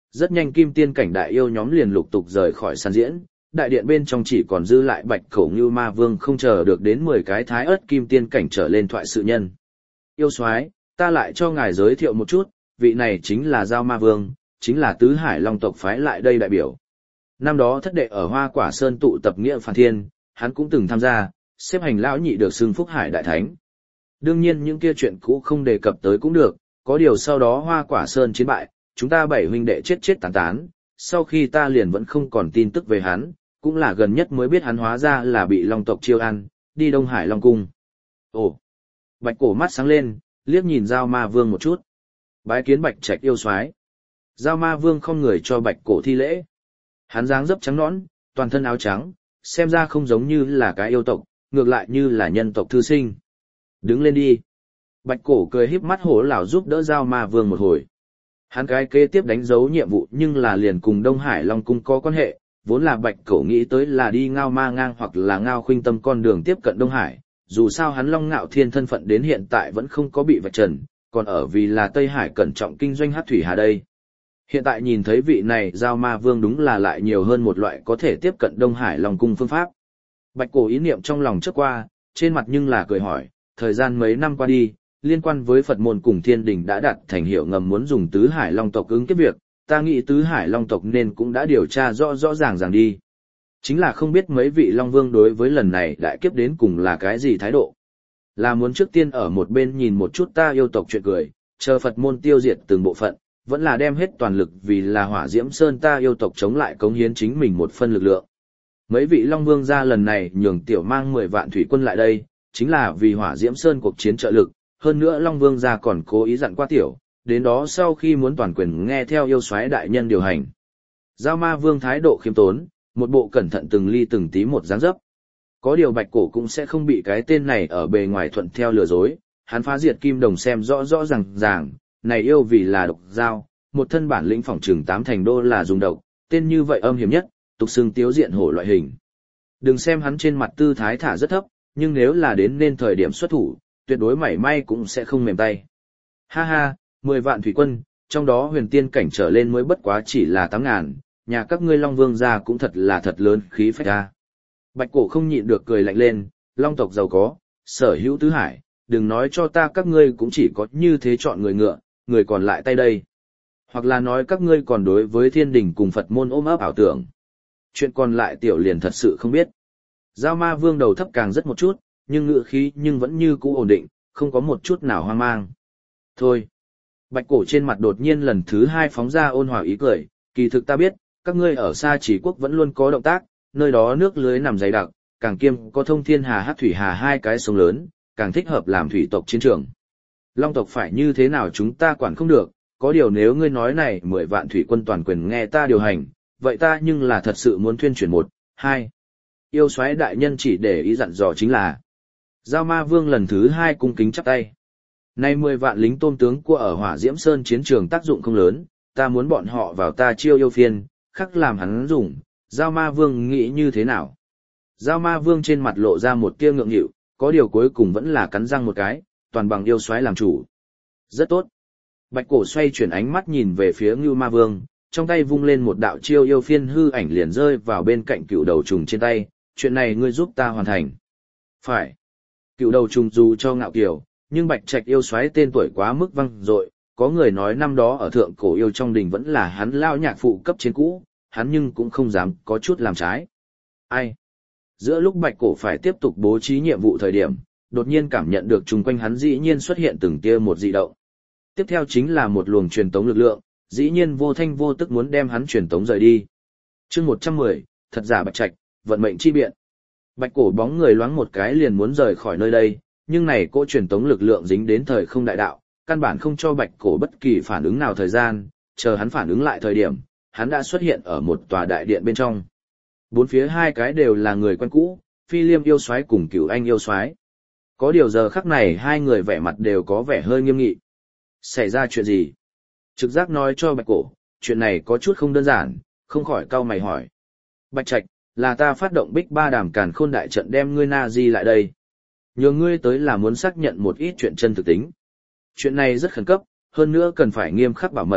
Rất nhanh kim tiên cảnh đại yêu nhóm liền lục tục rời khỏi sàn diễn, đại điện bên trong chỉ còn dư lại Bạch Cổ Ngưu Ma Vương không chờ được đến 10 cái thái ớt kim tiên cảnh trở lên thoại sự nhân. Yêu soái, ta lại cho ngài giới thiệu một chút, vị này chính là Giao Ma Vương, chính là tứ hải long tộc phái lại đây đại biểu. Năm đó thất đệ ở Hoa Quả Sơn tụ tập nghĩa phản thiên, hắn cũng từng tham gia, xếp hành lão nhị được xưng Phúc Hải Đại Thánh. Đương nhiên những kia chuyện cũ không đề cập tới cũng được, có điều sau đó Hoa Quả Sơn chiến bại, chúng ta 7 huynh đệ chết chết tán tán, sau khi ta liền vẫn không còn tin tức về hắn, cũng là gần nhất mới biết hắn hóa ra là bị long tộc chiêu ăn, đi Đông Hải Long Cung. Ồ! Bạch Cổ mắt sáng lên, liếc nhìn Giao Ma Vương một chút. Bái kiến Bạch Trạch yêu soái. Giao Ma Vương không người cho Bạch Cổ thi lễ. Hắn dáng dấp trắng nõn, toàn thân áo trắng, xem ra không giống như là cái yêu tộc, ngược lại như là nhân tộc thư sinh. Đứng lên đi. Bạch Cổ cười híp mắt hổ lão giúp đỡ Giao Ma Vương một hồi. Hắn cái kế tiếp đánh dấu nhiệm vụ nhưng là liền cùng Đông Hải Long Cung có quan hệ, vốn là Bạch Cổ nghĩ tới là đi Ngao Ma Ngang hoặc là Ngao Khuynh Tâm con đường tiếp cận Đông Hải, dù sao hắn Long Ngạo Thiên thân phận đến hiện tại vẫn không có bị vạch trần, còn ở vì là Tây Hải cẩn trọng kinh doanh hắc thủy hà đây. Hiện tại nhìn thấy vị này Giao Ma Vương đúng là lại nhiều hơn một loại có thể tiếp cận Đông Hải Long Cung phương pháp. Bạch Cổ ý niệm trong lòng trước qua, trên mặt nhưng là cười hỏi, thời gian mấy năm qua đi, liên quan với Phật môn cùng Thiên Đình đã đặt thành hiệu ngầm muốn dùng Tứ Hải Long tộc ứng kiếp việc, ta nghĩ Tứ Hải Long tộc nên cũng đã điều tra rõ ràng đi. Chính là không biết mấy vị Long Vương đối với lần này đại kiếp đến cùng là cái gì thái độ. Là muốn trước tiên ở một bên nhìn một chút ta yêu tộc chuyện cười, chờ Phật môn tiêu diệt từng bộ phận, vẫn là đem hết toàn lực vì là Hỏa Diễm Sơn ta yêu tộc chống lại cống hiến chính mình một phân lực lượng. Mấy vị Long Vương ra lần này nhường tiểu mang 10 vạn thủy quân lại đây, chính là vì Hỏa Diễm Sơn cuộc chiến trợ lực, hơn nữa Long Vương ra còn cố ý dặn qua tiểu, đến đó sau khi muốn toàn quyền nghe theo yêu soái đại nhân điều hành. Giao Ma Vương thái độ khiêm tốn, một bộ cẩn thận từng ly từng tí một dáng dấp. Có điều Bạch Cổ cũng sẽ không bị cái tên này ở bề ngoài thuận theo lừa dối, hắn phá diệt kim đồng xem rõ ràng, này yêu vì là độc giao, một thân bản lĩnh phỏng trừng 8 thành đô là dùng độc, tên như vậy âm hiểm nhất, tục xưng tiếu diện hổ loại hình. Đừng xem hắn trên mặt tư thái thả rất thấp, nhưng nếu là đến nên thời điểm xuất thủ, tuyệt đối mảy may cũng sẽ không mềm tay. Ha ha, 10 vạn thủy quân, trong đó huyền tiên cảnh trở lên mới bất quá chỉ là 8.000, nhà các ngươi Long Vương gia cũng thật là thật lớn khí phách ra. Bạch Cổ không nhịn được cười lạnh lên, Long tộc giàu có, sở hữu tứ hải, đừng nói cho ta các ngươi cũng chỉ có như thế chọn người ngựa, người còn lại tay đây. Hoặc là nói các ngươi còn đối với Thiên Đình cùng Phật môn ôm ấp ảo tưởng. Chuyện còn lại tiểu liền thật sự không biết. Giao Ma Vương đầu thấp càng rất một chút, nhưng ngựa khí nhưng vẫn như cũ ổn định, không có một chút nào hoang mang. Thôi. Bạch Cổ trên mặt đột nhiên lần thứ 2 phóng ra ôn hòa ý cười, kỳ thực ta biết, các ngươi ở Sa Chỉ Quốc vẫn luôn có động tác, nơi đó nước lưới nằm dày đặc, càng kiêm có thông thiên hà hắc thủy hà 2 cái sông lớn, càng thích hợp làm thủy tộc chiến trường. Long tộc phải như thế nào chúng ta quản không được, có điều nếu ngươi nói này 10 vạn thủy quân toàn quyền nghe ta điều hành, vậy ta nhưng là thật sự muốn thuyên chuyển 1, 2. Yêu soái đại nhân chỉ để ý dặn dò chính là. Giao Ma Vương lần thứ 2 cung kính chắp tay. Nay 10 vạn lính tôm tướng của ở Hỏa Diễm Sơn chiến trường tác dụng không lớn, ta muốn bọn họ vào ta chiêu yêu phiên, khắc làm hắn dùng, Giao Ma Vương nghĩ như thế nào? Giao Ma Vương trên mặt lộ ra một tia ngượng nghịu, có điều cuối cùng vẫn là cắn răng một cái, toàn bằng yêu soái làm chủ. Rất tốt. Bạch Cổ xoay chuyển ánh mắt nhìn về phía Ngưu Ma Vương, trong tay vung lên một đạo chiêu yêu phiên hư ảnh liền rơi vào bên cạnh cựu đầu trùng trên tay, chuyện này ngươi giúp ta hoàn thành. Phải. Cựu đầu trùng dù cho ngạo kiều, nhưng Bạch Trạch yêu soái tên tuổi quá mức vang dội, có người nói năm đó ở thượng cổ yêu trong đình vẫn là hắn lao nhạc phụ cấp trên cũ, hắn nhưng cũng không dám có chút làm trái. Ai? Giữa lúc Bạch Cổ phải tiếp tục bố trí nhiệm vụ thời điểm, đột nhiên cảm nhận được chung quanh hắn dĩ nhiên xuất hiện từng tia một dị động. Tiếp theo chính là một luồng truyền tống lực lượng, dĩ nhiên vô thanh vô tức muốn đem hắn truyền tống rời đi. Chương 110, thật giả Bạch Trạch, vận mệnh chi biện. Bạch Cổ bóng người loáng một cái liền muốn rời khỏi nơi đây, nhưng này cỗ truyền tống lực lượng dính đến thời không đại đạo, căn bản không cho Bạch Cổ bất kỳ phản ứng nào thời gian, chờ hắn phản ứng lại thời điểm, hắn đã xuất hiện ở một tòa đại điện bên trong. Bốn phía 2 cái đều là người quen cũ, Phi Liêm yêu soái cùng Cửu Anh yêu soái. Có điều giờ khắc này 2 người vẻ mặt đều có vẻ hơi nghiêm nghị. Xảy ra chuyện gì? Trực giác nói cho Bạch Cổ, chuyện này có chút không đơn giản, không khỏi cau mày hỏi. Bạch Trạch, là ta phát động Bích Ba Đàm Càn Khôn đại trận đem ngươi Na Di lại đây. Nhờ ngươi tới là muốn xác nhận một ít chuyện chân thực tính. Chuyện này rất khẩn cấp, hơn nữa cần phải nghiêm khắc bảo mật,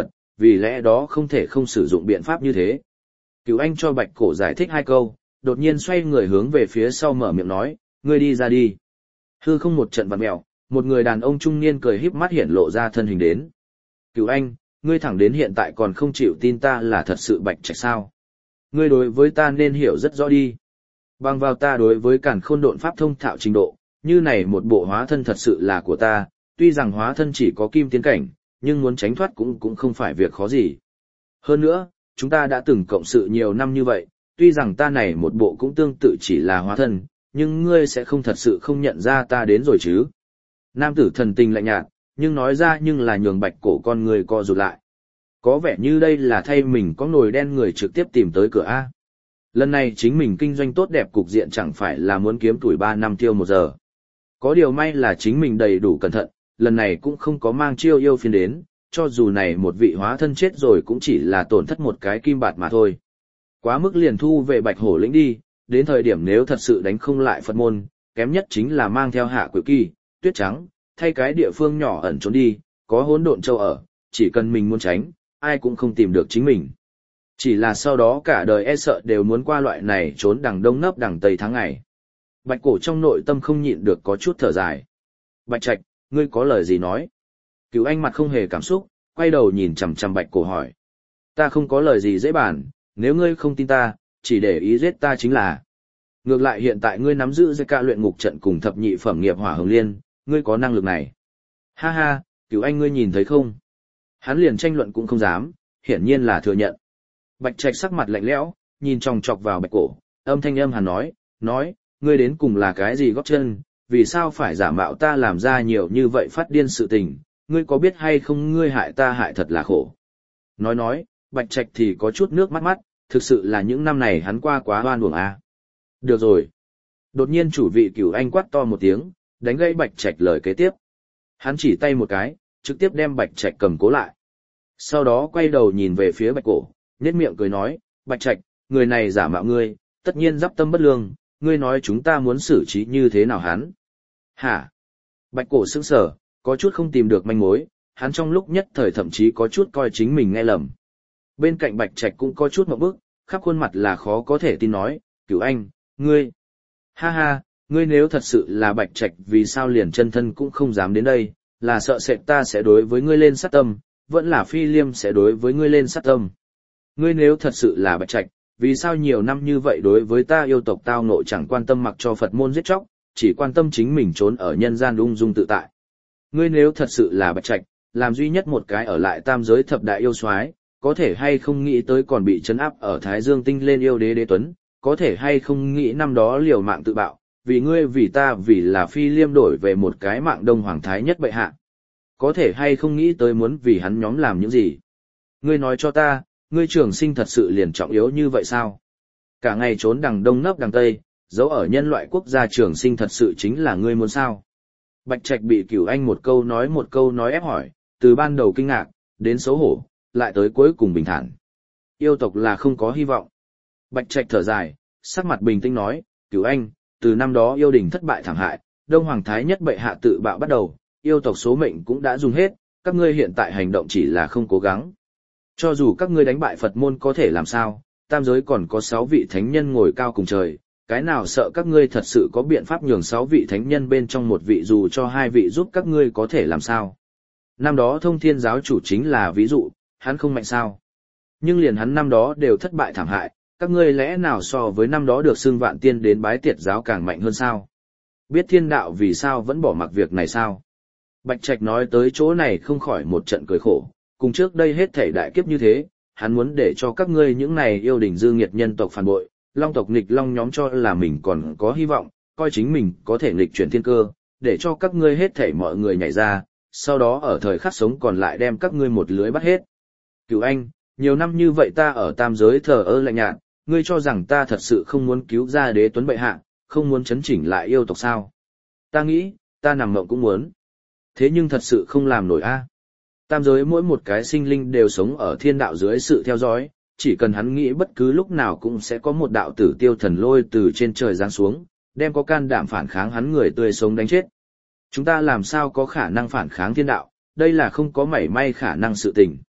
vì lẽ đó không thể không sử dụng biện pháp như thế. Cửu Anh cho Bạch Cổ giải thích hai câu, đột nhiên xoay người hướng về phía sau mở miệng nói, ngươi đi ra đi. Hư không một trận vặn mèo, một người đàn ông trung niên cười híp mắt hiện lộ ra thân hình đến. Cửu Anh, ngươi thẳng đến hiện tại còn không chịu tin ta là thật sự Bạch Trạch sao? Ngươi đối với ta nên hiểu rất rõ đi. Bằng vào ta đối với càn khôn độn pháp thông thạo trình độ, như này một bộ hóa thân thật sự là của ta, tuy rằng hóa thân chỉ có kim tiến cảnh, nhưng muốn tránh thoát cũng không phải việc khó gì. Hơn nữa, chúng ta đã từng cộng sự nhiều năm như vậy, tuy rằng ta này một bộ cũng tương tự chỉ là hóa thân, nhưng ngươi sẽ không thật sự không nhận ra ta đến rồi chứ. Nam tử thần tình lạnh nhạt, nhưng nói ra nhưng là nhường Bạch Cổ con người co rụt lại. Có vẻ như đây là thay mình có nồi đen người trực tiếp tìm tới cửa A. Lần này chính mình kinh doanh tốt đẹp cục diện chẳng phải là muốn kiếm tuổi 3 năm tiêu 1 giờ. Có điều may là chính mình đầy đủ cẩn thận, lần này cũng không có mang chiêu yêu phiên đến, cho dù này một vị hóa thân chết rồi cũng chỉ là tổn thất một cái kim bạt mà thôi. Quá mức liền thu về Bạch Hổ lĩnh đi, đến thời điểm nếu thật sự đánh không lại Phật môn, kém nhất chính là mang theo Hạ Quỷ Kỳ, Tuyết Trắng, thay cái địa phương nhỏ ẩn trốn đi, có hỗn độn châu ở, chỉ cần mình muốn tránh, ai cũng không tìm được chính mình. Chỉ là sau đó cả đời e sợ đều muốn qua loại này trốn đằng đông nấp đằng tây tháng ngày. Bạch Cổ trong nội tâm không nhịn được có chút thở dài. Bạch Trạch, ngươi có lời gì nói? Cửu Anh mặt không hề cảm xúc, quay đầu nhìn chằm chằm Bạch Cổ hỏi. Ta không có lời gì dễ bàn, nếu ngươi không tin ta, chỉ để ý giết ta chính là. Ngược lại hiện tại ngươi nắm giữ giai ca luyện ngục trận cùng thập nhị phẩm nghiệp hỏa hồng liên, ngươi có năng lực này. Ha ha, Cửu Anh ngươi nhìn thấy không? Hắn liền tranh luận cũng không dám, hiển nhiên là thừa nhận. Bạch Trạch sắc mặt lạnh lẽo, nhìn chòng chọc vào Bạch Cổ, âm thanh âm hàn nói, ngươi đến cùng là cái gì góp chân, vì sao phải giả mạo ta làm ra nhiều như vậy phát điên sự tình, ngươi có biết hay không ngươi hại ta hại thật là khổ. Nói, Bạch Trạch thì có chút nước mắt, thực sự là những năm này hắn qua quá oan uổng à. Được rồi. Đột nhiên chủ vị Cửu Anh quát to một tiếng, đánh gãy Bạch Trạch lời kế tiếp. Hắn chỉ tay một cái, trực tiếp đem Bạch Trạch cầm cố lại. Sau đó quay đầu nhìn về phía Bạch Cổ, nhếch miệng cười nói, Bạch Trạch, người này giả mạo ngươi, tất nhiên giáp tâm bất lương, ngươi nói chúng ta muốn xử trí như thế nào hắn? Hả? Bạch Cổ sững sờ, có chút không tìm được manh mối, hắn trong lúc nhất thời thậm chí có chút coi chính mình nghe lầm. Bên cạnh Bạch Trạch cũng có chút ngượng bức, khắp khuôn mặt là khó có thể tin nói, Cửu Anh, ngươi. Ha ha, ngươi nếu thật sự là Bạch Trạch vì sao liền chân thân cũng không dám đến đây, là sợ sệt ta sẽ đối với ngươi lên sát tâm, vẫn là Phi Liêm sẽ đối với ngươi lên sát tâm. Ngươi nếu thật sự là Bạch Trạch, vì sao nhiều năm như vậy đối với ta yêu tộc tao ngộ chẳng quan tâm mặc cho Phật môn giết chóc, chỉ quan tâm chính mình trốn ở nhân gian ung dung tự tại. Ngươi nếu thật sự là Bạch Trạch, làm duy nhất một cái ở lại tam giới thập đại yêu soái, có thể hay không nghĩ tới còn bị trấn áp ở Thái Dương tinh lên yêu đế đế tuấn, có thể hay không nghĩ năm đó liều mạng tự bạo, vì ngươi vì ta vì là Phi Liêm đổi về một cái mạng Đông Hoàng Thái nhất bệ hạ. Có thể hay không nghĩ tới muốn vì hắn nhóm làm những gì. Ngươi nói cho ta, ngươi Trường Sinh thật sự liền trọng yếu như vậy sao? Cả ngày trốn đằng đông nấp đằng tây, giấu ở nhân loại quốc gia Trường Sinh thật sự chính là ngươi muốn sao? Bạch Trạch bị Cửu Anh một câu nói ép hỏi, từ ban đầu kinh ngạc, đến xấu hổ, lại tới cuối cùng bình thản. Yêu tộc là không có hy vọng. Bạch Trạch thở dài, sắc mặt bình tĩnh nói, Cửu Anh, từ năm đó yêu đình thất bại thảm hại, Đông Hoàng Thái nhất bệ hạ tự bạo bắt đầu, yêu tộc số mệnh cũng đã dùng hết, các ngươi hiện tại hành động chỉ là không cố gắng. Cho dù các ngươi đánh bại Phật môn có thể làm sao, tam giới còn có 6 vị thánh nhân ngồi cao cùng trời, cái nào sợ các ngươi thật sự có biện pháp nhường 6 vị thánh nhân bên trong một vị dù cho 2 vị giúp các ngươi có thể làm sao. Năm đó Thông Thiên giáo chủ chính là ví dụ, hắn không mạnh sao. Nhưng liền hắn năm đó đều thất bại thảm hại, các ngươi lẽ nào so với năm đó được xưng vạn tiên đến bái tiệt giáo càng mạnh hơn sao? Biết thiên đạo vì sao vẫn bỏ mặc việc này sao? Bạch Trạch nói tới chỗ này không khỏi một trận cười khổ, cùng trước đây hết thảy đại kiếp như thế, hắn muốn để cho các ngươi những này yêu đình dư nghiệt nhân tộc phản bội, long tộc nghịch long nhóm cho là mình còn có hy vọng, coi chính mình có thể nghịch chuyển thiên cơ, để cho các ngươi hết thảy mọi người nhảy ra, sau đó ở thời khắc sống còn lại đem các ngươi một lưới bắt hết. Cửu Anh, nhiều năm như vậy ta ở tam giới thờ ơ lạnh nhạt, ngươi cho rằng ta thật sự không muốn cứu ra đế tuấn bệ hạ, không muốn chấn chỉnh lại yêu tộc sao? Ta nghĩ, ta nằm mộng cũng muốn. Thế nhưng thật sự không làm nổi a. Tam giới mỗi một cái sinh linh đều sống ở thiên đạo dưới sự theo dõi, chỉ cần hắn nghĩ bất cứ lúc nào cũng sẽ có một đạo tử tiêu thần lôi từ trên trời giáng xuống, đem có can đảm phản kháng hắn người tươi sống đánh chết. Chúng ta làm sao có khả năng phản kháng thiên đạo, đây là không có mảy may khả năng sự tình.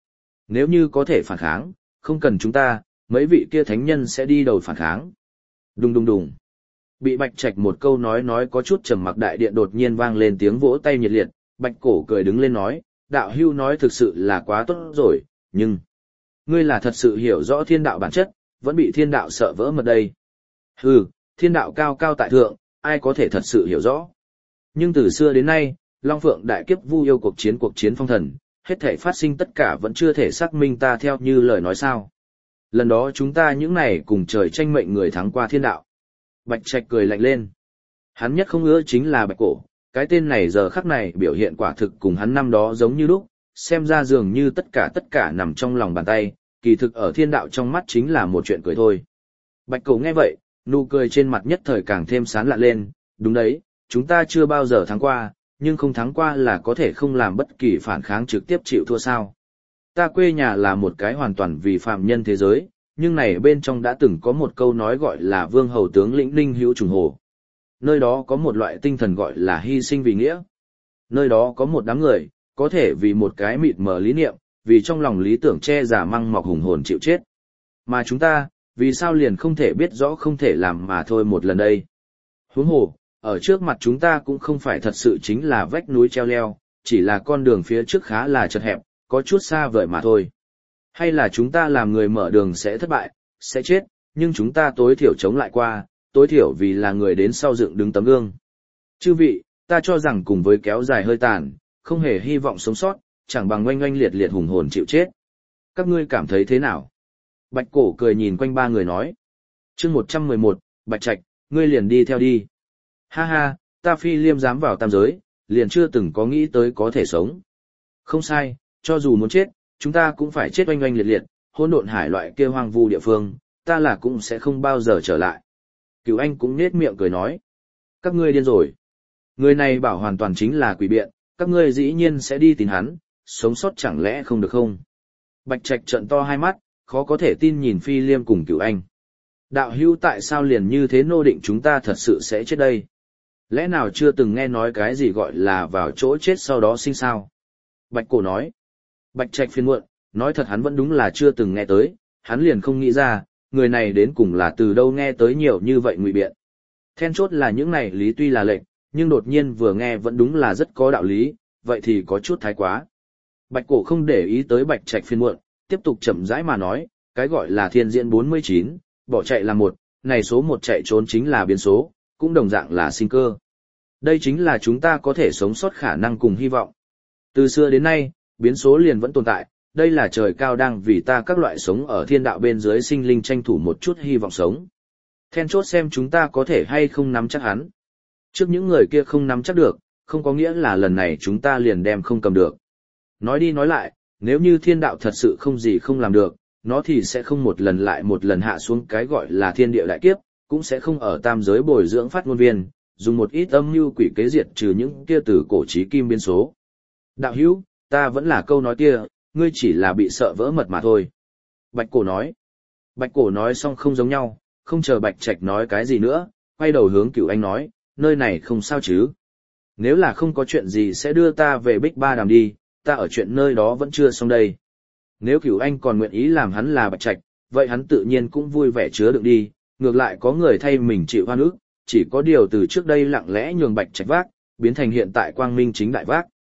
Nếu như có thể phản kháng, không cần chúng ta, mấy vị kia thánh nhân sẽ đi đầu phản kháng. Đùng đùng đùng. Bị Bạch Trạch một câu nói có chút trầm mặc đại điện đột nhiên vang lên tiếng vỗ tay nhiệt liệt, Bạch Cổ cười đứng lên nói, đạo hưu nói thực sự là quá tốt rồi, nhưng ngươi là thật sự hiểu rõ thiên đạo bản chất, vẫn bị thiên đạo sợ vỡ mật đây. Hừ, thiên đạo cao cao tại thượng, ai có thể thật sự hiểu rõ. Nhưng từ xưa đến nay, Long Phượng đại kiếp vu yêu cuộc chiến phong thần, hết thảy phát sinh tất cả vẫn chưa thể xác minh ta theo như lời nói sao. Lần đó chúng ta những này cùng trời tranh mệnh người thắng qua thiên đạo. Bạch Trạch cười lạnh lên. Hắn nhất không ưa chính là Bạch Cổ, cái tên này giờ khắc này biểu hiện quả thực cùng hắn năm đó giống như lúc, xem ra dường như tất cả nằm trong lòng bàn tay, kỳ thực ở thiên đạo trong mắt chính là một chuyện cười thôi. Bạch Cổ nghe vậy, nụ cười trên mặt nhất thời càng thêm sán lạ lên, đúng đấy, chúng ta chưa bao giờ thắng qua, nhưng không thắng qua là có thể không làm bất kỳ phản kháng trực tiếp chịu thua sao. Ta quê nhà là một cái hoàn toàn vì phạm nhân thế giới, nhưng này bên trong đã từng có một câu nói gọi là vương hầu tướng lĩnh ninh hữu trùng hồ. Nơi đó có một loại tinh thần gọi là hy sinh vì nghĩa. Nơi đó có một đám người, có thể vì một cái mịt mờ lý niệm, vì trong lòng lý tưởng che giả măng mọc hùng hồn chịu chết. Mà chúng ta, vì sao liền không thể biết rõ không thể làm mà thôi một lần đây. Huống hồ, ở trước mặt chúng ta cũng không phải thật sự chính là vách núi treo leo, chỉ là con đường phía trước khá là chật hẹp, có chút xa vời mà thôi. Hay là chúng ta làm người mở đường sẽ thất bại, sẽ chết, nhưng chúng ta tối thiểu chống lại qua, tối thiểu vì là người đến sau dựng đứng tấm gương. Chư vị, ta cho rằng cùng với kéo dài hơi tàn, không hề hy vọng sống sót, chẳng bằng oanh oanh liệt liệt hùng hồn chịu chết. Các ngươi cảm thấy thế nào? Bạch Cổ cười nhìn quanh ba người nói. Chương 111, Bạch Trạch, ngươi liền đi theo đi. Ha ha, ta Phi Liêm dám vào tam giới, liền chưa từng có nghĩ tới có thể sống. Không sai, cho dù muốn chết, chúng ta cũng phải chết oanh oanh liệt liệt, hỗn độn hải loại kia hoang vu địa phương, ta là cũng sẽ không bao giờ trở lại. Cửu Anh cũng nết miệng cười nói. Các ngươi điên rồi. Người này bảo hoàn toàn chính là quỷ biện, các ngươi dĩ nhiên sẽ đi tìm hắn, sống sót chẳng lẽ không được không? Bạch Trạch trợn to hai mắt, khó có thể tin nhìn Phi Liêm cùng Cửu Anh. Đạo hữu tại sao liền như thế nô định chúng ta thật sự sẽ chết đây? Lẽ nào chưa từng nghe nói cái gì gọi là vào chỗ chết sau đó sinh sao? Bạch Cổ nói. Bạch Trạch phiền muộn, nói thật hắn vẫn đúng là chưa từng nghe tới, hắn liền không nghĩ ra, người này đến cùng là từ đâu nghe tới nhiều như vậy ngụy biện. Then chốt là những này lý tuy là lệnh, nhưng đột nhiên vừa nghe vẫn đúng là rất có đạo lý, vậy thì có chút thái quá. Bạch Cổ không để ý tới Bạch Trạch phiền muộn, tiếp tục chậm rãi mà nói, cái gọi là thiên diễn 49, bỏ chạy là một, này số một chạy trốn chính là biến số, cũng đồng dạng là sinh cơ. Đây chính là chúng ta có thể sống sót khả năng cùng hy vọng. Từ xưa đến nay, biến số liền vẫn tồn tại, đây là trời cao đang vì ta các loại sống ở thiên đạo bên dưới sinh linh tranh thủ một chút hy vọng sống. Then chốt xem chúng ta có thể hay không nắm chắc hắn. Trước những người kia không nắm chắc được, không có nghĩa là lần này chúng ta liền đem không cầm được. Nói đi nói lại, nếu như thiên đạo thật sự không gì không làm được, nó thì sẽ không một lần lại một lần hạ xuống cái gọi là thiên địa đại kiếp, cũng sẽ không ở tam giới bồi dưỡng phát ngôn viên, dùng một ít âm mưu quỷ kế diệt trừ những kia từ cổ chí kim biến số. Đạo hữu, ta vẫn là câu nói kia, ngươi chỉ là bị sợ vỡ mật mà thôi. Bạch Cổ nói. Bạch Cổ nói xong không giống nhau, không chờ Bạch Trạch nói cái gì nữa, quay đầu hướng Cửu Anh nói, nơi này không sao chứ. Nếu là không có chuyện gì sẽ đưa ta về Bích Ba Đàm đi, ta ở chuyện nơi đó vẫn chưa xong đây. Nếu Cửu Anh còn nguyện ý làm hắn là Bạch Trạch, vậy hắn tự nhiên cũng vui vẻ chứa đựng đi, ngược lại có người thay mình chịu oan ức, chỉ có điều từ trước đây lặng lẽ nhường Bạch Trạch vác, biến thành hiện tại quang minh chính đại vác.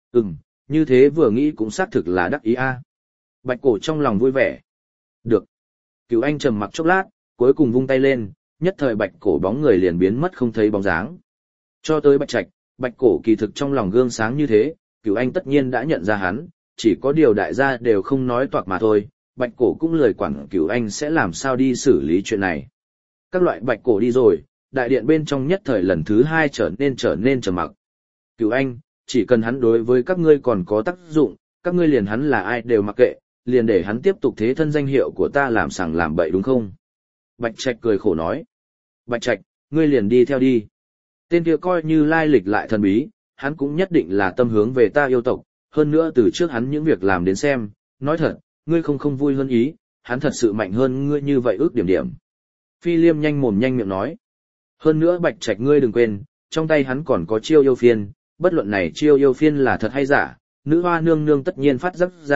Như thế vừa nghĩ cũng xác thực là đắc ý a. Bạch Cổ trong lòng vui vẻ. Được. Cửu Anh trầm mặc chốc lát, cuối cùng vung tay lên, nhất thời Bạch Cổ bóng người liền biến mất không thấy bóng dáng. Cho tới Bạch Trạch, Bạch Cổ kỳ thực trong lòng gương sáng như thế, Cửu Anh tất nhiên đã nhận ra hắn, chỉ có điều đại gia đều không nói toạc mà thôi, Bạch Cổ cũng lười quản Cửu Anh sẽ làm sao đi xử lý chuyện này. Các loại Bạch Cổ đi rồi, đại điện bên trong nhất thời lần thứ hai trở nên trầm mặc. Cửu Anh, chỉ cần hắn đối với các ngươi còn có tác dụng, các ngươi liền hắn là ai đều mặc kệ, liền để hắn tiếp tục thế thân danh hiệu của ta làm sằng làm bậy đúng không? Bạch Trạch cười khổ nói. Bạch Trạch, ngươi liền đi theo đi. Tên kia coi như lai lịch lại thần bí, hắn cũng nhất định là tâm hướng về ta yêu tộc, hơn nữa từ trước hắn những việc làm đến xem, nói thật, ngươi không vui hơn ý, hắn thật sự mạnh hơn ngươi như vậy ước điểm. Phi Liêm nhanh mồm nhanh miệng nói. Hơn nữa Bạch Trạch ngươi đừng quên, trong tay hắn còn có chiêu yêu phiên, bất luận này chiêu yêu phiên là thật hay giả, nữ hoa nương nương tất nhiên phát giác ra,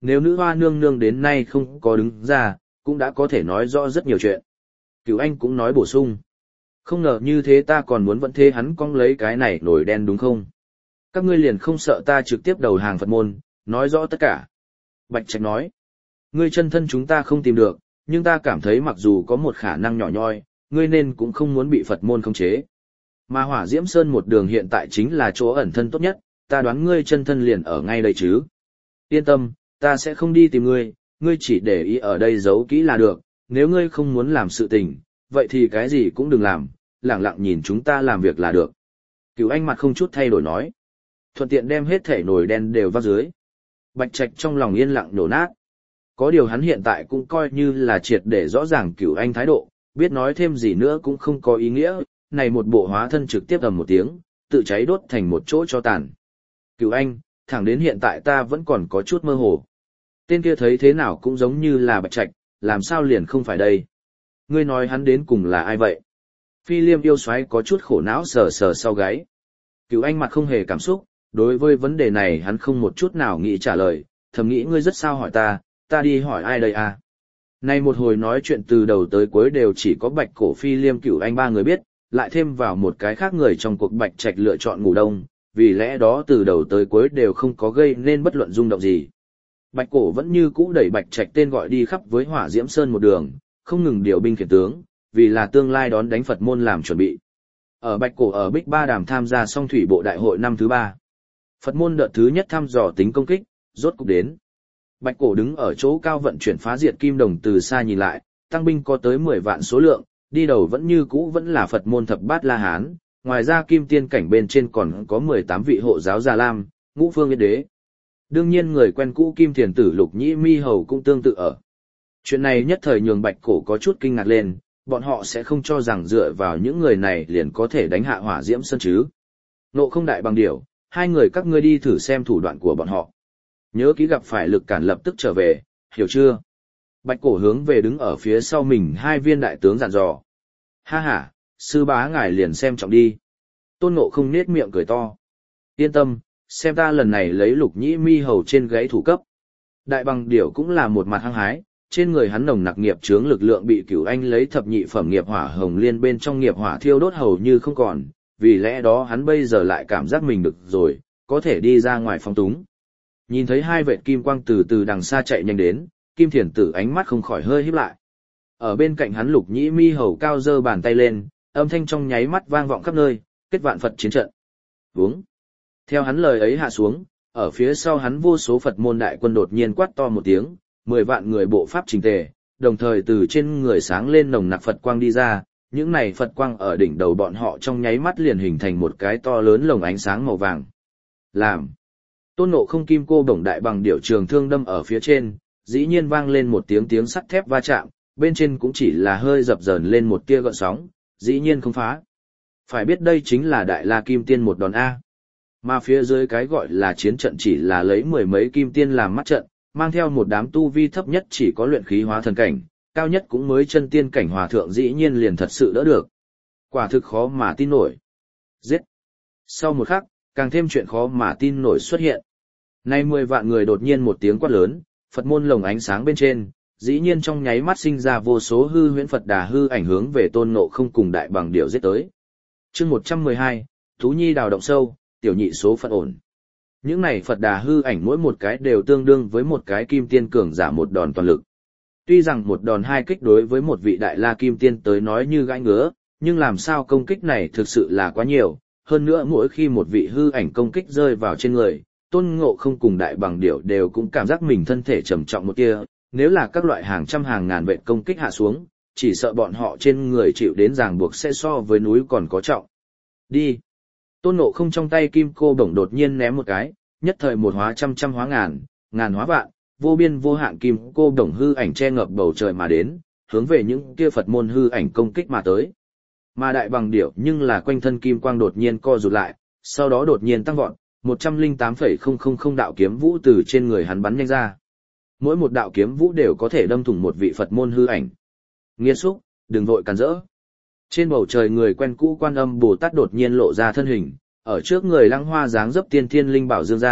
nếu nữ hoa nương nương đến nay không có đứng ra, cũng đã có thể nói rõ rất nhiều chuyện. Cửu Anh cũng nói bổ sung. Không ngờ như thế ta còn muốn vẫn thế hắn cong lấy cái này nổi đen đúng không? Các ngươi liền không sợ ta trực tiếp đầu hàng Phật môn, nói rõ tất cả. Bạch Trạch nói. Ngươi chân thân chúng ta không tìm được, nhưng ta cảm thấy mặc dù có một khả năng nhỏ nhoi, ngươi nên cũng không muốn bị Phật môn khống chế. Mà Hỏa Diễm Sơn một đường hiện tại chính là chỗ ẩn thân tốt nhất, ta đoán ngươi chân thân liền ở ngay đây chứ. Yên tâm, ta sẽ không đi tìm ngươi, ngươi chỉ để ý ở đây giấu kỹ là được, nếu ngươi không muốn làm sự tình, vậy thì cái gì cũng đừng làm, lẳng lặng nhìn chúng ta làm việc là được. Cửu Anh mặt không chút thay đổi nói. Thuận tiện đem hết thể nồi đen đều vác dưới. Bạch Trạch trong lòng yên lặng nổ nát. Có điều hắn hiện tại cũng coi như là triệt để rõ ràng Cửu Anh thái độ, biết nói thêm gì nữa cũng không có ý nghĩa, này một bộ hóa thân trực tiếp ầm một tiếng, tự cháy đốt thành một chỗ cho tàn. Cửu Anh, thẳng đến hiện tại ta vẫn còn có chút mơ hồ. Tên kia thấy thế nào cũng giống như là Bạch Trạch, làm sao liền không phải đây? Ngươi nói hắn đến cùng là ai vậy? Phi Liêm yêu xoáy có chút khổ não sờ sờ sau gáy. Cửu Anh mặt không hề cảm xúc, đối với vấn đề này hắn không một chút nào nghĩ trả lời, thầm nghĩ ngươi rất sao hỏi ta đi hỏi ai đây à? Nay một hồi nói chuyện từ đầu tới cuối đều chỉ có Bạch Cổ Phi Liêm Cửu Anh ba người biết, lại thêm vào một cái khác người trong cuộc Bạch Trạch lựa chọn ngủ đông, vì lẽ đó từ đầu tới cuối đều không có gây nên bất luận rung động gì. Bạch Cổ vẫn như cũ đẩy Bạch Trạch tên gọi đi khắp với Hỏa Diễm Sơn một đường, không ngừng điều binh khiển tướng, vì là tương lai đón đánh Phật môn làm chuẩn bị. Ở Bạch Cổ ở Bích Ba Đàm tham gia song thủy bộ đại hội năm thứ 3. Phật môn đợt thứ nhất thăm dò tính công kích, rốt cục đến. Bạch Cổ đứng ở chỗ cao vận chuyển phá diệt kim đồng từ xa nhìn lại, tăng binh có tới 10 vạn số lượng, đi đầu vẫn như cũ vẫn là Phật môn thập bát La Hán, ngoài ra kim tiên cảnh bên trên còn có 18 vị hộ giáo Già Lam, Ngũ Phương Yên Đế. Đương nhiên người quen cũ Kim Thiền Tử Lục Nhĩ Mi Hầu cũng tương tự ở. Chuyện này nhất thời nhường Bạch Cổ có chút kinh ngạc lên, bọn họ sẽ không cho rằng dựa vào những người này liền có thể đánh hạ Hỏa Diễm Sơn chứ. Nộ Không Đại Bằng Điểu, hai người các ngươi đi thử xem thủ đoạn của bọn họ. Nhớ kỹ gặp phải lực cản lập tức trở về, hiểu chưa? Bạch Cổ hướng về đứng ở phía sau mình hai viên đại tướng dặn dò. Ha ha, sư bá ngài liền xem trọng đi. Tôn Ngộ Không nết miệng cười to. Yên tâm, xem ta lần này lấy Lục Nhĩ Mi Hầu trên gáy thủ cấp. Đại Bằng Điểu cũng là một mặt hăng hái, trên người hắn nồng nặc nghiệp chướng lực lượng bị Cửu Anh lấy thập nhị phẩm nghiệp hỏa hồng liên bên trong nghiệp hỏa thiêu đốt hầu như không còn, vì lẽ đó hắn bây giờ lại cảm giác mình được rồi, có thể đi ra ngoài phong túng. Nhìn thấy hai vệt kim quang từ từ đằng xa chạy nhanh đến, Kim Thiền Tử ánh mắt không khỏi hơi híp lại. Ở bên cạnh hắn Lục Nhĩ Mi Hầu cao giơ bàn tay lên, âm thanh trong nháy mắt vang vọng khắp nơi, kết vạn Phật chiến trận. Vướng. Theo hắn lời ấy hạ xuống, ở phía sau hắn vô số Phật môn đại quân đột nhiên quát to một tiếng, 10 vạn người bộ pháp chỉnh tề, đồng thời từ trên người sáng lên nồng nặc Phật quang đi ra, những này Phật quang ở đỉnh đầu bọn họ trong nháy mắt liền hình thành một cái to lớn lồng ánh sáng màu vàng. Làm. Tôn Ngộ Không kim cô bổng đại bằng điểu trường thương đâm ở phía trên, dĩ nhiên vang lên một tiếng sắt thép va chạm, bên trên cũng chỉ là hơi dập dờn lên một tia gợn sóng, dĩ nhiên không phá. Phải biết đây chính là Đại La Kim Tiên một đòn A. Mà phía dưới cái gọi là chiến trận chỉ là lấy 10 mấy kim tiên làm mắt trận, mang theo một đám tu vi thấp nhất chỉ có luyện khí hóa thần cảnh, cao nhất cũng mới chân tiên cảnh hòa thượng dĩ nhiên liền thật sự đỡ được. Quả thực khó mà tin nổi. Giết. Sau một khắc, càng thêm chuyện khó mà tin nổi xuất hiện. Nay 10 vạn người đột nhiên một tiếng quát lớn, Phật môn lồng ánh sáng bên trên, dĩ nhiên trong nháy mắt sinh ra vô số hư huyễn Phật đà hư ảnh hướng về Tôn Ngộ Không cùng Đại Bằng Điểu giết tới. Chương 112, Thú Nhi đào động sâu, tiểu nhị số phận ổn. Những này Phật đà hư ảnh mỗi một cái đều tương đương với một cái kim tiên cường giả một đòn toàn lực. Tuy rằng một đòn hai kích đối với một vị Đại La Kim Tiên tới nói như gãi ngứa, nhưng làm sao công kích này thực sự là quá nhiều, hơn nữa mỗi khi một vị hư ảnh công kích rơi vào trên người, Tôn Ngộ Không cùng Đại Bằng Điểu đều cũng cảm giác mình thân thể trầm trọng một tia, nếu là các loại hàng trăm hàng ngàn vệ công kích hạ xuống, chỉ sợ bọn họ trên người chịu đến ràng buộc sẽ so với núi còn có trọng. Đi! Tôn Ngộ Không trong tay kim cô bổng đột nhiên ném một cái, nhất thời một hóa trăm trăm hóa ngàn, ngàn hóa vạn, vô biên vô hạn kim cô bổng hư ảnh che ngập bầu trời mà đến, hướng về những kia Phật môn hư ảnh công kích mà tới. Mà Đại Bằng Điểu nhưng là quanh thân kim quang đột nhiên co rụt lại, sau đó đột nhiên tăng vọt, 108,000 đạo kiếm vũ từ trên người hắn bắn nhanh ra. Mỗi một đạo kiếm vũ đều có thể đâm thủng một vị Phật môn hư ảnh. Nghiệt xúc, đừng vội cản rỡ. Trên bầu trời người quen cũ Quan Âm Bồ Tát đột nhiên lộ ra thân hình, ở trước người Lăng Hoa dáng dấp tiên thiên linh bảo dương ra,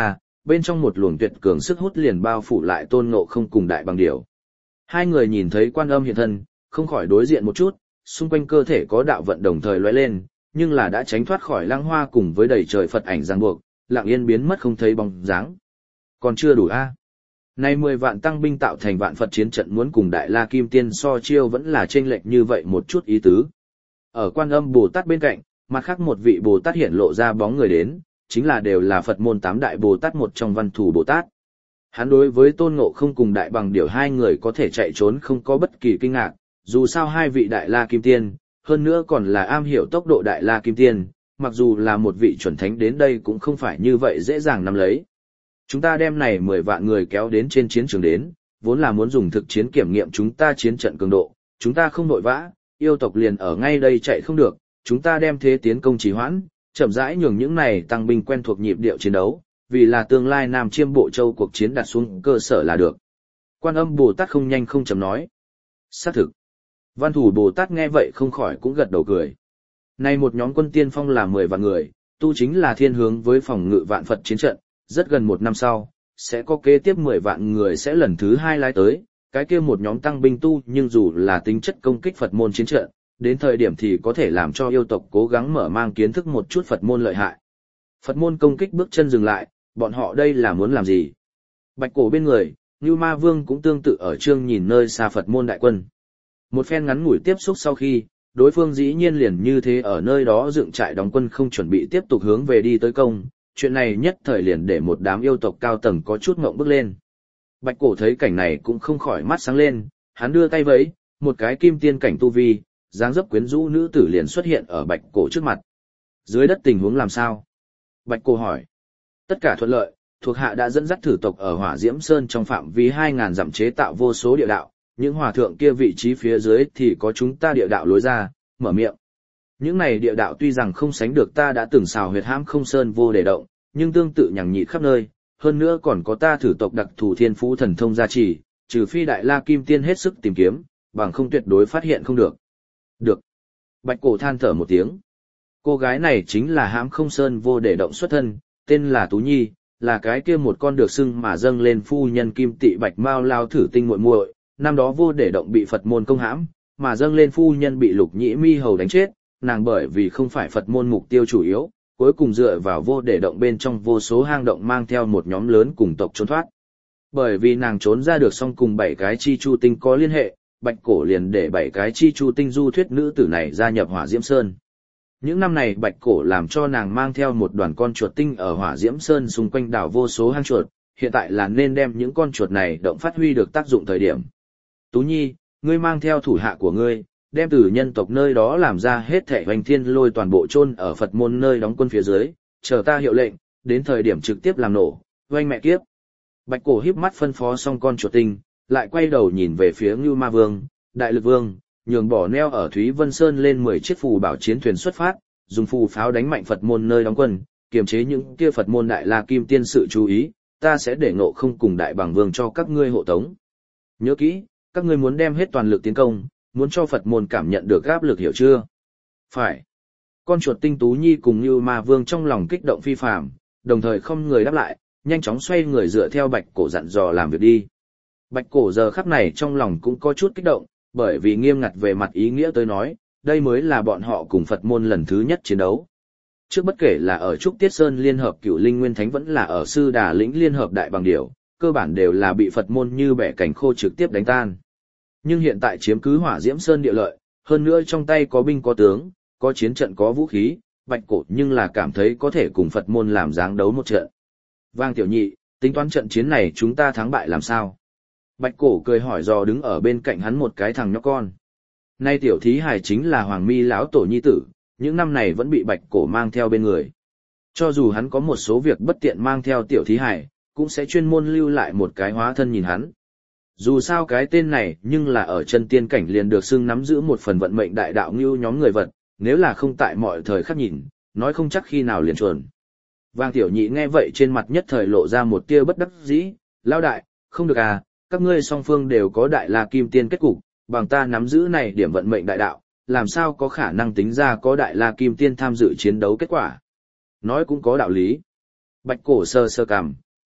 bên trong một luồng tuyệt cường sức hút liền bao phủ lại Tôn Ngộ Không cùng Đại Bằng Điểu. Hai người nhìn thấy Quan Âm hiện thân, không khỏi đối diện một chút, xung quanh cơ thể có đạo vận đồng thời lóe lên, nhưng là đã tránh thoát khỏi Lăng Hoa cùng với đầy trời Phật ảnh giằng buộc, lặng yên biến mất không thấy bóng dáng. Còn chưa đủ a? Nay 10 vạn tăng binh tạo thành vạn Phật chiến trận muốn cùng Đại La Kim Tiên so chiêu vẫn là chênh lệch như vậy một chút ý tứ. Ở Quan Âm Bồ Tát bên cạnh, mặt khác một vị Bồ Tát hiện lộ ra bóng người đến, chính là đều là Phật môn 8 đại Bồ Tát một trong Văn Thù Bồ Tát. Hắn đối với Tôn Ngộ Không cùng Đại Bằng Điểu hai người có thể chạy trốn không có bất kỳ kinh ngạc, dù sao hai vị Đại La Kim Tiên, hơn nữa còn là am hiểu tốc độ Đại La Kim Tiên, mặc dù là một vị chuẩn thánh đến đây cũng không phải như vậy dễ dàng nắm lấy. Chúng ta đem này 10 vạn người kéo đến trên chiến trường đến, vốn là muốn dùng thực chiến kiểm nghiệm chúng ta chiến trận cường độ, chúng ta không nội vã, yêu tộc liền ở ngay đây chạy không được, chúng ta đem thế tiến công trì hoãn, chậm rãi nhường những này tăng binh quen thuộc nhịp điệu chiến đấu, vì là tương lai Nam Chiêm Bộ Châu cuộc chiến đặt xuống cơ sở là được. Quan Âm Bồ Tát không nhanh không chậm nói. Xác thực. Văn Thủ Bồ Tát nghe vậy không khỏi cũng gật đầu cười. Này một nhóm quân tiên phong là 10 vạn người, tu chính là thiên hướng với phòng ngự vạn Phật chiến trận, rất gần một năm sau, sẽ có kế tiếp 10 vạn người sẽ lần thứ 2 lái tới, cái kia một nhóm tăng binh tu nhưng dù là tính chất công kích Phật môn chiến trận, đến thời điểm thì có thể làm cho yêu tộc cố gắng mở mang kiến thức một chút Phật môn lợi hại. Phật môn công kích bước chân dừng lại, bọn họ đây là muốn làm gì? Bạch Cổ bên người, Ngưu Ma Vương cũng tương tự ở trương nhìn nơi xa Phật môn đại quân. Một phen ngắn ngủi tiếp xúc sau khi, đối phương dĩ nhiên liền như thế ở nơi đó dựng trại đóng quân không chuẩn bị tiếp tục hướng về đi tới công, chuyện này nhất thời liền để một đám yêu tộc cao tầng có chút ngộng bước lên. Bạch Cổ thấy cảnh này cũng không khỏi mắt sáng lên, hắn đưa tay vẫy, một cái kim tiên cảnh tu vi, dáng dấp quyến rũ nữ tử liền xuất hiện ở Bạch Cổ trước mặt. Dưới đất tình huống làm sao? Bạch Cổ hỏi. Tất cả thuận lợi, thuộc hạ đã dẫn dắt thử tộc ở Hỏa Diễm Sơn trong phạm vi 2000 dặm chế tạo vô số địa đạo, những hòa thượng kia vị trí phía dưới thì có chúng ta địa đạo lối ra, mở miệng. Những này địa đạo tuy rằng không sánh được ta đã từng xào huyệt hãm không sơn vô để động, nhưng tương tự nhằng nhị khắp nơi, hơn nữa còn có ta thử tộc đặc thù thiên phú thần thông gia trì, trừ phi Đại La Kim Tiên hết sức tìm kiếm, bằng không tuyệt đối phát hiện không được. Được. Bạch Cổ than thở một tiếng. Cô gái này chính là hãm không sơn vô để động xuất thân, tên là Tú Nhi, là cái kia một con được xưng mà dâng lên phu nhân Kim Tị Bạch Mao lao thử tinh muội muội, năm đó vô để động bị Phật môn công hãm, mà dâng lên phu nhân bị Lục Nhĩ Mi hầu đánh chết, nàng bởi vì không phải Phật môn mục tiêu chủ yếu, cuối cùng dựa vào vô để động bên trong vô số hang động mang theo một nhóm lớn cùng tộc trốn thoát. Bởi vì nàng trốn ra được xong cùng 7 cái chi chu tinh có liên hệ, Bạch Cổ liền để 7 cái chi chu tinh du thuyết nữ tử này gia nhập Hỏa Diễm Sơn. Những năm này Bạch Cổ làm cho nàng mang theo một đoàn con chuột tinh ở Hỏa Diễm Sơn xung quanh đảo vô số hang chuột, hiện tại là nên đem những con chuột này động phát huy được tác dụng thời điểm. Tú Nhi, ngươi mang theo thủ hạ của ngươi, đem từ nhân tộc nơi đó làm ra hết thảy hoành thiên lôi toàn bộ chôn ở Phật môn nơi đóng quân phía dưới, chờ ta hiệu lệnh, đến thời điểm trực tiếp làm nổ, oanh mẹ kiếp. Bạch Cổ híp mắt phân phó xong con chuột tinh, lại quay đầu nhìn về phía Ngưu Ma Vương, Đại Lực Vương, nhường bỏ neo ở Thúy Vân Sơn lên 10 chiếc phù bảo chiến thuyền xuất phát, dùng phù pháo đánh mạnh Phật môn nơi đóng quân, kiềm chế những kia Phật môn Đại La Kim Tiên sự chú ý, ta sẽ để Ngộ Không cùng Đại Bằng Vương cho các ngươi hộ tống. Nhớ kỹ, các ngươi muốn đem hết toàn lực tiến công, muốn cho Phật môn cảm nhận được áp lực hiểu chưa? Phải. Con chuột tinh Tú Nhi cùng Như Ma Vương trong lòng kích động phi phàm, đồng thời không người đáp lại, nhanh chóng xoay người dựa theo Bạch Cổ dặn dò làm việc đi. Bạch Cổ giờ khắc này trong lòng cũng có chút kích động, bởi vì nghiêm ngặt về mặt ý nghĩa tới nói, đây mới là bọn họ cùng Phật môn lần thứ nhất chiến đấu. Trước bất kể là ở Trúc Tiết Sơn Liên hợp Cửu Linh Nguyên Thánh vẫn là ở Sư Đà Lĩnh Liên hợp Đại Bằng Điểu, cơ bản đều là bị Phật môn như bẻ cành khô trực tiếp đánh tan. Nhưng hiện tại chiếm cứ Hỏa Diễm Sơn địa lợi, hơn nữa trong tay có binh có tướng, có chiến trận có vũ khí, Bạch Cổ nhưng là cảm thấy có thể cùng Phật môn làm dáng đấu một trận. Vang tiểu nhị, tính toán trận chiến này chúng ta thắng bại làm sao? Bạch Cổ cười hỏi dò đứng ở bên cạnh hắn một cái thằng nhóc con. Nay tiểu thí hài chính là Hoàng Mi lão tổ nhi tử, những năm này vẫn bị Bạch Cổ mang theo bên người. Cho dù hắn có một số việc bất tiện mang theo tiểu thí hài, cũng sẽ chuyên môn lưu lại một cái hóa thân nhìn hắn. Dù sao cái tên này nhưng là ở chân tiên cảnh liền được xưng nắm giữ một phần vận mệnh đại đạo như nhóm người vật, nếu là không tại mọi thời khắc nhìn, nói không chắc khi nào liền chuồn. Vang tiểu nhị nghe vậy trên mặt nhất thời lộ ra một tia bất đắc dĩ, lao đại, không được à, các ngươi song phương đều có Đại La Kim Tiên kết cục, bằng ta nắm giữ này điểm vận mệnh đại đạo, làm sao có khả năng tính ra có Đại La Kim Tiên tham dự chiến đấu kết quả. Nói cũng có đạo lý. Bạch Cổ sơ sơ cằm,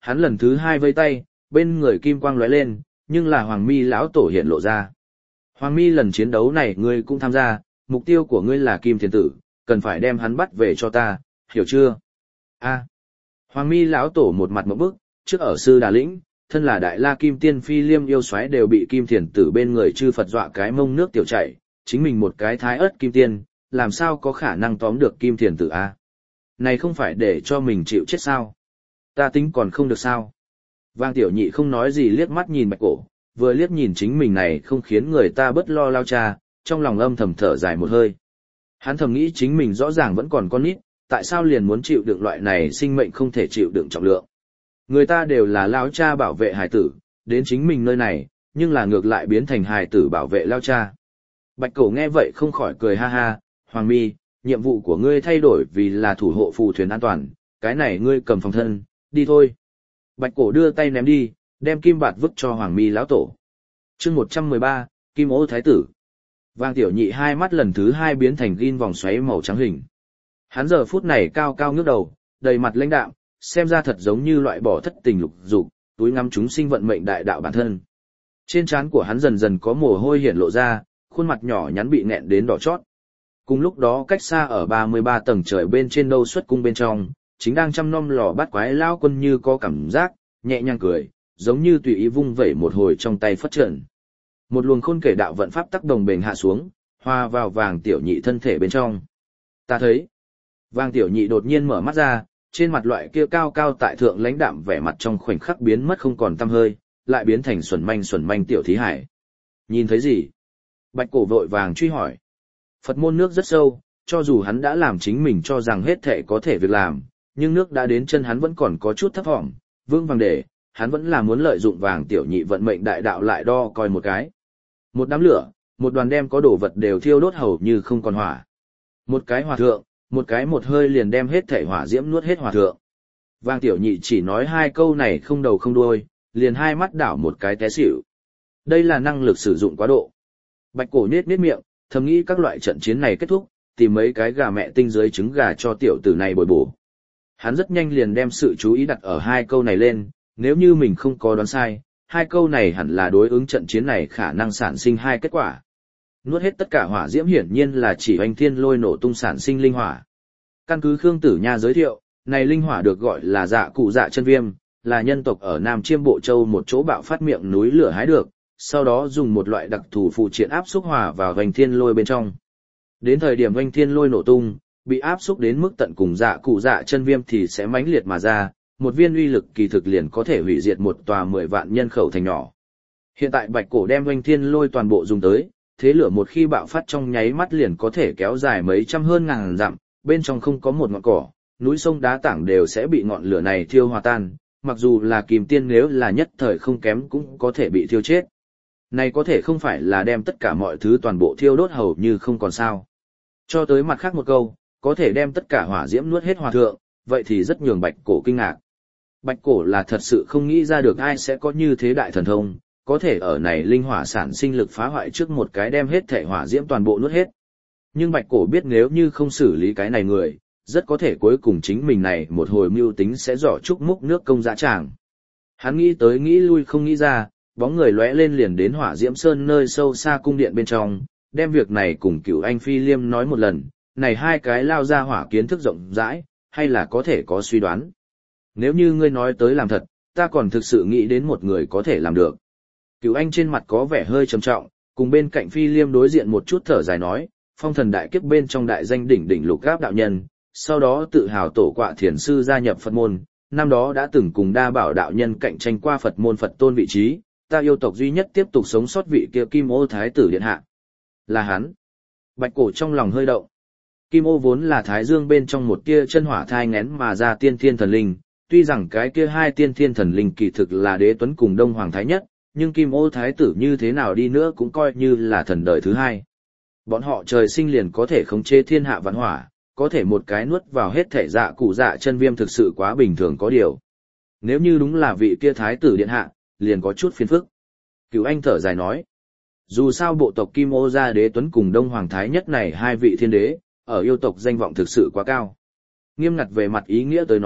hắn lần thứ hai vây tay, bên người kim quang lóe lên, nhưng là Hoàng Mi lão tổ hiện lộ ra. Hoàng Mi, lần chiến đấu này ngươi cũng tham gia, mục tiêu của ngươi là Kim Thiền Tử, cần phải đem hắn bắt về cho ta, hiểu chưa? A. Hoàng Mi lão tổ một mặt ngộp bức, trước ở Sư Đà Lĩnh, thân là Đại La Kim Tiên Phi Liêm yêu soái đều bị Kim Thiền Tử bên người chư Phật dọa cái mông nước tiểu chảy, chính mình một cái thái ớt kim tiên, làm sao có khả năng tóm được Kim Thiền Tử a? Này không phải để cho mình chịu chết sao? Ta tính còn không được sao? Vang Tiểu Nhị không nói gì liếc mắt nhìn Bạch Cổ, vừa liếc nhìn chính mình này không khiến người ta bất lo lao cha, trong lòng âm thầm thở dài một hơi. Hắn thầm nghĩ chính mình rõ ràng vẫn còn con nít, tại sao liền muốn chịu đựng loại này sinh mệnh không thể chịu đựng trọng lượng. Người ta đều là lao cha bảo vệ hài tử, đến chính mình nơi này, nhưng là ngược lại biến thành hài tử bảo vệ lao cha. Bạch Cổ nghe vậy không khỏi cười ha ha, Hoàng Mi, nhiệm vụ của ngươi thay đổi vì là thủ hộ phù thuyền an toàn, cái này ngươi cầm phòng thân, đi thôi. Bạch Cổ đưa tay ném đi, đem kim bạt vứt cho Hoàng Mi lão tổ. Chương 113, Kim Ô Thái tử. Vang Tiểu Nhị hai mắt lần thứ hai biến thành gin vòng xoáy màu trắng hình. Hắn giờ phút này cao cao ngước đầu, đầy mặt lãnh đạm, xem ra thật giống như loại bỏ thất tình lục dục, túi ngắm chúng sinh vận mệnh đại đạo bản thân. Trên trán của hắn dần dần có mồ hôi hiện lộ ra, khuôn mặt nhỏ nhắn bị nghẹn đến đỏ chót. Cùng lúc đó cách xa ở 33 tầng trời bên trên đâu xuất cung bên trong, chính đang chăm nom lò bát quái lão quân như có cảm giác, nhẹ nhàng cười, giống như tùy ý vung vẩy một hồi trong tay phất trần. Một luồng khôn kể đạo vận pháp tắc đồng bền hạ xuống, hòa vào Vàng Tiểu Nhị thân thể bên trong. Ta thấy, Vàng Tiểu Nhị đột nhiên mở mắt ra, trên mặt loại kia cao cao tại thượng lãnh đạm vẻ mặt trong khoảnh khắc biến mất không còn tăm hơi, lại biến thành xuẩn manh tiểu thí hải. Nhìn thấy gì? Bạch Cổ vội vàng truy hỏi. Phật môn nước rất sâu, cho dù hắn đã làm chính mình cho rằng hết thệ có thể việc làm, nhưng nước đã đến chân hắn vẫn còn có chút thấp thỏm, vương vàng để, hắn vẫn là muốn lợi dụng Vàng Tiểu Nhị vận mệnh đại đạo lại đo coi một cái. Một đám lửa, một đoàn đem có đồ vật đều thiêu đốt hầu như không còn hỏa. Một cái hòa thượng, một cái một hơi liền đem hết thể hỏa diễm nuốt hết hòa thượng. Vàng Tiểu Nhị chỉ nói hai câu này không đầu không đuôi, liền hai mắt đảo một cái té xỉu. Đây là năng lực sử dụng quá độ. Bạch Cổ nhếch miệng, thầm nghĩ các loại trận chiến này kết thúc, tìm mấy cái gà mẹ tinh dưới trứng gà cho tiểu tử này bồi bổ. Hắn rất nhanh liền đem sự chú ý đặt ở hai câu này lên, nếu như mình không có đoán sai, hai câu này hẳn là đối ứng trận chiến này khả năng sản sinh hai kết quả. Nuốt hết tất cả hỏa diễm hiển nhiên là chỉ oanh thiên lôi nổ tung sản sinh linh hỏa. Căn cứ Khương Tử Nha giới thiệu, này linh hỏa được gọi là dạ cụ dạ chân viêm, là nhân tộc ở Nam Chiêm Bộ Châu một chỗ bạo phát miệng núi lửa hái được, sau đó dùng một loại đặc thù phụ triện áp xúc hỏa vào oanh thiên lôi bên trong. Đến thời điểm oanh thiên lôi nổ tung, bị áp xúc đến mức tận cùng dạ cụ dạ chân viêm thì sẽ mãnh liệt mà ra, một viên uy lực kỳ thực liền có thể hủy diệt một tòa 10 vạn nhân khẩu thành nhỏ. Hiện tại Bạch Cổ đem oanh thiên lôi toàn bộ dùng tới, thế lửa một khi bạo phát trong nháy mắt liền có thể kéo dài mấy trăm hơn ngàn dặm, bên trong không có một ngọn cỏ, núi sông đá tảng đều sẽ bị ngọn lửa này thiêu hòa tan, mặc dù là Kim Tiên nếu là nhất thời không kém cũng có thể bị thiêu chết. Này có thể không phải là đem tất cả mọi thứ toàn bộ thiêu đốt hầu như không còn sao. Cho tới mặt khác một câu, có thể đem tất cả hỏa diễm nuốt hết hòa thượng, vậy thì rất nhường Bạch Cổ kinh ngạc. Bạch Cổ là thật sự không nghĩ ra được ai sẽ có như thế đại thần thông, có thể ở này linh hỏa sản sinh lực phá hoại trước một cái đem hết thể hỏa diễm toàn bộ nuốt hết. Nhưng Bạch Cổ biết nếu như không xử lý cái này người, rất có thể cuối cùng chính mình này một hồi mưu tính sẽ giỏ trúc múc nước công dã tràng. Hắn nghĩ tới nghĩ lui không nghĩ ra, bóng người lóe lên liền đến Hỏa Diễm Sơn nơi sâu xa cung điện bên trong, đem việc này cùng Cửu Anh Phi Liêm nói một lần, này hai cái lao ra hỏa kiến thức rộng rãi, hay là có thể có suy đoán. Nếu như ngươi nói tới làm thật, ta còn thực sự nghĩ đến một người có thể làm được. Cửu Anh trên mặt có vẻ hơi trầm trọng, cùng bên cạnh Phi Liêm đối diện một chút thở dài nói, phong thần đại kiếp bên trong đại danh đỉnh đỉnh Lục Gáp đạo nhân, sau đó tự hào tổ quạ thiền sư gia nhập Phật môn, năm đó đã từng cùng Đa Bảo đạo nhân cạnh tranh qua Phật môn Phật tôn vị trí, ta yêu tộc duy nhất tiếp tục sống sót vị kia Kim Ô Thái tử điện hạ. Là hắn. Bạch Cổ trong lòng hơi động. Kim Ô vốn là Thái Dương bên trong một tia chân hỏa thai nghén mà ra tiên thiên thần linh, tuy rằng cái kia hai tiên thiên thần linh kỳ thực là Đế Tuấn cùng Đông Hoàng Thái Nhất, nhưng Kim Ô Thái tử như thế nào đi nữa cũng coi như là thần đời thứ hai. Bọn họ trời sinh liền có thể khống chế thiên hạ vạn hỏa, có thể một cái nuốt vào hết thể dạ cụ dạ chân viêm thực sự quá bình thường có điều. Nếu như đúng là vị kia Thái tử điện hạ, liền có chút phiền phức. Cửu Anh thở dài nói, dù sao bộ tộc Kim Ô gia Đế Tuấn cùng Đông Hoàng Thái Nhất này hai vị thiên đế, ở yêu tộc danh vọng thực sự quá cao. Nghiêm ngặt về mặt ý nghĩa tới nói,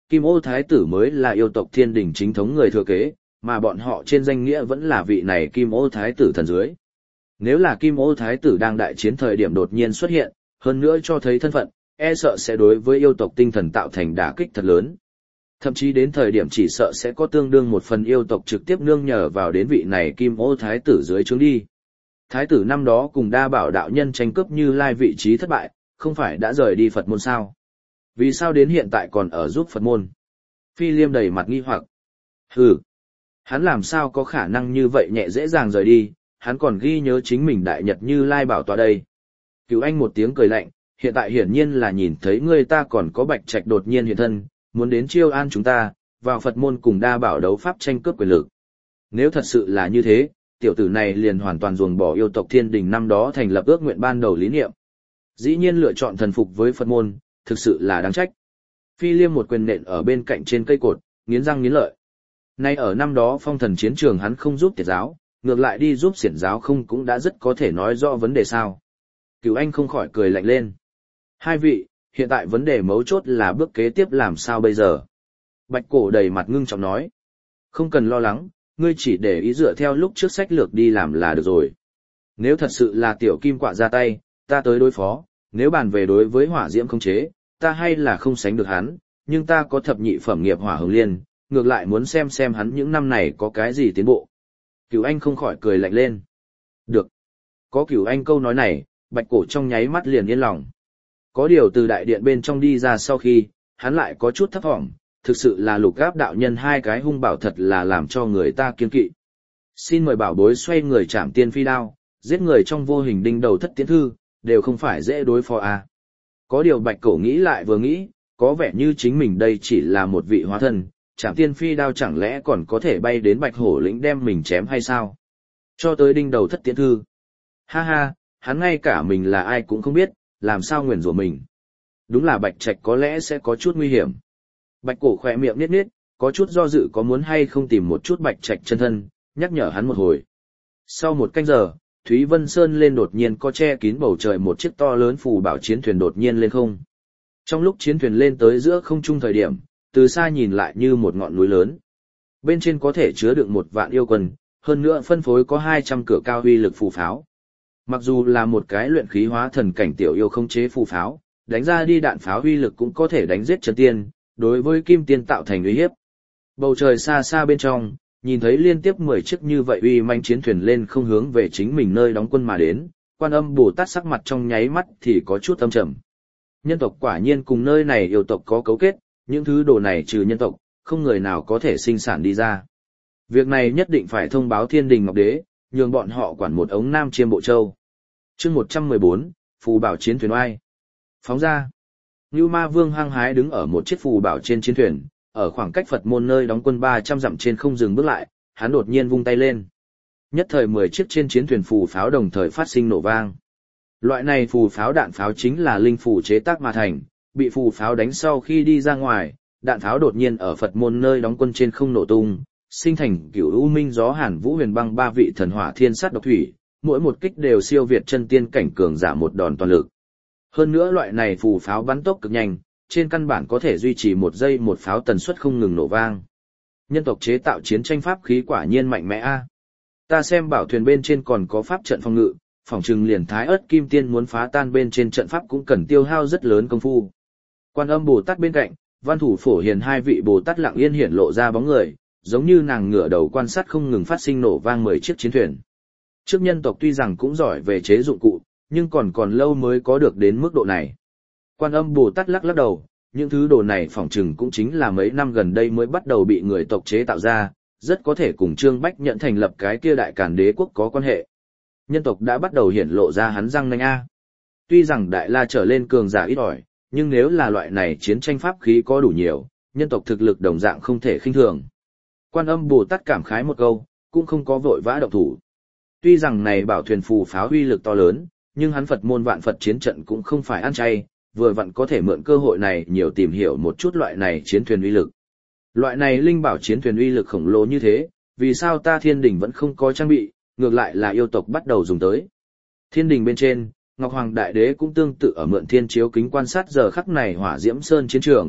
Kim Ô Thái tử mới là yêu tộc Thiên Đình chính thống người thừa kế, mà bọn họ trên danh nghĩa vẫn là vị này Kim Ô Thái tử thần dưới. Nếu là Kim Ô Thái tử đang đại chiến thời điểm đột nhiên xuất hiện, hơn nữa cho thấy thân phận, e sợ sẽ đối với yêu tộc tinh thần tạo thành đả kích thật lớn. Thậm chí đến thời điểm chỉ sợ sẽ có tương đương một phần yêu tộc trực tiếp nương nhờ vào đến vị này Kim Ô Thái tử dưới trướng đi. Thái tử năm đó cùng Đa Bảo đạo nhân tranh cướp Như Lai vị trí thất bại, không phải đã rời đi Phật môn sao? Vì sao đến hiện tại còn ở giúp Phật môn? Phi Liêm đầy mặt nghi hoặc. Hừ, hắn làm sao có khả năng như vậy nhẹ dễ dàng rời đi, hắn còn ghi nhớ chính mình đại nhật Như Lai bảo tọa đây. Cửu Anh một tiếng cười lạnh, hiện tại hiển nhiên là nhìn thấy người ta còn có Bạch Trạch đột nhiên hiện thân, muốn đến chiêu an chúng ta, vào Phật môn cùng Đa Bảo đấu pháp tranh cướp quyền lực. Nếu thật sự là như thế, tiểu tử này liền hoàn toàn ruồng bỏ yêu tộc Thiên Đình năm đó thành lập ước nguyện ban đầu lý niệm. Dĩ nhiên lựa chọn thần phục với Phật môn, thực sự là đáng trách. Phi Liêm một quyền nện ở bên cạnh trên cây cột, nghiến răng nghiến lợi. Nay ở năm đó phong thần chiến trường hắn không giúp tiệt giáo, ngược lại đi giúp xiển giáo không cũng đã rất có thể nói rõ vấn đề sao. Cửu Anh không khỏi cười lạnh lên. Hai vị, hiện tại vấn đề mấu chốt là bước kế tiếp làm sao bây giờ? Bạch Cổ đầy mặt ngưng trọng nói. Không cần lo lắng, ngươi chỉ để ý dựa theo lúc trước sách lược đi làm là được rồi. Nếu thật sự là tiểu kim quạ ra tay, ta tới đối phó, nếu bàn về đối với hỏa diễm không chế, ta hay là không sánh được hắn, nhưng ta có thập nhị phẩm nghiệp hỏa hồng liên, ngược lại muốn xem hắn những năm này có cái gì tiến bộ. Cửu Anh không khỏi cười lạnh lên. Được. Có Cửu Anh câu nói này, Bạch Cổ trong nháy mắt liền yên lòng. Có điều từ đại điện bên trong đi ra sau khi, hắn lại có chút thấp thỏm, thực sự là Lục Gáp đạo nhân hai cái hung bảo thật là làm cho người ta kiêng kỵ. Xin mời bảo bối xoay người chạm tiên phi đao, giết người trong vô hình đinh đầu thất tiến thư, đều không phải dễ đối phó à. Có điều Bạch Cổ nghĩ lại vừa nghĩ, có vẻ như chính mình đây chỉ là một vị hóa thân, chạm tiên phi đao chẳng lẽ còn có thể bay đến Bạch Hổ lĩnh đem mình chém hay sao? Cho tới đinh đầu thất tiến thư. Ha ha, hắn ngay cả mình là ai cũng không biết, làm sao nguyền rủa mình. Đúng là Bạch Trạch có lẽ sẽ có chút nguy hiểm. Bạch Cổ khỏe miệng niết niết, có chút do dự có muốn hay không tìm một chút Bạch Trạch chân thân, nhắc nhở hắn một hồi. Sau một canh giờ, Thúy Vân Sơn lên đột nhiên có che kín bầu trời một chiếc to lớn phù bảo chiến thuyền đột nhiên lên không. Trong lúc chiến thuyền lên tới giữa không trung thời điểm, từ xa nhìn lại như một ngọn núi lớn. Bên trên có thể chứa đựng 1 vạn yêu quân, hơn nữa phân phối có 200 cửa cao uy lực phù pháo. Mặc dù là một cái luyện khí hóa thần cảnh tiểu yêu không chế phù pháo, đánh ra đi đạn pháo uy lực cũng có thể đánh giết chân tiên, đối với kim tiên tạo thành uy hiếp. Bầu trời xa xa bên trong, nhìn thấy liên tiếp 10 chiếc như vậy uy manh chiến thuyền lên không hướng về chính mình nơi đóng quân mà đến, Quan Âm Bồ Tát sắc mặt trong nháy mắt thì có chút âm trầm. Nhân tộc quả nhiên cùng nơi này yêu tộc có cấu kết, những thứ đồ này trừ nhân tộc, không người nào có thể sinh sản đi ra. Việc này nhất định phải thông báo Thiên Đình Ngọc Đế, nhường bọn họ quản một ống Nam Chiêm Bộ Châu. Chương 114, phù bảo chiến thuyền oai. Phóng ra. Ngưu Ma Vương hăng hái đứng ở một chiếc phù bảo trên chiến thuyền, ở khoảng cách Phật môn nơi đóng quân 300 dặm trên không dừng bước lại, hắn đột nhiên vung tay lên. Nhất thời 10 chiếc trên chiến thuyền phù pháo đồng thời phát sinh nổ vang. Loại này phù pháo đạn pháo chính là linh phù chế tác mà thành, bị phù pháo đánh sau khi đi ra ngoài, đạn pháo đột nhiên ở Phật môn nơi đóng quân trên không nổ tung, sinh thành Cửu U Minh Gió Hàn Vũ Huyền Băng 3 vị thần hỏa thiên sát độc thủy, mỗi một kích đều siêu việt chân tiên cảnh cường giả một đòn toàn lực. Hơn nữa loại này phù pháo bắn tốc cực nhanh, trên căn bản có thể duy trì 1 giây một pháo tần suất không ngừng nổ vang. Nhân tộc chế tạo chiến tranh pháp khí quả nhiên mạnh mẽ a. Ta xem bảo thuyền bên trên còn có pháp trận phòng ngự, phỏng chừng liền Thái Ức Kim Tiên muốn phá tan bên trên trận pháp cũng cần tiêu hao rất lớn công phu. Quan Âm Bồ Tát bên cạnh, Văn Thủ Phổ Hiền hai vị Bồ Tát lặng yên hiển lộ ra bóng người, giống như nàng ngửa đầu quan sát không ngừng phát sinh nổ vang 10 chiếc chiến thuyền. Trước nhân tộc tuy rằng cũng giỏi về chế dụng cụ, nhưng còn lâu mới có được đến mức độ này. Quan Âm Bồ Tát lắc lắc đầu, những thứ đồ này phỏng chừng cũng chính là mấy năm gần đây mới bắt đầu bị người tộc chế tạo ra, rất có thể cùng Trương Bách nhận thành lập cái kia Đại Càn Đế quốc có quan hệ. Nhân tộc đã bắt đầu hiển lộ ra hắn răng nanh a. Tuy rằng Đại La trở lên cường giả ít ỏi, nhưng nếu là loại này chiến tranh pháp khí có đủ nhiều, nhân tộc thực lực đồng dạng không thể khinh thường. Quan Âm Bồ Tát cảm khái một câu, cũng không có vội vã động thủ. Tuy rằng này bảo thuyền phù pháo uy lực to lớn, nhưng hắn Phật môn vạn Phật chiến trận cũng không phải ăn chay, vừa vặn có thể mượn cơ hội này nhiều tìm hiểu một chút loại này chiến thuyền uy lực. Loại này linh bảo chiến thuyền uy lực khổng lồ như thế, vì sao ta Thiên Đình vẫn không có trang bị, ngược lại là yêu tộc bắt đầu dùng tới. Thiên Đình bên trên, Ngọc Hoàng Đại Đế cũng tương tự ở mượn thiên chiếu kính quan sát giờ khắc này hỏa diễm sơn chiến trường,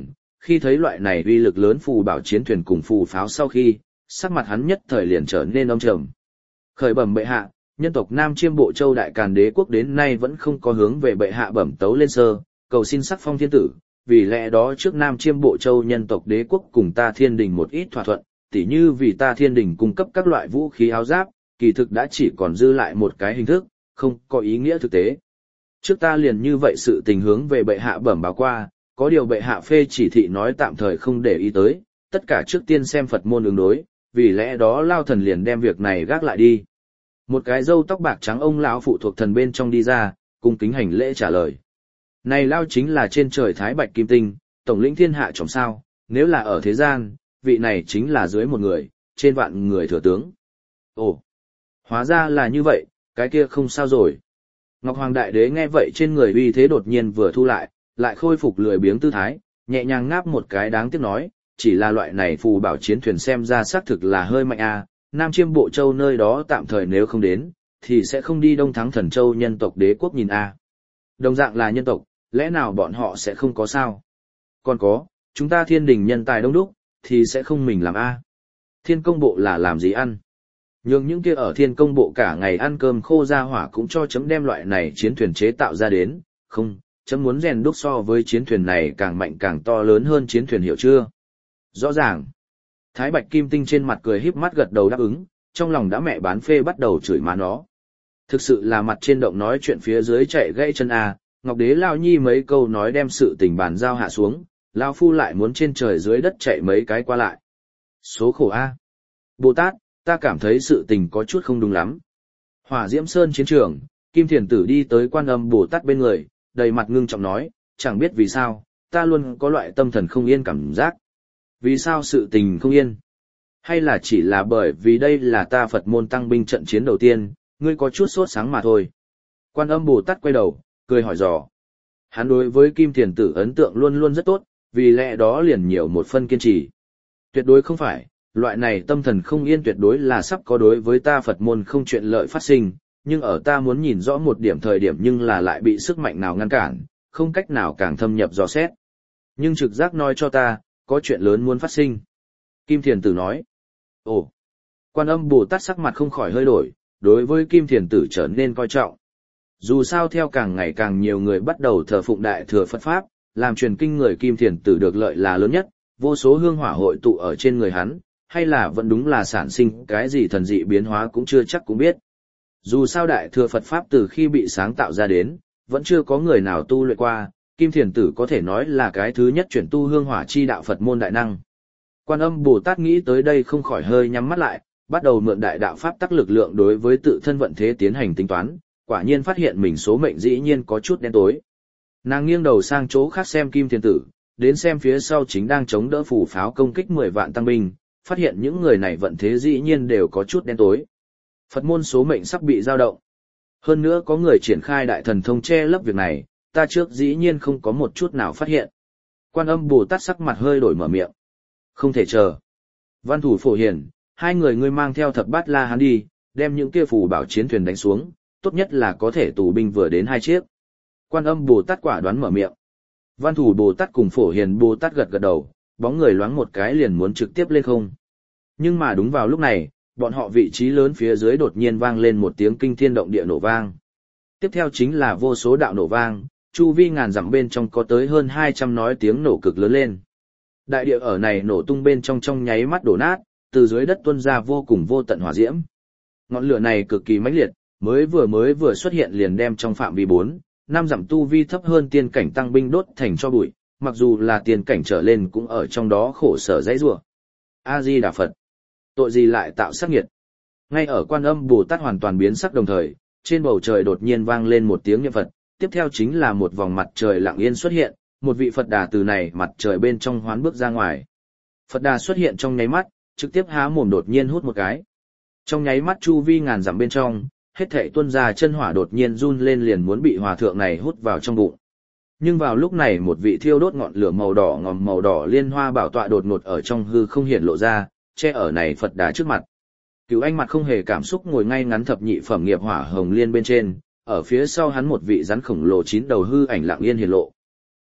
khi thấy loại này uy lực lớn phù bảo chiến thuyền cùng phù pháo sau khi, sắc mặt hắn nhất thời liền trở nên âm trầm. Khởi bẩm bệ hạ, nhân tộc Nam Chiêm Bộ Châu Đại Càn Đế quốc đến nay vẫn không có hướng về bệ hạ bẩm tấu lên sơ, cầu xin sắc phong thiên tử, vì lẽ đó trước Nam Chiêm Bộ Châu nhân tộc đế quốc cùng ta Thiên Đình một ít thỏa thuận, tỉ như vì ta Thiên Đình cung cấp các loại vũ khí áo giáp, kỳ thực đã chỉ còn dư lại một cái hình thức, không có ý nghĩa thực tế. Trước ta liền như vậy sự tình hướng về bệ hạ bẩm báo qua, có điều bệ hạ phê chỉ thị nói tạm thời không để ý tới, tất cả trước tiên xem Phật môn ứng đối, vì lẽ đó Lao Thần liền đem việc này gác lại đi. Một cái râu tóc bạc trắng ông lão phụ thuộc thần bên trong đi ra, cung kính hành lễ trả lời. Này Lao chính là trên trời Thái Bạch Kim Tinh, tổng lĩnh thiên hạ trong sao, nếu là ở thế gian, vị này chính là dưới một người, trên vạn người thừa tướng. Ồ, hóa ra là như vậy, cái kia không sao rồi. Ngọc Hoàng Đại Đế nghe vậy trên người uy thế đột nhiên vừa thu lại khôi phục lười biếng tư thái, nhẹ nhàng ngáp một cái đáng tiếc nói, chỉ là loại này phù bảo chiến thuyền xem ra xác thực là hơi mạnh a. Nam Chiêm Bộ Châu nơi đó tạm thời nếu không đến, thì sẽ không đi Đông Thắng Thần Châu nhân tộc đế quốc nhìn a. Đồng dạng là nhân tộc, lẽ nào bọn họ sẽ không có sao? Còn có, chúng ta Thiên Đình nhân tài đông đúc, thì sẽ không mình làm a. Thiên Công Bộ là làm gì ăn? Nhưng những kia ở Thiên Công Bộ cả ngày ăn cơm khô ra hỏa cũng cho chấm đem loại này chiến thuyền chế tạo ra đến, không, chấm muốn rèn đúc so với chiến thuyền này càng mạnh càng to lớn hơn chiến thuyền hiểu chưa? Rõ ràng. Thái Bạch Kim Tinh trên mặt cười híp mắt gật đầu đáp ứng, trong lòng đã mẹ bán phê bắt đầu chửi má nó. Thực sự là mặt trên động nói chuyện phía dưới chạy gãy chân a, Ngọc Đế Lao Nhi mấy câu nói đem sự tình bàn giao hạ xuống, Lao Phu lại muốn trên trời dưới đất chạy mấy cái qua lại. Số khổ a. Bồ Tát, ta cảm thấy sự tình có chút không đúng lắm. Hỏa Diễm Sơn chiến trường, Kim Thiền Tử đi tới Quan Âm Bồ Tát bên người, đầy mặt ngưng trọng nói, chẳng biết vì sao, ta luôn có loại tâm thần không yên cảm giác. Vì sao sự tình không yên? Hay là chỉ là bởi vì đây là ta Phật môn tăng binh trận chiến đầu tiên, ngươi có chút sốt sáng mà thôi. Quan Âm Bồ Tát quay đầu, cười hỏi dò. Hắn đối với Kim Thiền Tử ấn tượng luôn luôn rất tốt, vì lẽ đó liền nhiều một phân kiên trì. Tuyệt đối không phải, loại này tâm thần không yên tuyệt đối là sắp có đối với ta Phật môn không chuyện lợi phát sinh, nhưng ở ta muốn nhìn rõ một điểm thời điểm nhưng là lại bị sức mạnh nào ngăn cản, không cách nào càng thâm nhập dò xét. Nhưng trực giác nói cho ta, có chuyện lớn muốn phát sinh. Kim Thiền Tử nói. Ồ! Quan Âm Bồ Tát sắc mặt không khỏi hơi đổi, đối với Kim Thiền Tử trở nên coi trọng. Dù sao theo càng ngày càng nhiều người bắt đầu thờ phụng Đại Thừa Phật Pháp, làm truyền kinh người Kim Thiền Tử được lợi là lớn nhất, vô số hương hỏa hội tụ ở trên người hắn, hay là vẫn đúng là sản sinh cái gì thần dị biến hóa cũng chưa chắc cũng biết. Dù sao Đại Thừa Phật Pháp từ khi bị sáng tạo ra đến, vẫn chưa có người nào tu luyện qua, Kim Thiền Tử có thể nói là cái thứ nhất chuyển tu hương hỏa chi đạo Phật môn đại năng. Quan Âm Bồ Tát nghĩ tới đây không khỏi hơi nhắm mắt lại, bắt đầu mượn đại đạo pháp tắc lực lượng đối với tự thân vận thế tiến hành tính toán, quả nhiên phát hiện mình số mệnh dĩ nhiên có chút đen tối. Nàng nghiêng đầu sang chỗ khác xem Kim Thiền Tử, đến xem phía sau chính đang chống đỡ phủ pháo công kích 10 vạn tăng binh, phát hiện những người này vận thế dĩ nhiên đều có chút đen tối. Phật môn số mệnh sắp bị dao động. Hơn nữa có người triển khai đại thần thông che lấp việc này, ta trước dĩ nhiên không có một chút nào phát hiện. Quan Âm Bồ Tát sắc mặt hơi đổi mở miệng. Không thể chờ. Văn Thủ Phổ Hiền, hai người ngươi mang theo Thập Bát La Hán đi, đem những kia phù bảo chiến thuyền đánh xuống, tốt nhất là có thể tù binh vừa đến 2 chiếc. Quan Âm Bồ Tát quả đoán mở miệng. Văn Thủ Bồ Tát cùng Phổ Hiền Bồ Tát gật gật đầu, bóng người loáng một cái liền muốn trực tiếp lên không. Nhưng mà đúng vào lúc này, bọn họ vị trí lớn phía dưới đột nhiên vang lên một tiếng kinh thiên động địa nổ vang. Tiếp theo chính là vô số đạo nổ vang, chu vi ngàn dặm bên trong có tới hơn 200 nói tiếng nổ cực lớn lên. Đại địa ở này nổ tung bên trong nháy mắt đổ nát, từ dưới đất tuôn ra vô cùng vô tận hỏa diễm. Ngọn lửa này cực kỳ mãnh liệt, mới vừa xuất hiện liền đem trong phạm vi 4-5 dặm tu vi thấp hơn tiên cảnh tăng binh đốt thành cho bụi, mặc dù là tiên cảnh trở lên cũng ở trong đó khổ sở dãy rủa. A Di Đà Phật, tội gì lại tạo sát nghiệt? Ngay ở Quan Âm Bồ Tát hoàn toàn biến sắc đồng thời, trên bầu trời đột nhiên vang lên một tiếng niệm Phật, tiếp theo chính là một vòng mặt trời lặng yên xuất hiện, một vị Phật Đà từ này mặt trời bên trong hoán bước ra ngoài. Phật Đà xuất hiện trong nháy mắt, trực tiếp há mồm đột nhiên hút một cái. Trong nháy mắt chu vi ngàn dặm bên trong, hết thảy tuôn ra chân hỏa đột nhiên run lên liền muốn bị hòa thượng này hút vào trong bụng. Nhưng vào lúc này một vị thiêu đốt ngọn lửa màu đỏ liên hoa bảo tọa đột ngột ở trong hư không hiện lộ ra, che ở này Phật Đà trước mặt. Cửu Anh mặt không hề cảm xúc ngồi ngay ngắn thập nhị phẩm nghiệp hỏa hồng liên bên trên, ở phía sau hắn một vị rắn khổng lồ 9 đầu hư ảnh lặng yên hiện lộ.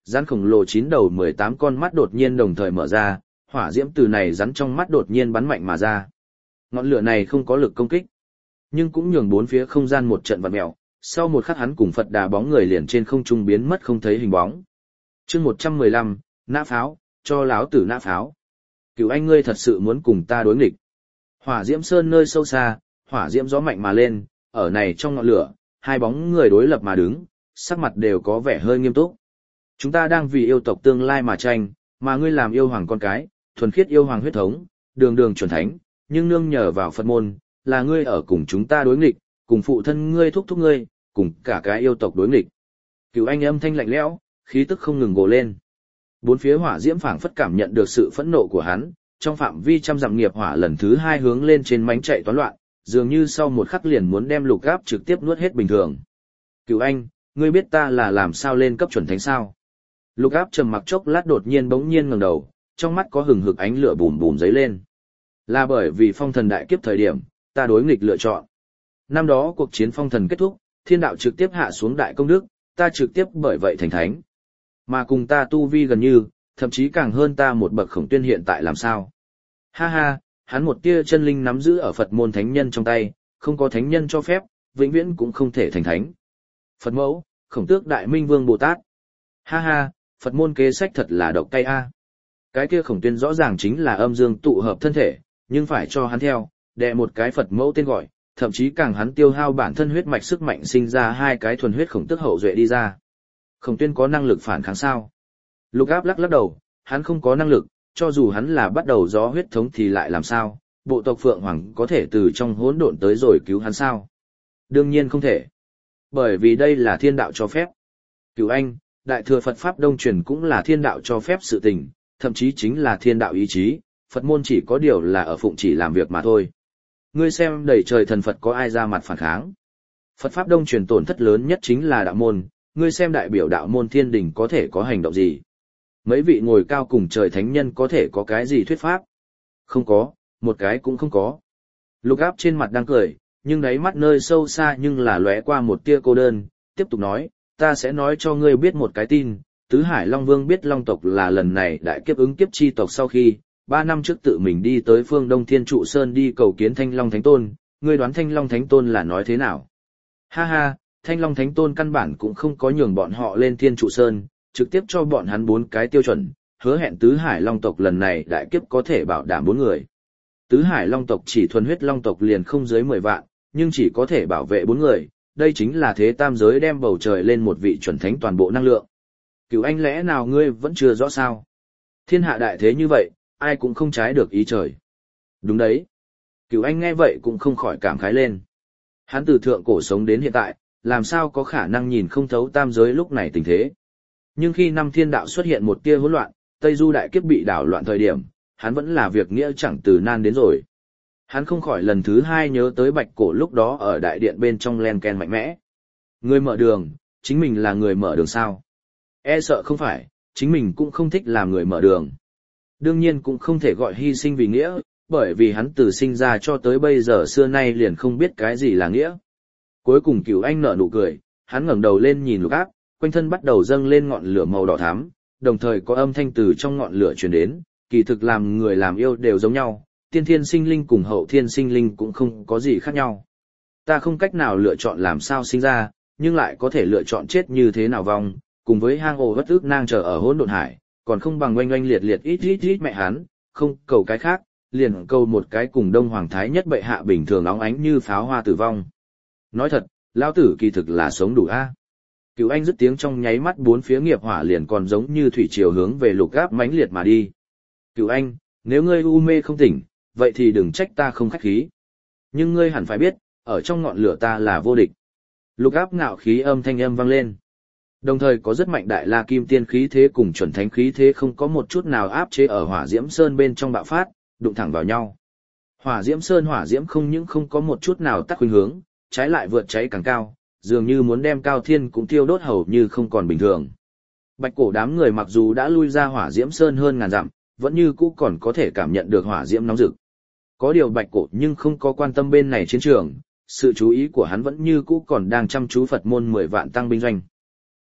Rắn khổng lồ 9 đầu 18 con mắt đột nhiên đồng thời mở ra, hỏa diễm từ này rắn trong mắt đột nhiên bắn mạnh mà ra. Ngọn lửa này không có lực công kích, nhưng cũng nhường bốn phía không gian một trận vặn mèo. Sau một khắc hắn cùng Phật Đà bóng người liền trên không trung biến mất không thấy hình bóng. Chương 115, nã pháo, cho láo tử nã pháo. Cửu anh ngươi thật sự muốn cùng ta đối nghịch. Hỏa diễm sơn nơi sâu xa, hỏa diễm gió mạnh mà lên, ở này trong ngọn lửa, hai bóng người đối lập mà đứng, sắc mặt đều có vẻ hơi nghiêm túc. Chúng ta đang vì yêu tộc tương lai mà tranh, mà ngươi làm yêu hoàng con cái, thuần khiết yêu hoàng huyết thống, đường đường chuẩn thánh, nhưng nương nhờ vào Phật môn, là ngươi ở cùng chúng ta đối nghịch, cùng phụ thân ngươi thúc thúc ngươi, cùng cả cái yêu tộc đối nghịch. Cửu anh âm thanh lạnh lẽo, khí tức không ngừng gồ lên. Bốn phía hỏa diễm phảng phất cảm nhận được sự phẫn nộ của hắn, trong phạm vi trăm dặm nghiệp hỏa lần thứ hai hướng lên trên mánh chạy toán loạn, dường như sau một khắc liền muốn đem Lục Áp trực tiếp nuốt hết bình thường. Cửu anh, ngươi biết ta là làm sao lên cấp chuẩn thánh sao? Lục Áp trầm mặc chốc lát đột nhiên bỗng nhiên ngẩng đầu, trong mắt có hừng hực ánh lửa bùm bùm giấy lên. Là bởi vì phong thần đại kiếp thời điểm, ta đối nghịch lựa chọn. Năm đó cuộc chiến phong thần kết thúc, thiên đạo trực tiếp hạ xuống đại công đức, ta trực tiếp bởi vậy thành thánh. Mà cùng ta tu vi gần như, thậm chí càng hơn ta một bậc Khổng Tuyên hiện tại làm sao? Ha ha, hắn một tia chân linh nắm giữ ở Phật môn thánh nhân trong tay, không có thánh nhân cho phép, vĩnh viễn cũng không thể thành thánh. Phật mẫu, Khổng Tước Đại Minh Vương Bồ Tát. Ha ha, Phật môn kế sách thật là độc cay a. Cái kia Khổng Tuyên rõ ràng chính là âm dương tụ hợp thân thể, nhưng phải cho hắn theo, đè một cái Phật mẫu tên gọi, thậm chí càng hắn tiêu hao bản thân huyết mạch sức mạnh sinh ra hai cái thuần huyết Khổng Tước hậu duệ đi ra. Khổng Tuyên có năng lực phản kháng sao? Lục Áp lắc đầu, hắn không có năng lực, cho dù hắn là bắt đầu gió huyết thống thì lại làm sao? Bộ tộc Phượng Hoàng có thể từ trong hỗn độn tới rồi cứu hắn sao? Đương nhiên không thể. Bởi vì đây là thiên đạo cho phép. Cửu anh, Đại thừa Phật Pháp Đông truyền cũng là thiên đạo cho phép sự tình, thậm chí chính là thiên đạo ý chí, Phật môn chỉ có điều là ở phụng chỉ làm việc mà thôi. Ngươi xem đầy trời thần Phật có ai ra mặt phản kháng. Phật Pháp Đông truyền tổn thất lớn nhất chính là đạo môn, ngươi xem đại biểu đạo môn thiên đình có thể có hành động gì. Mấy vị ngồi cao cùng trời thánh nhân có thể có cái gì thuyết pháp. Không có, một cái cũng không có. Lục Áp trên mặt đang cười, nhưng đáy mắt nơi sâu xa nhưng là lóe qua một tia cô đơn, tiếp tục nói, ta sẽ nói cho ngươi biết một cái tin, Tứ Hải Long Vương biết Long tộc là lần này đại kiếp ứng kiếp chi tộc sau khi, 3 năm trước tự mình đi tới phương Đông Thiên Trụ Sơn đi cầu kiến Thanh Long Thánh Tôn, ngươi đoán Thanh Long Thánh Tôn là nói thế nào? Ha ha, Thanh Long Thánh Tôn căn bản cũng không có nhường bọn họ lên Thiên Trụ Sơn, trực tiếp cho bọn hắn 4 cái tiêu chuẩn, hứa hẹn Tứ Hải Long tộc lần này đại kiếp có thể bảo đảm 4 người. Tứ Hải Long tộc chỉ thuần huyết Long tộc liền không dưới 10 vạn, nhưng chỉ có thể bảo vệ 4 người, đây chính là thế tam giới đem bầu trời lên một vị chuẩn thánh toàn bộ năng lượng. Cửu anh lẽ nào ngươi vẫn chưa rõ sao? Thiên hạ đại thế như vậy, ai cũng không trái được ý trời. Đúng đấy. Cửu anh nghe vậy cũng không khỏi cảm khái lên. Hắn từ thượng cổ sống đến hiện tại, làm sao có khả năng nhìn không thấu tam giới lúc này tình thế. Nhưng khi năm thiên đạo xuất hiện một tia hỗn loạn, Tây Du đại kiếp bị đảo loạn thời điểm, hắn vẫn là việc nghĩa chẳng từ nan đến rồi. Hắn không khỏi lần thứ 2 nhớ tới Bạch Cổ lúc đó ở đại điện bên trong len ken mạnh mẽ. Người mở đường, chính mình là người mở đường sao? E sợ không phải, chính mình cũng không thích làm người mở đường. Đương nhiên cũng không thể gọi hy sinh vì nghĩa, bởi vì hắn từ sinh ra cho tới bây giờ xưa nay liền không biết cái gì là nghĩa. Cuối cùng Cửu anh nở nụ cười, hắn ngẩng đầu lên nhìn Lục Áp, quanh thân bắt đầu dâng lên ngọn lửa màu đỏ thắm, đồng thời có âm thanh từ trong ngọn lửa truyền đến, kỳ thực làm người làm yêu đều giống nhau, tiên thiên sinh linh cùng hậu thiên sinh linh cũng không có gì khác nhau. Ta không cách nào lựa chọn làm sao sinh ra, nhưng lại có thể lựa chọn chết như thế nào vong, cùng với hang ổ bất ức nang chờ ở hỗn độn hải, còn không bằng oanh oanh liệt liệt ít mẹ hắn, không cầu cái khác, liền cầu một cái cùng Đông Hoàng Thái nhất bệ hạ bình thường óng ánh như pháo hoa tử vong. Nói thật, lão tử kỳ thực là sống đủ a. Cửu anh dứt tiếng trong nháy mắt 4 phía nghiệp hỏa liền còn giống như thủy triều hướng về Lục Áp mãnh liệt mà đi. Cửu anh, nếu ngươi u mê không tỉnh, vậy thì đừng trách ta không khách khí. Nhưng ngươi hẳn phải biết, ở trong ngọn lửa ta là vô địch. Lục Áp ngạo khí âm thanh âm vang lên. Đồng thời có rất mạnh đại la kim tiên khí thế cùng chuẩn thánh khí thế không có một chút nào áp chế ở hỏa diễm sơn bên trong bạo phát, đụng thẳng vào nhau. Hỏa diễm sơn hỏa diễm không những không có một chút nào tắc khuynh hướng, trái lại vượt cháy càng cao, dường như muốn đem cao thiên cũng thiêu đốt hầu như không còn bình thường. Bạch Cổ đám người mặc dù đã lui ra hỏa diễm sơn hơn ngàn dặm, vẫn như cũ còn có thể cảm nhận được hỏa diễm nóng rực. Có điều Bạch Cổ nhưng không có quan tâm bên này chiến trường, sự chú ý của hắn vẫn như cũ còn đang chăm chú Phật môn 10 vạn tăng binh doanh.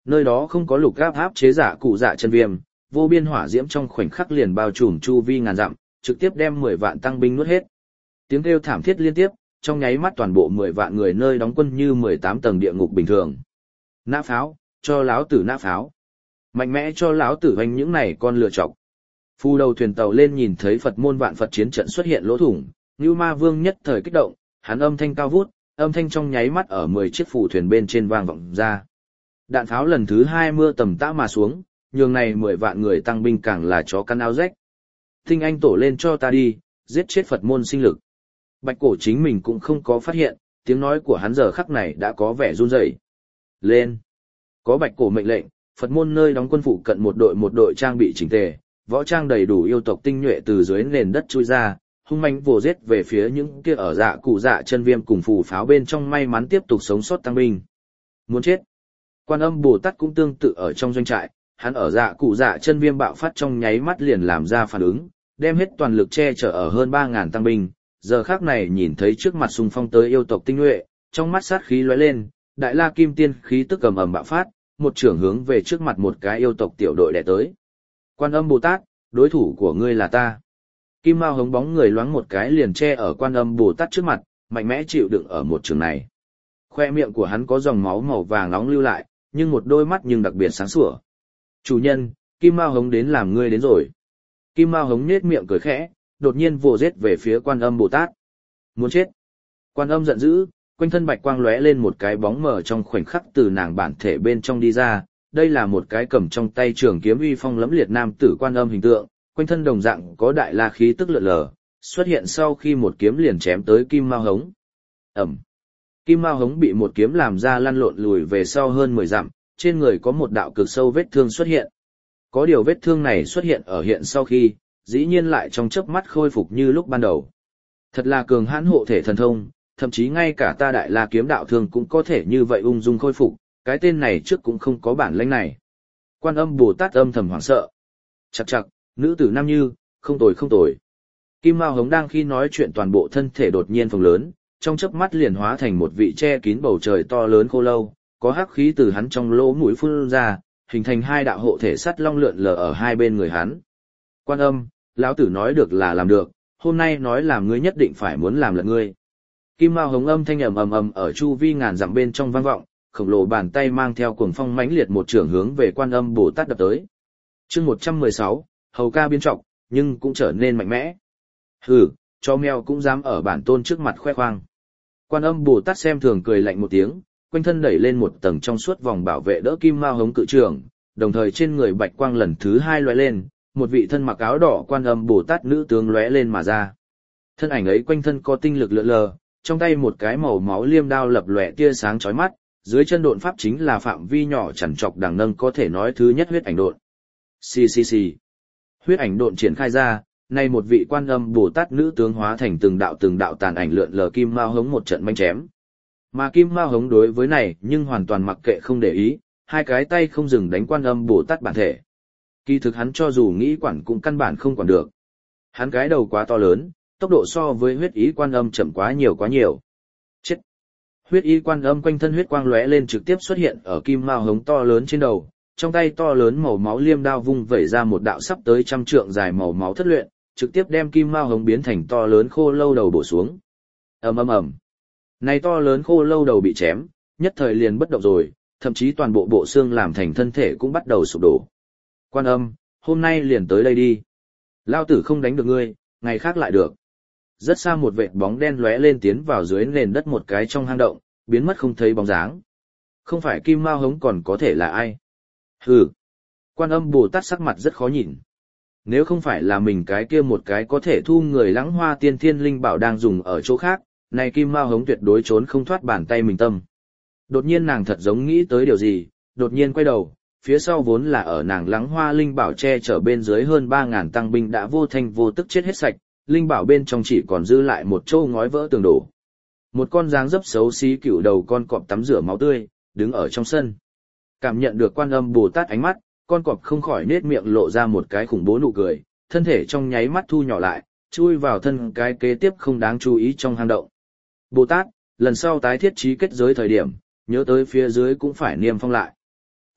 Nơi đó không có lục áp chế giả cụ dạ chân viêm, vô biên hỏa diễm trong khoảnh khắc liền bao trùm chu vi ngàn dặm, trực tiếp đem 10 vạn tăng binh nuốt hết. Tiếng kêu thảm thiết liên tiếp, trong nháy mắt toàn bộ 10 vạn người nơi đóng quân như 18 tầng địa ngục bình thường. Nã pháo, cho lão tử nã pháo. Mạnh mẽ cho lão tử hoành những này con lừa chọc. Phu đầu thuyền tàu lên nhìn thấy Phật môn vạn Phật chiến trận xuất hiện lỗ thủng, Như Ma Vương nhất thời kích động, hắn âm thanh cao vút, âm thanh trong nháy mắt ở 10 chiếc phù thuyền bên trên vang vọng ra. Đạn pháo lần thứ 2 mưa tầm tã mà xuống, nhường này 10 vạn người tăng binh càng là chó căn áo rách. Tinh anh tổ lên cho ta đi, giết chết Phật môn sinh lực. Bạch cổ chính mình cũng không có phát hiện, tiếng nói của hắn giờ khắc này đã có vẻ run rẩy. Lên! Có bạch cổ mệnh lệnh, Phật môn nơi đóng quân phụ cận một đội trang bị chỉnh tề, võ trang đầy đủ yêu tộc tinh nhuệ từ dưới nền đất chui ra, hung manh vồ giết về phía những kia ở dạ cụ dạ chân viêm cùng phù pháo bên trong may mắn tiếp tục sống sót tăng binh. Muốn chết! Quan Âm Bồ Tát cũng tương tự ở trong doanh trại, hắn ở dạ cụ dạ chân viêm bạo phát trong nháy mắt liền làm ra phản ứng, đem hết toàn lực che chở ở hơn 3.000 tăng binh, giờ khác này nhìn thấy trước mặt xung phong tới yêu tộc tinh nhuệ, trong mắt sát khí lóe lên, đại la kim tiên khí tức ầm ầm bạo phát, một trưởng hướng về trước mặt một cái yêu tộc tiểu đội đè tới. Quan Âm Bồ Tát, đối thủ của ngươi là ta. Kim Mao hống bóng người loáng một cái liền che ở Quan Âm Bồ Tát trước mặt, mạnh mẽ chịu đựng ở một trường này. Khoe miệng của hắn có dòng máu màu vàng nóng lưu lại, nhưng một đôi mắt nhưng đặc biệt sáng sủa. Chủ nhân, Kim Mao hống đến làm ngươi đến rồi. Kim Mao hống nết miệng cười khẽ, đột nhiên vồ giết về phía Quan Âm Bồ Tát. Muốn chết. Quan Âm giận dữ, quanh thân bạch quang lóe lên một cái bóng mờ trong khoảnh khắc từ nàng bản thể bên trong đi ra. Đây là một cái cầm trong tay trường kiếm uy phong lẫm liệt nam tử Quan Âm hình tượng, quanh thân đồng dạng có đại la khí tức lượn lờ, xuất hiện sau khi một kiếm liền chém tới Kim Mao hống. Ẩm. Kim Mao hống bị một kiếm làm ra lăn lộn lùi về sau hơn 10 dặm, trên người có một đạo cực sâu vết thương xuất hiện. Có điều vết thương này xuất hiện ở hiện sau khi, dĩ nhiên lại trong chớp mắt khôi phục như lúc ban đầu. Thật là cường hãn hộ thể thần thông, thậm chí ngay cả ta đại la kiếm đạo thương cũng có thể như vậy ung dung khôi phục, cái tên này trước cũng không có bản lĩnh này. Quan Âm Bồ Tát âm thầm hoảng sợ. Chậc chậc, nữ tử Nam Như, không tồi không tồi. Kim Mao hống đang khi nói chuyện toàn bộ thân thể đột nhiên phồng lớn, trong chớp mắt liền hóa thành một vị che kín bầu trời to lớn khô lâu, có hắc khí từ hắn trong lỗ mũi phun ra, hình thành hai đạo hộ thể sắt long lượn lờ ở hai bên người hắn. Quan Âm, lão tử nói được là làm được, hôm nay nói làm ngươi nhất định phải muốn làm lận ngươi. Kim Mao hống âm thanh ầm ầm ầm ở chu vi ngàn dặm bên trong vang vọng, khổng lồ bàn tay mang theo cuồng phong mãnh liệt một chưởng hướng về Quan Âm Bồ Tát đập tới. Chương 116, hầu ca biến trọng, nhưng cũng trở nên mạnh mẽ. Hừ, cho mèo cũng dám ở bản tôn trước mặt khoe khoang. Quan Âm Bồ Tát xem thường cười lạnh một tiếng, quanh thân đẩy lên một tầng trong suốt vòng bảo vệ đỡ Kim Mao hống cự trưởng, đồng thời trên người bạch quang lần thứ 2 lóe lên, một vị thân mặc áo đỏ Quan Âm Bồ Tát nữ tướng lóe lên mà ra. Thân ảnh ấy quanh thân có tinh lực lượn lờ, trong tay một cái màu máu liêm đao lập lòe tia sáng chói mắt, dưới chân độn pháp chính là phạm vi nhỏ chằn trọc đằng nâng có thể nói thứ nhất huyết ảnh độn. Xì xì xì. Huyết ảnh độn triển khai ra, nay một vị Quan Âm Bồ Tát nữ tướng hóa thành từng đạo tàn ảnh lượn lờ Kim Mao hống một trận manh chém. Mà Kim Mao hống đối với này nhưng hoàn toàn mặc kệ không để ý, hai cái tay không dừng đánh Quan Âm Bồ Tát bản thể. Kỳ thực hắn cho dù nghĩ quản cũng căn bản không quản được. Hắn cái đầu quá to lớn, tốc độ so với huyết ý Quan Âm chậm quá nhiều. Chết! Huyết ý Quan Âm quanh thân huyết quang lóe lên trực tiếp xuất hiện ở Kim Mao hống to lớn trên đầu, trong tay to lớn màu máu liêm đao vung vẩy ra một đạo sắp tới 100 trượng dài màu máu thất luyện, trực tiếp đem Kim Mao hống biến thành to lớn khô lâu đầu bổ xuống. Ầm ầm ầm. Này to lớn khô lâu đầu bị chém, nhất thời liền bất động rồi, thậm chí toàn bộ bộ xương làm thành thân thể cũng bắt đầu sụp đổ. Quan Âm, hôm nay liền tới đây đi. Lao tử không đánh được ngươi, ngày khác lại được. Rất xa một vệt bóng đen lóe lên tiến vào dưới nền đất một cái trong hang động, biến mất không thấy bóng dáng. Không phải Kim Mao hống còn có thể là ai? Hừ. Quan Âm Bồ Tát sắc mặt rất khó nhìn. Nếu không phải là mình cái kia một cái có thể thu người Lãng Hoa Tiên Thiên Linh Bảo đang dùng ở chỗ khác, này Kim Mao hống tuyệt đối trốn không thoát bàn tay mình tâm. Đột nhiên nàng thật giống nghĩ tới điều gì, đột nhiên quay đầu, phía sau vốn là ở nàng Lãng Hoa Linh Bảo che chở bên dưới hơn 3.000 tăng binh đã vô thanh vô tức chết hết sạch, Linh Bảo bên trong chỉ còn dư lại một châu ngói vỡ tường đổ. Một con dáng dấp xấu xí cựu đầu con cọp tắm rửa máu tươi, đứng ở trong sân. Cảm nhận được Quan Âm Bồ Tát ánh mắt, con cọp không khỏi nết miệng lộ ra một cái khủng bố nụ cười, thân thể trong nháy mắt thu nhỏ lại, chui vào thân cái kế tiếp không đáng chú ý trong hang động. Bồ Tát, lần sau tái thiết trí kết giới thời điểm, nhớ tới phía dưới cũng phải niêm phong lại.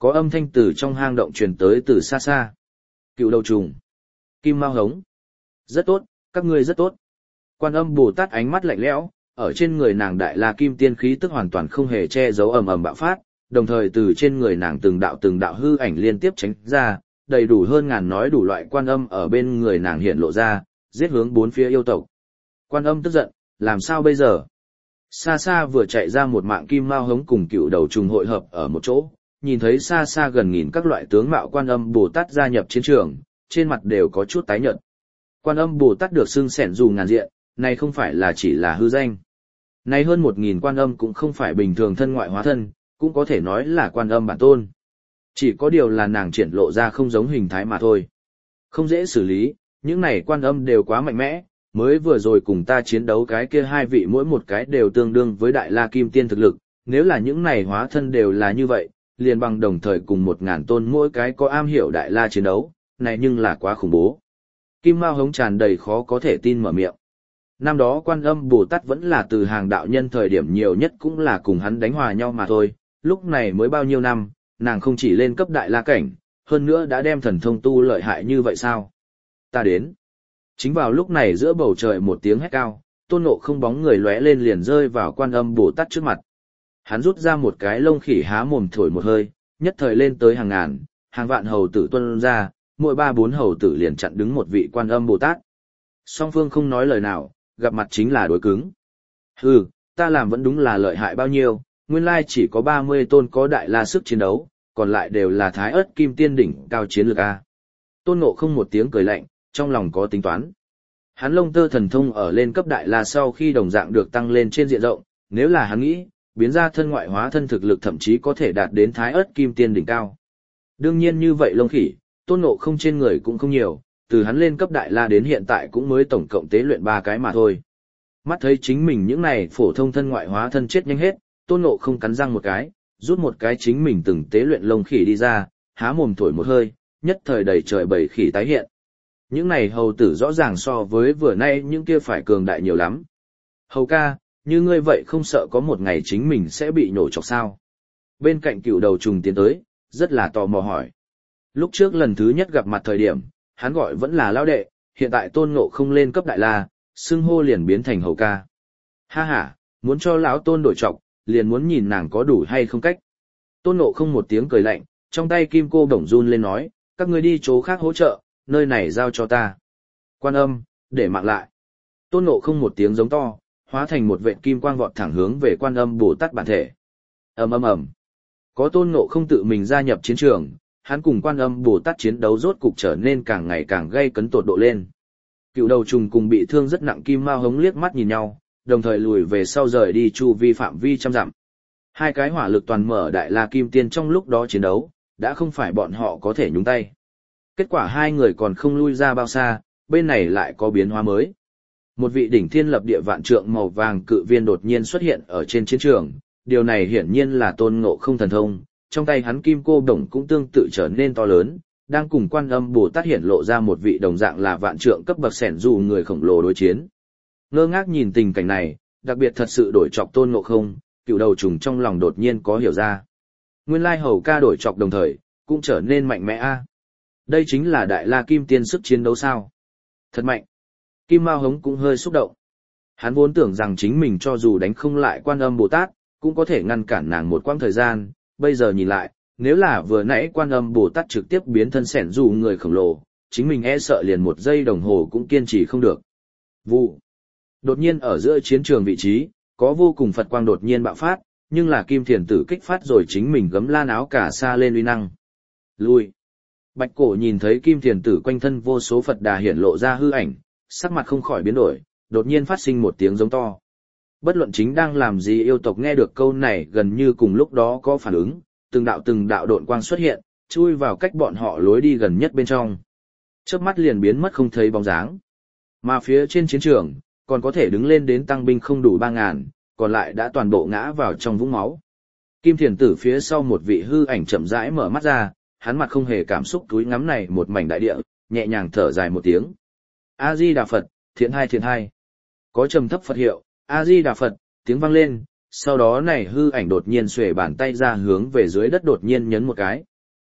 Có âm thanh từ trong hang động truyền tới từ xa xa. Cựu đầu trùng. Kim Mao Hống. Rất tốt, các ngươi rất tốt. Quan Âm Bồ Tát ánh mắt lạnh lẽo, ở trên người nàng Đại La Kim Tiên khí tức hoàn toàn không hề che giấu ầm ầm bạo phát, đồng thời từ trên người nàng từng đạo hư ảnh liên tiếp tránh ra, đầy đủ hơn ngàn nói đủ loại quan âm ở bên người nàng hiện lộ ra, giết hướng bốn phía yêu tộc. Quan Âm tức giận, làm sao bây giờ? Xa xa vừa chạy ra một mạng Kim Mao Hống cùng cựu đầu trùng hội hợp ở một chỗ, nhìn thấy xa xa gần nghìn các loại tướng mạo Quan Âm Bồ Tát gia nhập chiến trường, trên mặt đều có chút tái nhợt. Quan Âm Bồ Tát được xưng xẻn dù ngàn diện, này không phải là chỉ là hư danh. Này hơn 1000 quan âm cũng không phải bình thường thân ngoại hóa thân, cũng có thể nói là quan âm bản tôn. Chỉ có điều là nàng triển lộ ra không giống hình thái mà thôi. Không dễ xử lý, những này quan âm đều quá mạnh mẽ, mới vừa rồi cùng ta chiến đấu cái kia hai vị mỗi một cái đều tương đương với Đại La Kim Tiên thực lực, nếu là những này hóa thân đều là như vậy, liền bằng đồng thời cùng 1000 tôn mỗi cái có am hiểu Đại La chiến đấu, này nhưng là quá khủng bố. Kim Mao Hống tràn đầy khó có thể tin mở miệng. Năm đó Quan Âm Bồ Tát vẫn là từ hàng đạo nhân thời điểm nhiều nhất cũng là cùng hắn đánh hòa nhau mà thôi, lúc này mới bao nhiêu năm, nàng không chỉ lên cấp Đại La cảnh, hơn nữa đã đem thần thông tu lợi hại như vậy sao? Ta đến. Chính vào lúc này giữa bầu trời một tiếng hét cao, Tôn Ngộ Không bóng người lóe lên liền rơi vào Quan Âm Bồ Tát trước mặt. Hắn rút ra một cái lông khỉ há mồm thổi một hơi, nhất thời lên tới hàng ngàn, hàng vạn hầu tử tuôn ra, mỗi 3-4 hầu tử liền chặn đứng một vị Quan Âm Bồ Tát. Song phương không nói lời nào, gặp mặt chính là đối cứng. Hừ, ta làm vẫn đúng là lợi hại bao nhiêu, nguyên lai chỉ có 30 tôn có Đại La sức chiến đấu, còn lại đều là Thái Ức Kim Tiên đỉnh cao chiến lược a. Tôn Ngộ Không một tiếng cười lạnh, trong lòng có tính toán. Hắn Lông Tơ thần thông ở lên cấp Đại La sau khi đồng dạng được tăng lên trên diện rộng, nếu là hắn nghĩ, biến ra thân ngoại hóa thân thực lực thậm chí có thể đạt đến Thái Ức Kim Tiên đỉnh cao. Đương nhiên như vậy lông khỉ, Tôn Ngộ Không trên người cũng không nhiều, từ hắn lên cấp Đại La đến hiện tại cũng mới tổng cộng tế luyện 3 cái mà thôi. Mắt thấy chính mình những này phổ thông thân ngoại hóa thân chết nhanh hết, Tôn Ngộ Không cắn răng một cái, rút một cái chính mình từng tế luyện lông khỉ đi ra, há mồm thổi một hơi, nhất thời đầy trời bầy khỉ tái hiện. Những này hầu tử rõ ràng so với vừa nay những kia phải cường đại nhiều lắm. Hầu ca, như ngươi vậy không sợ có một ngày chính mình sẽ bị nổ chọc sao? Bên cạnh cựu đầu trùng tiến tới, rất là tò mò hỏi. Lúc trước lần thứ nhất gặp mặt thời điểm, hắn gọi vẫn là lão đệ, hiện tại Tôn Ngộ Không lên cấp Đại La, xưng hô liền biến thành hầu ca. Ha ha, muốn cho lão Tôn đổi trọc, liền muốn nhìn nàng có đủ hay không cách. Tôn Ngộ Không một tiếng cười lạnh, trong tay kim cô bổng run lên nói, các ngươi đi chỗ khác hỗ trợ, nơi này giao cho ta. Quan Âm, để mạng lại. Tôn Ngộ Không một tiếng giống to, hóa thành một vệt kim quang vọt thẳng hướng về Quan Âm Bồ Tát bản thể. Ầm ầm ầm. Có Tôn Ngộ Không tự mình gia nhập chiến trường, hắn cùng Quan Âm Bồ Tát chiến đấu rốt cục trở nên càng ngày càng gay cấn tột độ lên. Cựu đầu trùng cùng bị thương rất nặng Kim Mao Hống liếc mắt nhìn nhau, đồng thời lùi về sau rời đi chu vi phạm vi trăm dặm. Hai cái hỏa lực toàn mở Đại La Kim Tiên trong lúc đó chiến đấu, đã không phải bọn họ có thể nhúng tay. Kết quả hai người còn không lui ra bao xa, bên này lại có biến hóa mới. Một vị đỉnh thiên lập địa vạn trượng màu vàng cự viên đột nhiên xuất hiện ở trên chiến trường, điều này hiển nhiên là Tôn Ngộ Không thần thông, trong tay hắn kim cô đồng cũng tương tự trở nên to lớn, đang cùng Quan Âm Bồ Tát hiển lộ ra một vị đồng dạng là vạn trượng cấp bậc xẻn dù người khổng lồ đối chiến. Ngơ ngác nhìn tình cảnh này, đặc biệt thật sự đổi chọc Tôn Ngộ Không, cựu đầu trùng trong lòng đột nhiên có hiểu ra. Nguyên lai hầu ca đổi chọc đồng thời, cũng trở nên mạnh mẽ a. Đây chính là Đại La Kim Tiên sức chiến đấu sao? Thật mạnh. Kim Mao Hống cũng hơi xúc động. Hắn vốn tưởng rằng chính mình cho dù đánh không lại Quan Âm Bồ Tát, cũng có thể ngăn cản nàng một quãng thời gian, bây giờ nhìn lại, nếu là vừa nãy Quan Âm Bồ Tát trực tiếp biến thân xẻn dù người khổng lồ, chính mình e sợ liền 1 giây đồng hồ cũng kiên trì không được. Vụ. Đột nhiên ở giữa chiến trường vị trí, có vô cùng Phật quang đột nhiên bạo phát, nhưng là Kim Thiền Tử kích phát rồi chính mình gấm lan áo cả xa lên uy năng. Lui. Bạch Cổ nhìn thấy Kim Thiền Tử quanh thân vô số Phật đà hiển lộ ra hư ảnh, sắc mặt không khỏi biến đổi, đột nhiên phát sinh một tiếng giống to. Bất luận chính đang làm gì yêu tộc nghe được câu này gần như cùng lúc đó có phản ứng, từng đạo độn quang xuất hiện, chui vào cách bọn họ lối đi gần nhất bên trong. Chớp mắt liền biến mất không thấy bóng dáng. Mà phía trên chiến trường, còn có thể đứng lên đến tăng binh không đủ 3000, còn lại đã toàn bộ ngã vào trong vũng máu. Kim Thiền Tử phía sau một vị hư ảnh chậm rãi mở mắt ra, hắn mặt không hề cảm xúc túi ngắm này một mảnh đại địa, nhẹ nhàng thở dài một tiếng. A Di Đà Phật, thiện hai. Có trầm thấp Phật hiệu, A Di Đà Phật, tiếng vang lên, sau đó này hư ảnh đột nhiên xuề bàn tay ra hướng về dưới đất đột nhiên nhấn một cái,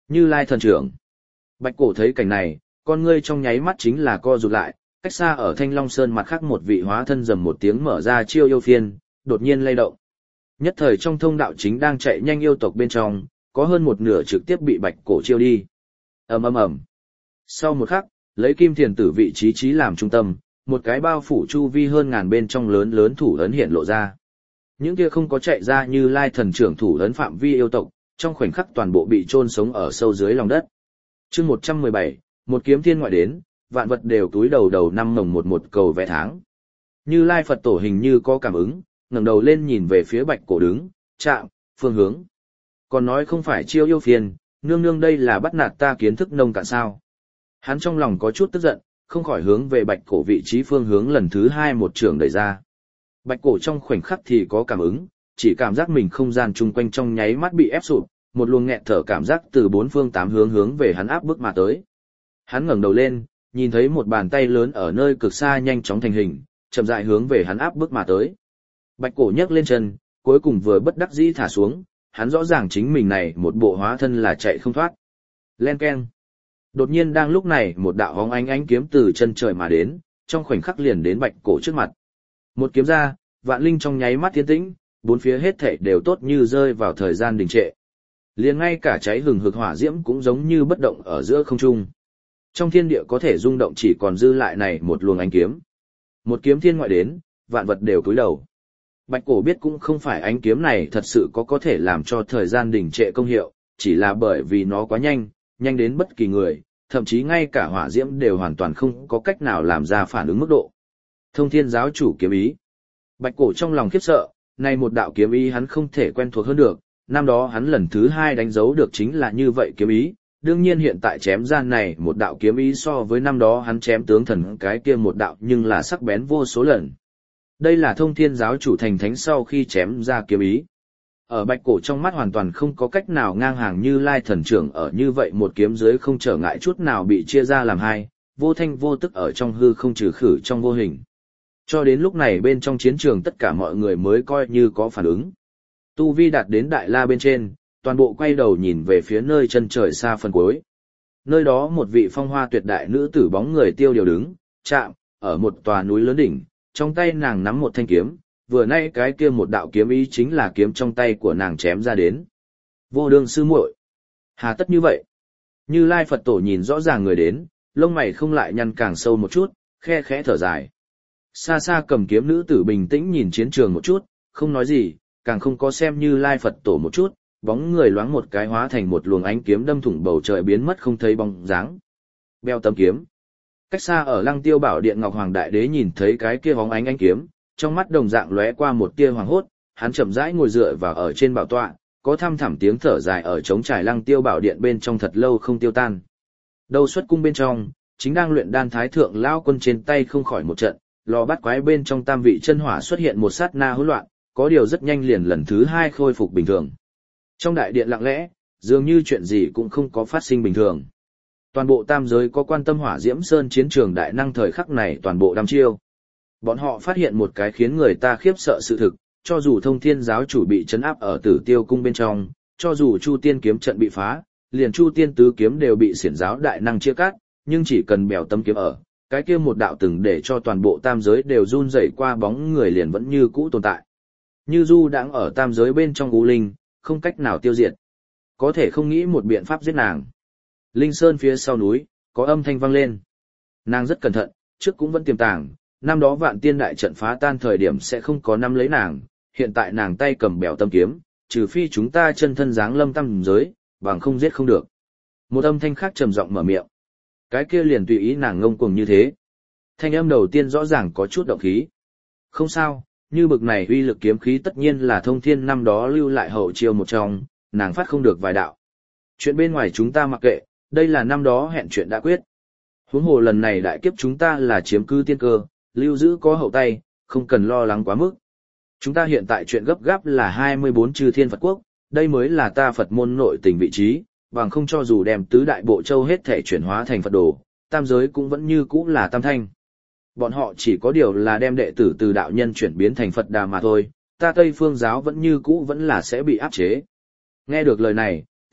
Như Lai thần trưởng. Bạch Cổ thấy cảnh này, con ngươi trong nháy mắt chính là co rụt lại, cách xa ở Thanh Long Sơn mặt khác một vị hóa thân rầm một tiếng mở ra chiêu yêu phiên, đột nhiên lay động. Nhất thời trong thông đạo chính đang chạy nhanh yêu tộc bên trong, có hơn một nửa trực tiếp bị Bạch Cổ chiêu đi. Ầm ầm ầm. Sau một khắc, lấy Kim Thiền Tử vị trí làm trung tâm, một cái bao phủ chu vi hơn ngàn bên trong lớn lớn thủ ấn hiện lộ ra. Những kia không có chạy ra Như Lai thần trưởng thủ ấn phạm vi yêu tộc, trong khoảnh khắc toàn bộ bị chôn sống ở sâu dưới lòng đất. Chương 117, một kiếm thiên ngoại đến, vạn vật đều túi đầu đầu năm mồng một cầu vẽ tháng. Như Lai Phật tổ hình như có cảm ứng, ngẩng đầu lên nhìn về phía Bạch Cổ đứng, chạm, phương hướng. Còn nói không phải chiêu yêu phiền, nương nương đây là bắt nạt ta kiến thức nông cạn sao. Hắn trong lòng có chút tức giận, không khỏi hướng về Bạch Cổ vị trí phương hướng lần thứ hai một trường đẩy ra. Bạch Cổ trong khoảnh khắc thì có cảm ứng, chỉ cảm giác mình không gian chung quanh trong nháy mắt bị ép sụp, một luồng nghẹt thở cảm giác từ bốn phương tám hướng về hắn áp bức mà tới. Hắn ngẩng đầu lên, nhìn thấy một bàn tay lớn ở nơi cực xa nhanh chóng thành hình, chậm rãi hướng về hắn áp bức mà tới. Bạch Cổ nhấc lên chân, cuối cùng vừa bất đắc dĩ thả xuống, hắn rõ ràng chính mình này một bộ hóa thân là chạy không thoát. Len keng. Đột nhiên đang lúc này một đạo hóng ánh kiếm từ chân trời mà đến, trong khoảnh khắc liền đến Bạch Cổ trước mặt. Một kiếm ra, vạn linh trong nháy mắt tiến tĩnh, bốn phía hết thảy đều tốt như rơi vào thời gian đình trệ. Liền ngay cả cháy hừng hực hỏa diễm cũng giống như bất động ở giữa không trung. Trong thiên địa có thể rung động chỉ còn dư lại này một luồng ánh kiếm. Một kiếm thiên ngoại đến, vạn vật đều cúi đầu. Bạch Cổ biết cũng không phải ánh kiếm này thật sự có thể làm cho thời gian đình trệ công hiệu, chỉ là bởi vì nó quá nhanh, nhanh đến bất kỳ người, thậm chí ngay cả hỏa diễm đều hoàn toàn không có cách nào làm ra phản ứng mức độ. Thông Thiên giáo chủ kiếm ý. Bạch Cổ trong lòng khiếp sợ, này một đạo kiếm ý hắn không thể quen thuộc hơn được, năm đó hắn lần thứ hai đánh dấu được chính là như vậy kiếm ý, đương nhiên hiện tại chém ra này một đạo kiếm ý so với năm đó hắn chém tướng thần cái kia một đạo nhưng là sắc bén vô số lần. Đây là Thông Thiên giáo chủ thành thánh sau khi chém ra kiếm ý. Ở Bạch Cổ trong mắt hoàn toàn không có cách nào ngang hàng Như Lai thần trưởng ở như vậy một kiếm dưới không trở ngại chút nào bị chia ra làm hai, vô thanh vô tức ở trong hư không trừ khử trong vô hình. Cho đến lúc này bên trong chiến trường tất cả mọi người mới coi như có phản ứng. Tu vi đạt đến đại la bên trên, toàn bộ quay đầu nhìn về phía nơi chân trời xa phần cuối. Nơi đó một vị phong hoa tuyệt đại nữ tử bóng người tiêu điều đứng, chạm, ở một tòa núi lớn đỉnh, trong tay nàng nắm một thanh kiếm, vừa nay cái kia một đạo kiếm ý chính là kiếm trong tay của nàng chém ra đến. Vô đương sư muội, hà tất như vậy? Như Lai Phật tổ nhìn rõ ràng người đến, lông mày không lại nhăn càng sâu một chút, khe khẽ thở dài. Xa xa cầm kiếm nữ tử bình tĩnh nhìn chiến trường một chút, không nói gì, càng không có xem Như Lai Phật tổ một chút, bóng người loáng một cái hóa thành một luồng ánh kiếm đâm thủng bầu trời biến mất không thấy bóng dáng. Beo tấm kiếm. Cách xa ở Lăng Tiêu Bảo Điện Ngọc Hoàng Đại Đế nhìn thấy cái kia bóng ánh kiếm, trong mắt đồng dạng lóe qua một tia hoàng hốt, hắn chậm rãi ngồi dựa vào ở trên bảo tọa, có thăm thẳm tiếng thở dài ở trống trải Lăng Tiêu Bảo Điện bên trong thật lâu không tiêu tan. Đâu xuất cung bên trong, chính đang luyện đan thái thượng lão quân trên tay không khỏi một trận, lò bắt quái bên trong tam vị chân hỏa xuất hiện một sát na hỗn loạn, có điều rất nhanh liền lần thứ hai khôi phục bình thường. Trong đại điện lặng lẽ, dường như chuyện gì cũng không có phát sinh bình thường. Toàn bộ tam giới có quan tâm Hỏa Diễm Sơn chiến trường đại năng thời khắc này toàn bộ đăm chiêu. Bọn họ phát hiện một cái khiến người ta khiếp sợ sự thực, cho dù Thông Thiên giáo chủ bị trấn áp ở Tử Tiêu cung bên trong, cho dù Chu Tiên kiếm trận bị phá, liền Chu Tiên tứ kiếm đều bị xiển giáo đại năng chia cắt, nhưng chỉ cần bèo tâm kiếm ở, cái kia một đạo từng để cho toàn bộ tam giới đều run rẩy qua bóng người liền vẫn như cũ tồn tại. Như du đang ở tam giới bên trong U Linh, không cách nào tiêu diệt. Có thể không nghĩ một biện pháp giết nàng. Linh Sơn phía sau núi, có âm thanh vang lên. Nàng rất cẩn thận, trước cũng vẫn tiềm tàng, năm đó Vạn Tiên đại trận phá tan thời điểm sẽ không có nắm lấy nàng, hiện tại nàng tay cầm bèo tâm kiếm, trừ phi chúng ta chân thân giáng lâm tam giới, bằng không giết không được. Một âm thanh khác trầm giọng mở miệng. Cái kia liền tùy ý nàng ngông cuồng như thế. Thanh âm đầu tiên rõ ràng có chút động khí. Không sao, như bực này uy lực kiếm khí tất nhiên là Thông Thiên năm đó lưu lại hậu chiêu một trong, nàng phát không được vài đạo. Chuyện bên ngoài chúng ta mặc kệ, đây là năm đó hẹn chuyện đã quyết. Huống hồ lần này đại kiếp chúng ta là chiếm cứ tiên cơ, lưu giữ có hậu tay, không cần lo lắng quá mức. Chúng ta hiện tại chuyện gấp gáp là 24 chư thiên Phật quốc, đây mới là ta Phật môn nội tình vị trí, bằng không cho dù đem tứ đại bộ châu hết thể chuyển hóa thành Phật đồ, tam giới cũng vẫn như cũ là tam thanh. Bọn họ chỉ có điều là đem đệ tử từ đạo nhân chuyển biến thành Phật đà mà thôi, ta Tây Phương giáo vẫn như cũ vẫn là sẽ bị áp chế. Nghe được lời này,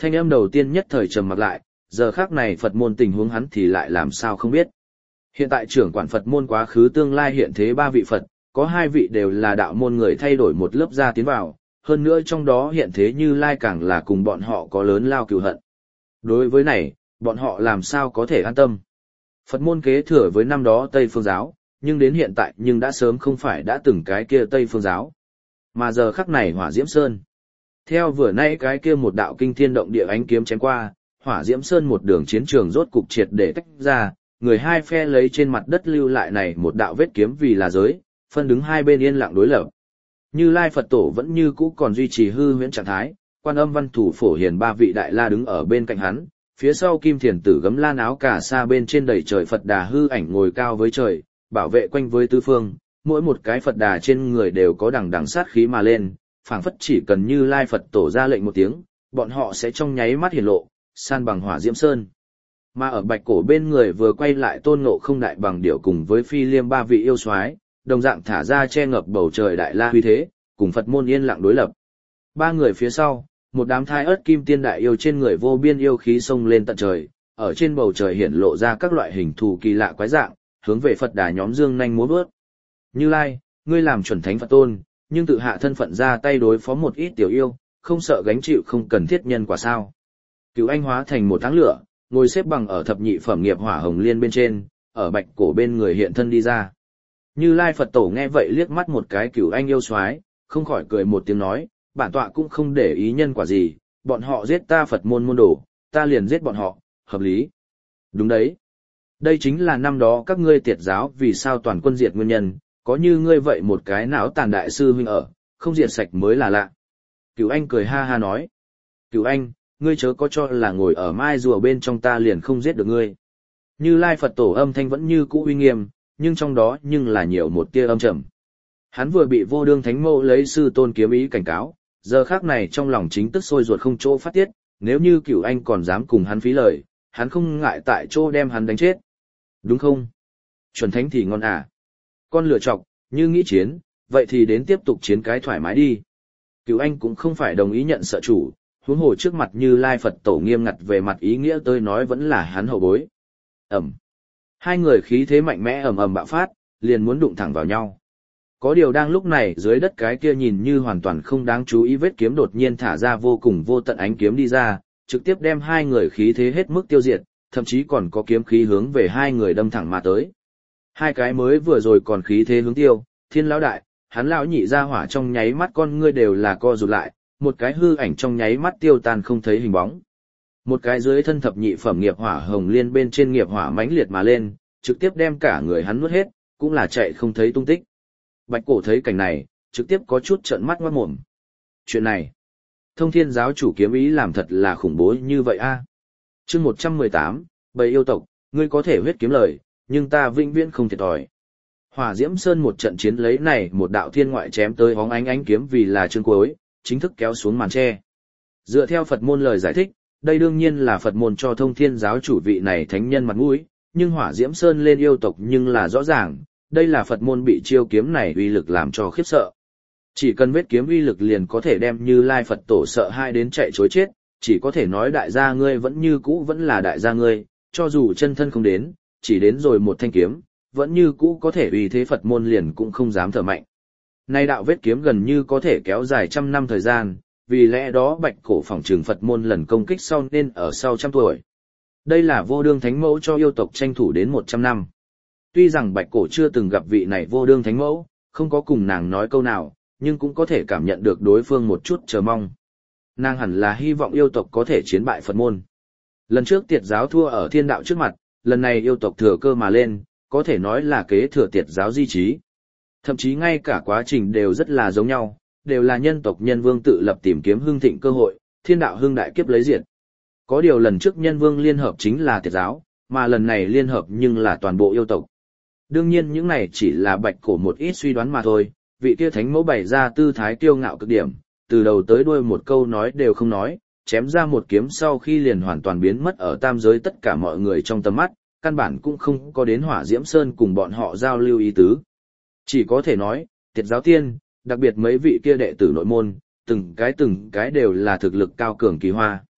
Thanh âm đầu tiên nhất thời trầm mặc lại, giờ khác này Phật môn tình huống hắn thì lại làm sao không biết. Hiện tại trưởng quản Phật môn quá khứ tương lai hiện thế 3 vị Phật, có 2 vị đều là đạo môn người thay đổi một lớp ra tiến vào, hơn nữa trong đó hiện thế Như Lai càng là cùng bọn họ có lớn lao cừu hận. Đối với này, bọn họ làm sao có thể an tâm. Phật môn kế thừa với năm đó Tây Phương Giáo, nhưng đến hiện tại nhưng đã sớm không phải đã từng cái kia Tây Phương Giáo. Mà giờ khắc này Hỏa Diễm Sơn. Theo vừa nãy cái kia một đạo kinh thiên động địa ánh kiếm chém qua, Hỏa Diễm Sơn một đường chiến trường rốt cục triệt để tách ra, người hai phe lấy trên mặt đất lưu lại này một đạo vết kiếm vì là giới, phân đứng hai bên yên lặng đối lập. Như Lai Phật Tổ vẫn như cũ còn duy trì hư huyễn trạng thái, Quan Âm Văn Thủ Phổ Hiền 3 vị đại la đứng ở bên cạnh hắn, phía sau Kim Thiền Tử gấm lan áo cà sa bên trên đầy trời Phật Đà hư ảnh ngồi cao với trời, bảo vệ quanh với tứ phương, mỗi một cái Phật Đà trên người đều có đằng đằng sát khí mà lên, phảng phất chỉ cần Như Lai Phật Tổ ra lệnh một tiếng, bọn họ sẽ trong nháy mắt hiển lộ, san bằng Hỏa Diễm Sơn. Mà ở Bạch Cổ bên người vừa quay lại Tôn Ngộ Không đại bằng điểu cùng với Phi Liêm 3 vị yêu soái, đồng dạng thả ra che ngập bầu trời đại la huy thế, cùng Phật môn yên lặng đối lập. 3 người phía sau, một đám thai ớt kim tiên đại yêu trên người vô biên yêu khí xông lên tận trời, ở trên bầu trời hiển lộ ra các loại hình thù kỳ lạ quái dạng, hướng về Phật Đà nhóm dương nhanh múa vớt. Như Lai, ngươi làm chuẩn thánh Phật tôn, nhưng tự hạ thân phận ra tay đối phó một ít tiểu yêu, không sợ gánh chịu không cần thiết nhân quả sao? Cửu Anh hóa thành một tháng lửa, ngồi xếp bằng ở thập nhị phẩm nghiệp hỏa hồng liên bên trên, ở Bạch Cổ bên người hiện thân đi ra. Như Lai Phật Tổ nghe vậy liếc mắt một cái Cửu Anh yêu soái, không khỏi cười một tiếng nói, bản tọa cũng không để ý nhân quả gì, bọn họ giết ta Phật môn môn đồ, ta liền giết bọn họ, hợp lý. Đúng đấy. Đây chính là năm đó các ngươi tiệt giáo vì sao toàn quân diệt nguyên nhân, có như ngươi vậy một cái não tàn đại sư huynh ở, không diệt sạch mới là lạ. Cửu Anh cười ha ha nói. Cửu Anh, ngươi chớ có cho là ngồi ở mai rùa bên trong ta liền không giết được ngươi. Như Lai Phật Tổ âm thanh vẫn như cũ uy nghiêm, nhưng trong đó nhưng là nhiều một tia âm trầm. Hắn vừa bị Vô Đương Thánh Mẫu lấy sư tôn kiếm ý cảnh cáo, giờ khác này trong lòng chính tức sôi ruột không chỗ phát tiết, nếu như Cửu Anh còn dám cùng hắn phí lời, hắn không ngại tại chỗ đem hắn đánh chết. Đúng không? Chuẩn thánh thì ngon à? Con lựa chọc, như nghĩ chiến, vậy thì đến tiếp tục chiến cái thoải mái đi. Cửu Anh cũng không phải đồng ý nhận sợ chủ, huống hồ trước mặt Như Lai Phật Tổ nghiêm ngặt về mặt ý nghĩa tôi nói vẫn là hắn hậu bối. Ẩm. Hai người khí thế mạnh mẽ ầm ầm bạo phát, liền muốn đụng thẳng vào nhau. Có điều đang lúc này dưới đất cái kia nhìn như hoàn toàn không đáng chú ý vết kiếm đột nhiên thả ra vô cùng vô tận ánh kiếm đi ra, trực tiếp đem hai người khí thế hết mức tiêu diệt, thậm chí còn có kiếm khí hướng về hai người đâm thẳng mà tới. Hai cái mới vừa rồi còn khí thế hướng tiêu, Thiên lão đại, hắn lão nhị ra hỏa trong nháy mắt con ngươi đều là co rụt lại, một cái hư ảnh trong nháy mắt tiêu tan không thấy hình bóng. Một cái dưới thân thập nhị phẩm nghiệp hỏa hồng liên bên trên nghiệp hỏa mãnh liệt mà lên, trực tiếp đem cả người hắn nuốt hết, cũng là chạy không thấy tung tích. Bạch Cổ thấy cảnh này, trực tiếp có chút trợn mắt ngoác mồm. Chuyện này, Thông Thiên giáo chủ kiếm ý làm thật là khủng bố như vậy a. Chương 118, bầy yêu tộc, ngươi có thể huyết kiếm lời, nhưng ta vĩnh viễn không thiệt thòi. Hỏa Diễm Sơn một trận chiến lấy này một đạo thiên ngoại chém tới hóng ánh kiếm vì là chương cuối, chính thức kéo xuống màn che. Dựa theo Phật môn lời giải thích, đây đương nhiên là Phật môn cho Thông Thiên giáo chủ vị này thánh nhân mặt mũi, nhưng Hỏa Diễm Sơn lên yêu tộc nhưng là rõ ràng, đây là Phật môn bị chiêu kiếm này uy lực làm cho khiếp sợ. Chỉ cần vết kiếm uy lực liền có thể đem Như Lai Phật Tổ sợ hai đến chạy chối chết, chỉ có thể nói đại gia ngươi vẫn như cũ vẫn là đại gia ngươi, cho dù chân thân không đến, chỉ đến rồi một thanh kiếm, vẫn như cũ có thể uy thế Phật môn liền cũng không dám thở mạnh. Nay đạo vết kiếm gần như có thể kéo dài trăm năm thời gian, vì lẽ đó Bạch Cổ phỏng trừng Phật môn lần công kích sau nên ở sau trăm tuổi. Đây là Vô Đương Thánh Mẫu cho yêu tộc tranh thủ đến 100 năm. Tuy rằng Bạch Cổ chưa từng gặp vị này Vô Đương Thánh Mẫu, không có cùng nàng nói câu nào, nhưng cũng có thể cảm nhận được đối phương một chút chờ mong. Nàng hẳn là hy vọng yêu tộc có thể chiến bại Phật môn. Lần trước tiệt giáo thua ở thiên đạo trước mặt, lần này yêu tộc thừa cơ mà lên, có thể nói là kế thừa tiệt giáo di trí. Thậm chí ngay cả quá trình đều rất là giống nhau, đều là nhân tộc nhân vương tự lập tìm kiếm hưng thịnh cơ hội, thiên đạo hưng đại kiếp lấy diệt. Có điều lần trước nhân vương liên hợp chính là tiệt giáo, mà lần này liên hợp nhưng là toàn bộ yêu tộc. Đương nhiên những này chỉ là Bạch Cổ một ít suy đoán mà thôi, vị kia thánh mẫu bày ra tư thái kiêu ngạo cực điểm, từ đầu tới đuôi một câu nói đều không nói, chém ra một kiếm sau khi liền hoàn toàn biến mất ở tam giới tất cả mọi người trong tầm mắt, căn bản cũng không có đến Hỏa Diễm Sơn cùng bọn họ giao lưu ý tứ. Chỉ có thể nói, tiệt giáo tiên, đặc biệt mấy vị kia đệ tử nội môn, từng cái đều là thực lực cao cường kỳ hoa.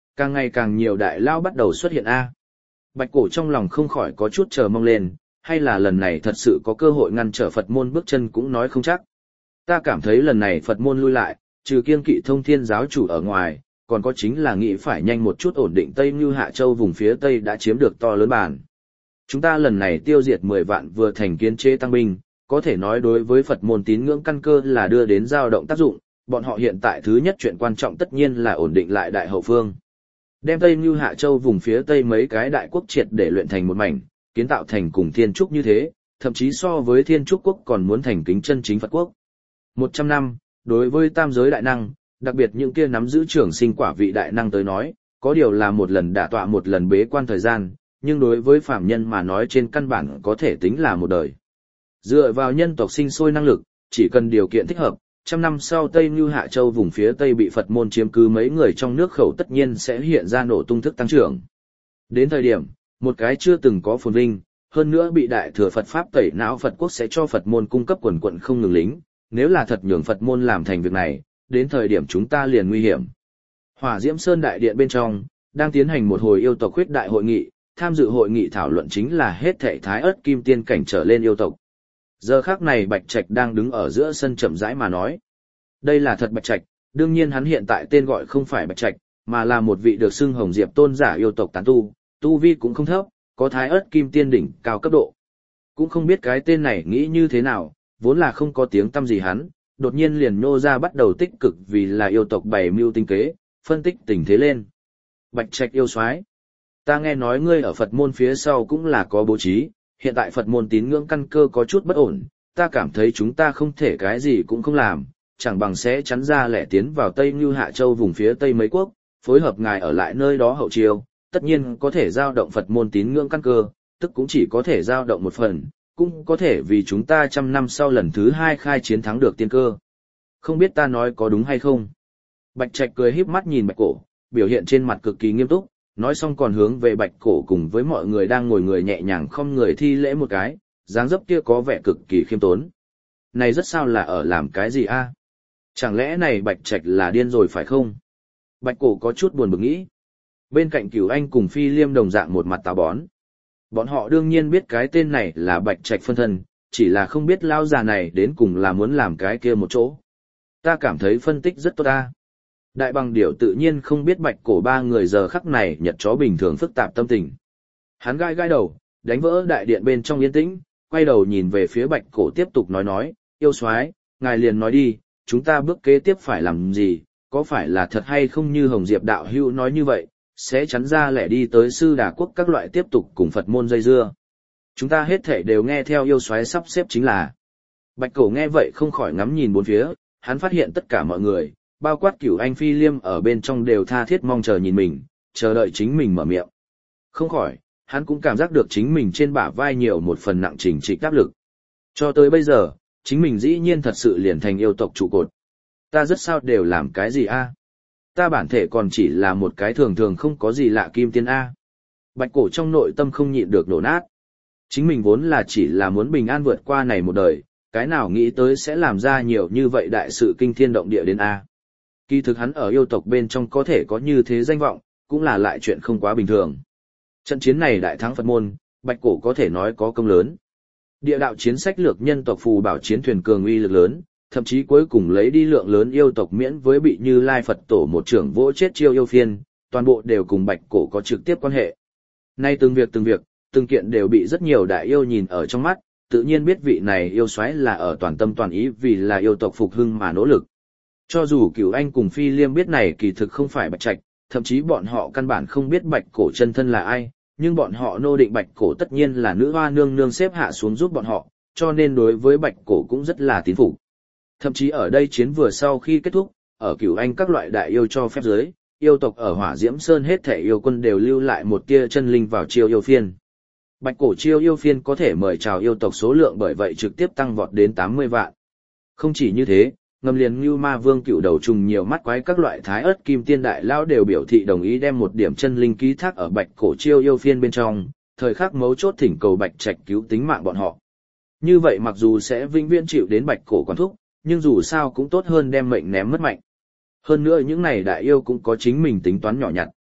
Càng ngày càng nhiều đại lao bắt đầu xuất hiện a. Bạch Cổ trong lòng không khỏi có chút chờ mong lên, hay là lần này thật sự có cơ hội ngăn trở Phật môn bước chân cũng nói không chắc. Ta cảm thấy lần này Phật môn lui lại, trừ kiêng kỵ Thông Thiên giáo chủ ở ngoài, còn có chính là nghĩ phải nhanh một chút ổn định Tây Như Hạ Châu vùng phía Tây đã chiếm được to lớn bàn. Chúng ta lần này tiêu diệt 10 vạn vừa thành kiến chế tăng binh, có thể nói đối với Phật môn tín ngưỡng căn cơ là đưa đến dao động tác dụng, bọn họ hiện tại thứ nhất chuyện quan trọng tất nhiên là ổn định lại đại hậu phương. Đem Tây Như Hạ Châu vùng phía Tây mấy cái đại quốc triệt để luyện thành một mảnh, kiến tạo thành cùng Thiên Trúc như thế, thậm chí so với Thiên Trúc quốc còn muốn thành kính chân chính Phật quốc. 100 năm, đối với tam giới đại năng, đặc biệt những kia nắm giữ trưởng sinh quả vị đại năng tới nói, có điều là một lần đả tọa một lần bế quan thời gian, nhưng đối với phàm nhân mà nói trên căn bản có thể tính là một đời. Dựa vào nhân tộc sinh sôi năng lực, chỉ cần điều kiện thích hợp, trăm năm sau Tây Như Hạ Châu vùng phía Tây bị Phật môn chiếm cứ mấy người trong nước khẩu tất nhiên sẽ hiện ra nổ tung thức tăng trưởng. Đến thời điểm, một cái chưa từng có phồn vinh, hơn nữa bị đại thừa Phật Pháp tẩy não Phật quốc sẽ cho Phật môn cung cấp quần quận không ngừng lính, nếu là thật nhường Phật môn làm thành việc này, đến thời điểm chúng ta liền nguy hiểm. Hỏa Diễm Sơn Đại Điện bên trong, đang tiến hành một hồi yêu tộc khuyết đại hội nghị, tham dự hội nghị thảo luận chính là hết thảy thái ớt kim tiên cảnh trở lên yêu tộc. Giờ khắc này Bạch Trạch đang đứng ở giữa sân chậm rãi mà nói. Đây là thật Bạch Trạch, đương nhiên hắn hiện tại tên gọi không phải Bạch Trạch, mà là một vị được xưng Hồng Diệp tôn giả yêu tộc tán tu vi cũng không thấp, có thái ớt kim tiên đỉnh cao cấp độ. Cũng không biết cái tên này nghĩ như thế nào, vốn là không có tiếng tăm gì hắn, đột nhiên liền nô ra bắt đầu tích cực vì là yêu tộc bày mưu tinh kế, phân tích tình thế lên. Bạch Trạch yêu soái, ta nghe nói ngươi ở Phật môn phía sau cũng là có bố trí, hiện tại Phật môn tín ngưỡng căn cơ có chút bất ổn, ta cảm thấy chúng ta không thể cái gì cũng không làm, chẳng bằng sẽ chắn ra lẻ tiến vào Tây Như Hạ Châu vùng phía Tây mấy quốc, phối hợp ngài ở lại nơi đó hậu chiêu, tất nhiên có thể giao động Phật môn tín ngưỡng căn cơ, tức cũng chỉ có thể giao động một phần, cũng có thể vì chúng ta 100 năm sau lần thứ 2 khai chiến thắng được tiên cơ. Không biết ta nói có đúng hay không? Bạch Trạch cười híp mắt nhìn Bạch Cổ, biểu hiện trên mặt cực kỳ nghiêm túc, nói xong còn hướng về Bạch Cổ cùng với mọi người đang ngồi người nhẹ nhàng không người thi lễ một cái, dáng dấp kia có vẻ cực kỳ khiêm tốn. Này rất sao là ở làm cái gì a? Chẳng lẽ này Bạch Trạch là điên rồi phải không? Bạch Cổ có chút buồn bực nghĩ. Bên cạnh Cửu Anh cùng Phi Liêm đồng dạng một mặt táo bón. Bọn họ đương nhiên biết cái tên này là Bạch Trạch phân thân, chỉ là không biết lão già này đến cùng là muốn làm cái kia một chỗ. Ta cảm thấy phân tích rất tốt ta. Đại Bằng Điểu tự nhiên không biết Bạch Cổ ba người giờ khắc này nhật chó bình thường phức tạp tâm tình. Hắn gai gai đầu, đánh vỡ đại điện bên trong yên tĩnh, quay đầu nhìn về phía Bạch Cổ tiếp tục nói, yêu soái, ngài liền nói đi, chúng ta bước kế tiếp phải làm gì, có phải là thật hay không như Hồng Diệp đạo hữu nói như vậy, sẽ chắn ra lẻ đi tới Sư Đà Quốc các loại tiếp tục cùng Phật môn dây dưa. Chúng ta hết thể đều nghe theo yêu soái sắp xếp chính là. Bạch Cổ nghe vậy không khỏi ngắm nhìn bốn phía, hắn phát hiện tất cả mọi người, bao quát Cửu Anh Phi Liêm ở bên trong đều tha thiết mong chờ nhìn mình, chờ đợi chính mình mở miệng. Không khỏi, hắn cũng cảm giác được chính mình trên bả vai nhiều một phần nặng trình trịch áp lực. Cho tới bây giờ, chính mình dĩ nhiên thật sự liền thành yêu tộc trụ cột. Ta rất sao đều làm cái gì a? Ta bản thể còn chỉ là một cái thường thường không có gì lạ kim tiên a. Bạch Cổ trong nội tâm không nhịn được đổ nát. Chính mình vốn là chỉ là muốn bình an vượt qua này một đời, cái nào nghĩ tới sẽ làm ra nhiều như vậy đại sự kinh thiên động địa đến a. Kỳ thực hắn ở yêu tộc bên trong có thể có như thế danh vọng, cũng là lại chuyện không quá bình thường. Trận chiến này đại thắng Phật môn, Bạch Cổ có thể nói có công lớn. Địa đạo chiến sách lược nhân tộc phù bảo chiến thuyền cường uy lực lớn, thậm chí cuối cùng lấy đi lượng lớn yêu tộc miễn với bị Như Lai Phật Tổ một trưởng vỗ chết chiêu yêu phiên, toàn bộ đều cùng Bạch Cổ có trực tiếp quan hệ. Nay từng việc, từng kiện đều bị rất nhiều đại yêu nhìn ở trong mắt, tự nhiên biết vị này yêu soái là ở toàn tâm toàn ý vì là yêu tộc phục hưng mà nỗ lực. Cho dù Cửu Anh cùng Phi Liêm biết này kỳ thực không phải Bạch Trạch, thậm chí bọn họ căn bản không biết Bạch Cổ chân thân là ai, nhưng bọn họ nô định Bạch Cổ tất nhiên là nữ hoa nương nương xếp hạ xuống giúp bọn họ, cho nên đối với Bạch Cổ cũng rất là tín phục. Thậm chí ở đây chiến vừa sau khi kết thúc, ở Cửu Anh các loại đại yêu cho phép giới, yêu tộc ở Hỏa Diễm Sơn hết thể yêu quân đều lưu lại một tia chân linh vào chiêu yêu phiên. Bạch Cổ chiêu yêu phiên có thể mời chào yêu tộc số lượng bởi vậy trực tiếp tăng vọt đến 80 vạn. Không chỉ như thế, ngầm liền như ma vương cựu đầu trùng nhiều mắt quái các loại thái ớt kim tiên đại lao đều biểu thị đồng ý đem một điểm chân linh ký thác ở Bạch Cổ chiêu yêu phiên bên trong, thời khắc mấu chốt thỉnh cầu Bạch Trạch cứu tính mạng bọn họ. Như vậy mặc dù sẽ vĩnh viễn chịu đến Bạch Cổ quản thúc, nhưng dù sao cũng tốt hơn đem mệnh ném mất mạnh. Hơn nữa những này đại yêu cũng có chính mình tính toán nhỏ nhặt.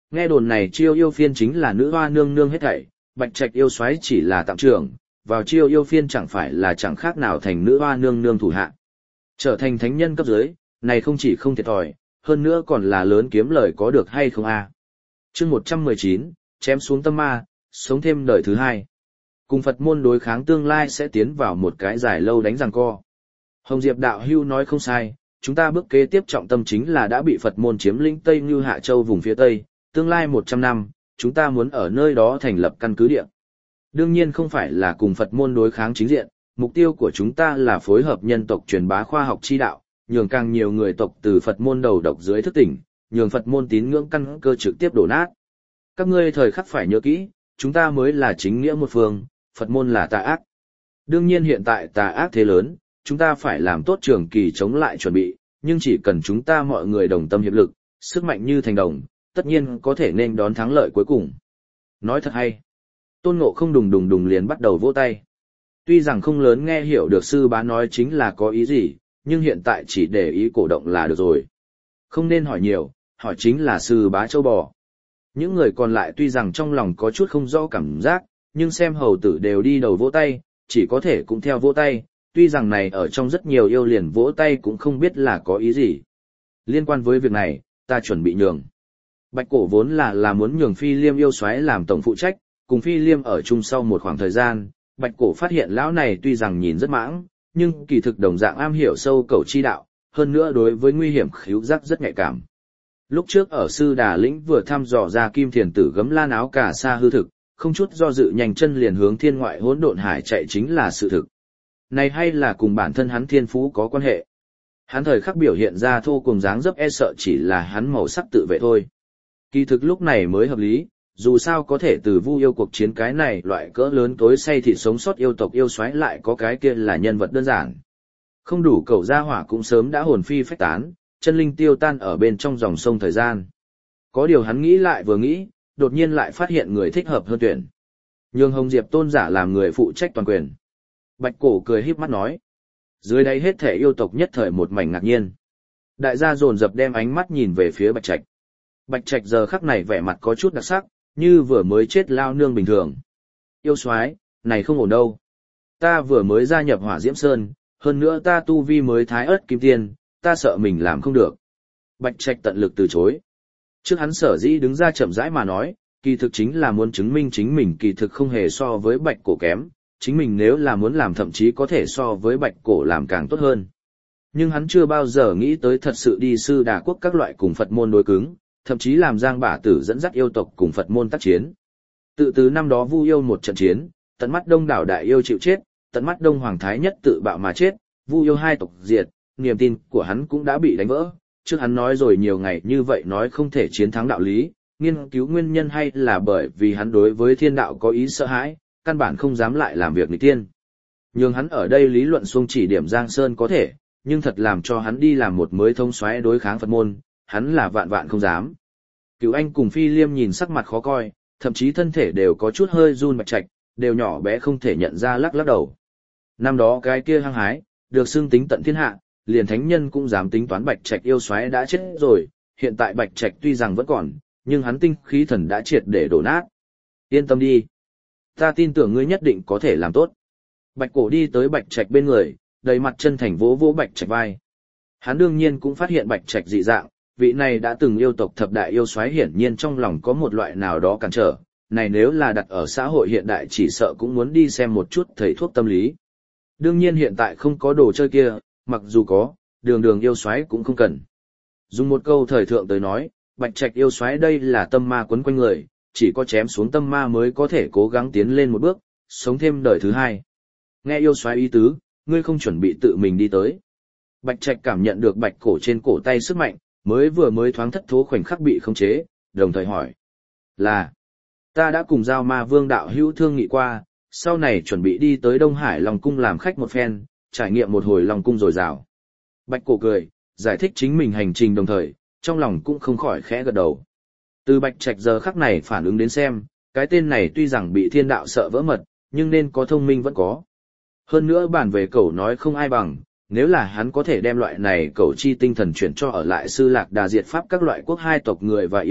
Nghe đồn này Chiêu Yêu Phiên chính là nữ hoa nương nương hết thảy, Bạch Trạch yêu soái chỉ là tạm trưởng, vào Chiêu Yêu Phiên chẳng phải là chẳng khác nào thành nữ hoa nương nương thủ hạ. Trở thành thánh nhân cấp dưới, này không chỉ không thiệt thòi, hơn nữa còn là lớn kiếm lời có được hay không a. Chương 119, chém xuống tâm ma, sống thêm đời thứ hai. Cùng Phật môn đối kháng tương lai sẽ tiến vào một cái dài lâu đánh giằng co. Hồng Diệp đạo hưu nói không sai, chúng ta bước kế tiếp trọng tâm chính là đã bị Phật môn chiếm lĩnh Tây Như Hạ Châu vùng phía Tây, tương lai 100 năm, chúng ta muốn ở nơi đó thành lập căn cứ địa. Đương nhiên không phải là cùng Phật môn đối kháng chính diện, mục tiêu của chúng ta là phối hợp nhân tộc truyền bá khoa học chi đạo, nhường càng nhiều người tộc từ Phật môn đầu độc dưới thức tỉnh, nhường Phật môn tín ngưỡng căn cơ trực tiếp đổ nát. Các ngươi thời khắc phải nhớ kỹ, chúng ta mới là chính nghĩa một phương, Phật môn là tà ác. Đương nhiên hiện tại tà ác thế lớn, chúng ta phải làm tốt trường kỳ chống lại chuẩn bị, nhưng chỉ cần chúng ta mọi người đồng tâm hiệp lực, sức mạnh như thành đồng, tất nhiên có thể nên đón thắng lợi cuối cùng. Nói thật hay. Tôn Ngộ không đùng đùng đùng liền bắt đầu vỗ tay. Tuy rằng không lớn nghe hiểu được sư bá nói chính là có ý gì, nhưng hiện tại chỉ để ý cổ động là được rồi. Không nên hỏi nhiều, hỏi chính là sư bá châu bò. Những người còn lại tuy rằng trong lòng có chút không rõ cảm giác, nhưng xem hầu tử đều đi đầu vỗ tay, chỉ có thể cũng theo vỗ tay, tuy rằng này ở trong rất nhiều yêu liền vỗ tay cũng không biết là có ý gì. Liên quan với việc này, ta chuẩn bị nhường. Bạch Cổ vốn là muốn nhường Phi Liêm yêu soái làm tổng phụ trách, cùng Phi Liêm ở chung sau một khoảng thời gian, Bạch Cổ phát hiện lão này tuy rằng nhìn rất mãng, nhưng kỳ thực đồng dạng am hiểu sâu cẩu chi đạo, hơn nữa đối với nguy hiểm khíu giác rất nhạy cảm. Lúc trước ở Sư Đà Lĩnh vừa thăm dò ra Kim Thiền Tử gấm lan áo cà sa hư thực, không chút do dự nhanh chân liền hướng thiên ngoại hỗn độn hải chạy chính là sự thực. Này hay là cùng bản thân hắn thiên phú có quan hệ. Hắn thời khắc biểu hiện ra thô cùng dáng dấp e sợ chỉ là hắn màu sắc tự vệ thôi. Kỳ thực lúc này mới hợp lý, dù sao có thể từ Vu yêu cuộc chiến cái này loại cỡ lớn tối say thịt sống sót yêu tộc yêu xoáy lại có cái kia là nhân vật đơn giản. Không đủ cẩu gia hỏa cũng sớm đã hồn phi phách tán, chân linh tiêu tan ở bên trong dòng sông thời gian. Có điều hắn nghĩ lại vừa nghĩ, đột nhiên lại phát hiện người thích hợp hơn tuyển. Nhường Hồng Diệp tôn giả làm người phụ trách toàn quyền. Bạch Cổ cười híp mắt nói. Dưới đây hết thể yêu tộc nhất thời một mảnh ngạc nhiên. Đại gia dồn dập đem ánh mắt nhìn về phía Bạch Trạch. Bạch Trạch giờ khắc này vẻ mặt có chút đặc sắc, như vừa mới chết lao nương bình thường. Yêu soái, này không ổn đâu. Ta vừa mới gia nhập Hỏa Diễm Sơn, hơn nữa ta tu vi mới thái ớt kim tiên, ta sợ mình làm không được. Bạch Trạch tận lực từ chối. Trước hắn sở dĩ đứng ra chậm rãi mà nói, kỳ thực chính là muốn chứng minh chính mình kỳ thực không hề so với Bạch Cổ kém, chính mình nếu là muốn làm thậm chí có thể so với Bạch Cổ làm càng tốt hơn. Nhưng hắn chưa bao giờ nghĩ tới thật sự đi Sư Đà Quốc các loại cùng Phật môn đối cứng, thậm chí làm Giang Bả Tử dẫn dắt yêu tộc cùng Phật môn tác chiến. Tự từ năm đó Vu yêu một trận chiến, tận mắt đông đảo đại yêu chịu chết, tận mắt Đông Hoàng Thái Nhất tự bạo mà chết, Vu yêu hai tộc diệt, niềm tin của hắn cũng đã bị đánh vỡ. Trước hắn nói rồi nhiều ngày như vậy nói không thể chiến thắng đạo lý, nghiên cứu nguyên nhân hay là bởi vì hắn đối với thiên đạo có ý sợ hãi, căn bản không dám lại làm việc nghịch tiên. Nhưng hắn ở đây lý luận xuông chỉ điểm Giang Sơn có thể, nhưng thật làm cho hắn đi làm một mới thông soái đối kháng Phật môn, hắn là vạn vạn không dám. Cửu Anh cùng Phi Liêm nhìn sắc mặt khó coi, thậm chí thân thể đều có chút hơi run. Bạch Trạch đều nhỏ bé không thể nhận ra lắc lắc đầu. Năm đó cái kia hăng hái, được xưng tính tận thiên hạ, liền thánh nhân cũng dám tính toán Bạch Trạch yêu soái đã chết rồi, hiện tại Bạch Trạch tuy rằng vẫn còn, nhưng hắn tinh khí thần đã triệt để đổ nát. Yên tâm đi, ta tin tưởng ngươi nhất định có thể làm tốt. Bạch Cổ đi tới Bạch Trạch bên người, đầy mặt chân thành vỗ vỗ Bạch Trạch vai. Hắn đương nhiên cũng phát hiện Bạch Trạch dị dạng, vị này đã từng yêu tộc thập đại yêu soái hiển nhiên trong lòng có một loại nào đó cản trở, này nếu là đặt ở xã hội hiện đại chỉ sợ cũng muốn đi xem một chút thầy thuốc tâm lý. Đương nhiên hiện tại không có đồ chơi kia, mặc dù có, đường đường yêu soái cũng không cần. Dùng một câu thời thượng tới nói, Bạch Trạch yêu soái đây là tâm ma quấn quanh người, chỉ có chém xuống tâm ma mới có thể cố gắng tiến lên một bước, sống thêm đời thứ hai. Nghe yêu soái ý tứ, ngươi không chuẩn bị tự mình đi tới. Bạch Trạch cảm nhận được Bạch Cổ trên cổ tay sức mạnh, mới thoáng thất thố khoảnh khắc bị khống chế, đồng thời hỏi. Là, ta đã cùng Giao Ma Vương đạo hữu thương nghị qua, sau này chuẩn bị đi tới Đông Hải Long Cung làm khách một phen, trải nghiệm một hồi Long Cung dồi dào. Bạch Cổ cười, giải thích chính mình hành trình đồng thời, trong lòng cũng không khỏi khẽ gật đầu. Từ Bạch Trạch giờ khắc này phản ứng đến xem, cái tên này tuy rằng bị thiên đạo sợ vỡ mật, nhưng nên có thông minh vẫn có. Hơn nữa bản về cẩu nói không ai bằng, nếu là hắn có thể đem loại này cẩu chi tinh thần chuyển cho ở lại Sư Lạc Đà diệt pháp các loại quốc hai tộc người và yêu,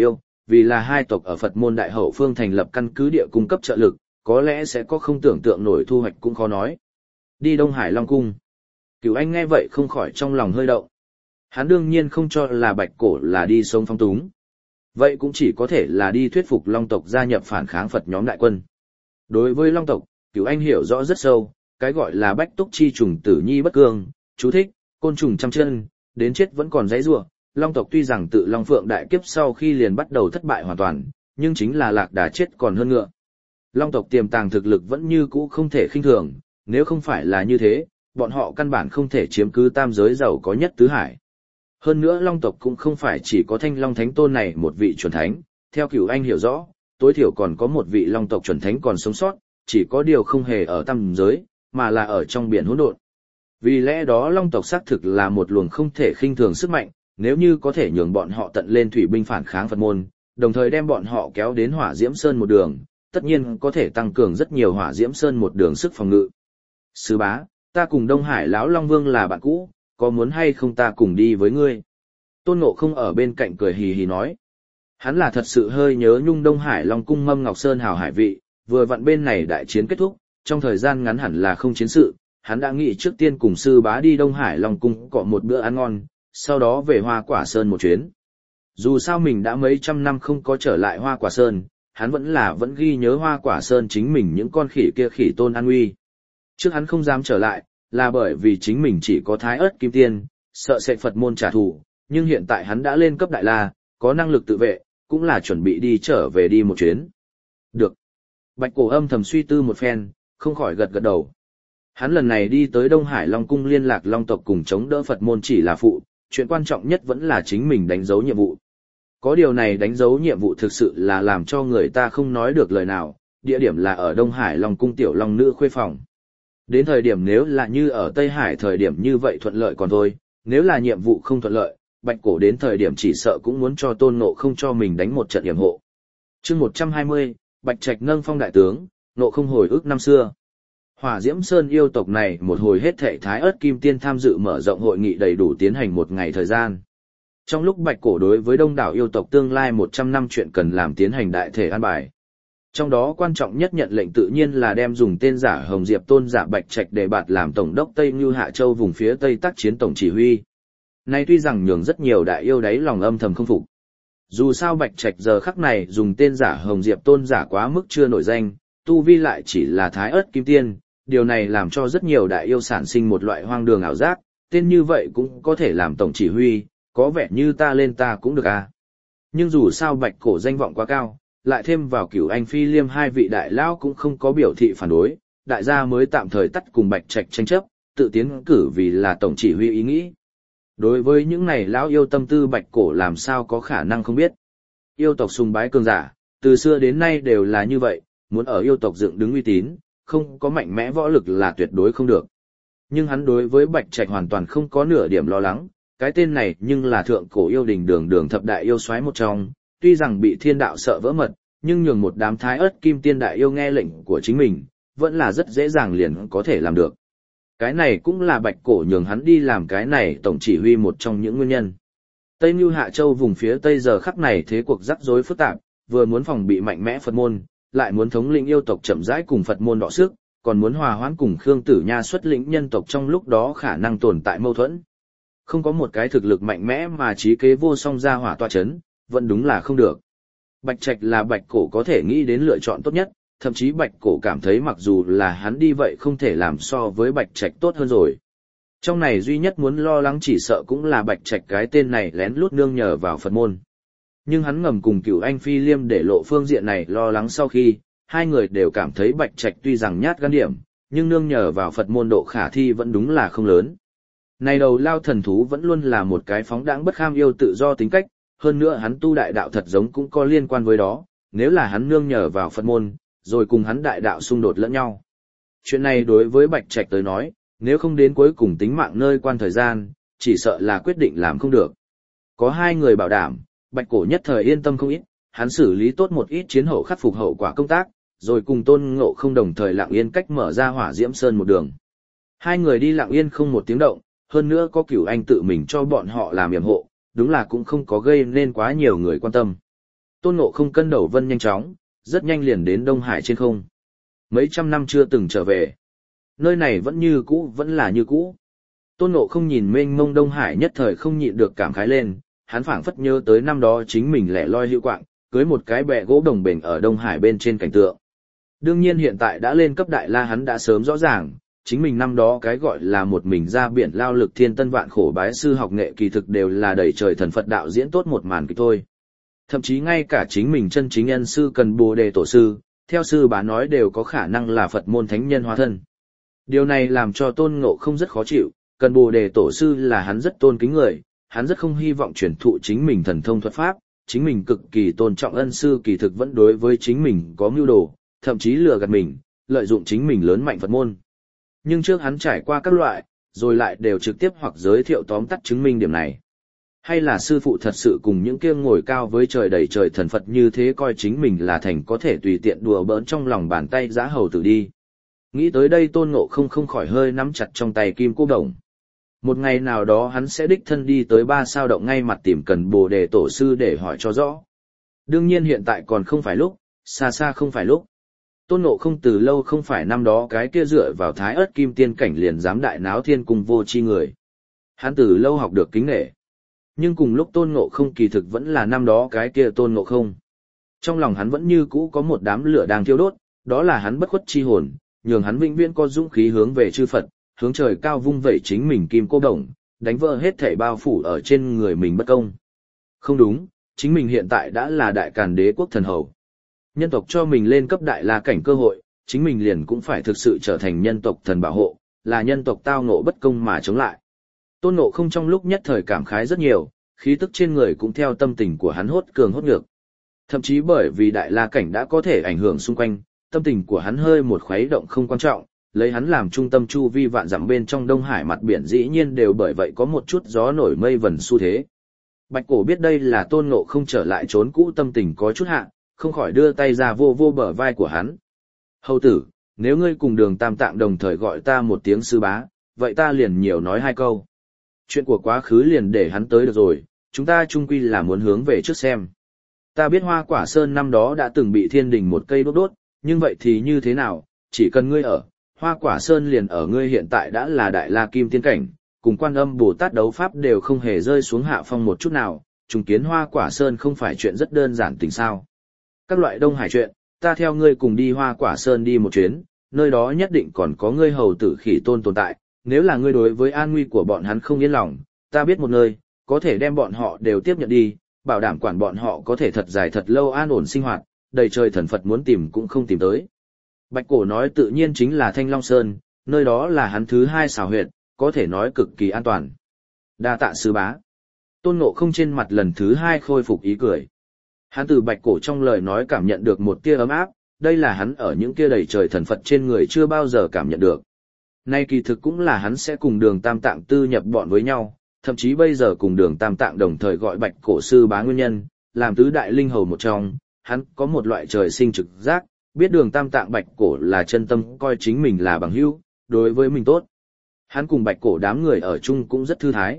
vì là hai tộc ở Phật môn Đại Hậu phương thành lập căn cứ địa cung cấp trợ lực, có lẽ sẽ có không tưởng tượng nổi thu hoạch cũng khó nói. Đi Đông Hải Long Cung. Cửu Anh nghe vậy không khỏi trong lòng hơi động. Hắn đương nhiên không cho là Bạch Cổ là đi sống phong túng. Vậy cũng chỉ có thể là đi thuyết phục Long tộc gia nhập phản kháng Phật nhóm đại quân. Đối với Long tộc, Cửu Anh hiểu rõ rất sâu, cái gọi là bách túc chi trùng tử nhi bất cương, chú thích, côn trùng trăm chân, đến chết vẫn còn dãy rủa. Long tộc tuy rằng tự Long Phượng đại kiếp sau khi liền bắt đầu thất bại hoàn toàn, nhưng chính là lạc đà chết còn hơn ngựa. Long tộc tiềm tàng thực lực vẫn như cũ không thể khinh thường, nếu không phải là như thế, bọn họ căn bản không thể chiếm cứ tam giới giàu có nhất tứ hải. Hơn nữa Long tộc cũng không phải chỉ có Thanh Long Thánh Tôn này một vị chuẩn thánh, theo Cửu Anh hiểu rõ, tối thiểu còn có một vị Long tộc chuẩn thánh còn sống sót, chỉ có điều không hề ở tam giới, mà là ở trong biển hỗn độn. Vì lẽ đó Long tộc xác thực là một luồng không thể khinh thường sức mạnh, nếu như có thể nhường bọn họ tận lên thủy binh phản kháng Phật môn, đồng thời đem bọn họ kéo đến Hỏa Diễm Sơn một đường, tất nhiên có thể tăng cường rất nhiều Hỏa Diễm Sơn một đường sức phòng ngự. Sư bá, ta cùng Đông Hải lão Long Vương là bạn cũ, có muốn hay không ta cùng đi với ngươi? Tôn Ngộ Không ở bên cạnh cười hì hì nói. Hắn là thật sự hơi nhớ nhung Đông Hải Long Cung Mâm Ngọc Sơn hào hải vị, vừa vặn bên này đại chiến kết thúc, trong thời gian ngắn hẳn là không chiến sự, hắn đã nghĩ trước tiên cùng sư bá đi Đông Hải Long Cung cọ một bữa ăn ngon, sau đó về Hoa Quả Sơn một chuyến. Dù sao mình đã mấy trăm năm không có trở lại Hoa Quả Sơn, hắn vẫn ghi nhớ Hoa Quả Sơn chính mình những con khỉ kia khỉ tôn an nguy. Trước hắn không dám trở lại, là bởi vì chính mình chỉ có Thái Ức Kim Tiên, sợ sẽ Phật môn trả thù, nhưng hiện tại hắn đã lên cấp Đại La, có năng lực tự vệ, cũng là chuẩn bị đi trở về đi một chuyến. Được. Bạch Cổ âm thầm suy tư một phen, không khỏi gật gật đầu. Hắn lần này đi tới Đông Hải Long Cung liên lạc Long tộc cùng chống đỡ Phật môn chỉ là phụ, chuyện quan trọng nhất vẫn là chính mình đánh dấu nhiệm vụ. Có điều này đánh dấu nhiệm vụ thực sự là làm cho người ta không nói được lời nào, địa điểm là ở Đông Hải Long Cung tiểu long nữ khuê phòng. Đến thời điểm nếu là như ở Tây Hải thời điểm như vậy thuận lợi còn thôi, nếu là nhiệm vụ không thuận lợi, Bạch Cổ đến thời điểm chỉ sợ cũng muốn cho Tôn Ngộ Không cho mình đánh một trận yểm hộ. Chương 120, Bạch Trạch nâng phong đại tướng, Ngộ Không hồi ức năm xưa. Hỏa Diễm Sơn yêu tộc này một hồi hết thảy Thái Ức Kim Tiên tham dự mở rộng hội nghị đầy đủ tiến hành một ngày thời gian. Trong lúc Bạch Cổ đối với đông đảo yêu tộc tương lai 100 năm chuyện cần làm tiến hành đại thể an bài. Trong đó quan trọng nhất nhận lệnh tự nhiên là đem dùng tên giả Hồng Diệp Tôn giả Bạch Trạch Đề Bạt làm tổng đốc Tây Như Hạ Châu vùng phía Tây tác chiến tổng chỉ huy. Nay tuy rằng nhường rất nhiều đại yêu đáy lòng âm thầm không phục. Dù sao Bạch Trạch giờ khắc này dùng tên giả Hồng Diệp Tôn giả quá mức chưa nổi danh, tu vi lại chỉ là Thái Ức Kim Tiên, điều này làm cho rất nhiều đại yêu sản sinh một loại hoang đường ảo giác, tên như vậy cũng có thể làm tổng chỉ huy, có vẻ như ta lên ta cũng được à. Nhưng dù sao Bạch Cổ danh vọng quá cao, lại thêm vào Cửu Anh Phi Liêm hai vị đại lão cũng không có biểu thị phản đối, đại gia mới tạm thời tắt cùng Bạch Trạch tranh chấp, tự tiến cử vì là tổng chỉ huy ý nghĩ. Đối với những này lão yêu tâm tư Bạch Cổ làm sao có khả năng không biết. Yêu tộc sùng bái cường giả, từ xưa đến nay đều là như vậy, muốn ở yêu tộc dựng đứng uy tín, không có mạnh mẽ võ lực là tuyệt đối không được. Nhưng hắn đối với Bạch Trạch hoàn toàn không có nửa điểm lo lắng, cái tên này nhưng là thượng cổ yêu đình đường thập đại yêu soái một trong, tuy rằng bị thiên đạo sợ vỡ mật, nhưng nhường một đám Thái Ức Kim Tiên đại yêu nghe lệnh của chính mình, vẫn là rất dễ dàng liền có thể làm được. Cái này cũng là Bạch Cổ nhường hắn đi làm cái này tổng chỉ huy một trong những nguyên nhân. Tây Như Hạ Châu vùng phía Tây giờ khắc này thế cuộc rắc rối phức tạp, vừa muốn phòng bị mạnh mẽ Phật môn, lại muốn thống lĩnh yêu tộc chậm rãi cùng Phật môn đọ sức, còn muốn hòa hoãn cùng Khương Tử Nha xuất lĩnh nhân tộc trong lúc đó khả năng tồn tại mâu thuẫn. Không có một cái thực lực mạnh mẽ mà trí kế vô song ra hỏa tọa chấn, vẫn đúng là không được. Bạch Trạch là Bạch Cổ có thể nghĩ đến lựa chọn tốt nhất, thậm chí Bạch Cổ cảm thấy mặc dù là hắn đi vậy không thể làm so với Bạch Trạch tốt hơn rồi. Trong này duy nhất muốn lo lắng chỉ sợ cũng là Bạch Trạch cái tên này lén lút nương nhờ vào Phật môn. Nhưng hắn ngầm cùng Cửu Anh Phi Liêm để lộ phương diện này lo lắng sau khi, hai người đều cảm thấy Bạch Trạch tuy rằng nhát gan điểm, nhưng nương nhờ vào Phật môn độ khả thi vẫn đúng là không lớn. Này đầu lao thần thú vẫn luôn là một cái phóng đãng bất kham yêu tự do tính cách, hơn nữa hắn tu đại đạo thật giống cũng có liên quan với đó, nếu là hắn nương nhờ vào Phật môn, rồi cùng hắn đại đạo xung đột lẫn nhau. Chuyện này đối với Bạch Trạch tới nói, nếu không đến cuối cùng tính mạng nơi quan thời gian, chỉ sợ là quyết định làm không được. Có hai người bảo đảm, Bạch Cổ nhất thời yên tâm không ít, hắn xử lý tốt một ít chiến hậu khắc phục hậu quả công tác, rồi cùng Tôn Ngộ Không đồng thời lặng yên cách mở ra Hỏa Diễm Sơn một đường. Hai người đi lặng yên không một tiếng động, hơn nữa có Cửu Anh tự mình cho bọn họ làm yểm hộ, đúng là cũng không có gây nên quá nhiều người quan tâm. Tôn Ngộ Không cân đầu vân nhanh chóng, rất nhanh liền đến Đông Hải trên không. Mấy trăm năm chưa từng trở về. Nơi này vẫn như cũ, vẫn là như cũ. Tôn Ngộ Không nhìn mênh mông Đông Hải nhất thời không nhịn được cảm khái lên, hắn phảng phất nhớ tới năm đó chính mình lẻ loi hữu quạng, cưới một cái bè gỗ đồng bền ở Đông Hải bên trên cảnh tượng. Đương nhiên hiện tại đã lên cấp đại la hắn đã sớm rõ ràng, chính mình năm đó cái gọi là một mình ra biển lao lực thiên tân vạn khổ bái sư học nghệ kỳ thực đều là đẩy trời thần Phật đạo diễn tốt một màn kịch thôi. Thậm chí ngay cả chính mình chân chính nhân sư Cần Bồ Đề Tổ sư, theo sư bá nói đều có khả năng là Phật môn thánh nhân hóa thân. Điều này làm cho Tôn Ngộ Không rất khó chịu, Cần Bồ Đề Tổ sư là hắn rất tôn kính người, hắn rất không hy vọng truyền thụ chính mình thần thông thuật pháp, chính mình cực kỳ tôn trọng ân sư kỳ thực vẫn đối với chính mình có mưu đồ, thậm chí lừa gạt mình, lợi dụng chính mình lớn mạnh Phật môn. Nhưng trước hắn trải qua các loại, rồi lại đều trực tiếp hoặc giới thiệu tóm tắt chứng minh điểm này. Hay là sư phụ thật sự cùng những kia ngồi cao với trời đầy trời thần Phật như thế coi chính mình là thành có thể tùy tiện đùa bỡn trong lòng bàn tay giã hầu tử đi. Nghĩ tới đây Tôn Ngộ Không không khỏi hơi nắm chặt trong tay kim cô đồng. Một ngày nào đó hắn sẽ đích thân đi tới Ba Sao Động ngay mặt tìm Cần Bồ Đề Tổ sư để hỏi cho rõ. Đương nhiên hiện tại còn không phải lúc, xa xa không phải lúc. Tôn Ngộ Không từ lâu không phải năm đó cái kia dựa vào thái ớt kim tiên cảnh liền dám đại náo thiên cung vô chi người. Hắn từ lâu học được kính nể. Nhưng cùng lúc Tôn Ngộ Không kỳ thực vẫn là năm đó cái kia Tôn Ngộ Không. Trong lòng hắn vẫn như cũ có một đám lửa đang thiêu đốt, đó là hắn bất khuất chi hồn, nhường hắn vĩnh viễn có dũng khí hướng về chư Phật, hướng trời cao vung vẩy chính mình kim cô đồng, đánh vỡ hết thảy bao phủ ở trên người mình bất công. Không đúng, chính mình hiện tại đã là đại càn đế quốc thần hầu. Nhân tộc cho mình lên cấp đại la cảnh cơ hội, chính mình liền cũng phải thực sự trở thành nhân tộc thần bảo hộ, là nhân tộc tao ngộ bất công mà chống lại. Tôn Ngộ Không trong lúc nhất thời cảm khái rất nhiều, khí tức trên người cũng theo tâm tình của hắn hốt cường hốt ngược. Thậm chí bởi vì đại la cảnh đã có thể ảnh hưởng xung quanh, tâm tình của hắn hơi một khuấy động không quan trọng, lấy hắn làm trung tâm chu vi vạn dặm bên trong Đông Hải mặt biển dĩ nhiên đều bởi vậy có một chút gió nổi mây vần xu thế. Bạch Cổ biết đây là Tôn Ngộ Không trở lại trốn cũ tâm tình có chút hạ, không khỏi đưa tay ra vô vô bờ vai của hắn. Hầu tử, nếu ngươi cùng Đường Tam Tạng đồng thời gọi ta một tiếng sư bá, vậy ta liền nhiều nói hai câu. Chuyện của quá khứ liền để hắn tới được rồi, chúng ta chung quy là muốn hướng về trước xem. Ta biết Hoa Quả Sơn năm đó đã từng bị thiên đình một cây đốt đốt, nhưng vậy thì như thế nào, chỉ cần ngươi ở, Hoa Quả Sơn liền ở ngươi hiện tại đã là đại la kim tiên cảnh, cùng Quan Âm Bồ Tát đấu pháp đều không hề rơi xuống hạ phong một chút nào, trùng kiến Hoa Quả Sơn không phải chuyện rất đơn giản tình sao. Các loại Đông Hải chuyện, ta theo ngươi cùng đi Hoa Quả Sơn đi một chuyến, nơi đó nhất định còn có ngươi hầu tử Khỉ Tôn tồn tại, nếu là ngươi đối với an nguy của bọn hắn không yên lòng, ta biết một nơi, có thể đem bọn họ đều tiếp nhận đi, bảo đảm quản bọn họ có thể thật dài thật lâu an ổn sinh hoạt, đầy trời thần Phật muốn tìm cũng không tìm tới. Bạch Cổ nói tự nhiên chính là Thanh Long Sơn, nơi đó là hắn thứ hai xào huyệt, có thể nói cực kỳ an toàn. Đa tạ sư bá. Tôn Ngộ Không trên mặt lần thứ hai khôi phục ý cười. Hắn từ Bạch Cổ trong lời nói cảm nhận được một tia ấm áp, đây là hắn ở những kia đầy trời thần Phật trên người chưa bao giờ cảm nhận được. Nay kỳ thực cũng là hắn sẽ cùng Đường Tam Tạng tư nhập bọn với nhau, thậm chí bây giờ cùng Đường Tam Tạng đồng thời gọi Bạch Cổ sư bá nguyên nhân, làm tứ đại linh hầu một trong, hắn có một loại trời sinh trực giác, biết Đường Tam Tạng Bạch Cổ là chân tâm coi chính mình là bằng hữu, đối với mình tốt. Hắn cùng Bạch Cổ đám người ở chung cũng rất thư thái.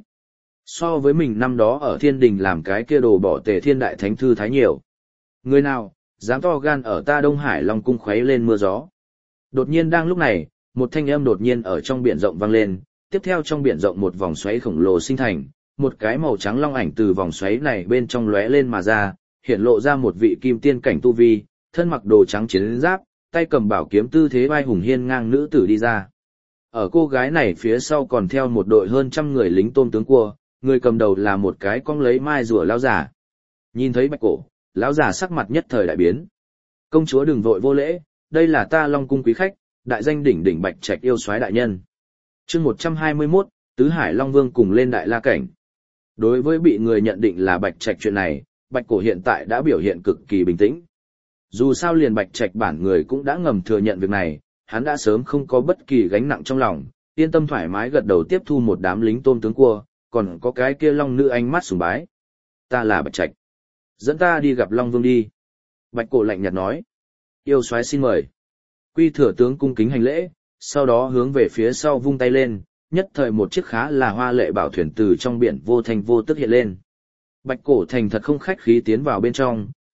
So với mình năm đó ở thiên đình làm cái kia đồ bỏ Tề Thiên Đại Thánh thư thái nhiều. Người nào, dám to gan ở ta Đông Hải Long cung khuấy lên mưa gió. Đột nhiên đang lúc này, một thanh âm đột nhiên ở trong biển rộng vang lên, tiếp theo trong biển rộng một vòng xoáy khổng lồ sinh thành, một cái màu trắng long ảnh từ vòng xoáy này bên trong lóe lên mà ra, hiện lộ ra một vị kim tiên cảnh tu vi, thân mặc đồ trắng chiến giáp, tay cầm bảo kiếm tư thế vai hùng hiên ngang nữ tử đi ra. Ở cô gái này phía sau còn theo một đội hơn trăm người lính tôm tướng cua, người cầm đầu là một cái cong lấy mai rùa lão giả. Nhìn thấy Bạch Cổ, lão giả sắc mặt nhất thời đại biến. Công chúa đừng vội vô lễ, đây là ta Long cung quý khách, đại danh đỉnh đỉnh Bạch Trạch yêu soái đại nhân. Chương 121, Tứ Hải Long Vương cùng lên đại la cảnh. Đối với bị người nhận định là Bạch Trạch chuyện này, Bạch Cổ hiện tại đã biểu hiện cực kỳ bình tĩnh. Dù sao liền Bạch Trạch bản người cũng đã ngầm thừa nhận việc này, hắn đã sớm không có bất kỳ gánh nặng trong lòng, yên tâm thoải mái gật đầu tiếp thu một đám lính tôm tướng cua, còn có cái kia long nữ ánh mắt sùng bái. Ta là Bạch Trạch. Dẫn ta đi gặp Long Vương đi. Bạch Cổ lạnh nhạt nói. Yêu soái xin mời. Quy Thừa tướng cung kính hành lễ, sau đó hướng về phía sau vung tay lên, nhất thời một chiếc khá là hoa lệ bảo thuyền từ trong biển vô thanh vô tức hiện lên. Bạch Cổ thành thật không khách khí tiến vào bên trong,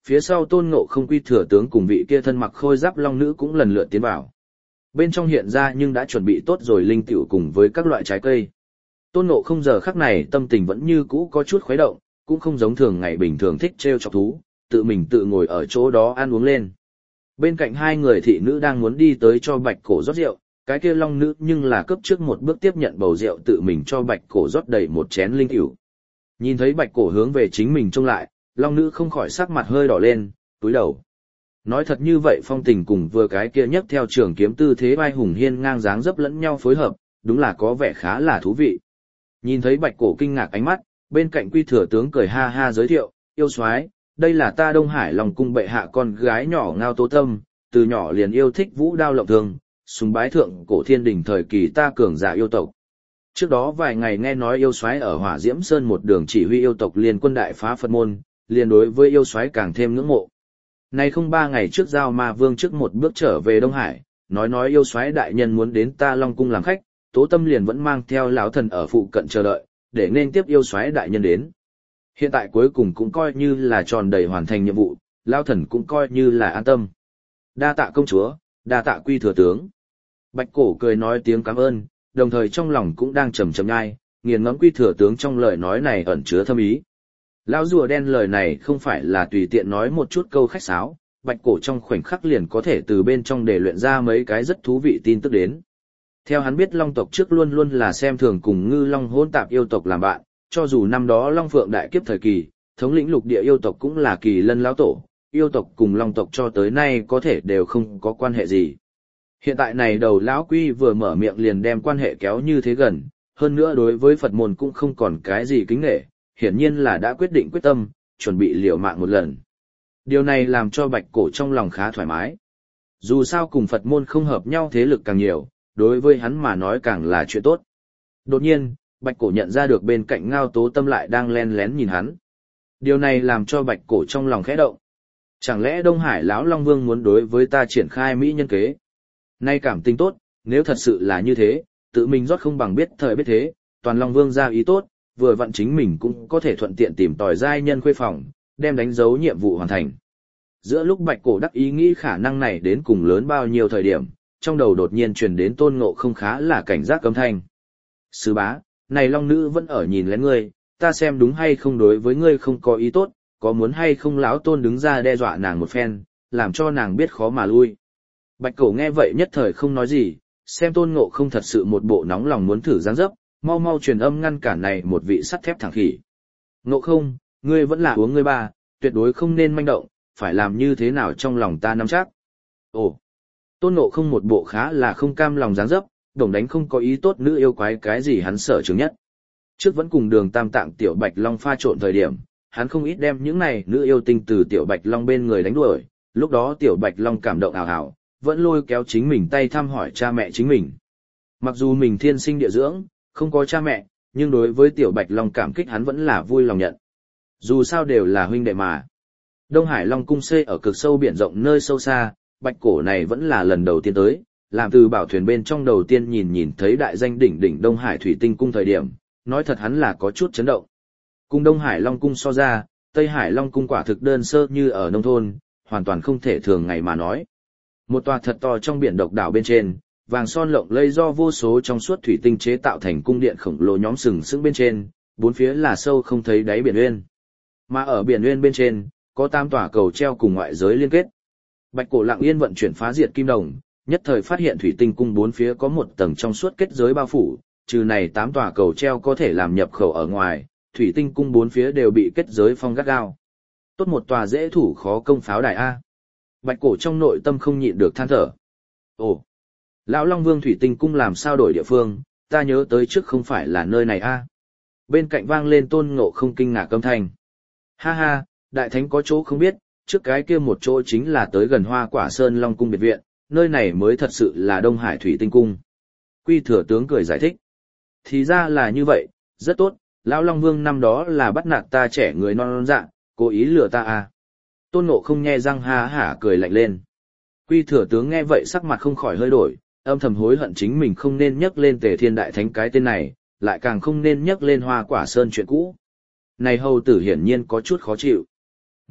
phía sau Tôn Ngộ Không Quy Thừa Tướng cùng vị kia thân mặc khôi giáp long nữ cũng lần lượt tiến vào. Bên trong hiện ra nhưng đã chuẩn bị tốt rồi linh tiểu cùng với các loại trái cây. Tôn Ngộ Không giờ khắc này tâm tình vẫn như cũ có chút khuấy động, cũng không giống thường ngày bình thường thích trêu chọc thú, tự mình tự ngồi ở chỗ đó ăn uống lên. Bên cạnh hai người thị nữ đang muốn đi tới cho Bạch Cổ rót rượu, cái kia long nữ nhưng là cấp trước một bước tiếp nhận bầu rượu tự mình cho Bạch Cổ rót đầy một chén linh tiểu. Nhìn thấy Bạch Cổ hướng về chính mình trông lại, long nữ không khỏi sắc mặt hơi đỏ lên, túi đầu. Nói thật như vậy phong tình cùng vừa cái kia nhấc theo trường kiếm tư thế vai hùng hiên ngang dáng dấp lẫn nhau phối hợp, đúng là có vẻ khá là thú vị. Nhìn thấy Bạch Cổ kinh ngạc ánh mắt, bên cạnh Quy Thừa Tướng cười ha ha giới thiệu, yêu soái, đây là ta Đông Hải Long cung bệ hạ con gái nhỏ Ngao Tố Tâm, từ nhỏ liền yêu thích vũ đao lộng thương, sùng bái thượng cổ thiên đình thời kỳ ta cường giả yêu tộc. Trước đó vài ngày nghe nói yêu soái ở Hỏa Diễm Sơn một đường chỉ huy yêu tộc liên quân đại phá Phật môn, liền đối với yêu soái càng thêm ngưỡng mộ. Nay không 3 ngày trước giao ma vương trước một bước trở về Đông Hải, nói yêu soái đại nhân muốn đến ta Long cung làm khách, Tố Tâm liền vẫn mang theo lão thần ở phụ cận chờ đợi, để nên tiếp yêu soái đại nhân đến. Hiện tại cuối cùng cũng coi như là tròn đầy hoàn thành nhiệm vụ, lão thần cũng coi như là an tâm. Đa tạ công chúa, đa tạ Quy Thừa Tướng. Bạch Cổ cười nói tiếng cảm ơn, đồng thời trong lòng cũng đang trầm trầm nhai, nghiền ngẫm Quy Thừa Tướng trong lời nói này ẩn chứa thâm ý. Lão rùa đen lời này không phải là tùy tiện nói một chút câu khách sáo, Bạch Cổ trong khoảnh khắc liền có thể từ bên trong để luyện ra mấy cái rất thú vị tin tức đến. Theo hắn biết Long tộc trước luôn luôn là xem thường cùng Ngư Long hỗn tạp yêu tộc làm bạn, cho dù năm đó Long Phượng đại kiếp thời kỳ, thống lĩnh lục địa yêu tộc cũng là Kỳ Lân lão tổ, yêu tộc cùng Long tộc cho tới nay có thể đều không có quan hệ gì. Hiện tại này đầu lão Quy vừa mở miệng liền đem quan hệ kéo như thế gần, hơn nữa đối với Phật môn cũng không còn cái gì kính nể, hiển nhiên là đã quyết định quyết tâm, chuẩn bị liều mạng một lần. Điều này làm cho Bạch Cổ trong lòng khá thoải mái. Dù sao cùng Phật môn không hợp nhau thế lực càng nhiều, đối với hắn mà nói càng là chuyện tốt. Đột nhiên, Bạch Cổ nhận ra được bên cạnh Ngao Tố Tâm lại đang len lén nhìn hắn. Điều này làm cho Bạch Cổ trong lòng khẽ động. Chẳng lẽ Đông Hải lão Long Vương muốn đối với ta triển khai mỹ nhân kế? Nay cảm tình tốt, nếu thật sự là như thế, tự mình rót không bằng biết thời biết thế, toàn Long Vương ra ý tốt, vừa vặn chính mình cũng có thể thuận tiện tìm tòi giai nhân khuê phòng, đem đánh dấu nhiệm vụ hoàn thành. Giữa lúc Bạch Cổ đắc ý nghĩ khả năng này đến cùng lớn bao nhiêu thời điểm, trong đầu đột nhiên truyền đến Tôn Ngộ Không khá là cảnh giác âm thanh. Sư bá, này long nữ vẫn ở nhìn lén ngươi, ta xem đúng hay không đối với ngươi không có ý tốt, có muốn hay không lão Tôn đứng ra đe dọa nàng một phen, làm cho nàng biết khó mà lui. Bạch Cổ nghe vậy nhất thời không nói gì, xem Tôn Ngộ Không thật sự một bộ nóng lòng muốn thử dáng dấp, mau mau truyền âm ngăn cản này một vị sắt thép thẳng khỉ. Ngộ Không, ngươi vẫn là uống ngươi ba, tuyệt đối không nên manh động, phải làm như thế nào trong lòng ta nắm chắc. Ồ, Tôn Ngộ Không một bộ khá là không cam lòng dáng dấp, đồng đánh không có ý tốt nữ yêu quái cái gì hắn sợ chứng nhất. Trước vẫn cùng Đường Tam Tạng Tiểu Bạch Long pha trộn thời điểm, hắn không ít đem những này nữ yêu tinh từ Tiểu Bạch Long bên người đánh đuổi, lúc đó Tiểu Bạch Long cảm động ảo ảo, vẫn lôi kéo chính mình tay thăm hỏi cha mẹ chính mình. Mặc dù mình thiên sinh địa dưỡng, không có cha mẹ, nhưng đối với Tiểu Bạch Long cảm kích hắn vẫn là vui lòng nhận. Dù sao đều là huynh đệ mà. Đông Hải Long cung xây ở cực sâu biển rộng nơi sâu xa, Bạch Cổ này vẫn là lần đầu tiên tới, làm từ bảo thuyền bên trong đầu tiên nhìn thấy đại danh đỉnh đỉnh Đông Hải Thủy Tinh cung thời điểm, nói thật hắn là có chút chấn động. Cung Đông Hải Long cung so ra, Tây Hải Long cung quả thực đơn sơ như ở nông thôn, hoàn toàn không thể thường ngày mà nói. Một tòa thật to trong biển độc đảo bên trên, vàng son lộng lẫy do vô số trong suốt thủy tinh chế tạo thành cung điện khổng lồ nhóm sừng sững bên trên, bốn phía là sâu không thấy đáy biển uyên. Mà ở biển uyên bên trên, có 8 tòa cầu treo cùng ngoại giới liên kết. Bạch Cổ lặng yên vận chuyển phá diệt kim đồng, nhất thời phát hiện thủy tinh cung bốn phía có một tầng trong suốt kết giới bao phủ, trừ này 8 tòa cầu treo có thể làm nhập khẩu ở ngoài, thủy tinh cung bốn phía đều bị kết giới phong gắt gao. Tốt một tòa dễ thủ khó công pháo đài a. Bạch Cổ trong nội tâm không nhịn được than thở. Ồ, lão Long Vương thủy tinh cung làm sao đổi địa phương, ta nhớ tới trước không phải là nơi này a. Bên cạnh vang lên Tôn Ngộ Không kinh ngạc âm thanh. Ha ha, đại thánh có chỗ không biết, trước cái kia một chỗ chính là tới gần Hoa Quả Sơn Long cung biệt viện, nơi này mới thật sự là Đông Hải Thủy Tinh cung. Quy Thừa Tướng cười giải thích. Thì ra là như vậy, rất tốt, lão Long Vương năm đó là bắt nạt ta trẻ người non dạ, cố ý lừa ta à. Tôn Ngộ Không nhe răng ha hả cười lạnh lên. Quy Thừa Tướng nghe vậy sắc mặt không khỏi hơi đổi, âm thầm hối hận chính mình không nên nhắc lên Tề Thiên Đại Thánh cái tên này, lại càng không nên nhắc lên Hoa Quả Sơn chuyện cũ. Này hầu tử hiển nhiên có chút khó chịu.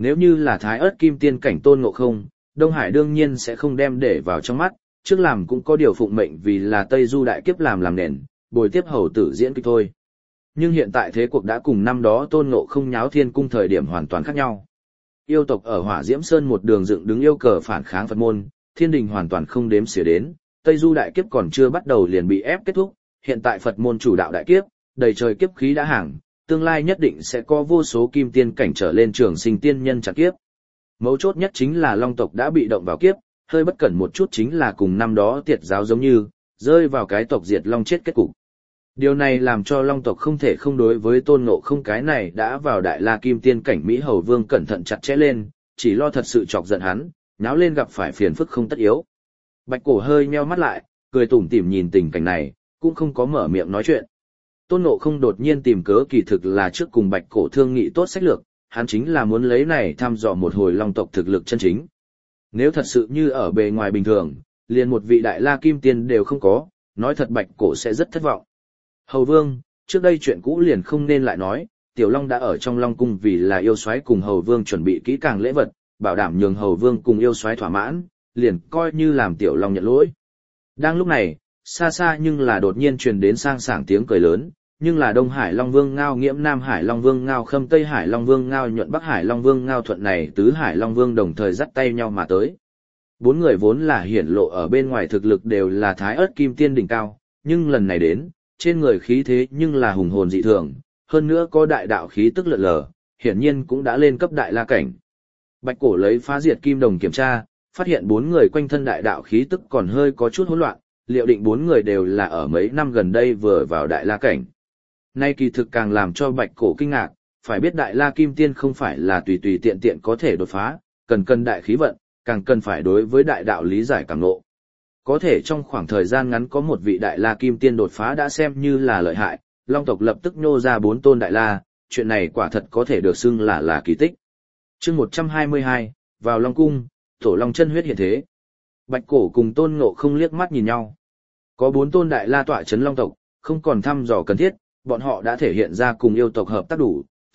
Nếu như là thái ớt kim tiên cảnh Tôn Ngộ Không, Đông Hải đương nhiên sẽ không đem để vào trong mắt, trước làm cũng có điều phụng mệnh vì là Tây Du đại kiếp làm nền, bồi tiếp hầu tử diễn kịch thôi. Nhưng hiện tại thế cuộc đã cùng năm đó Tôn Ngộ Không nháo thiên cung thời điểm hoàn toàn khác nhau. Yêu tộc ở Hỏa Diễm Sơn một đường dựng đứng yêu cờ phản kháng Phật môn, thiên đình hoàn toàn không đếm xỉa đến, Tây Du đại kiếp còn chưa bắt đầu liền bị ép kết thúc, hiện tại Phật môn chủ đạo đại kiếp, đầy trời kiếp khí đã hàng, tương lai nhất định sẽ có vô số kim tiên cảnh trở lên trường sinh tiên nhân chặt kiếp. Mấu chốt nhất chính là Long tộc đã bị động vào kiếp, hơi bất cẩn một chút chính là cùng năm đó Tiệt giáo giống như, rơi vào cái tộc diệt Long chết kết cục. Điều này làm cho Long tộc không thể không đối với Tôn Ngộ Không cái này đã vào Đại La Kim Tiên cảnh Mỹ Hầu Vương cẩn thận chặt chẽ lên, chỉ lo thật sự chọc giận hắn, náo lên gặp phải phiền phức không tất yếu. Bạch Cổ hơi nheo mắt lại, cười tủm tỉm nhìn tình cảnh này, cũng không có mở miệng nói chuyện. Tôn Ngộ Không đột nhiên tìm cớ kỳ thực là trước cùng Bạch Cổ thương nghị tốt sách lược, hắn chính là muốn lấy này thăm dò một hồi Long tộc thực lực chân chính. Nếu thật sự như ở bề ngoài bình thường, liền một vị Đại La Kim Tiên đều không có, nói thật Bạch Cổ sẽ rất thất vọng. Hầu Vương, trước đây chuyện cũ liền không nên lại nói, Tiểu Long đã ở trong Long cung vì là yêu soái cùng Hầu Vương chuẩn bị kỹ càng lễ vật, bảo đảm nhường Hầu Vương cùng yêu soái thỏa mãn, liền coi như làm Tiểu Long nhận lỗi. Đang lúc này, xa xa nhưng là đột nhiên truyền đến sang sảng tiếng cười lớn, nhưng là Đông Hải Long Vương Ngao Nghiễm, Nam Hải Long Vương Ngao Khâm, Tây Hải Long Vương Ngao Nhuận, Bắc Hải Long Vương Ngao Thuận này tứ Hải Long Vương đồng thời dắt tay nhau mà tới. Bốn người vốn là hiển lộ ở bên ngoài thực lực đều là thái ớt kim tiên đỉnh cao, nhưng lần này đến, trên người khí thế nhưng là hùng hồn dị thường, hơn nữa có đại đạo khí tức lượn lờ, hiển nhiên cũng đã lên cấp đại la cảnh. Bạch Cổ lấy phá diệt kim đồng kiểm tra, phát hiện bốn người quanh thân đại đạo khí tức còn hơi có chút hỗn loạn, liệu định bốn người đều là ở mấy năm gần đây vừa vào đại la cảnh. Nay kỳ thực càng làm cho Bạch Cổ kinh ngạc, phải biết đại la kim tiên không phải là tùy tùy tiện tiện có thể đột phá, cần đại khí vận, càng cần phải đối với đại đạo lý giải càng ngộ. Có thể trong khoảng thời gian ngắn có một vị đại la kim tiên đột phá đã xem như là lợi hại, Long tộc lập tức nhô ra 4 tôn đại la, chuyện này quả thật có thể được xưng là kỳ tích. Chương 122, vào Long cung, Tổ Long chân huyết hiện thế. Bạch Cổ cùng Tôn Ngộ Không liếc mắt nhìn nhau. Có 4 tôn đại la tọa chấn Long tộc, không còn thăm dò cần thiết, bọn họ đã thể hiện ra cùng yêu tộc hợp tác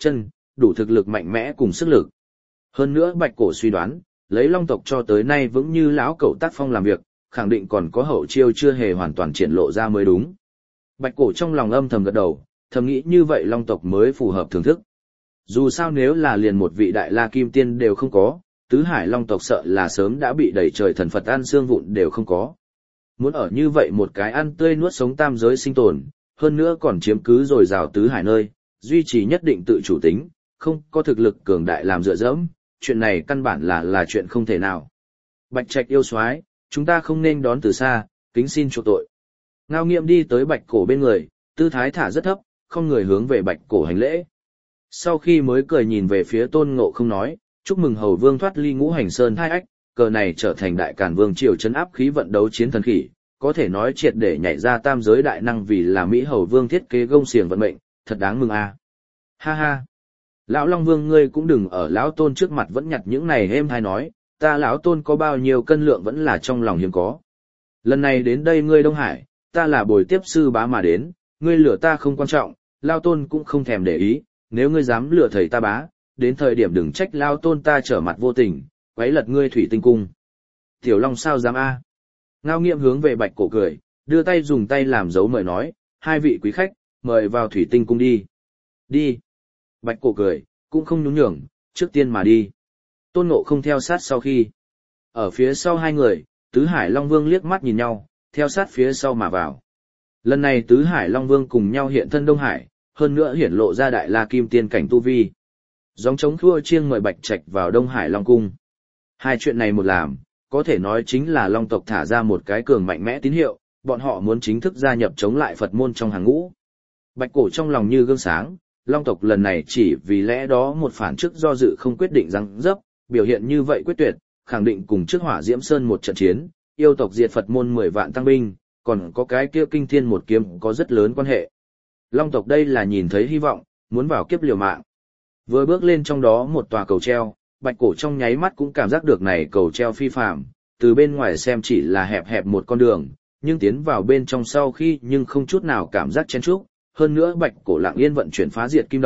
đủ thực lực mạnh mẽ cùng sức lực. Hơn nữa Bạch Cổ suy đoán, lấy Long tộc cho tới nay vững như lão cẩu tác phong làm việc, khẳng định còn có hậu chiêu chưa hề hoàn toàn triển lộ ra mới đúng. Bạch Cổ trong lòng âm thầm gật đầu, thầm nghĩ như vậy Long tộc mới phù hợp thưởng thức. Dù sao nếu là liền một vị đại la kim tiên đều không có, tứ hải Long tộc sợ là sớm đã bị đẩy trời thần Phật ăn xương vụn đều không có. Muốn ở như vậy một cái ăn tươi nuốt sống tam giới sinh tồn, hơn nữa còn chiếm cứ dồi dào tứ hải nơi, duy trì nhất định tự chủ tính, không có thực lực cường đại làm dựa dẫm, chuyện này căn bản là chuyện không thể nào. Bạch Trạch yêu soái, chúng ta không nên đón từ xa, kính xin chuộc tội. Ngao Nghiễm đi tới Bạch Cổ bên người, tư thái thả rất thấp, không người hướng về Bạch Cổ hành lễ. Sau khi mới cười nhìn về phía Tôn Ngộ Không nói, chúc mừng Hầu Vương thoát ly Ngũ Hành Sơn hai ách, cờ này trở thành đại càn vương triều trấn áp khí vận đấu chiến thần khỉ, có thể nói triệt để nhảy ra tam giới đại năng vì là Mỹ Hầu Vương thiết kế gông xiềng vận mệnh, thật đáng mừng a. Ha ha. Lão Long Vương ngươi cũng đừng ở lão Tôn trước mặt vẫn nhặt những này êm hay nói, ta lão Tôn có bao nhiêu cân lượng vẫn là trong lòng hiếm có. Lần này đến đây ngươi Đông Hải, ta là bồi tiếp sư bá mà đến, ngươi lừa ta không quan trọng, lão Tôn cũng không thèm để ý, nếu ngươi dám lừa thầy ta bá, đến thời điểm đừng trách lão Tôn ta trở mặt vô tình, quấy lật ngươi thủy tinh cung. Tiểu Long sao dám a? Ngao Nghiễm hướng về Bạch Cổ cười, đưa tay dùng tay làm dấu mời nói, hai vị quý khách, mời vào thủy tinh cung đi. Đi. Bạch Cổ cười, cũng không nhún nhường, trước tiên mà đi. Tôn Ngộ Không theo sát sau khi. Ở phía sau hai người, Tứ Hải Long Vương liếc mắt nhìn nhau, theo sát phía sau mà vào. Lần này Tứ Hải Long Vương cùng nhau hiện thân Đông Hải, hơn nữa hiển lộ ra đại la kim tiên cảnh tu vi. Gióng trống thua chiêng mời Bạch Trạch vào Đông Hải Long Cung. Hai chuyện này một làm, có thể nói chính là Long tộc thả ra một cái cường mạnh mẽ tín hiệu, bọn họ muốn chính thức gia nhập chống lại Phật môn trong hàng ngũ. Bạch Cổ trong lòng như gương sáng, Long tộc lần này chỉ vì lẽ đó một phản trước do dự không quyết định răng dấp, biểu hiện như vậy quyết tuyệt, khẳng định cùng trước Hỏa Diễm Sơn một trận chiến, yêu tộc diệt Phật môn 10 vạn tăng binh, còn có cái kia kinh thiên một kiếm có rất lớn quan hệ. Long tộc đây là nhìn thấy hy vọng, muốn vào kiếp liều mạng. Vừa bước lên trong đó một tòa cầu treo, Bạch Cổ trong nháy mắt cũng cảm giác được này cầu treo phi phàm, từ bên ngoài xem chỉ là hẹp hẹp một con đường, nhưng tiến vào bên trong sau khi nhưng không chút nào cảm giác chen chúc. Hơn nữa Bạch Cổ lặng yên vận chuyển phá diệt kim đồng,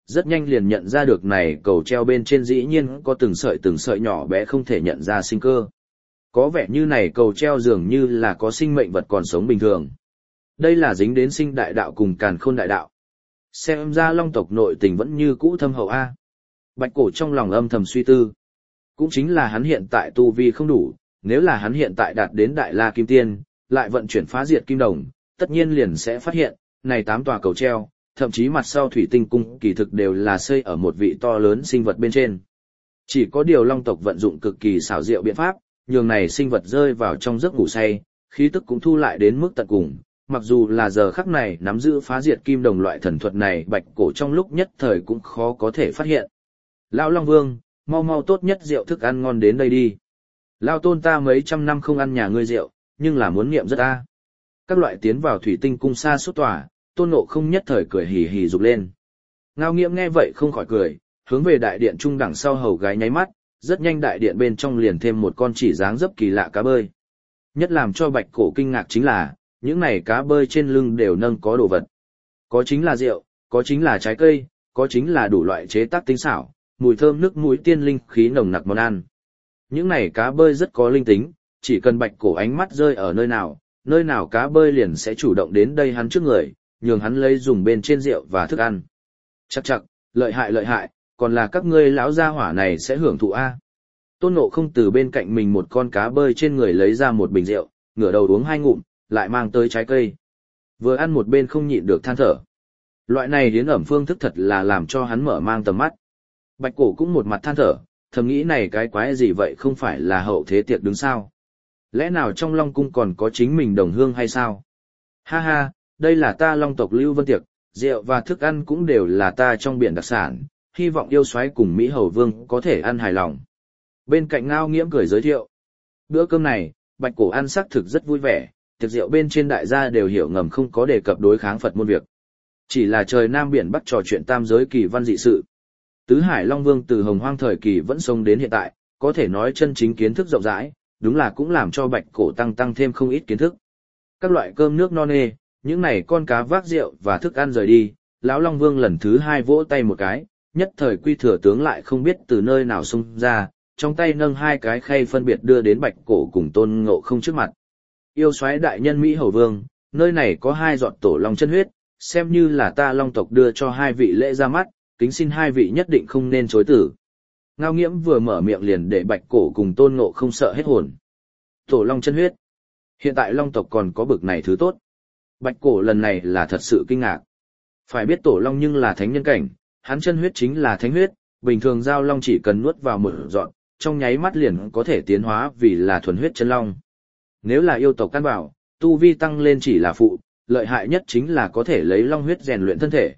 rất nhanh liền nhận ra được này cầu treo bên trên dĩ nhiên có từng sợi nhỏ bé không thể nhận ra sinh cơ. Có vẻ như này cầu treo dường như là có sinh mệnh vật còn sống bình thường. Đây là dính đến sinh đại đạo cùng càn khôn đại đạo. Xem ra long tộc nội tình vẫn như cũ thâm hậu a. Bạch cổ trong lòng âm thầm suy tư. Cũng chính là hắn hiện tại tu vi không đủ, nếu là hắn hiện tại đạt đến đại la kim tiên, lại vận chuyển phá diệt kim đồng, tất nhiên liền sẽ phát hiện, này 8 tòa cầu treo, thậm chí mặt sau thủy tinh cung kỳ thực đều là xây ở một vị to lớn sinh vật bên trên. Chỉ có điều long tộc vận dụng cực kỳ xảo diệu biện pháp, nhường này sinh vật rơi vào trong giấc ngủ say, khí tức cũng thu lại đến mức tận cùng. Mặc dù là giờ khắc này nắm giữ phá diệt kim đồng loại thần thuật này, Bạch cổ trong lúc nhất thời cũng khó có thể phát hiện. Lão Long Vương, mau mau tốt nhất rượu thức ăn ngon đến đây đi. Lao tôn ta mấy trăm năm không ăn nhà ngươi rượu, nhưng là muốn niệm rất a. Các loại tiến vào thủy tinh cung xa suốt tòa, Tôn Ngộ Không nhất thời cười hì hì rục lên. Ngao Nghiễm nghe vậy không khỏi cười, hướng về đại điện trung đằng sau hầu gái nháy mắt, rất nhanh đại điện bên trong liền thêm một con chỉ dáng dấp kỳ lạ cá bơi. Nhất làm cho Bạch cổ kinh ngạc chính là, những này cá bơi trên lưng đều nâng có đồ vật. Có chính là rượu, có chính là trái cây, có chính là đủ loại chế tác tinh xảo, mùi thơm nước mũi tiên linh khí nồng nặc món ăn. Những này cá bơi rất có linh tính, chỉ cần Bạch cổ ánh mắt rơi ở nơi nào cá bơi liền sẽ chủ động đến đây hắn trước người, nhường hắn lấy dùng bên trên rượu và thức ăn. Chắc chắc, lợi hại, còn là các ngươi lão gia hỏa này sẽ hưởng thụ a. Tôn Ngộ Không từ bên cạnh mình một con cá bơi trên người lấy ra một bình rượu, ngửa đầu uống 2 ngụm, lại mang tới trái cây. Vừa ăn một bên không nhịn được than thở. Loại này hiến ẩm phương thức thật là làm cho hắn mở mang tầm mắt. Bạch cổ cũng một mặt than thở, thầm nghĩ này cái quái gì vậy, không phải là hậu thế tiệc đứng sao? Lẽ nào trong Long cung còn có chính mình đồng hương hay sao? Ha ha, đây là ta Long tộc Lưu Vân tiệc, rượu và thức ăn cũng đều là ta trong biển đặc sản, hy vọng yêu soái cùng Mỹ Hầu Vương có thể ăn hài lòng. Bên cạnh Ngao Nghiễm cười giới thiệu. Bữa cơm này, Bạch cổ ăn xác thực rất vui vẻ, tiệc rượu bên trên đại gia đều hiểu ngầm không có đề cập đối kháng Phật môn việc. Chỉ là trời Nam biển Bắc trò chuyện tam giới kỳ văn dị sự. Tứ Hải Long Vương từ Hồng Hoang thời kỳ vẫn sống đến hiện tại, có thể nói chân chính kiến thức rộng rãi, đúng là cũng làm cho Bạch cổ tăng thêm không ít kiến thức. Các loại cơm nước no nê, những này con cá vác rượu và thức ăn rời đi, lão Long Vương lần thứ 2 vỗ tay một cái, nhất thời Quy Thừa tướng lại không biết từ nơi nào xông ra, trong tay nâng 2 cái khay phân biệt đưa đến Bạch cổ cùng Tôn Ngộ Không trước mặt. Yêu soái đại nhân Mỹ Hầu Vương, nơi này có 2 giọt tổ long chân huyết, xem như là ta Long tộc đưa cho 2 vị lễ ra mắt, kính xin 2 vị nhất định không nên chối từ. Ngao Nghiễm vừa mở miệng liền để Bạch cổ cùng Tôn Ngộ Không sợ hết hồn. Tổ long chân huyết. Hiện tại Long tộc còn có bực này thứ tốt. Bạch cổ lần này là thật sự kinh ngạc. Phải biết tổ long nhưng là thánh nhân cảnh, hắn chân huyết chính là thánh huyết, bình thường giao long chỉ cần nuốt vào một giọt, trong nháy mắt liền có thể tiến hóa vì là thuần huyết chân long. Nếu là yêu tộc căn bảo, tu vi tăng lên chỉ là phụ, lợi hại nhất chính là có thể lấy long huyết rèn luyện thân thể,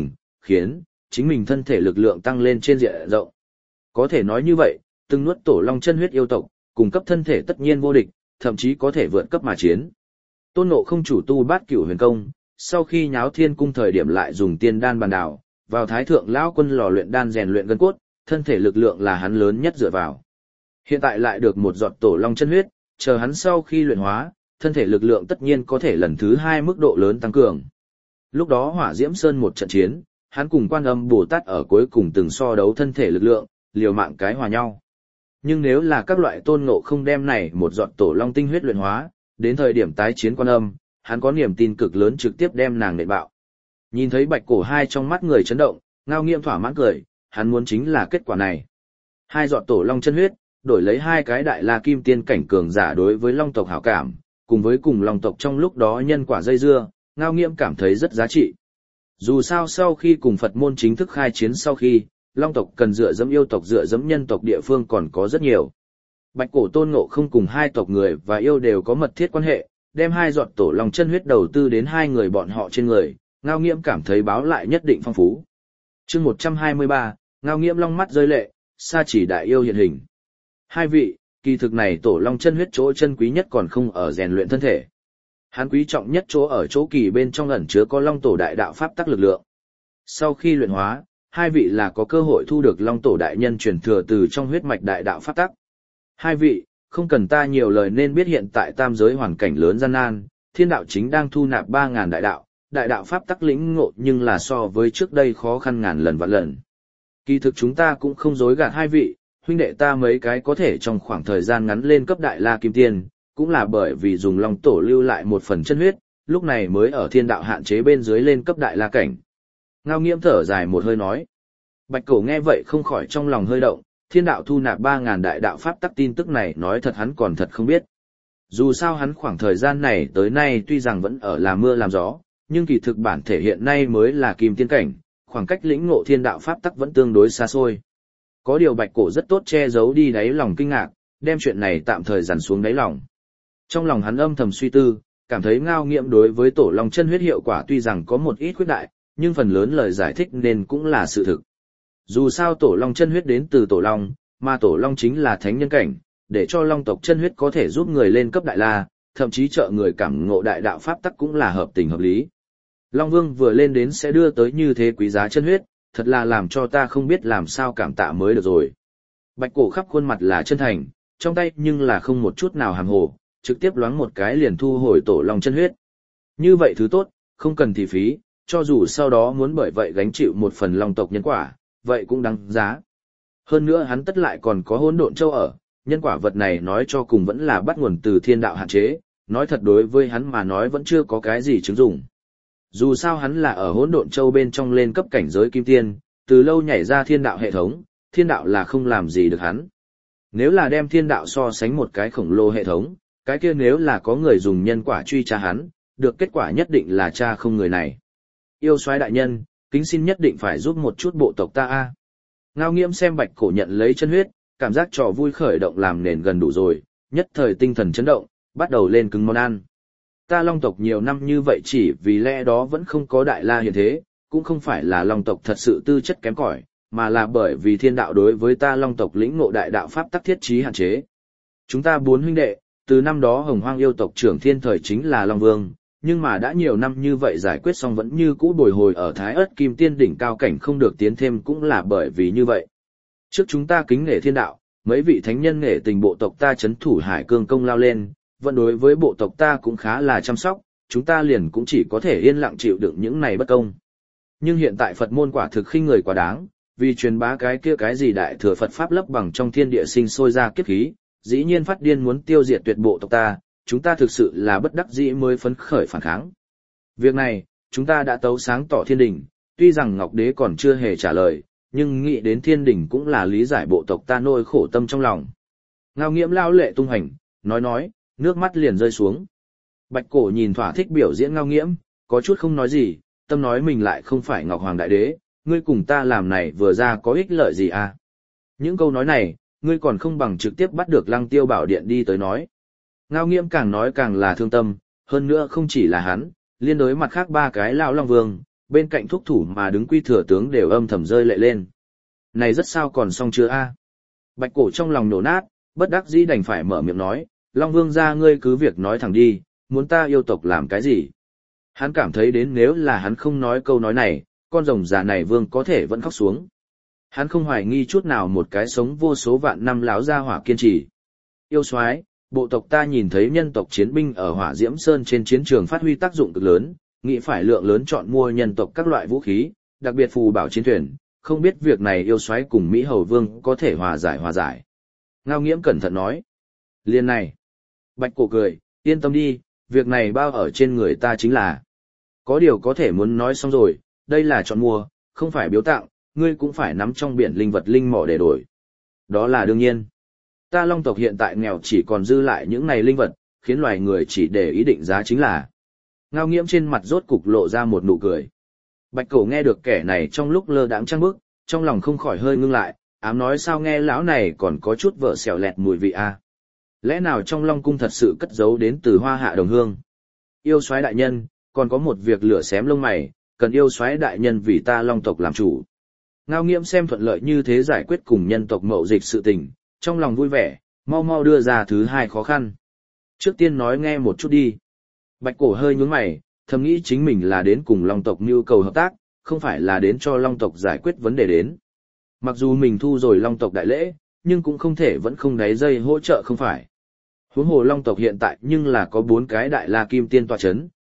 khiến chính mình thân thể lực lượng tăng lên trên diện rộng. Có thể nói như vậy, từng nuốt tổ long chân huyết yêu tộc, cung cấp thân thể tất nhiên vô địch, thậm chí có thể vượt cấp mà chiến. Tôn Ngộ Không chủ tu Bát Cửu Huyền Công, sau khi nháo thiên cung thời điểm lại dùng tiên đan bàn đảo, vào thái thượng lão quân lò luyện đan rèn luyện gân cốt, thân thể lực lượng là hắn lớn nhất dựa vào. Hiện tại lại được một giọt tổ long chân huyết, chờ hắn sau khi luyện hóa, thân thể lực lượng tất nhiên có thể lần thứ 2 mức độ lớn tăng cường. Lúc đó Hỏa Diễm Sơn một trận chiến, hắn cùng Quan Âm Bồ Tát ở cuối cùng từng so đấu thân thể lực lượng, liều mạng cái hòa nhau. Nhưng nếu là các loại Tôn Ngộ Không đem này một giọt tổ long tinh huyết luyện hóa, đến thời điểm tái chiến Quan Âm, hắn có niềm tin cực lớn trực tiếp đem nàng nện bạo. Nhìn thấy Bạch cổ 2 trong mắt người chấn động, Ngao Nghiễm thỏa mãn cười, hắn muốn chính là kết quả này. 2 giọt tổ long chân huyết, đổi lấy 2 cái đại la kim tiên cảnh cường giả đối với long tộc hảo cảm, cùng với cùng long tộc trong lúc đó nhân quả dây dưa, Ngao Nghiễm cảm thấy rất giá trị. Dù sao sau khi cùng Phật môn chính thức khai chiến sau khi, long tộc cần dựa dẫm yêu tộc dựa dẫm nhân tộc địa phương còn có rất nhiều. Bạch cổ Tôn Ngộ Không cùng 2 tộc người và yêu đều có mật thiết quan hệ, đem 2 giọt tổ long chân huyết đầu tư đến 2 người bọn họ trên người, Ngao Nghiễm cảm thấy báo lại nhất định phong phú. Chương 123, Ngao Nghiễm long mắt rơi lệ, sa chỉ đại yêu hiện hình. 2 vị, kỳ thực này tổ long chân huyết chỗ chân quý nhất còn không ở rèn luyện thân thể. Hắn quý trọng nhất chỗ ở chỗ kỳ bên trong ẩn chứa có long tổ đại đạo pháp tắc lực lượng. Sau khi luyện hóa, 2 vị là có cơ hội thu được long tổ đại nhân truyền thừa từ trong huyết mạch đại đạo pháp tắc. 2 vị, không cần ta nhiều lời nên biết hiện tại tam giới hoàn cảnh lớn gian nan, thiên đạo chính đang thu nạp 3.000 đại đạo, đại đạo pháp tắc lĩnh ngộ nhưng là so với trước đây khó khăn ngàn lần vạn lần. Kỳ thực chúng ta cũng không dối gạt hai vị, huynh đệ ta mấy cái có thể trong khoảng thời gian ngắn lên cấp đại la kim tiên, cũng là bởi vì dùng long tổ lưu lại một phần chân huyết, lúc này mới ở thiên đạo hạn chế bên dưới lên cấp đại la cảnh. Ngao Nghiễm thở dài một hơi nói. Bạch Cổ nghe vậy không khỏi trong lòng hơi động, thiên đạo thu nạp 3.000 đại đạo pháp tắc tin tức này nói thật hắn còn thật không biết. Dù sao hắn khoảng thời gian này tới nay tuy rằng vẫn ở làm mưa làm gió, nhưng kỳ thực bản thể hiện nay mới là kim tiên cảnh, khoảng cách lĩnh ngộ thiên đạo pháp tắc vẫn tương đối xa xôi. Có điều Bạch Cổ rất tốt che giấu đi đáy lòng kinh ngạc, đem chuyện này tạm thời dằn xuống đáy lòng. Trong lòng hắn âm thầm suy tư, cảm thấy Ngao Nghiễm đối với tổ long chân huyết hiệu quả tuy rằng có một ít khuyết đại, nhưng phần lớn lời giải thích nên cũng là sự thực. Dù sao tổ long chân huyết đến từ tổ long, mà tổ long chính là thánh nhân cảnh, để cho long tộc chân huyết có thể giúp người lên cấp đại la, thậm chí trợ người cảm ngộ đại đạo pháp tắc cũng là hợp tình hợp lý. Long Vương vừa lên đến sẽ đưa tới như thế quý giá chân huyết, thật là làm cho ta không biết làm sao cảm tạ mới được rồi. Bạch Cổ khắp khuôn mặt là chân thành, trong tay nhưng là không một chút nào hàm hồ, trực tiếp loáng một cái liền thu hồi tổ long chân huyết. Như vậy thứ tốt, không cần thị phí, cho dù sau đó muốn bởi vậy gánh chịu một phần long tộc nhân quả, vậy cũng đáng giá. Hơn nữa hắn tất lại còn có hỗn độn châu ở, nhân quả vật này nói cho cùng vẫn là bắt nguồn từ thiên đạo hạn chế, nói thật đối với hắn mà nói vẫn chưa có cái gì chứng dụng. Dù sao hắn là ở hỗn độn châu bên trong lên cấp cảnh giới kim tiên, từ lâu nhảy ra thiên đạo hệ thống, thiên đạo là không làm gì được hắn. Nếu là đem thiên đạo so sánh một cái khổng lồ hệ thống, cái kia nếu là có người dùng nhân quả truy tra hắn, được kết quả nhất định là tra không người này. Yêu soái đại nhân, kính xin nhất định phải giúp một chút bộ tộc ta a. Ngao Nghiễm xem Bạch Cổ nhận lấy chân huyết, cảm giác trò vui khởi động làm nền gần đủ rồi, nhất thời tinh thần chấn động, bắt đầu lên cứng món ăn. Ta long tộc nhiều năm như vậy chỉ vì lẽ đó vẫn không có đại la hiện thế, cũng không phải là long tộc thật sự tư chất kém cỏi, mà là bởi vì thiên đạo đối với ta long tộc lĩnh ngộ đại đạo pháp tắc thiết trí hạn chế. Chúng ta 4 huynh đệ, từ năm đó Hồng Hoang yêu tộc trưởng thiên thời chính là Long Vương, nhưng mà đã nhiều năm như vậy giải quyết xong vẫn như cũ bồi hồi ở Thái Ức Kim Tiên đỉnh cao cảnh không được tiến thêm cũng là bởi vì như vậy. Trước chúng ta kính nể thiên đạo, mấy vị thánh nhân nể tình bộ tộc ta chấn thủ Hải Cương công lao lên, vẫn đối với bộ tộc ta cũng khá là chăm sóc, chúng ta liền cũng chỉ có thể yên lặng chịu đựng những này bất công. Nhưng hiện tại Phật môn quả thực khinh người quá đáng, vì truyền bá cái kia cái gì đại thừa Phật pháp lấp bằng trong thiên địa sinh sôi ra kiếp khí, dĩ nhiên phát điên muốn tiêu diệt tuyệt bộ tộc ta, chúng ta thực sự là bất đắc dĩ mới phấn khởi phản kháng. Việc này, chúng ta đã tấu sáng tỏ thiên đình, tuy rằng Ngọc Đế còn chưa hề trả lời, nhưng nghĩ đến thiên đình cũng là lý giải bộ tộc ta nỗi khổ tâm trong lòng. Ngao Nghiễm lao lệ tung hành, nói, nước mắt liền rơi xuống. Bạch Cổ nhìn thỏa thích biểu diễn Ngao Nghiễm, có chút không nói gì, tâm nói mình lại không phải Ngọc Hoàng Đại Đế, ngươi cùng ta làm này vừa ra có ích lợi gì à? Những câu nói này, ngươi còn không bằng trực tiếp bắt được Lăng Tiêu Bảo Điện đi tới nói. Ngao Nghiễm càng nói càng là thương tâm, hơn nữa không chỉ là hắn, liên đối mặt khác 3 cái lão long vương, bên cạnh thúc thủ mà đứng quy thừa tướng đều âm thầm rơi lệ lên. Này rất sao còn xong chưa a? Bạch Cổ trong lòng nổ nát, bất đắc dĩ đành phải mở miệng nói, Long Vương gia ngươi cứ việc nói thẳng đi, muốn ta yêu tộc làm cái gì? Hắn cảm thấy đến nếu là hắn không nói câu nói này, con rồng già này vương có thể vẫn khóc xuống. Hắn không hoài nghi chút nào một cái sống vô số vạn năm láo gia hỏa kiên trì. Yêu soái, bộ tộc ta nhìn thấy nhân tộc chiến binh ở Hỏa Diễm Sơn trên chiến trường phát huy tác dụng cực lớn, nghĩ phải lượng lớn chọn mua nhân tộc các loại vũ khí, đặc biệt phù bảo chiến thuyền, không biết việc này yêu soái cùng Mỹ Hầu Vương có thể hòa giải. Ngao Nghiễm cẩn thận nói. Liên này. Bạch Cổ cười, yên tâm đi, việc này bao ở trên người ta chính là. Có điều có thể muốn nói xong rồi, đây là chọn mua, không phải biếu tặng, ngươi cũng phải nắm trong biển linh vật linh mỏ để đổi. Đó là đương nhiên. Ta long tộc hiện tại nghèo chỉ còn dư lại những này linh vật, khiến loài người chỉ để ý định giá chính là. Ngao Nghiễm trên mặt rốt cục lộ ra một nụ cười. Bạch Cổ nghe được kẻ này trong lúc lơ đãng trăng bức, trong lòng không khỏi hơi ngưng lại, ám nói sao nghe lão này còn có chút vợ xẻo lẹt mùi vị a. Lẽ nào trong Long cung thật sự cất giấu đến từ Hoa Hạ đồng hương? Yêu soái đại nhân, còn có một việc lửa xém lông mày, cần yêu soái đại nhân vì ta Long tộc làm chủ. Ngao Nghiễm xem thuận lợi như thế giải quyết cùng nhân tộc mậu dịch sự tình, trong lòng vui vẻ, mau mau đưa ra thứ 2 khó khăn. Trước tiên nói nghe một chút đi. Bạch Cổ hơi nhướng mày, thầm nghĩ chính mình là đến cùng Long tộc nhu cầu hợp tác, không phải là đến cho Long tộc giải quyết vấn đề đến. Mặc dù mình thu rồi Long tộc đại lễ, nhưng cũng không thể vẫn không đáy dây hỗ trợ không phải. Huống hồ Long tộc hiện tại nhưng là có 4 cái đại la kim tiên tọa chấn,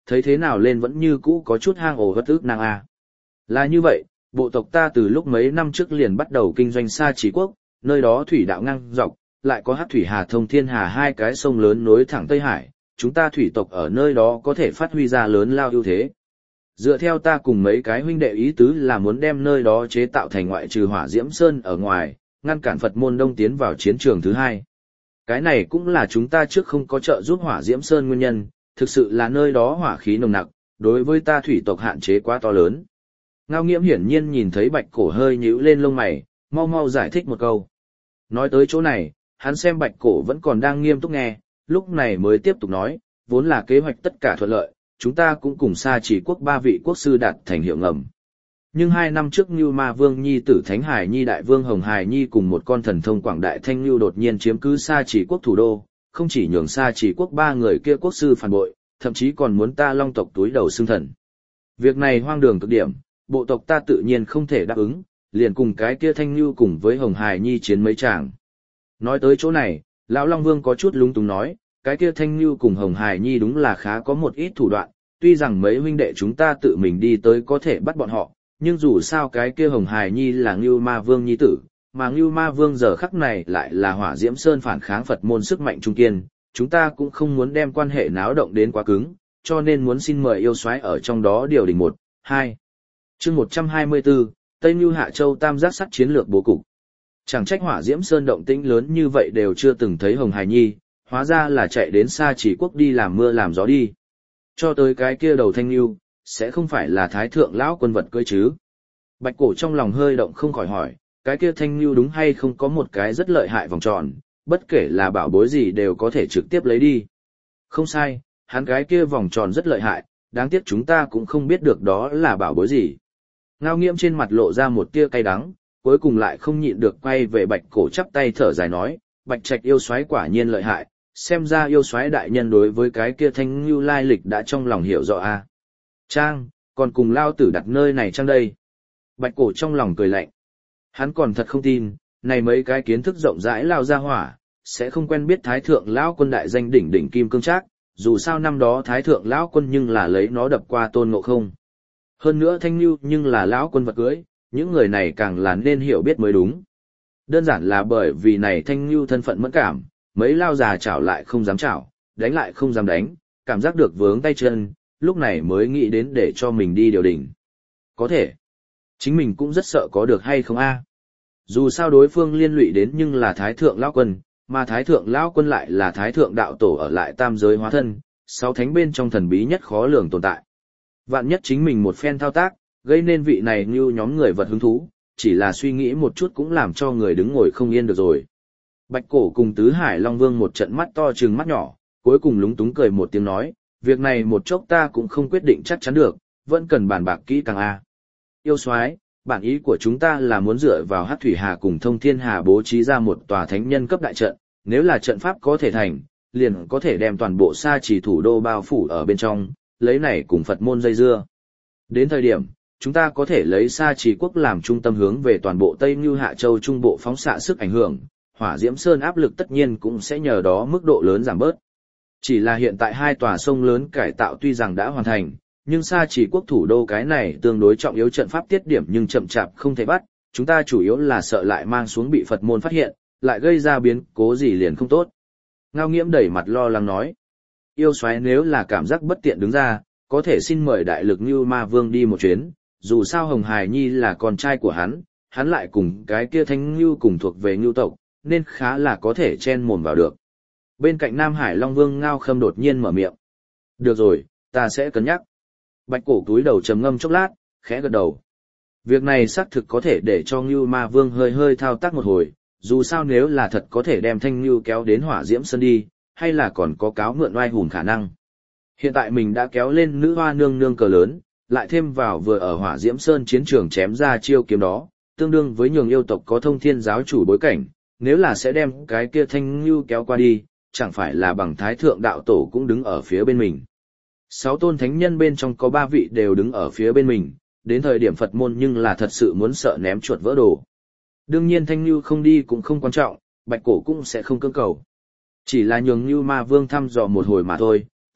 thấy thế nào lên vẫn như cũ có chút hang ổ bất ức nàng a. Là như vậy, bộ tộc ta từ lúc mấy năm trước liền bắt đầu kinh doanh Sa Chỉ Quốc, nơi đó thủy đạo ngang dọc, lại có Hắc Thủy Hà thông Thiên Hà hai cái sông lớn nối thẳng Tây Hải, chúng ta thủy tộc ở nơi đó có thể phát huy ra lớn lao ưu thế. Dựa theo ta cùng mấy cái huynh đệ ý tứ là muốn đem nơi đó chế tạo thành ngoại trừ Hỏa Diễm Sơn ở ngoài, ngăn cản Phật môn Đông tiến vào chiến trường thứ hai. Cái này cũng là chúng ta trước không có trợ giúp Hỏa Diễm Sơn nguyên nhân, thực sự là nơi đó hỏa khí nồng nặc, đối với ta thủy tộc hạn chế quá to lớn. Ngao Nghiễm hiển nhiên nhìn thấy Bạch Cổ hơi nhíu lên lông mày, mau mau giải thích một câu. Nói tới chỗ này, hắn xem Bạch Cổ vẫn còn đang nghiêm túc nghe, lúc này mới tiếp tục nói, vốn là kế hoạch tất cả thuận lợi, chúng ta cũng cùng Sa Chỉ Quốc ba vị quốc sư đạt thành hiệu ngầm. Nhưng 2 năm trước Nưu Ma Vương Nhi tử Thánh Hải Nhi Đại Vương Hồng Hải Nhi cùng một con thần thông quảng đại thanh nưu đột nhiên chiếm cứ Sa Chỉ Quốc thủ đô, không chỉ nhường Sa Chỉ Quốc ba người kia quốc sư phản bội, thậm chí còn muốn ta Long tộc túi đầu xương thần. Việc này hoang đường cực điểm, bộ tộc ta tự nhiên không thể đáp ứng, liền cùng cái kia thanh nưu cùng với Hồng Hải Nhi chiến mấy tràng. Nói tới chỗ này, lão Long Vương có chút lúng túng nói, cái kia thanh nưu cùng Hồng Hải Nhi đúng là khá có một ít thủ đoạn, tuy rằng mấy huynh đệ chúng ta tự mình đi tới có thể bắt bọn họ, nhưng dù sao cái kia Hồng Hải Nhi là Ngưu Ma Vương nhi tử, mà Ngưu Ma Vương giờ khắc này lại là Hỏa Diễm Sơn phản kháng Phật môn sức mạnh trung kiên, chúng ta cũng không muốn đem quan hệ náo động đến quá cứng, cho nên muốn xin mời yêu soái ở trong đó điều đình 1, 2. Chương 124, Tây Nưu Hạ Châu tam giác sắt chiến lược bố cục. Chẳng trách Hỏa Diễm Sơn động tĩnh lớn như vậy đều chưa từng thấy Hồng Hải Nhi, hóa ra là chạy đến Sa Chỉ Quốc đi làm mưa làm gió đi. Cho tới cái kia đầu thanh nưu, sẽ không phải là thái thượng lão quân vật cưỡi chứ. Bạch Cổ trong lòng hơi động không khỏi hỏi, cái kia thanh nưu đúng hay không có một cái rất lợi hại vòng tròn, bất kể là bảo bối gì đều có thể trực tiếp lấy đi. Không sai, hắn cái kia vòng tròn rất lợi hại, đáng tiếc chúng ta cũng không biết được đó là bảo bối gì. Ngao Nghiễm trên mặt lộ ra một tia cay đắng, cuối cùng lại không nhịn được quay về Bạch Cổ chắp tay thở dài nói, Bạch Trạch yêu soái quả nhiên lợi hại, xem ra yêu soái đại nhân đối với cái kia thanh nưu lai lịch đã trong lòng hiểu rõ a. Trang, còn cùng lao tử đặt nơi này trang đây. Bạch Cổ trong lòng cười lạnh. Hắn còn thật không tin, này mấy cái kiến thức rộng rãi lao ra hỏa, sẽ không quen biết Thái Thượng Lão Quân đại danh đỉnh đỉnh kim cương trác, dù sao năm đó Thái Thượng Lão Quân nhưng là lấy nó đập qua Tôn Ngộ Không. Hơn nữa thanh nưu nhưng là Lão Quân vật cưới, những người này càng là nên hiểu biết mới đúng. Đơn giản là bởi vì này thanh nưu thân phận mẫn cảm, mấy lao già chảo lại không dám chảo, đánh lại không dám đánh, cảm giác được vướng tay chân, lúc này mới nghĩ đến để cho mình đi điều đình. Có thể, chính mình cũng rất sợ có được hay không a. Dù sao đối phương liên lụy đến nhưng là Thái Thượng Lão Quân, mà Thái Thượng Lão Quân lại là Thái Thượng Đạo Tổ ở lại tam giới hóa thân, 6 thánh bên trong thần bí nhất khó lường tồn tại. Vạn nhất chính mình một phen thao tác, gây nên vị này như nhóm người vật hứng thú, chỉ là suy nghĩ một chút cũng làm cho người đứng ngồi không yên được rồi. Bạch Cổ cùng Tứ Hải Long Vương một trận mắt to trừng mắt nhỏ, cuối cùng lúng túng cười một tiếng nói, việc này một chốc ta cũng không quyết định chắc chắn được, vẫn cần bàn bạc kỹ càng a. Yêu soái, bản ý của chúng ta là muốn dựa vào Hắc Thủy Hà cùng Thông Thiên Hà bố trí ra một tòa thánh nhân cấp đại trận, nếu là trận pháp có thể thành, liền có thể đem toàn bộ Sa Chỉ thủ đô bao phủ ở bên trong, lấy này cùng Phật môn dây dưa. Đến thời điểm, chúng ta có thể lấy Sa Chỉ Quốc làm trung tâm hướng về toàn bộ Tây Nưu Hạ Châu trung bộ phóng xạ sức ảnh hưởng, Hỏa Diễm Sơn áp lực tất nhiên cũng sẽ nhờ đó mức độ lớn giảm bớt. Chỉ là hiện tại hai tòa sông lớn cải tạo tuy rằng đã hoàn thành, nhưng Sa Chỉ Quốc thủ đô cái này tương đối trọng yếu trận pháp tiết điểm nhưng chậm chạp không thể bắt, chúng ta chủ yếu là sợ lại mang xuống bị Phật môn phát hiện, lại gây ra biến cố gì liền không tốt. Ngao Nghiễm đẩy mặt lo lắng nói, yêu soái nếu là cảm giác bất tiện đứng ra, có thể xin mời đại lực Nưu Ma Vương đi một chuyến, dù sao Hồng Hải Nhi là con trai của hắn lại cùng cái kia Thanh Nưu cùng thuộc về Nưu tộc, nên khá là có thể chen mồm vào được. Bên cạnh Nam Hải Long Vương Ngao Khâm đột nhiên mở miệng. Được rồi, ta sẽ cân nhắc. Bạch Cổ túi đầu trầm ngâm chốc lát, khẽ gật đầu. Việc này xác thực có thể để cho Ngưu Ma Vương hơi hơi thao tác một hồi, dù sao nếu là thật có thể đem Thanh Ngưu kéo đến Hỏa Diễm Sơn đi, hay là còn có cáo mượn oai hùng khả năng. Hiện tại mình đã kéo lên nữ hoa nương nương cờ lớn, lại thêm vào vừa ở Hỏa Diễm Sơn chiến trường chém ra chiêu kiếm đó, tương đương với nhường yêu tộc có Thông Thiên giáo chủ bối cảnh, nếu là sẽ đem cái kia Thanh Ngưu kéo qua đi, chẳng phải là bằng Thái Thượng Đạo Tổ cũng đứng ở phía bên mình. 6 tôn thánh nhân bên trong có 3 vị đều đứng ở phía bên mình, đến thời điểm Phật môn nhưng là thật sự muốn sợ ném chuột vỡ đồ. Đương nhiên Thanh Nưu không đi cũng không quan trọng, Bạch Cổ cũng sẽ không cưỡng cầu. Chỉ là nhường Nưu Ma Vương thăm dò một hồi mà thôi,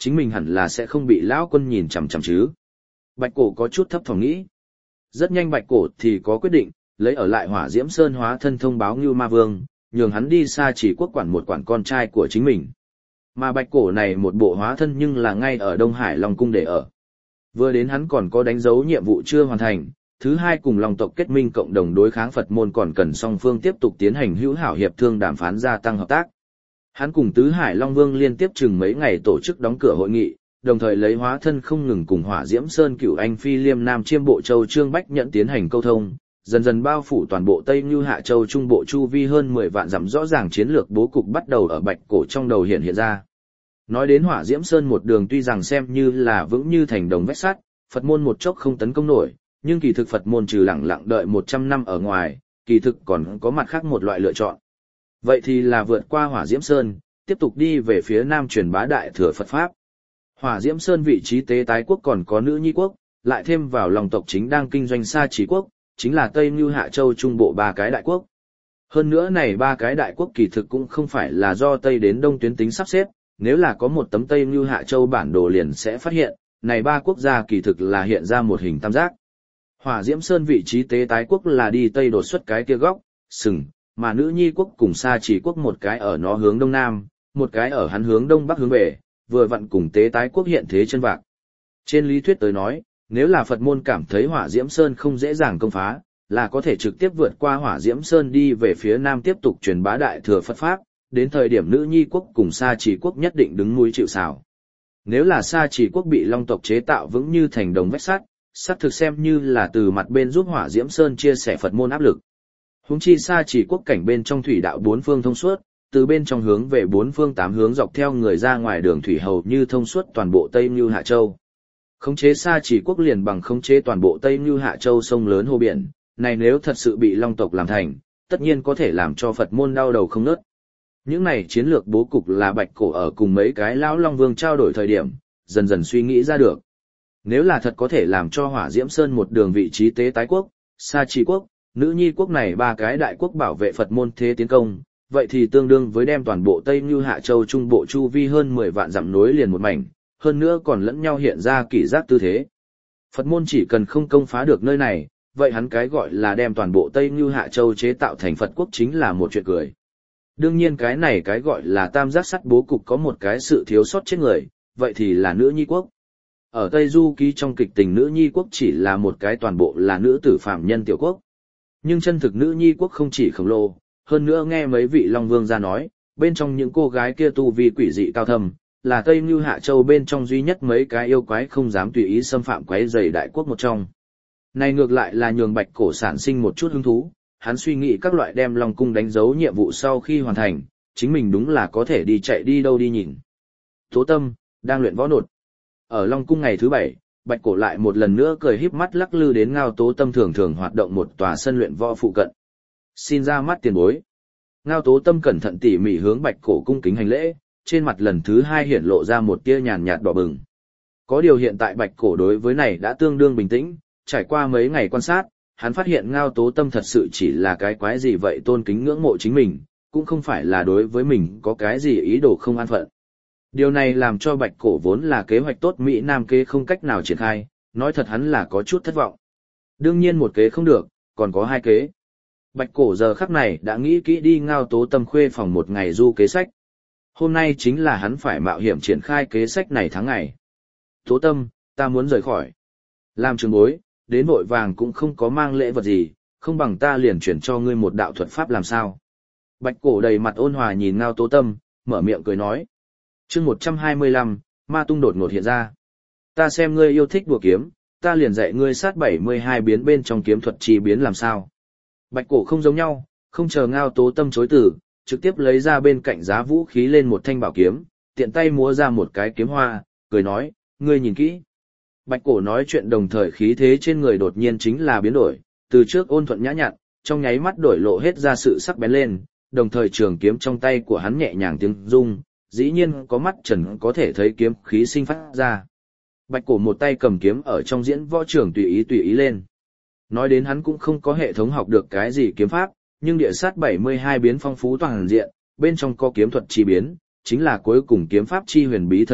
chính mình hẳn là sẽ không bị lão quân nhìn chằm chằm chứ. Bạch Cổ có chút thấp thỏm nghĩ. Rất nhanh Bạch Cổ thì có quyết định, lấy ở lại Hỏa Diễm Sơn hóa thân thông báo Ngưu Ma Vương, nhường hắn đi Sa Chỉ quốc quản một quản con trai của chính mình. Mà Bạch Cổ này một bộ hóa thân nhưng là ngay ở Đông Hải Long Cung để ở. Vừa đến hắn còn có đánh dấu nhiệm vụ chưa hoàn thành, thứ hai cùng Long tộc kết minh cộng đồng đối kháng Phật môn còn cần song phương tiếp tục tiến hành hữu hảo hiệp thương đàm phán gia tăng hợp tác. Hắn cùng Tứ Hải Long Vương liên tiếp chừng mấy ngày tổ chức đóng cửa hội nghị, đồng thời lấy hóa thân không ngừng cùng Hỏa Diễm Sơn Cửu Anh Phi Liêm Nam Chiêm Bộ Châu Trương Bách Nhẫn tiến hành câu thông, dần dần bao phủ toàn bộ Tây Như Hạ Châu Trung Bộ chu vi hơn 10 vạn dặm, rõ ràng chiến lược bố cục bắt đầu ở Bạch Cổ trong đầu hiện ra. Nói đến Hỏa Diễm Sơn một đường tuy rằng xem như là vững như thành đồng vách sắt, Phật môn một chốc không tấn công nổi, nhưng kỳ thực Phật môn trừ lặng lặng đợi 100 năm ở ngoài, kỳ thực còn có mặt khác một loại lựa chọn. Vậy thì là vượt qua Hỏa Diễm Sơn, tiếp tục đi về phía nam truyền bá đại thừa Phật Pháp. Hỏa Diễm Sơn vị trí tế tái quốc còn có Nữ Nhi quốc, lại thêm vào Long tộc chính đang kinh doanh Sa Chỉ quốc, chính là Tây Như Hạ Châu Trung Bộ ba cái đại quốc. Hơn nữa này ba cái đại quốc kỳ thực cũng không phải là do Tây đến Đông tuyến tính sắp xếp, nếu là có một tấm Tây Như Hạ Châu bản đồ liền sẽ phát hiện, này ba quốc gia kỳ thực là hiện ra một hình tam giác. Hỏa Diễm Sơn vị trí tế tái quốc là đi Tây đột xuất cái kia góc, sừng, mà Nữ Nhi quốc cùng Sa Chỉ quốc một cái ở nó hướng Đông Nam, một cái ở hắn hướng Đông Bắc hướng về, vừa vặn cùng tế tái quốc hiện thế chân vạc. Trên lý thuyết tới nói, nếu là Phật môn cảm thấy Hỏa Diễm Sơn không dễ dàng công phá, là có thể trực tiếp vượt qua Hỏa Diễm Sơn đi về phía Nam tiếp tục truyền bá đại thừa Phật Pháp, đến thời điểm Nữ Nhi quốc cùng Sa Chỉ quốc nhất định đứng núi chịu sào. Nếu là Sa Chỉ quốc bị Long tộc chế tạo vững như thành đồng vách sắt, sắt thực xem như là từ mặt bên giúp Hỏa Diễm Sơn chia sẻ Phật môn áp lực. Huống chi Sa Chỉ quốc cảnh bên trong thủy đạo bốn phương thông suốt, từ bên trong hướng về bốn phương tám hướng dọc theo người ra ngoài đường thủy hầu như thông suốt toàn bộ Tây Như Hạ Châu. Khống chế Sa Chỉ quốc liền bằng khống chế toàn bộ Tây Như Hạ Châu sông lớn hồ biển, này nếu thật sự bị Long tộc làm thành, tất nhiên có thể làm cho Phật môn đau đầu không ngớt. Những này chiến lược bố cục là Bạch Cổ ở cùng mấy cái lão Long Vương trao đổi thời điểm, dần dần suy nghĩ ra được. Nếu là thật có thể làm cho Hỏa Diễm Sơn một đường vị trí tế tái quốc, Sa Chỉ quốc, Nữ Nhi quốc này ba cái đại quốc bảo vệ Phật môn thế tiến công, vậy thì tương đương với đem toàn bộ Tây Như Hạ Châu Trung Bộ chu vi hơn 10 vạn dặm nối liền một mảnh, hơn nữa còn lẫn nhau hiện ra kỷ giác tư thế. Phật môn chỉ cần không công phá được nơi này, vậy hắn cái gọi là đem toàn bộ Tây Như Hạ Châu chế tạo thành Phật quốc chính là một chuyện cười. Đương nhiên cái này cái gọi là tam giác sắt bố cục có một cái sự thiếu sót chết người, vậy thì là Nữ Nhi quốc. Ở Tây Du Ký trong kịch tình Nữ Nhi quốc chỉ là một cái toàn bộ là nữ tử phàm nhân tiểu quốc. Nhưng chân thực Nữ Nhi quốc không chỉ khổng lồ, hơn nữa nghe mấy vị Long Vương ra nói, bên trong những cô gái kia tu vi quỷ dị cao thâm, là Tây Như Hạ Châu bên trong duy nhất mấy cái yêu quái không dám tùy ý xâm phạm quái rầy đại quốc một trong. Này ngược lại là nhường Bạch Cổ sản sinh một chút hứng thú, hắn suy nghĩ các loại đem Long cung đánh dấu nhiệm vụ sau khi hoàn thành, chính mình đúng là có thể đi chạy đi đâu đi nhìn. Tố Tâm đang luyện võ nột. Ở Long cung ngày thứ 7, Bạch Cổ lại một lần nữa cười híp mắt lắc lư đến Ngao Tố Tâm thường thường hoạt động một tòa sân luyện võ phụ cận. Xin ra mắt tiền bối. Ngao Tố Tâm cẩn thận tỉ mỉ hướng Bạch Cổ cung kính hành lễ, trên mặt lần thứ 2 hiển lộ ra một tia nhàn nhạt đỏ bừng. Có điều hiện tại Bạch Cổ đối với này đã tương đương bình tĩnh, trải qua mấy ngày quan sát, hắn phát hiện Ngao Tố Tâm thật sự chỉ là cái quái gì vậy tôn kính ngưỡng mộ chính mình, cũng không phải là đối với mình có cái gì ý đồ không an phận. Điều này làm cho Bạch Cổ vốn là kế hoạch tốt Mỹ Nam kế không cách nào triển khai, nói thật hắn là có chút thất vọng. Đương nhiên một kế không được, còn có 2 kế. Bạch Cổ giờ khắc này đã nghĩ kỹ đi Ngao Tố Tâm khuê phòng một ngày du kế sách. Hôm nay chính là hắn phải mạo hiểm triển khai kế sách này tháng ngày. Tố Tâm, ta muốn rời khỏi. Làm trường bối, đến vội vàng cũng không có mang lễ vật gì, không bằng ta liền chuyển cho ngươi một đạo thuật pháp làm sao. Bạch Cổ đầy mặt ôn hòa nhìn Ngao Tố Tâm, mở miệng cười nói. Chương 125, ma tung đột ngột hiện ra. Ta xem ngươi yêu thích đùa kiếm, ta liền dạy ngươi sát 72 biến bên trong kiếm thuật chi biến làm sao. Bạch Cổ không giống nhau, không chờ Ngao Tố Tâm chối từ, trực tiếp lấy ra bên cạnh giá vũ khí lên một thanh bảo kiếm, tiện tay múa ra một cái kiếm hoa, cười nói, ngươi nhìn kỹ. Bạch Cổ nói chuyện đồng thời khí thế trên người đột nhiên chính là biến đổi, từ trước ôn thuận nhã nhặn, trong nháy mắt đổi lộ hết ra sự sắc bén lên, đồng thời trường kiếm trong tay của hắn nhẹ nhàng tiếng rung, dĩ nhiên có mắt trần có thể thấy kiếm khí sinh phát ra. Bạch Cổ một tay cầm kiếm ở trong diễn võ trường tùy ý lên. Nói đến hắn cũng không có hệ thống học được cái gì kiếm pháp, nhưng địa sát 72 biến phong phú toàn diện, bên trong có kiếm thuật chi biến, chính là cuối cùng kiếm pháp chi huyền bí thần thuật,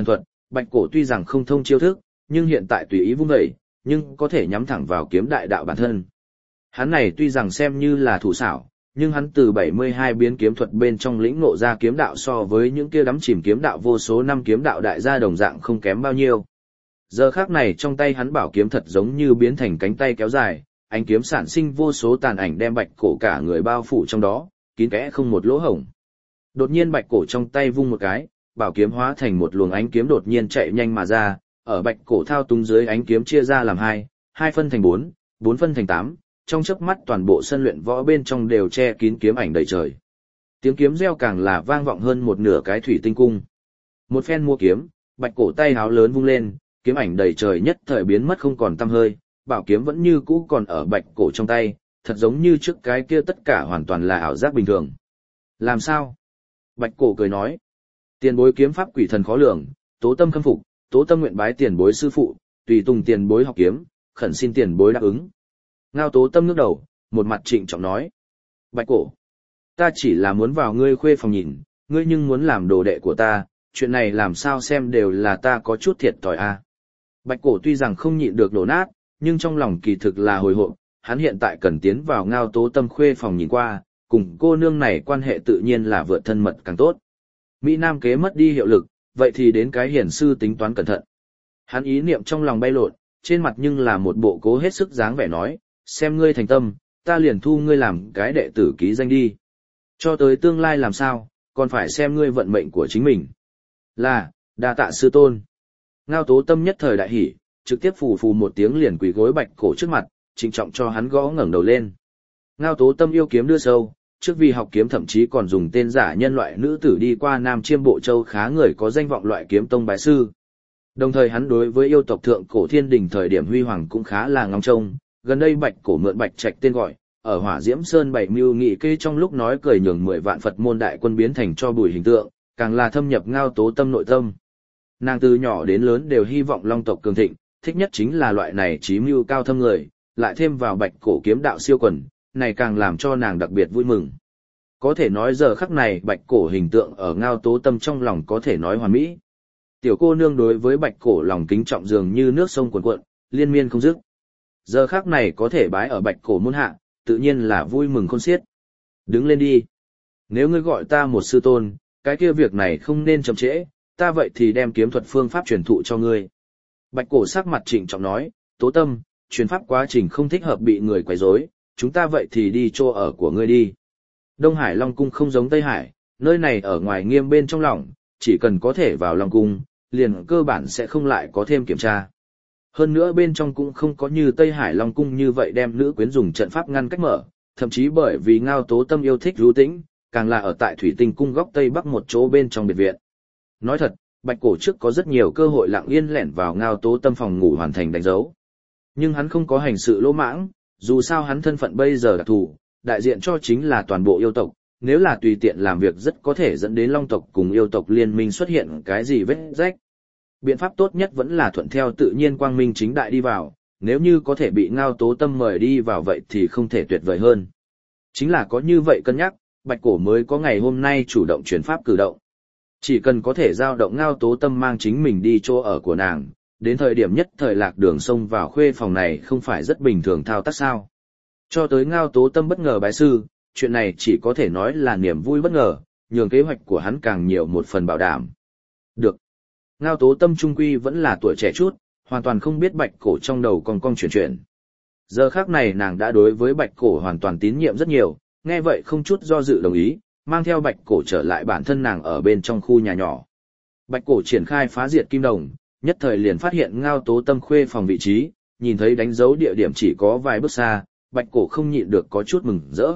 bạch cổ tuy rằng không thông chiêu thức, nhưng hiện tại tùy ý vung dậy, nhưng có thể nhắm thẳng vào kiếm đại đạo bản thân. Hắn này tuy rằng xem như là thủ xảo, nhưng hắn từ 72 biến kiếm thuật bên trong lĩnh ngộ ra kiếm đạo so với những kia đắm chìm kiếm đạo vô số năm kiếm đạo đại gia đồng dạng không kém bao nhiêu. Giờ khắc này trong tay hắn bảo kiếm thật giống như biến thành cánh tay kéo dài, ánh kiếm sản sinh vô số tàn ảnh đem bạch cổ cả người bao phủ trong đó, kín kẽ không một lỗ hổng. Đột nhiên bạch cổ trong tay vung một cái, bảo kiếm hóa thành một luồng ánh kiếm đột nhiên chạy nhanh mà ra, ở bạch cổ thao túng dưới ánh kiếm chia ra làm hai phân thành bốn, bốn phân thành 8, trong chớp mắt toàn bộ sân luyện võ bên trong đều che kín kiếm ảnh đầy trời. Tiếng kiếm reo càng là vang vọng hơn một nửa cái thủy tinh cung. Một phen mua kiếm, bạch cổ tay háo lớn vung lên, kiếm ảnh đầy trời nhất thời biến mất không còn tăm hơi, bảo kiếm vẫn như cũ còn ở bạch cổ trong tay, thật giống như trước cái kia tất cả hoàn toàn là ảo giác bình thường. Làm sao? Bạch cổ cười nói. Tiền bối kiếm pháp quỷ thần khó lường, tố tâm khâm phục, tố tâm nguyện bái tiền bối sư phụ, tùy tùng tiền bối học kiếm, khẩn xin tiền bối đáp ứng. Ngao tố tâm ngước đầu, một mặt trịnh trọng nói. Bạch cổ, ta chỉ là muốn vào ngươi khuê phòng nhìn, ngươi nhưng muốn làm đồ đệ của ta, chuyện này làm sao xem đều là ta có chút thiệt thòi a. Bạch cổ tuy rằng không nhịn được đổ nát, nhưng trong lòng kỳ thực là hồi hộp, hắn hiện tại cần tiến vào ngao tố tâm khuê phòng nhìn qua, cùng cô nương này quan hệ tự nhiên là vượt thân mật càng tốt. Mỹ Nam kế mất đi hiệu lực, vậy thì đến cái hiển sư tính toán cẩn thận. Hắn ý niệm trong lòng bay lộn, trên mặt nhưng là một bộ cố hết sức dáng vẻ nói, xem ngươi thành tâm, ta liền thu ngươi làm cái đệ tử ký danh đi. Cho tới tương lai làm sao, còn phải xem ngươi vận mệnh của chính mình. Là, đa tạ sư tôn. Ngao tố tâm nhất thời đại hỉ, trực tiếp phù phù một tiếng liền quỳ gối bạch cổ trước mặt, trịnh trọng cho hắn gõ ngẩng đầu lên. Ngao tố tâm yêu kiếm đưa sâu, trước vì học kiếm thậm chí còn dùng tên giả nhân loại nữ tử đi qua Nam Chiêm Bộ Châu khá người có danh vọng loại kiếm tông bái sư. Đồng thời hắn đối với yêu tộc thượng cổ thiên đình thời điểm huy hoàng cũng khá là ngóng trông, gần đây bạch cổ mượn bạch trạch tên gọi, ở Hỏa Diễm Sơn bảy mưu nghị kê trong lúc nói cười nhường 10 vạn Phật môn đại quân biến thành cho bùi hình tượng, càng là thâm nhập ngao tố tâm nội tâm. Nàng từ nhỏ đến lớn đều hy vọng long tộc cường thịnh, thích nhất chính là loại này trí mưu cao thâm người, lại thêm vào bạch cổ kiếm đạo siêu quần, này càng làm cho nàng đặc biệt vui mừng. Có thể nói giờ khắc này bạch cổ hình tượng ở ngao tố tâm trong lòng có thể nói hoàn mỹ. Tiểu cô nương đối với bạch cổ lòng kính trọng dường như nước sông cuồn cuộn, liên miên không dứt. Giờ khắc này có thể bái ở bạch cổ môn hạ, tự nhiên là vui mừng khôn xiết. Đứng lên đi. Nếu ngươi gọi ta một sư tôn, cái kia việc này không nên chậm trễ, ta vậy thì đem kiếm thuật phương pháp truyền thụ cho ngươi. Bạch cổ sắc mặt trịnh trọng nói, tố tâm, truyền pháp quá trình không thích hợp bị người quấy rối, chúng ta vậy thì đi chỗ ở của ngươi đi. Đông Hải Long Cung không giống Tây Hải, nơi này ở ngoài nghiêm bên trong lòng, chỉ cần có thể vào Long Cung, liền cơ bản sẽ không lại có thêm kiểm tra. Hơn nữa bên trong cũng không có như Tây Hải Long Cung như vậy đem nữ quyến dùng trận pháp ngăn cách mở, thậm chí bởi vì ngao tố tâm yêu thích lưu tĩnh, càng là ở tại Thủy Tinh Cung góc Tây Bắc một chỗ bên trong biệt viện. Nói thật, bạch cổ trước có rất nhiều cơ hội lặng yên lẻn vào ngao tố tâm phòng ngủ hoàn thành đánh dấu. Nhưng hắn không có hành sự lỗ mãng, dù sao hắn thân phận bây giờ đặc thù, đại diện cho chính là toàn bộ yêu tộc, nếu là tùy tiện làm việc rất có thể dẫn đến long tộc cùng yêu tộc liên minh xuất hiện cái gì vết rách. Biện pháp tốt nhất vẫn là thuận theo tự nhiên quang minh chính đại đi vào, nếu như có thể bị ngao tố tâm mời đi vào vậy thì không thể tuyệt vời hơn. Chính là có như vậy cân nhắc, bạch cổ mới có ngày hôm nay chủ động chuyển pháp cử động. Chỉ cần có thể giao động ngao tố tâm mang chính mình đi chỗ ở của nàng, đến thời điểm nhất thời lạc đường xông vào khuê phòng này không phải rất bình thường thao tác sao. Cho tới ngao tố tâm bất ngờ bái sư, chuyện này chỉ có thể nói là niềm vui bất ngờ, nhường kế hoạch của hắn càng nhiều một phần bảo đảm. Được. Ngao tố tâm trung quy vẫn là tuổi trẻ chút, hoàn toàn không biết bạch cổ trong đầu cong cong chuyển. Giờ khác này nàng đã đối với bạch cổ hoàn toàn tín nhiệm rất nhiều, nghe vậy không chút do dự đồng ý, mang theo bạch cổ trở lại bản thân nàng ở bên trong khu nhà nhỏ. Bạch cổ triển khai phá diệt kim đồng, nhất thời liền phát hiện ngao tố tâm khuê phòng vị trí, nhìn thấy đánh dấu địa điểm chỉ có vài bước xa, bạch cổ không nhịn được có chút mừng rỡ.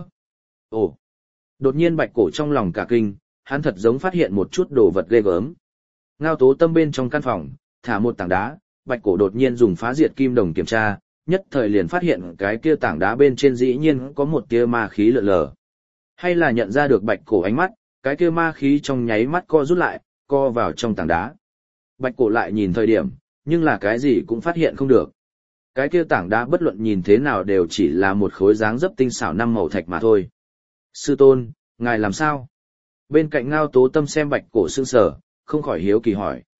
Ồ! Đột nhiên bạch cổ trong lòng cả kinh, hắn thật giống phát hiện một chút đồ vật ghê gớm. Ngao tố tâm bên trong căn phòng, thả một tảng đá, bạch cổ đột nhiên dùng phá diệt kim đồng kiểm tra, nhất thời liền phát hiện cái kia tảng đá bên trên dĩ nhiên có một tia ma khí lượn lờ. Hay là nhận ra được bạch cổ ánh mắt, cái kia ma khí trong nháy mắt co rút lại, co vào trong tảng đá. Bạch cổ lại nhìn thời điểm, nhưng là cái gì cũng phát hiện không được. Cái kia tảng đá bất luận nhìn thế nào đều chỉ là một khối dáng dấp tinh xảo năm màu thạch mà thôi. Sư tôn, ngài làm sao? Bên cạnh ngao tố tâm xem bạch cổ sững sờ, không khỏi hiếu kỳ hỏi.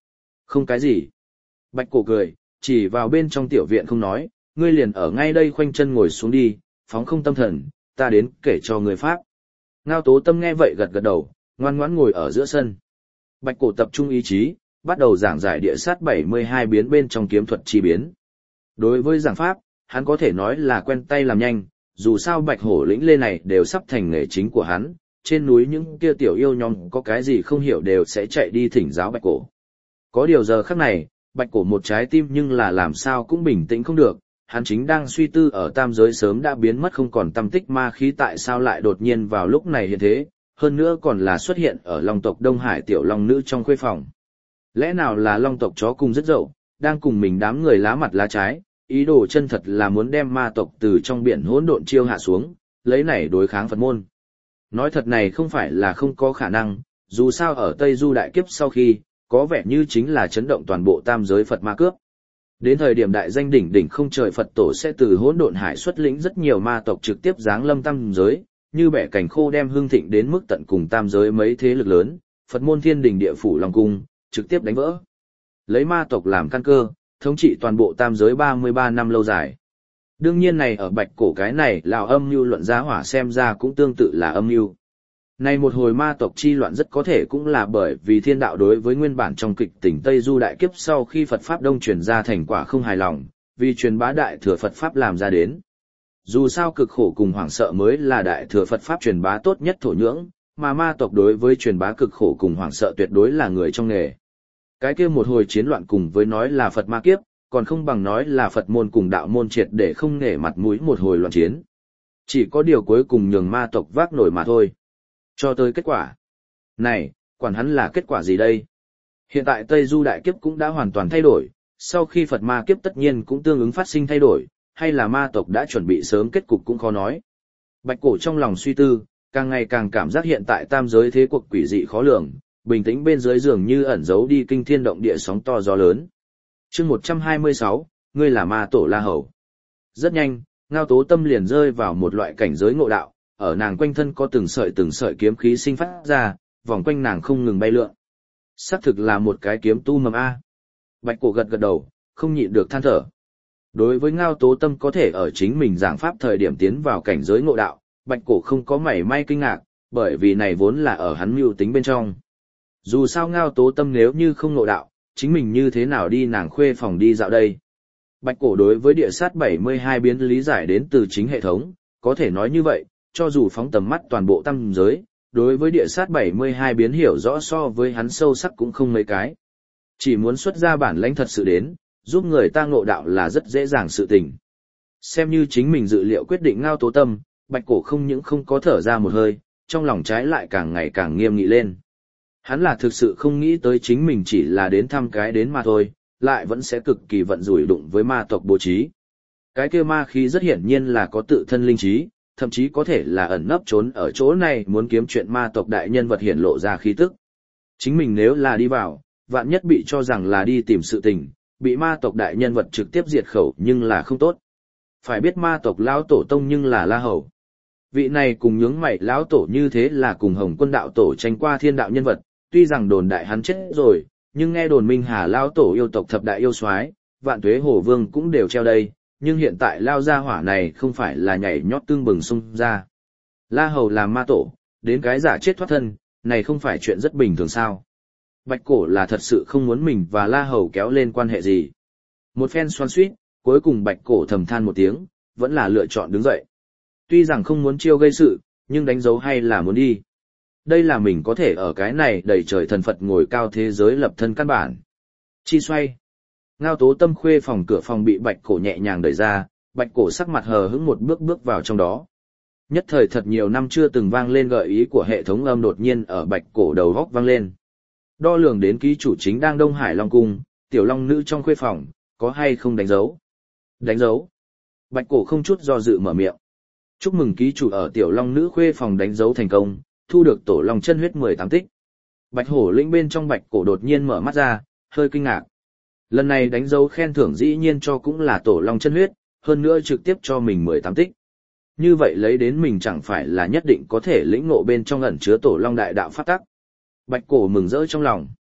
Không cái gì. Bạch cổ cười, chỉ vào bên trong tiểu viện không nói, ngươi liền ở ngay đây khoanh chân ngồi xuống đi, phóng không tâm thần, ta đến kể cho ngươi pháp. Ngao Tố Tâm nghe vậy gật gật đầu, ngoan ngoãn ngồi ở giữa sân. Bạch cổ tập trung ý chí, bắt đầu giảng giải địa sát 72 biến bên trong kiếm thuật chi biến. Đối với giảng pháp, hắn có thể nói là quen tay làm nhanh, dù sao Bạch Hổ lĩnh lê này đều sắp thành nghề chính của hắn, trên núi những kia tiểu yêu nhóm có cái gì không hiểu đều sẽ chạy đi thỉnh giáo Bạch cổ. Có điều giờ khắc này, Bạch cổ một trái tim nhưng là làm sao cũng bình tĩnh không được, hắn chính đang suy tư ở tam giới sớm đã biến mất không còn tâm tích ma khí tại sao lại đột nhiên vào lúc này hiện thế, hơn nữa còn là xuất hiện ở Long tộc Đông Hải tiểu long nữ trong khuê phòng. Lẽ nào là Long tộc chó cùng rất dậu, đang cùng mình đám người lá mặt lá trái, ý đồ chân thật là muốn đem ma tộc từ trong biển hỗn độn chiêu hạ xuống, lấy này đối kháng Phật môn. Nói thật này không phải là không có khả năng, dù sao ở Tây Du đại kiếp sau khi, có vẻ như chính là chấn động toàn bộ tam giới Phật ma cướp. Đến thời điểm đại danh đỉnh đỉnh không trời Phật tổ sẽ từ hỗn độn hải xuất lĩnh rất nhiều ma tộc trực tiếp giáng lâm tam giới, như bẻ cảnh khô đem hương thịnh đến mức tận cùng tam giới mấy thế lực lớn, Phật môn thiên đình địa phủ Long cung, trực tiếp đánh vỡ. Lấy ma tộc làm căn cơ, thống trị toàn bộ tam giới 33 năm lâu dài. Đương nhiên này ở Bạch cổ cái này lão âm mưu luận giá hỏa xem ra cũng tương tự là âm mưu. Này một hồi ma tộc chi loạn rất có thể cũng là bởi vì thiên đạo đối với nguyên bản trong kịch tỉnh Tây Du đại kiếp sau khi Phật Pháp Đông truyền ra thành quả không hài lòng, vì truyền bá đại thừa Phật Pháp làm ra đến. Dù sao cực khổ cùng hoảng sợ mới là đại thừa Phật Pháp truyền bá tốt nhất thổ nhưỡng, mà ma tộc đối với truyền bá cực khổ cùng hoảng sợ tuyệt đối là người trong nghề. Cái kia một hồi chiến loạn cùng với nói là Phật ma kiếp, còn không bằng nói là Phật môn cùng đạo môn triệt để không nể mặt mũi một hồi loạn chiến. Chỉ có điều cuối cùng nhường ma tộc vác nổi mà thôi. Cho tới kết quả. Này, quản hắn là kết quả gì đây? Hiện tại Tây Du đại kiếp cũng đã hoàn toàn thay đổi, sau khi Phật ma kiếp tất nhiên cũng tương ứng phát sinh thay đổi, hay là ma tộc đã chuẩn bị sớm kết cục cũng khó nói. Bạch cổ trong lòng suy tư, càng ngày càng cảm giác hiện tại tam giới thế cuộc quỷ dị khó lường, bình tĩnh bên dưới dường như ẩn giấu đi kinh thiên động địa sóng to gió lớn. Chương 126, ngươi là ma tổ La Hầu. Rất nhanh, Ngao Tố Tâm liền rơi vào một loại cảnh giới ngộ đạo, ở nàng quanh thân có từng sợi kiếm khí sinh phát ra, vòng quanh nàng không ngừng bay lượn. Xác thực là một cái kiếm tu mầm A. Bạch cổ gật gật đầu, không nhịn được than thở. Đối với Ngao Tố Tâm có thể ở chính mình giảng pháp thời điểm tiến vào cảnh giới ngộ đạo, Bạch cổ không có mảy may kinh ngạc, bởi vì này vốn là ở hắn mưu tính bên trong. Dù sao Ngao Tố Tâm nếu như không ngộ đạo, chính mình như thế nào đi nàng khuê phòng đi dạo đây. Bạch cổ đối với địa sát 72 biến lý giải đến từ chính hệ thống, có thể nói như vậy, cho dù phóng tầm mắt toàn bộ tam giới, đối với địa sát 72 biến hiểu rõ so với hắn sâu sắc cũng không mấy cái. Chỉ muốn xuất ra bản lãnh thật sự đến, giúp người ta ngộ đạo là rất dễ dàng sự tình. Xem như chính mình dự liệu quyết định Ngao Tố Tâm, Bạch cổ không những không có thở ra một hơi, trong lòng trái lại càng ngày càng nghiêm nghị lên. Hắn là thực sự không nghĩ tới chính mình chỉ là đến thăm cái đến mà thôi, lại vẫn sẽ cực kỳ vận rủi đụng với ma tộc bố trí. Cái kia ma khí rất hiển nhiên là có tự thân linh trí, thậm chí có thể là ẩn nấp trốn ở chỗ này muốn kiếm chuyện ma tộc đại nhân vật hiển lộ ra khí tức. Chính mình nếu là đi vào, vạn nhất bị cho rằng là đi tìm sự tình, bị ma tộc đại nhân vật trực tiếp diệt khẩu nhưng là không tốt. Phải biết ma tộc lão tổ tông nhưng là La Hầu. Vị này cùng nhướng mày lão tổ như thế là cùng Hồng Quân đạo tổ tranh qua thiên đạo nhân vật, tuy rằng đồn đại hắn chết rồi, nhưng nghe đồn Minh Hà lão tổ yêu tộc thập đại yêu soái, Vạn Tuế Hổ Vương cũng đều treo đây, nhưng hiện tại lao gia hỏa này không phải là nhảy nhót tương bừng xung ra. La Hầu làm ma tổ, đến cái giả chết thoát thân, này không phải chuyện rất bình thường sao? Bạch cổ là thật sự không muốn mình và La Hầu kéo lên quan hệ gì. Một phen xoan xuýt, cuối cùng Bạch cổ thầm than một tiếng, vẫn là lựa chọn đứng dậy. Tuy rằng không muốn chiêu gây sự, nhưng đánh dấu hay là muốn đi. Đây là mình có thể ở cái này đầy trời thần Phật ngồi cao thế giới lập thân căn bản. Chi xoay. Ngao Tố Tâm khuê phòng cửa phòng bị Bạch cổ nhẹ nhàng đẩy ra, Bạch cổ sắc mặt hờ hững một bước vào trong đó. Nhất thời thật nhiều năm chưa từng vang lên gợi ý của hệ thống âm đột nhiên ở Bạch cổ đầu góc vang lên. Đo lường đến ký chủ chính đang Đông Hải Long cung, tiểu long nữ trong khuê phòng, có hay không đánh dấu? Đánh dấu. Bạch cổ không chút do dự mở miệng. Chúc mừng ký chủ ở tiểu long nữ khuê phòng đánh dấu thành công, thu được tổ long chân huyết 18 tích. Bạch hổ lĩnh bên trong Bạch cổ đột nhiên mở mắt ra, hơi kinh ngạc. Lần này đánh dấu khen thưởng dĩ nhiên cho cũng là tổ long chân huyết, hơn nữa trực tiếp cho mình 18 tích. Như vậy lấy đến mình chẳng phải là nhất định có thể lĩnh ngộ bên trong ẩn chứa tổ long đại đạo pháp tắc. Bạch cổ mừng rỡ trong lòng.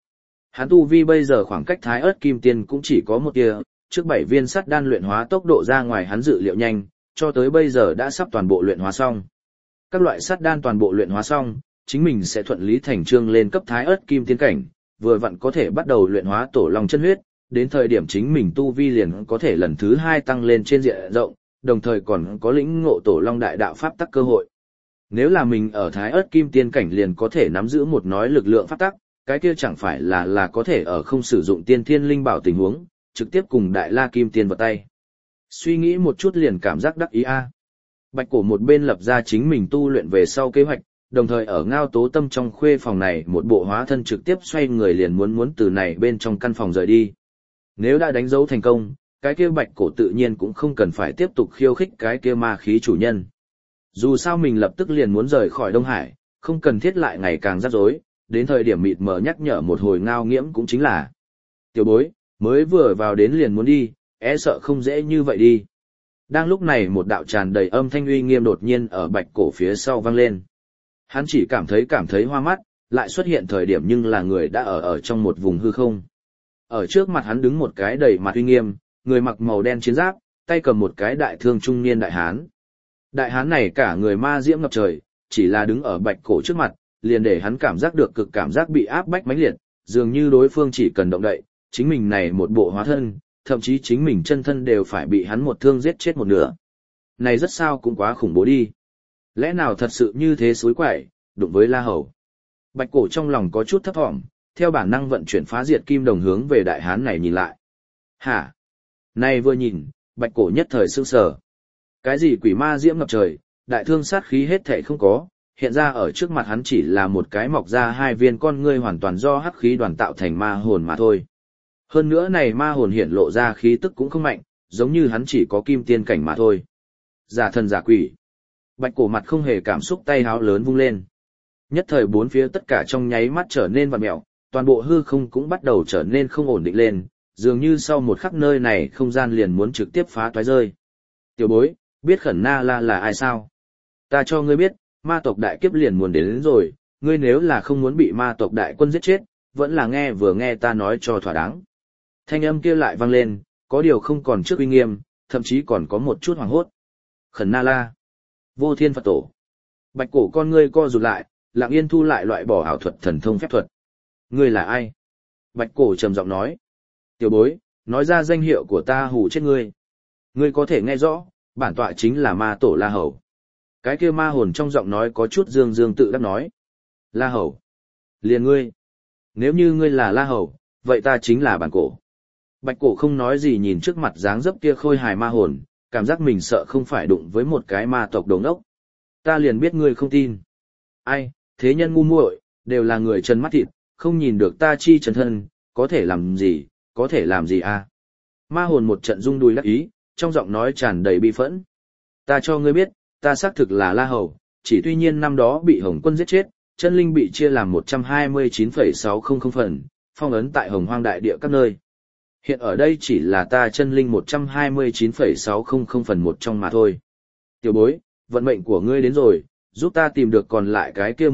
Hắn tu vi bây giờ khoảng cách Thái Ức Kim Tiên cũng chỉ có một tia, trước 7 viên sắt đan luyện hóa tốc độ ra ngoài hắn dự liệu nhanh, cho tới bây giờ đã sắp toàn bộ luyện hóa xong. Các loại sắt đan toàn bộ luyện hóa xong, chính mình sẽ thuận lý thành chương lên cấp Thái Ức Kim Tiên cảnh, vừa vặn có thể bắt đầu luyện hóa tổ long chân huyết, đến thời điểm chính mình tu vi liền có thể lần thứ 2 tăng lên trên diện rộng, đồng thời còn có lĩnh ngộ tổ long đại đạo pháp tắc cơ hội. Nếu là mình ở Thái Ức Kim Tiên cảnh liền có thể nắm giữ một nói lực lượng pháp tắc, cái kia chẳng phải là có thể ở không sử dụng tiên thiên linh bảo tình huống, trực tiếp cùng Đại La Kim Tiên vào tay. Suy nghĩ một chút liền cảm giác đắc ý a. Bạch Cổ một bên lập ra chính mình tu luyện về sau kế hoạch, đồng thời ở Ngao Tố Tâm trong khuê phòng này một bộ hóa thân trực tiếp xoay người liền muốn từ này bên trong căn phòng rời đi. Nếu đã đánh dấu thành công, cái kia Bạch Cổ tự nhiên cũng không cần phải tiếp tục khiêu khích cái kia ma khí chủ nhân. Dù sao mình lập tức liền muốn rời khỏi Đông Hải, không cần thiết lại ngày càng rắc rối, đến thời điểm mịt mờ nhắc nhở một hồi Ngao Nghiễm cũng chính là. Tiểu bối, mới vừa vào đến liền muốn đi, e sợ không dễ như vậy đi. Đang lúc này một đạo tràn đầy âm thanh uy nghiêm đột nhiên ở Bạch Cổ phía sau vang lên. Hắn chỉ cảm thấy hoa mắt, lại xuất hiện thời điểm nhưng là người đã ở trong một vùng hư không. Ở trước mặt hắn đứng một cái đầy mặt uy nghiêm, người mặc màu đen chiến giáp, tay cầm một cái đại thương trung niên đại hán. Đại hán này cả người ma diễm ngập trời, chỉ là đứng ở Bạch Cổ trước mặt, liền để hắn cảm giác được cực cảm giác bị áp bách mãnh liệt, dường như đối phương chỉ cần động đậy, chính mình này một bộ hóa thân, thậm chí chính mình chân thân đều phải bị hắn một thương giết chết một nửa. Này rất sao cũng quá khủng bố đi. Lẽ nào thật sự như thế suối quậy, đụng với La Hầu. Bạch Cổ trong lòng có chút thấp thỏm, theo bản năng vận chuyển phá diệt kim đồng hướng về đại hán này nhìn lại. Hả? Này vừa nhìn, Bạch Cổ nhất thời sững sờ. Cái gì quỷ ma diễm ngập trời, đại thương sát khí hết thảy không có, hiện ra ở trước mặt hắn chỉ là một cái mọc ra 2 viên con ngươi hoàn toàn do hắc khí đoàn tạo thành ma hồn mà thôi. Hơn nữa này ma hồn hiện lộ ra khí tức cũng không mạnh, giống như hắn chỉ có kim tiên cảnh mà thôi. Giả thần giả quỷ. Bạch Cổ mặt không hề cảm xúc tay háo lớn vung lên. Nhất thời bốn phía tất cả trong nháy mắt trở nên vặn mẹo, toàn bộ hư không cũng bắt đầu trở nên không ổn định lên, dường như sau một khắc nơi này không gian liền muốn trực tiếp phá toái rơi. Tiểu bối, biết Khẩn Na La là ai sao? Ta cho ngươi biết, ma tộc đại kiếp liền muốn đến rồi, ngươi nếu là không muốn bị ma tộc đại quân giết chết, vẫn là vừa nghe ta nói cho thỏa đáng. Thanh âm kia lại vang lên, có điều không còn trước uy nghiêm, thậm chí còn có một chút hoảng hốt. Khẩn Na La, Vô Thiên Phật Tổ. Bạch Cổ con ngươi co rụt lại, lặng yên thu lại loại bỏ ảo thuật thần thông phép thuật. Ngươi là ai? Bạch Cổ trầm giọng nói. Tiểu bối, nói ra danh hiệu của ta hù chết ngươi. Ngươi có thể nghe rõ, bản tọa chính là ma tổ La Hầu. Cái kia ma hồn trong giọng nói có chút dương dương tự đắc nói. La Hầu. Liền ngươi. Nếu như ngươi là La Hầu, vậy ta chính là bản cổ. Bạch Cổ không nói gì nhìn trước mặt dáng dấp kia khôi hài ma hồn, cảm giác mình sợ không phải đụng với một cái ma tộc đồ ngốc. Ta liền biết ngươi không tin. Ai, thế nhân ngu muội, đều là người chân mắt thịt, không nhìn được ta chi chân thân, có thể làm gì à? Ma hồn một trận rung đùi đắc ý, trong giọng nói tràn đầy bi phẫn. Ta cho ngươi biết, ta xác thực là La Hầu, chỉ tuy nhiên năm đó bị Hồng Quân giết chết, chân linh bị chia làm 129,600 phần, phong ấn tại Hồng Hoang đại địa các nơi. Hiện ở đây chỉ là ta chân linh 129,600 phần một trong mà thôi. Tiểu bối, vận mệnh của ngươi đến rồi, giúp ta tìm được còn lại cái kia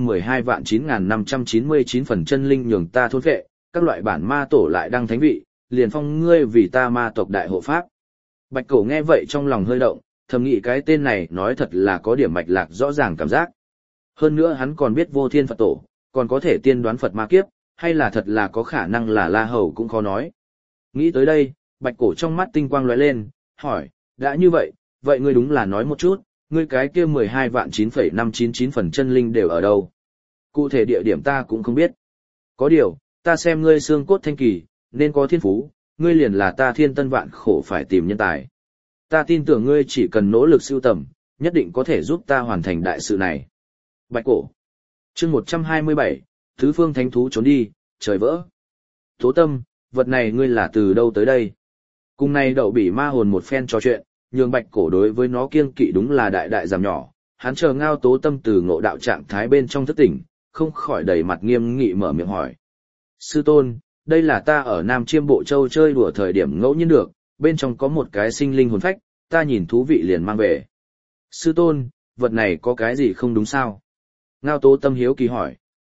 12.9599 phần chân linh nhường ta thôn phệ, các loại bản ma tổ lại đăng thánh vị, liền phong ngươi vì ta ma tộc đại hộ pháp. Bạch Cổ nghe vậy trong lòng hơi động, thầm nghĩ cái tên này nói thật là có điểm mạch lạc rõ ràng cảm giác. Hơn nữa hắn còn biết Vô Thiên Phật Tổ, còn có thể tiên đoán Phật ma kiếp, hay là thật là có khả năng là La Hầu cũng khó nói. Nghĩ tới đây, Bạch Cổ trong mắt tinh quang lóe lên, hỏi, đã như vậy, vậy ngươi đúng là nói một chút, ngươi cái kia 12.9,599 phần chân linh đều ở đâu? Cụ thể địa điểm ta cũng không biết. Có điều, ta xem ngươi xương cốt thanh kỳ, nên có thiên phú, ngươi liền là ta thiên tân vạn khổ phải tìm nhân tài. Ta tin tưởng ngươi chỉ cần nỗ lực sưu tầm, nhất định có thể giúp ta hoàn thành đại sự này. Bạch Cổ. Chương 127, Thứ Phương Thánh Thú trốn đi, trời vỡ. Tố Tâm, vật này ngươi là từ đâu tới đây? Cùng này đậu bỉ ma hồn một phen trò chuyện, nhường Bạch Cổ đối với nó kiêng kỵ đúng là đại đại giảm nhỏ. Hắn chờ Ngao Tố Tâm từ ngộ đạo trạng thái bên trong thức tỉnh, không khỏi đầy mặt nghiêm nghị mở miệng hỏi. Sư tôn, đây là ta ở Nam Chiêm Bộ Châu chơi đùa thời điểm ngẫu nhiên được, bên trong có một cái sinh linh hồn phách, ta nhìn thú vị liền mang về. Sư tôn, vật này có cái gì không đúng sao? Ngao Tố Tâm hiếu kỳ hỏi.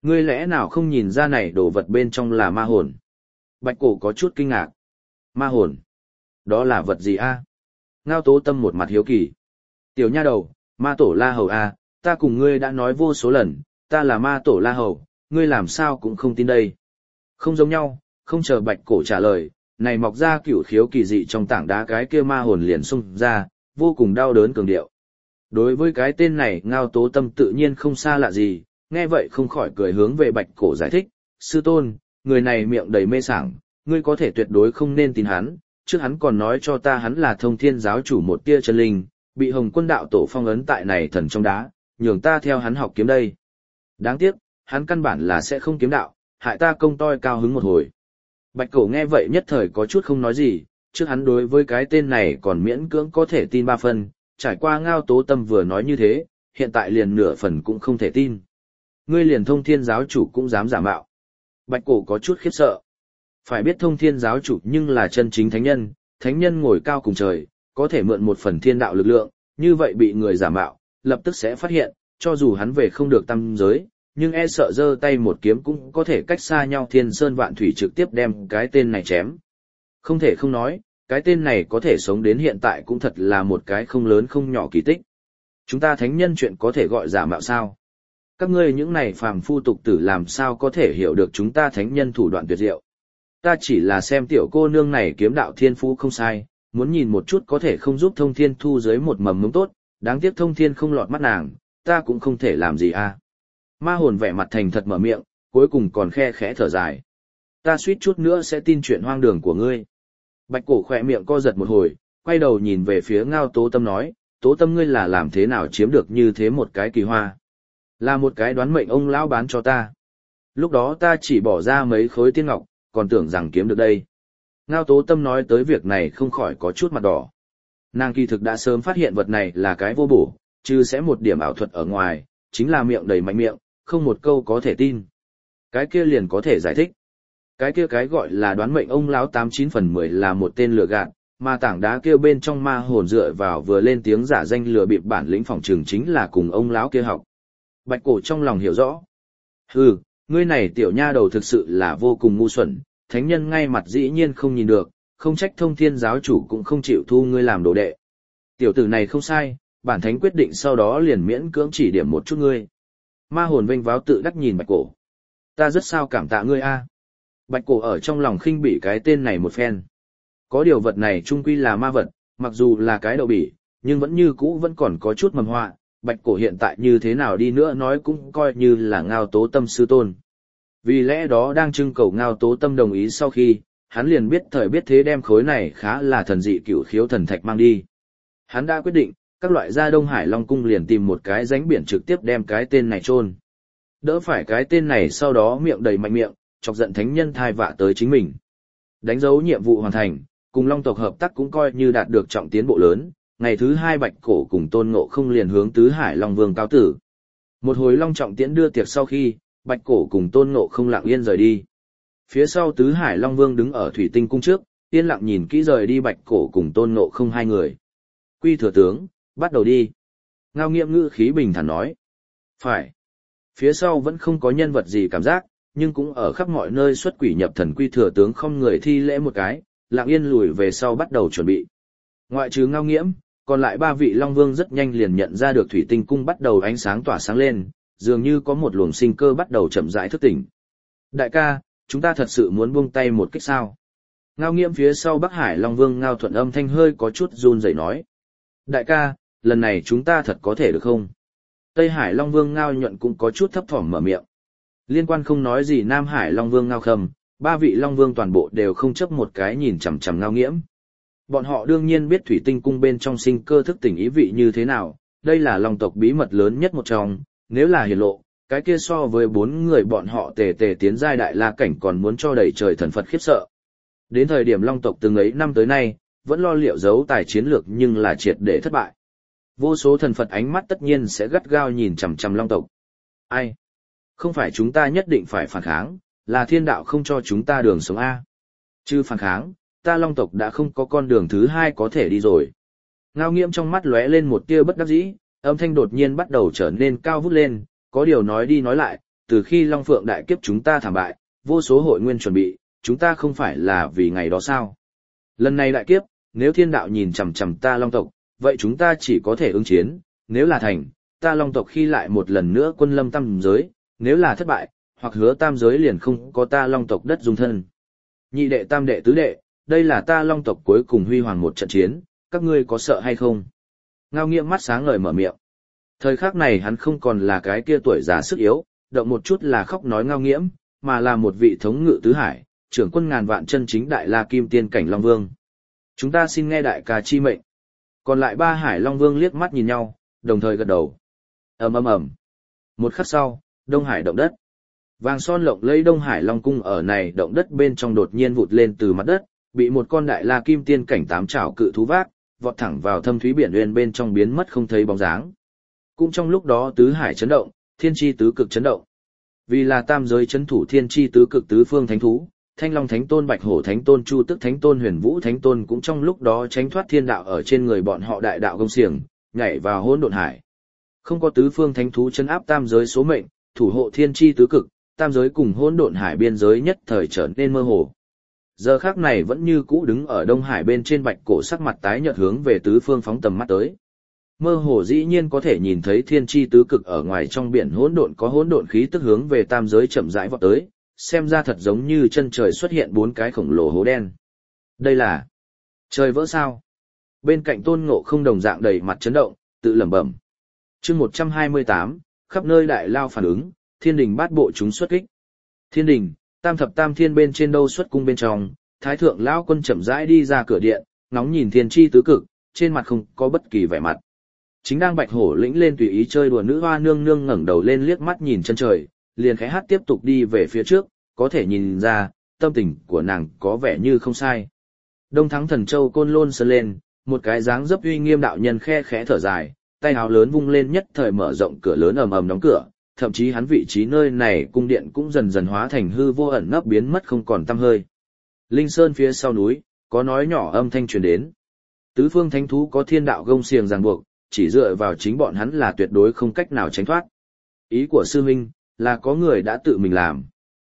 Ngươi lẽ nào không nhìn ra này đồ vật bên trong là ma hồn? Bạch cổ có chút kinh ngạc. Ma hồn? Đó là vật gì a? Ngao Tố Tâm một mặt hiếu kỳ. Tiểu nha đầu, ma tổ La Hầu a, ta cùng ngươi đã nói vô số lần, ta là ma tổ La Hầu, ngươi làm sao cũng không tin đây. Không giống nhau, không chờ bạch cổ trả lời, này mọc ra cửu khiếu kỳ dị trong tảng đá cái kia ma hồn liền xung ra, vô cùng đau đớn cường điệu. Đối với cái tên này Ngao Tố Tâm tự nhiên không xa lạ gì, nghe vậy không khỏi cười hướng về bạch cổ giải thích, sư tôn, người này miệng đầy mê sảng, ngươi có thể tuyệt đối không nên tin hắn, trước hắn còn nói cho ta hắn là Thông Thiên giáo chủ một tia chân linh, bị Hồng Quân đạo tổ phong ấn tại này thần trong đá, nhường ta theo hắn học kiếm đây. Đáng tiếc, hắn căn bản là sẽ không kiếm đạo, hại ta công toi cao hứng một hồi. Bạch cổ nghe vậy nhất thời có chút không nói gì, trước hắn đối với cái tên này còn miễn cưỡng có thể tin 3 phần, trải qua Ngao Tố Tâm vừa nói như thế, hiện tại liền nửa phần cũng không thể tin. Ngươi liền Thông Thiên giáo chủ cũng dám giả mạo. Bạch cổ có chút khiếp sợ. Phải biết Thông Thiên giáo chủ nhưng là chân chính thánh nhân ngồi cao cùng trời, có thể mượn một phần thiên đạo lực lượng, như vậy bị người giả mạo, lập tức sẽ phát hiện, cho dù hắn về không được tam giới, nhưng e sợ giơ tay một kiếm cũng có thể cách xa nhau thiên sơn vạn thủy trực tiếp đem cái tên này chém. Không thể không nói, cái tên này có thể sống đến hiện tại cũng thật là một cái không lớn không nhỏ kỳ tích. Chúng ta thánh nhân chuyện có thể gọi giả mạo sao? Các ngươi những này phàm phu tục tử làm sao có thể hiểu được chúng ta thánh nhân thủ đoạn tuyệt diệu. Ta chỉ là xem tiểu cô nương này kiếm đạo thiên phú không sai, muốn nhìn một chút có thể không giúp Thông Thiên thu dưới một mầm mống tốt, đáng tiếc Thông Thiên không lọt mắt nàng, ta cũng không thể làm gì a. Ma hồn vẻ mặt thành thật mở miệng, cuối cùng còn khe khẽ thở dài. Ta suýt chút nữa sẽ tin chuyện hoang đường của ngươi. Bạch cổ khỏe miệng co giật một hồi, quay đầu nhìn về phía Ngao Tố Tâm nói, Tố Tâm ngươi là làm thế nào chiếm được như thế một cái kỳ hoa? Là một cái đoán mệnh ông lão bán cho ta. Lúc đó ta chỉ bỏ ra mấy khối tiên ngọc, còn tưởng rằng kiếm được đây. Ngao Tố Tâm nói tới việc này không khỏi có chút mặt đỏ. Nàng kỳ thực đã sớm phát hiện vật này là cái vô bổ, chứ sẽ một điểm ảo thuật ở ngoài, chính là miệng đầy mạnh miệng, không một câu có thể tin. Cái kia liền có thể giải thích. Cái kia cái gọi là đoán mệnh ông lão 89 phần 10 là một tên lừa gạt, mà tảng đá kia bên trong ma hồn dựa vào vừa lên tiếng giả danh lừa bịp bản lĩnh phòng trường chính là cùng ông lão kia học. Bạch cổ trong lòng hiểu rõ. Hừ, ngươi này tiểu nha đầu thực sự là vô cùng ngu xuẩn, thánh nhân ngay mặt dĩ nhiên không nhìn được, không trách Thông Thiên giáo chủ cũng không chịu thu ngươi làm đồ đệ. Tiểu tử này không sai, bản thánh quyết định sau đó liền miễn cưỡng chỉ điểm một chút ngươi. Ma hồn vênh váo tự đắc nhìn bạch cổ. Ta rất sao cảm tạ ngươi a. Bạch cổ ở trong lòng khinh bỉ cái tên này một phen. Có điều vật này trung quy là ma vật, mặc dù là cái đậu bỉ, nhưng vẫn như cũ vẫn còn có chút mầm họa. Bạch cổ hiện tại như thế nào đi nữa nói cũng coi như là Ngao Tố Tâm sư tôn. Vì lẽ đó đang trưng cầu Ngao Tố Tâm đồng ý sau khi, hắn liền biết thời biết thế đem khối này khá là thần dị cửu khiếu thần thạch mang đi. Hắn đã quyết định, các loại ra Đông Hải Long Cung liền tìm một cái rãnh biển trực tiếp đem cái tên này chôn. Đỡ phải cái tên này sau đó miệng đầy mạnh miệng, chọc giận thánh nhân thai vạ tới chính mình. Đánh dấu nhiệm vụ hoàn thành, cùng Long tộc hợp tác cũng coi như đạt được trọng tiến bộ lớn. Ngày thứ 2 Bạch Cổ cùng Tôn Ngộ Không liền hướng Tứ Hải Long Vương cáo tử. Một hồi long trọng tiễn đưa tiệc sau khi, Bạch Cổ cùng Tôn Ngộ Không lặng yên rời đi. Phía sau Tứ Hải Long Vương đứng ở Thủy Tinh cung trước, yên lặng nhìn kỹ rời đi Bạch Cổ cùng Tôn Ngộ Không hai người. Quy thừa tướng, bắt đầu đi. Ngao Nghiệm ngữ khí bình thản nói. Phải. Phía sau vẫn không có nhân vật gì cảm giác, nhưng cũng ở khắp mọi nơi xuất quỷ nhập thần Quy thừa tướng không người thi lễ một cái, lặng yên lùi về sau bắt đầu chuẩn bị. Ngoại trừ Ngao Nghiễm, còn lại 3 vị Long Vương rất nhanh liền nhận ra được Thủy Tinh cung bắt đầu ánh sáng tỏa sáng lên, dường như có một luồng sinh cơ bắt đầu chậm rãi thức tỉnh. Đại ca, chúng ta thật sự muốn buông tay một kích sao? Ngao Nghiễm phía sau Bắc Hải Long Vương Ngao Thuận âm thanh hơi có chút run rẩy nói. Đại ca, lần này chúng ta thật có thể được không? Tây Hải Long Vương Ngao Nhuận cũng có chút thấp thỏm mở miệng. Liên quan không nói gì Nam Hải Long Vương Ngao Khâm, 3 vị Long Vương toàn bộ đều không chấp một cái nhìn chằm chằm Ngao Nghiễm. Bọn họ đương nhiên biết Thủy Tinh cung bên trong sinh cơ thức tỉnh ý vị như thế nào, đây là Long tộc bí mật lớn nhất một trong, nếu là hiển lộ, cái kia so với 4 người bọn họ tề tiến giai đại la cảnh còn muốn cho đầy trời thần Phật khiếp sợ. Đến thời điểm Long tộc từng ấy năm tới nay, vẫn lo liệu giấu tài chiến lược nhưng là triệt để thất bại. Vô số thần Phật ánh mắt tất nhiên sẽ gắt gao nhìn chằm chằm Long tộc. Ai? Không phải chúng ta nhất định phải phản kháng, là thiên đạo không cho chúng ta đường sống A. Chứ phản kháng, ta Long tộc đã không có con đường thứ 2 có thể đi rồi. Ngao Nghiễm trong mắt lóe lên một tia bất đắc dĩ, âm thanh đột nhiên bắt đầu trở nên cao vút lên, có điều nói đi nói lại, từ khi Long Phượng đại kiếp chúng ta thảm bại, vô số hội nguyên chuẩn bị, chúng ta không phải là vì ngày đó sao? Lần này đại kiếp, nếu thiên đạo nhìn chằm chằm ta Long tộc, vậy chúng ta chỉ có thể ứng chiến, nếu là thành, ta Long tộc khi lại một lần nữa quân lâm tam giới, nếu là thất bại, hoặc hứa tam giới liền không có ta Long tộc đất dung thân. Nhị đệ tam đệ tứ đệ, đây là ta Long tộc cuối cùng huy hoàng một trận chiến, các ngươi có sợ hay không? Ngao Nghiễm mắt sáng ngời mở miệng. Thời khắc này hắn không còn là cái kia tuổi già sức yếu, động một chút là khóc nói Ngao Nghiễm, mà là một vị thống ngự tứ hải, trưởng quân ngàn vạn chân chính đại la kim tiên cảnh Long Vương. Chúng ta xin nghe đại ca chi mệnh. Còn lại ba hải Long Vương liếc mắt nhìn nhau, đồng thời gật đầu. Ầm ầm ầm. Một khắc sau, Đông Hải động đất. Vàng son lộng lẫy Đông Hải Long cung ở này động đất bên trong đột nhiên vụt lên từ mặt đất, bị một con đại la kim tiên cảnh tám trảo cự thú vác, vọt thẳng vào thâm thúy biển uyên bên trong biến mất không thấy bóng dáng. Cũng trong lúc đó tứ hải chấn động, thiên chi tứ cực chấn động. Vì là tam giới chấn thủ thiên chi tứ cực tứ phương thánh thú, Thanh Long Thánh Tôn, Bạch Hổ Thánh Tôn, Chu Tức Thánh Tôn, Huyền Vũ Thánh Tôn cũng trong lúc đó tránh thoát thiên đạo ở trên người bọn họ đại đạo gông xiềng, nhảy vào hỗn độn hải. Không có tứ phương thánh thú chấn áp tam giới số mệnh, thủ hộ thiên chi tứ cực, tam giới cùng hỗn độn hải biên giới nhất thời trở nên mơ hồ. Giờ khắc này vẫn như cũ đứng ở Đông Hải bên trên Bạch Cổ sắc mặt tái nhợt hướng về tứ phương phóng tầm mắt tới. Mơ hồ dĩ nhiên có thể nhìn thấy thiên chi tứ cực ở ngoài trong biển hỗn độn có hỗn độn khí tức hướng về tam giới chậm rãi vọt tới, xem ra thật giống như chân trời xuất hiện bốn cái khổng lồ hố đen. Đây là trời vỡ sao? Bên cạnh Tôn Ngộ Không đồng dạng đầy mặt chấn động, tự lẩm bẩm. Chương 128, khắp nơi đại lao phản ứng, Thiên Đình bát bộ chúng xuất kích. Thiên Đình, Tam thập tam thiên bên trên đâu xuất cung bên trong, Thái thượng lão quân chậm rãi đi ra cửa điện, ngóng nhìn thiên chi tứ cực, trên mặt không có bất kỳ vẻ mặt. Chính đang Bạch Hổ lĩnh lên tùy ý chơi đùa nữ hoa nương nương ngẩng đầu lên liếc mắt nhìn chân trời, liền khẽ hát tiếp tục đi về phía trước, có thể nhìn ra, tâm tình của nàng có vẻ như không sai. Đông Thắng Thần Châu Côn Lôn sơn lên, một cái dáng dấp uy nghiêm đạo nhân khe khẽ thở dài, tay áo lớn vung lên nhất thời mở rộng cửa lớn ầm ầm đóng cửa, thậm chí hắn vị trí nơi này cung điện cũng dần dần hóa thành hư vô ẩn nấp biến mất không còn tăm hơi. Linh Sơn phía sau núi, có nói nhỏ âm thanh truyền đến. Tứ phương thánh thú có thiên đạo gông xiềng ràng buộc, chỉ dựa vào chính bọn hắn là tuyệt đối không cách nào tránh thoát. Ý của sư huynh là có người đã tự mình làm.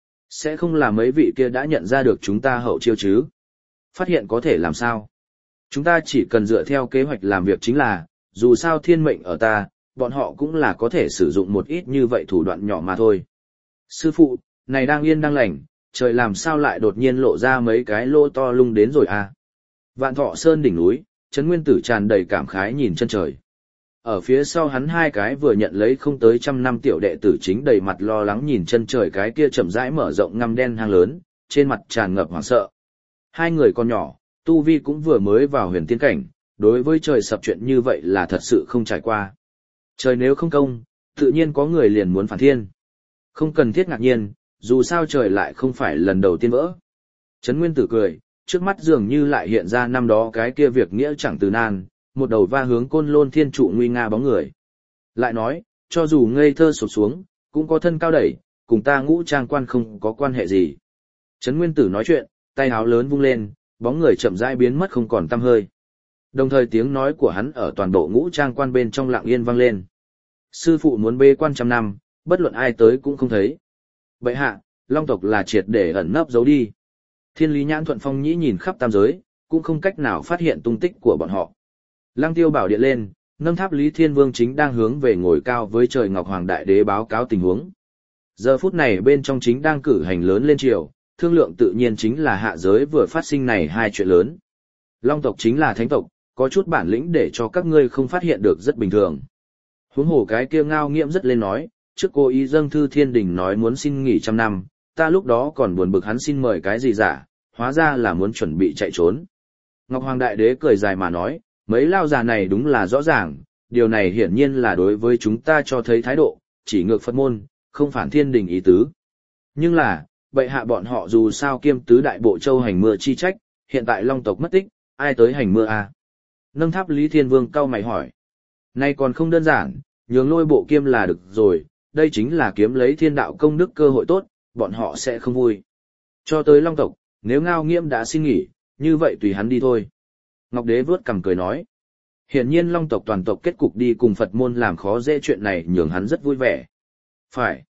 Sẽ không là mấy vị kia đã nhận ra được chúng ta hậu chiêu chứ? Phát hiện có thể làm sao? Chúng ta chỉ cần dựa theo kế hoạch làm việc chính là, dù sao thiên mệnh ở ta, bọn họ cũng là có thể sử dụng một ít như vậy thủ đoạn nhỏ mà thôi. Sư phụ, này đang yên đang lành, trời làm sao lại đột nhiên lộ ra mấy cái lô to lung đến rồi à? Vạn Thọ Sơn đỉnh núi, Trấn Nguyên Tử tràn đầy cảm khái nhìn chân trời. Ở phía sau hắn hai cái vừa nhận lấy không tới 100 năm tiểu đệ tử chính đầy mặt lo lắng nhìn chân trời cái kia chậm rãi mở rộng ngăm đen hang lớn, trên mặt tràn ngập hoảng sợ. Hai người con nhỏ, tu vi cũng vừa mới vào huyền tiên cảnh, đối với trời sập chuyện như vậy là thật sự không trải qua. Trời nếu không công, tự nhiên có người liền muốn phản thiên. Không cần thiết ngạc nhiên, dù sao trời lại không phải lần đầu tiên vỡ. Trấn Nguyên Tử cười, trước mắt dường như lại hiện ra năm đó cái kia việc nghĩa chẳng từ nan, một đầu va hướng Côn Lôn thiên trụ nguy nga bóng người. Lại nói, cho dù ngây thơ sụp xuống, cũng có thân cao đẩy, cùng ta Ngũ Trang Quan không có quan hệ gì. Trấn Nguyên Tử nói chuyện, tay áo lớn vung lên, bóng người chậm rãi biến mất không còn tăm hơi. Đồng thời tiếng nói của hắn ở toàn bộ Ngũ Trang Quan bên trong lặng yên vang lên. Sư phụ muốn bế quan 100 năm, bất luận ai tới cũng không thấy. Bệ hạ, Long tộc là triệt để ẩn nấp giấu đi. Thiên Lý Nhãn Thuận Phong Nhĩ nhìn khắp tam giới, cũng không cách nào phát hiện tung tích của bọn họ. Lăng Tiêu bảo điện lên, Nâm Tháp Lý Thiên Vương chính đang hướng về ngồi cao với trời Ngọc Hoàng Đại Đế báo cáo tình huống. Giờ phút này bên trong chính đang cử hành lớn lên triều, thương lượng tự nhiên chính là hạ giới vừa phát sinh này hai chuyện lớn. Long tộc chính là thánh tộc, có chút bản lĩnh để cho các ngươi không phát hiện được rất bình thường. Huống hồ cái kia Ngao Nghiễm rất lên nói, trước cô ý dâng thư Thiên Đình nói muốn xin nghỉ 100 năm, ta lúc đó còn buồn bực hắn xin mời cái gì giả, hóa ra là muốn chuẩn bị chạy trốn. Ngọc Hoàng Đại Đế cười dài mà nói, mấy lao già này đúng là rõ ràng, điều này hiển nhiên là đối với chúng ta cho thấy thái độ, chỉ ngược Phật môn, không phản Thiên Đình ý tứ. Nhưng là, bệ hạ bọn họ dù sao kiêm tứ đại bộ châu hành mưa chi trách, hiện tại Long tộc mất tích, ai tới hành mưa à? Nâng Tháp Lý Thiên Vương cau mày hỏi. Nay còn không đơn giản, nhường Lôi bộ kiêm là được rồi, đây chính là kiếm lấy thiên đạo công đức cơ hội tốt, bọn họ sẽ không vui. Cho tới Long tộc, nếu Ngao Nghiễm đã xin nghỉ, như vậy tùy hắn đi thôi. Ngọc Đế vớt cằm cười nói. Hiển nhiên Long tộc toàn tộc kết cục đi cùng Phật môn làm khó dễ chuyện này nhường hắn rất vui vẻ. Phải.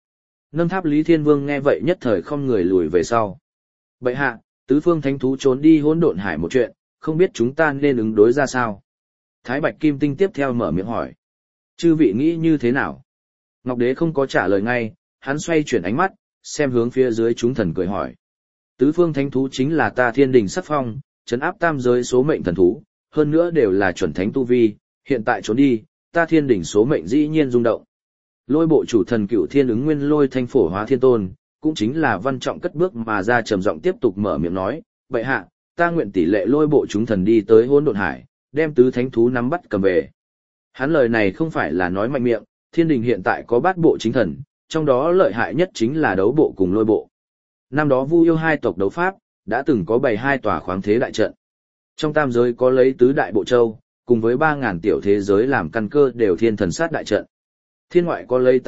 Nâng tháp Lý Thiên Vương nghe vậy nhất thời không người lùi về sau. Bệ hạ, tứ phương thánh thú trốn đi hỗn độn hải một chuyện, không biết chúng ta nên ứng đối ra sao? Thái Bạch Kim Tinh tiếp theo mở miệng hỏi. Chư vị nghĩ như thế nào? Ngọc Đế không có trả lời ngay, hắn xoay chuyển ánh mắt, xem hướng phía dưới chúng thần cười hỏi. Tứ phương thánh thú chính là ta thiên đình sắc phong, trấn áp tam giới số mệnh thần thú, hơn nữa đều là chuẩn thánh tu vi, hiện tại trốn đi, ta thiên đình số mệnh dĩ nhiên rung động. Lôi bộ chủ thần Cựu Thiên ứng nguyên lôi thanh phổ hóa thiên tôn, cũng chính là văn trọng cất bước mà ra trầm giọng tiếp tục mở miệng nói, bệ hạ, ta nguyện tỷ lệ lôi bộ chúng thần đi tới hỗn độn hải, đem tứ thánh thú nắm bắt cầm về. Hắn lời này không phải là nói mạnh miệng, thiên đình hiện tại có bát bộ chính thần, trong đó lợi hại nhất chính là đấu bộ cùng lôi bộ. Năm đó Vu Yêu hai tộc đấu pháp, đã từng có bày hai tòa khoáng thế đại trận. Trong tam giới có lấy tứ đại bộ châu, cùng với 3.000 tiểu thế giới làm căn cơ đều thiên thần sát đại trận. Thiên ngoại có lấy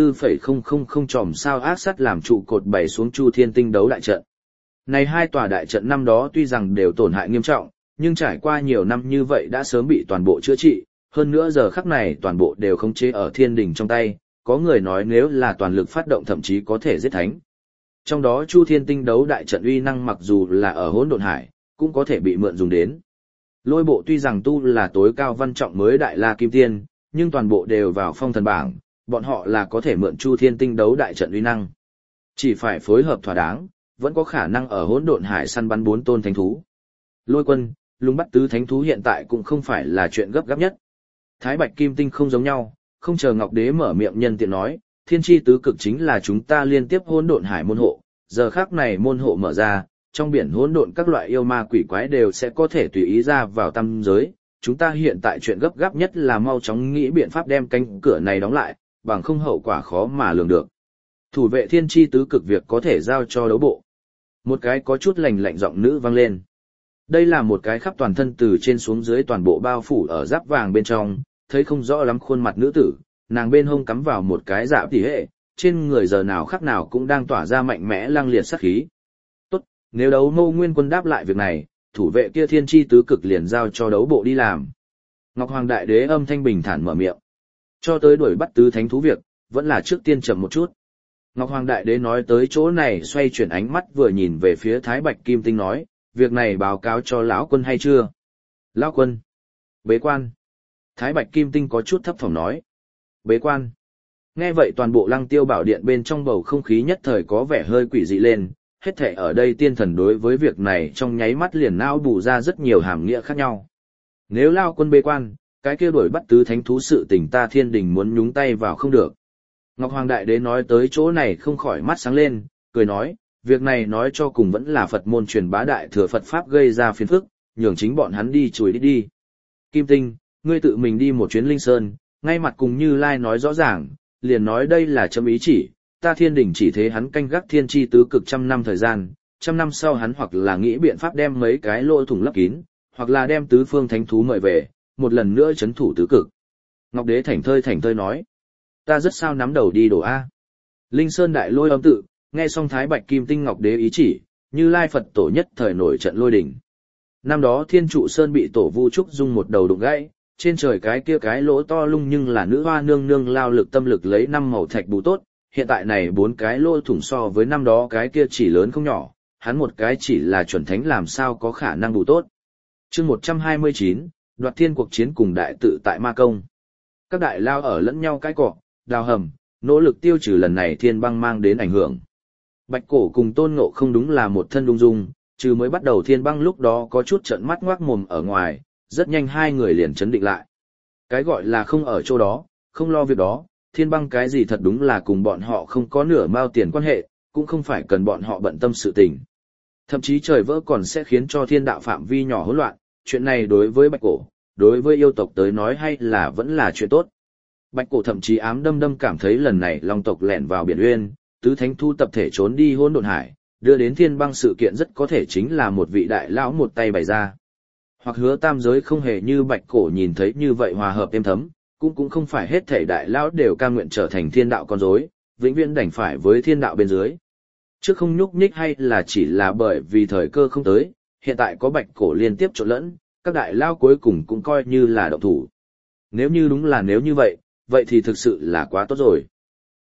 84,000 tròm sao ác sắt làm trụ cột bày xuống Chu Thiên Tinh đấu đại trận. Này hai tòa đại trận năm đó tuy rằng đều tổn hại nghiêm trọng, nhưng trải qua nhiều năm như vậy đã sớm bị toàn bộ chữa trị, hơn nữa giờ khắc này toàn bộ đều khống chế ở thiên đình trong tay, có người nói nếu là toàn lực phát động thậm chí có thể giết thánh. Trong đó Chu Thiên Tinh đấu đại trận uy năng mặc dù là ở hỗn độn hải, cũng có thể bị mượn dùng đến. Lôi bộ tuy rằng tu là tối cao văn trọng mới đại la kim tiên, nhưng toàn bộ đều vào phong thần bảng, bọn họ là có thể mượn Chu Thiên Tinh đấu đại trận uy năng. Chỉ phải phối hợp thỏa đáng, vẫn có khả năng ở hỗn độn hải săn bắn 4 tôn thánh thú. Lôi quân, lùng bắt tứ thánh thú hiện tại cũng không phải là chuyện gấp gáp nhất. Thái Bạch Kim Tinh không giống nhau, không chờ Ngọc Đế mở miệng nhân tiện nói, thiên tri tứ cực chính là chúng ta liên tiếp hỗn độn hải môn hộ, giờ khắc này môn hộ mở ra, trong biển hỗn độn các loại yêu ma quỷ quái đều sẽ có thể tùy ý ra vào tam giới. Chúng ta hiện tại chuyện gấp gáp nhất là mau chóng nghĩ biện pháp đem cánh cửa này đóng lại, bằng không hậu quả khó mà lường được. Thủ vệ thiên tri tứ cực việc có thể giao cho đấu bộ. Một cái có chút lạnh lạnh giọng nữ vang lên. Đây là một cái khắp toàn thân từ trên xuống dưới toàn bộ bao phủ ở giáp vàng bên trong, thấy không rõ lắm khuôn mặt nữ tử, nàng bên hông cắm vào một cái dạ tỉ hệ, trên người giờ nào khắc nào cũng đang tỏa ra mạnh mẽ lăng liệt sát khí. Tốt, nếu đấu Mâu Nguyên Quân đáp lại việc này, thủ vệ kia thiên tri tứ cực liền giao cho đấu bộ đi làm. Ngọc Hoàng Đại Đế âm thanh bình thản mở miệng. Cho tới đuổi bắt tứ thánh thú việc, vẫn là trước tiên chậm một chút. Ngọc Hoàng Đại Đế nói tới chỗ này xoay chuyển ánh mắt vừa nhìn về phía Thái Bạch Kim Tinh nói, việc này báo cáo cho lão quân hay chưa? Lão quân. Bế quan. Thái Bạch Kim Tinh có chút thấp thỏm nói. Bế quan. Nghe vậy toàn bộ Lăng Tiêu Bảo Điện bên trong bầu không khí nhất thời có vẻ hơi quỷ dị lên, hết thảy ở đây tiên thần đối với việc này trong nháy mắt liền não bù ra rất nhiều hàm nghĩa khác nhau. Nếu lão quân bế quan, cái kia đuổi bắt tứ thánh thú sự tình ta thiên đình muốn nhúng tay vào không được. Ngọc Hoàng Đại Đế nói tới chỗ này không khỏi mắt sáng lên, cười nói, việc này nói cho cùng vẫn là Phật môn truyền bá đại thừa Phật Pháp gây ra phiền phức, nhường chính bọn hắn đi chùi đi. Kim Tinh, ngươi tự mình đi một chuyến Linh Sơn, ngay mặt cùng Như Lai nói rõ ràng, liền nói đây là chấm ý chỉ, ta thiên đình chỉ thế hắn canh gác thiên tri tứ cực 100 năm thời gian, 100 năm sau hắn hoặc là nghĩ biện pháp đem mấy cái lỗ thủng lấp kín, hoặc là đem tứ phương thánh thú mời về, một lần nữa chấn thủ tứ cực. Ngọc Đế thảnh thơi nói, ta rất sao nắm đầu đi đổ A. Linh Sơn đại lôi âm tự, nghe xong Thái Bạch Kim Tinh Ngọc Đế ý chỉ, Như Lai Phật tổ nhất thời nổi trận lôi đỉnh. Năm đó Thiên Trụ Sơn bị tổ Vu Trúc Dung một đầu đụng gãy, trên trời cái kia cái lỗ to lung nhưng là nữ hoa nương nương lao lực tâm lực lấy 5 màu thạch bù tốt, hiện tại này 4 cái lỗ thủng so với năm đó cái kia chỉ lớn không nhỏ, hắn một cái chỉ là chuẩn thánh làm sao có khả năng bù tốt. Chương 129, đoạt thiên cuộc chiến cùng đại tự tại Ma Công. Các đại lao ở lẫn nhau cái cọ, đào hầm, nỗ lực tiêu trừ lần này thiên băng mang đến ảnh hưởng. Bạch Cổ cùng Tôn Ngộ không đúng là một thân đung dung, trừ mới bắt đầu thiên băng lúc đó có chút trợn mắt ngoác mồm ở ngoài, rất nhanh hai người liền chấn định lại. Cái gọi là không ở chỗ đó, không lo việc đó, thiên băng cái gì thật đúng là cùng bọn họ không có nửa mao tiền quan hệ, cũng không phải cần bọn họ bận tâm sự tình. Thậm chí trời vỡ còn sẽ khiến cho thiên đạo phạm vi nhỏ hỗn loạn, chuyện này đối với Bạch Cổ, đối với yêu tộc tới nói hay là vẫn là chuyện tốt. Bạch Cổ thậm chí ám đâm đâm cảm thấy lần này Long tộc lẻn vào biển uyên, tứ thánh thu tập thể trốn đi hỗn độn hải, đưa đến thiên băng sự kiện rất có thể chính là một vị đại lão một tay bày ra. Hoặc hứa tam giới không hề như Bạch Cổ nhìn thấy như vậy hòa hợp êm thấm, cũng không phải hết thảy đại lão đều cam nguyện trở thành thiên đạo con rối, vĩnh viễn đành phải với thiên đạo bên dưới. Trước không nhúc nhích hay là chỉ là bởi vì thời cơ không tới, hiện tại có Bạch Cổ liên tiếp trộn lẫn, các đại lão cuối cùng cũng coi như là động thủ. Nếu như đúng là nếu như vậy, vậy thì thực sự là quá tốt rồi.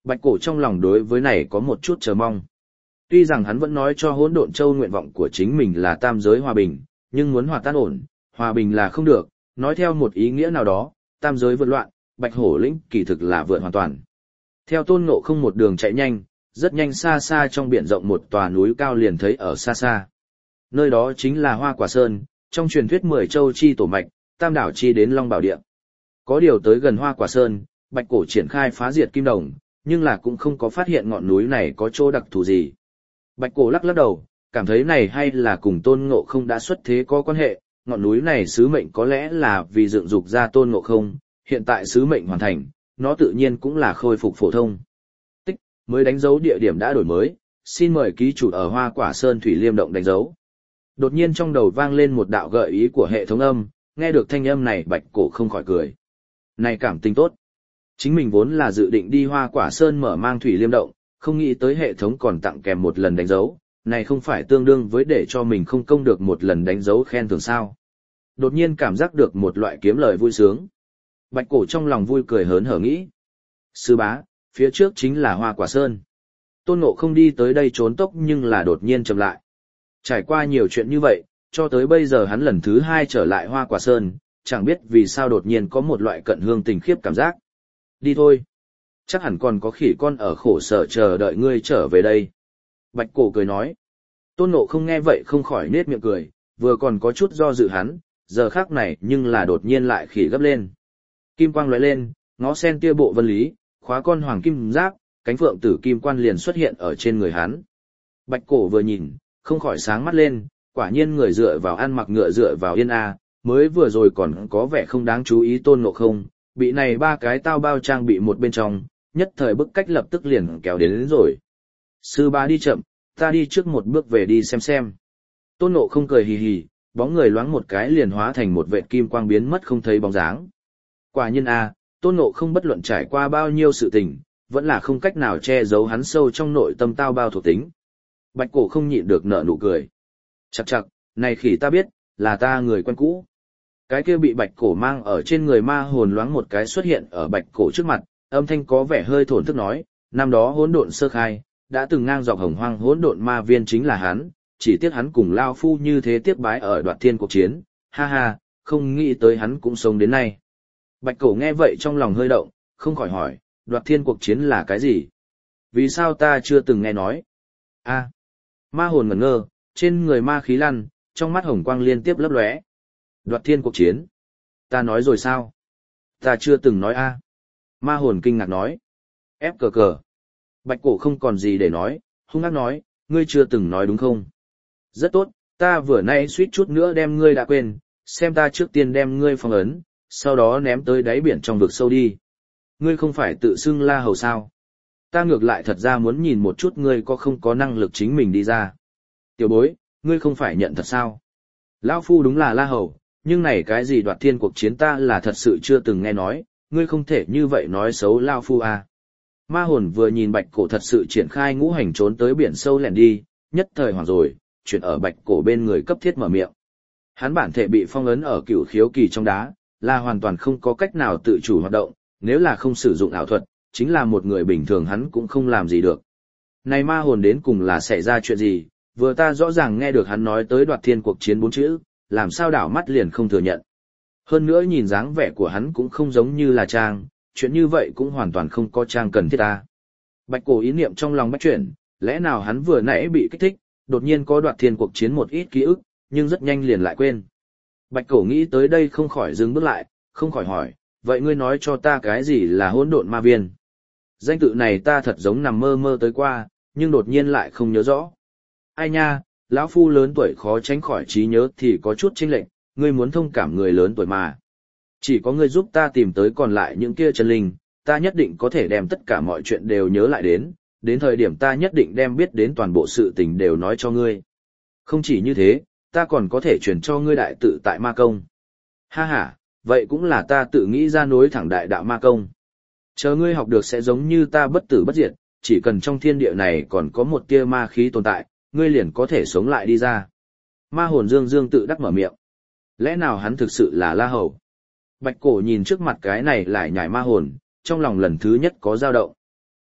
Bạch cổ trong lòng đối với này có một chút chờ mong. Tuy rằng hắn vẫn nói cho hỗn độn châu nguyện vọng của chính mình là tam giới hòa bình, nhưng muốn hòa tan ổn, hòa bình là không được, nói theo một ý nghĩa nào đó, tam giới vượt loạn, Bạch Hổ lĩnh kỳ thực là vượt hoàn toàn. Theo Tôn Ngộ Không một đường chạy nhanh, rất nhanh xa xa trong biển rộng một tòa núi cao liền thấy ở xa xa. Nơi đó chính là Hoa Quả Sơn, trong truyền thuyết 10 châu chi tổ mạch, tam đảo chi đến Long Bảo Địa. Có điều tới gần Hoa Quả Sơn, Bạch Cổ triển khai phá diệt kim đồng, nhưng là cũng không có phát hiện ngọn núi này có chỗ đặc thù gì. Bạch Cổ lắc lắc đầu, cảm thấy này hay là cùng Tôn Ngộ Không đã xuất thế có quan hệ, ngọn núi này sứ mệnh có lẽ là vì dựng dục ra Tôn Ngộ Không, hiện tại sứ mệnh hoàn thành, nó tự nhiên cũng là khôi phục phổ thông. Tích, mới đánh dấu địa điểm đã đổi mới, xin mời ký chủ ở Hoa Quả Sơn Thủy Liêm Động đánh dấu. Đột nhiên trong đầu vang lên một đạo gợi ý của hệ thống âm, nghe được thanh âm này Bạch Cổ không khỏi cười. Này cảm tình tốt. Chính mình vốn là dự định đi Hoa Quả Sơn mở mang Thủy Liêm Động, không nghĩ tới hệ thống còn tặng kèm một lần đánh dấu, này không phải tương đương với để cho mình không công được một lần đánh dấu khen thưởng sao. Đột nhiên cảm giác được một loại kiếm lời vui sướng. Bạch Cổ trong lòng vui cười hớn hở nghĩ. Sư bá, phía trước chính là Hoa Quả Sơn. Tôn Ngộ Không đi tới đây trốn tốc nhưng là đột nhiên chậm lại. Trải qua nhiều chuyện như vậy, cho tới bây giờ hắn lần thứ 2 trở lại Hoa Quả Sơn, chẳng biết vì sao đột nhiên có một loại cận hương tình khiếp cảm giác. Đi thôi. Chắc hẳn còn có khỉ con ở khổ sở chờ đợi ngươi trở về đây. Bạch Cổ cười nói. Tôn Ngộ Không nghe vậy không khỏi nết miệng cười, vừa còn có chút do dự hắn, giờ khác này nhưng là đột nhiên lại khỉ gấp lên. Kim quang lóe lên, ngó sen tia bộ vân lý, khóa con hoàng kim giáp, cánh phượng tử kim quan liền xuất hiện ở trên người hắn. Bạch Cổ vừa nhìn, không khỏi sáng mắt lên, quả nhiên người dựa vào ăn mặc ngựa dựa vào yên a, mới vừa rồi còn có vẻ không đáng chú ý Tôn Ngộ Không, bị này 3 cái tao bao trang bị một bên trong, nhất thời bức cách lập tức liền kéo đến rồi. Sư bá đi chậm, ta đi trước một bước về đi xem. Tôn Ngộ Không cười hì hì, bóng người loáng một cái liền hóa thành một vệt kim quang biến mất không thấy bóng dáng. Quả nhiên a, Tôn Ngộ Không bất luận trải qua bao nhiêu sự tình, vẫn là không cách nào che giấu hắn sâu trong nội tâm tao bao thuộc tính. Bạch Cổ không nhịn được nở nụ cười. Chậc chậc, này khỉ ta biết, là ta người quen cũ. Cái kia bị Bạch Cổ mang ở trên người ma hồn loáng một cái xuất hiện ở Bạch Cổ trước mặt, âm thanh có vẻ hơi thổn thức nói, năm đó hỗn độn sơ khai, đã từng ngang dọc hồng hoang hỗn độn ma viên chính là hắn, chỉ tiếc hắn cùng Lao Phu như thế tiếc bái ở Đoạt Thiên cuộc chiến, ha ha, không nghĩ tới hắn cũng sống đến nay. Bạch Cổ nghe vậy trong lòng hơi động, không khỏi hỏi, Đoạt Thiên cuộc chiến là cái gì? Vì sao ta chưa từng nghe nói? A, ma hồn ngẩn ngơ, trên người ma khí lăn, trong mắt hồng quang liên tiếp lấp lóe. Đoạt Thiên cuộc chiến? Ta nói rồi sao? Ta chưa từng nói a. Ma hồn kinh ngạc nói. Ép cờ cờ. Bạch Cổ không còn gì để nói, hung ác nói, ngươi chưa từng nói đúng không? Rất tốt, ta vừa nay suýt chút nữa đem ngươi đã quên, xem ta trước tiên đem ngươi phong ấn, sau đó ném tới đáy biển trong vực sâu đi. Ngươi không phải tự xưng La Hầu sao? Ta ngược lại thật ra muốn nhìn một chút ngươi có không có năng lực chính mình đi ra. Tiểu bối, ngươi không phải nhận thật sao? Lão Phu đúng là La Hầu, nhưng này cái gì Đoạt Thiên cuộc chiến ta là thật sự chưa từng nghe nói, ngươi không thể như vậy nói xấu Lão Phu à. Ma hồn vừa nhìn Bạch Cổ thật sự triển khai ngũ hành trốn tới biển sâu lẻn đi, nhất thời hoảng rồi, chuyển ở Bạch Cổ bên người cấp thiết mở miệng. Hắn bản thể bị phong ấn ở Cửu Khiếu kỳ trong đá, là hoàn toàn không có cách nào tự chủ hoạt động, nếu là không sử dụng ảo thuật, chính là một người bình thường hắn cũng không làm gì được. Này ma hồn đến cùng là xảy ra chuyện gì, vừa ta rõ ràng nghe được hắn nói tới Đoạt Thiên cuộc chiến 4 chữ, làm sao đảo mắt liền không thừa nhận. Hơn nữa nhìn dáng vẻ của hắn cũng không giống như là trang, chuyện như vậy cũng hoàn toàn không có trang cần thiết ta. Bạch Cổ ý niệm trong lòng bách chuyển, lẽ nào hắn vừa nãy bị kích thích, đột nhiên có Đoạt Thiên cuộc chiến một ít ký ức, nhưng rất nhanh liền lại quên. Bạch Cổ nghĩ tới đây không khỏi dừng bước lại, không khỏi hỏi, vậy ngươi nói cho ta cái gì là hỗn độn ma viên? Danh tự này ta thật giống nằm mơ mơ tới qua, nhưng đột nhiên lại không nhớ rõ. Ai nha, lão phu lớn tuổi khó tránh khỏi trí nhớ thì có chút chênh lệch, ngươi muốn thông cảm người lớn tuổi mà. Chỉ có ngươi giúp ta tìm tới còn lại những kia chân linh, ta nhất định có thể đem tất cả mọi chuyện đều nhớ lại đến thời điểm ta nhất định đem biết đến toàn bộ sự tình đều nói cho ngươi. Không chỉ như thế, ta còn có thể truyền cho ngươi đại tự tại ma công. Ha ha, vậy cũng là ta tự nghĩ ra nối thẳng đại đạo ma công. Chờ ngươi học được sẽ giống như ta bất tử bất diệt, chỉ cần trong thiên địa này còn có một tia ma khí tồn tại, ngươi liền có thể sống lại đi ra. Ma hồn Dương Dương tự đắc mở miệng. Lẽ nào hắn thực sự là La Hầu? Bạch Cổ nhìn trước mặt cái này lại nhảy ma hồn, trong lòng lần thứ nhất có dao động.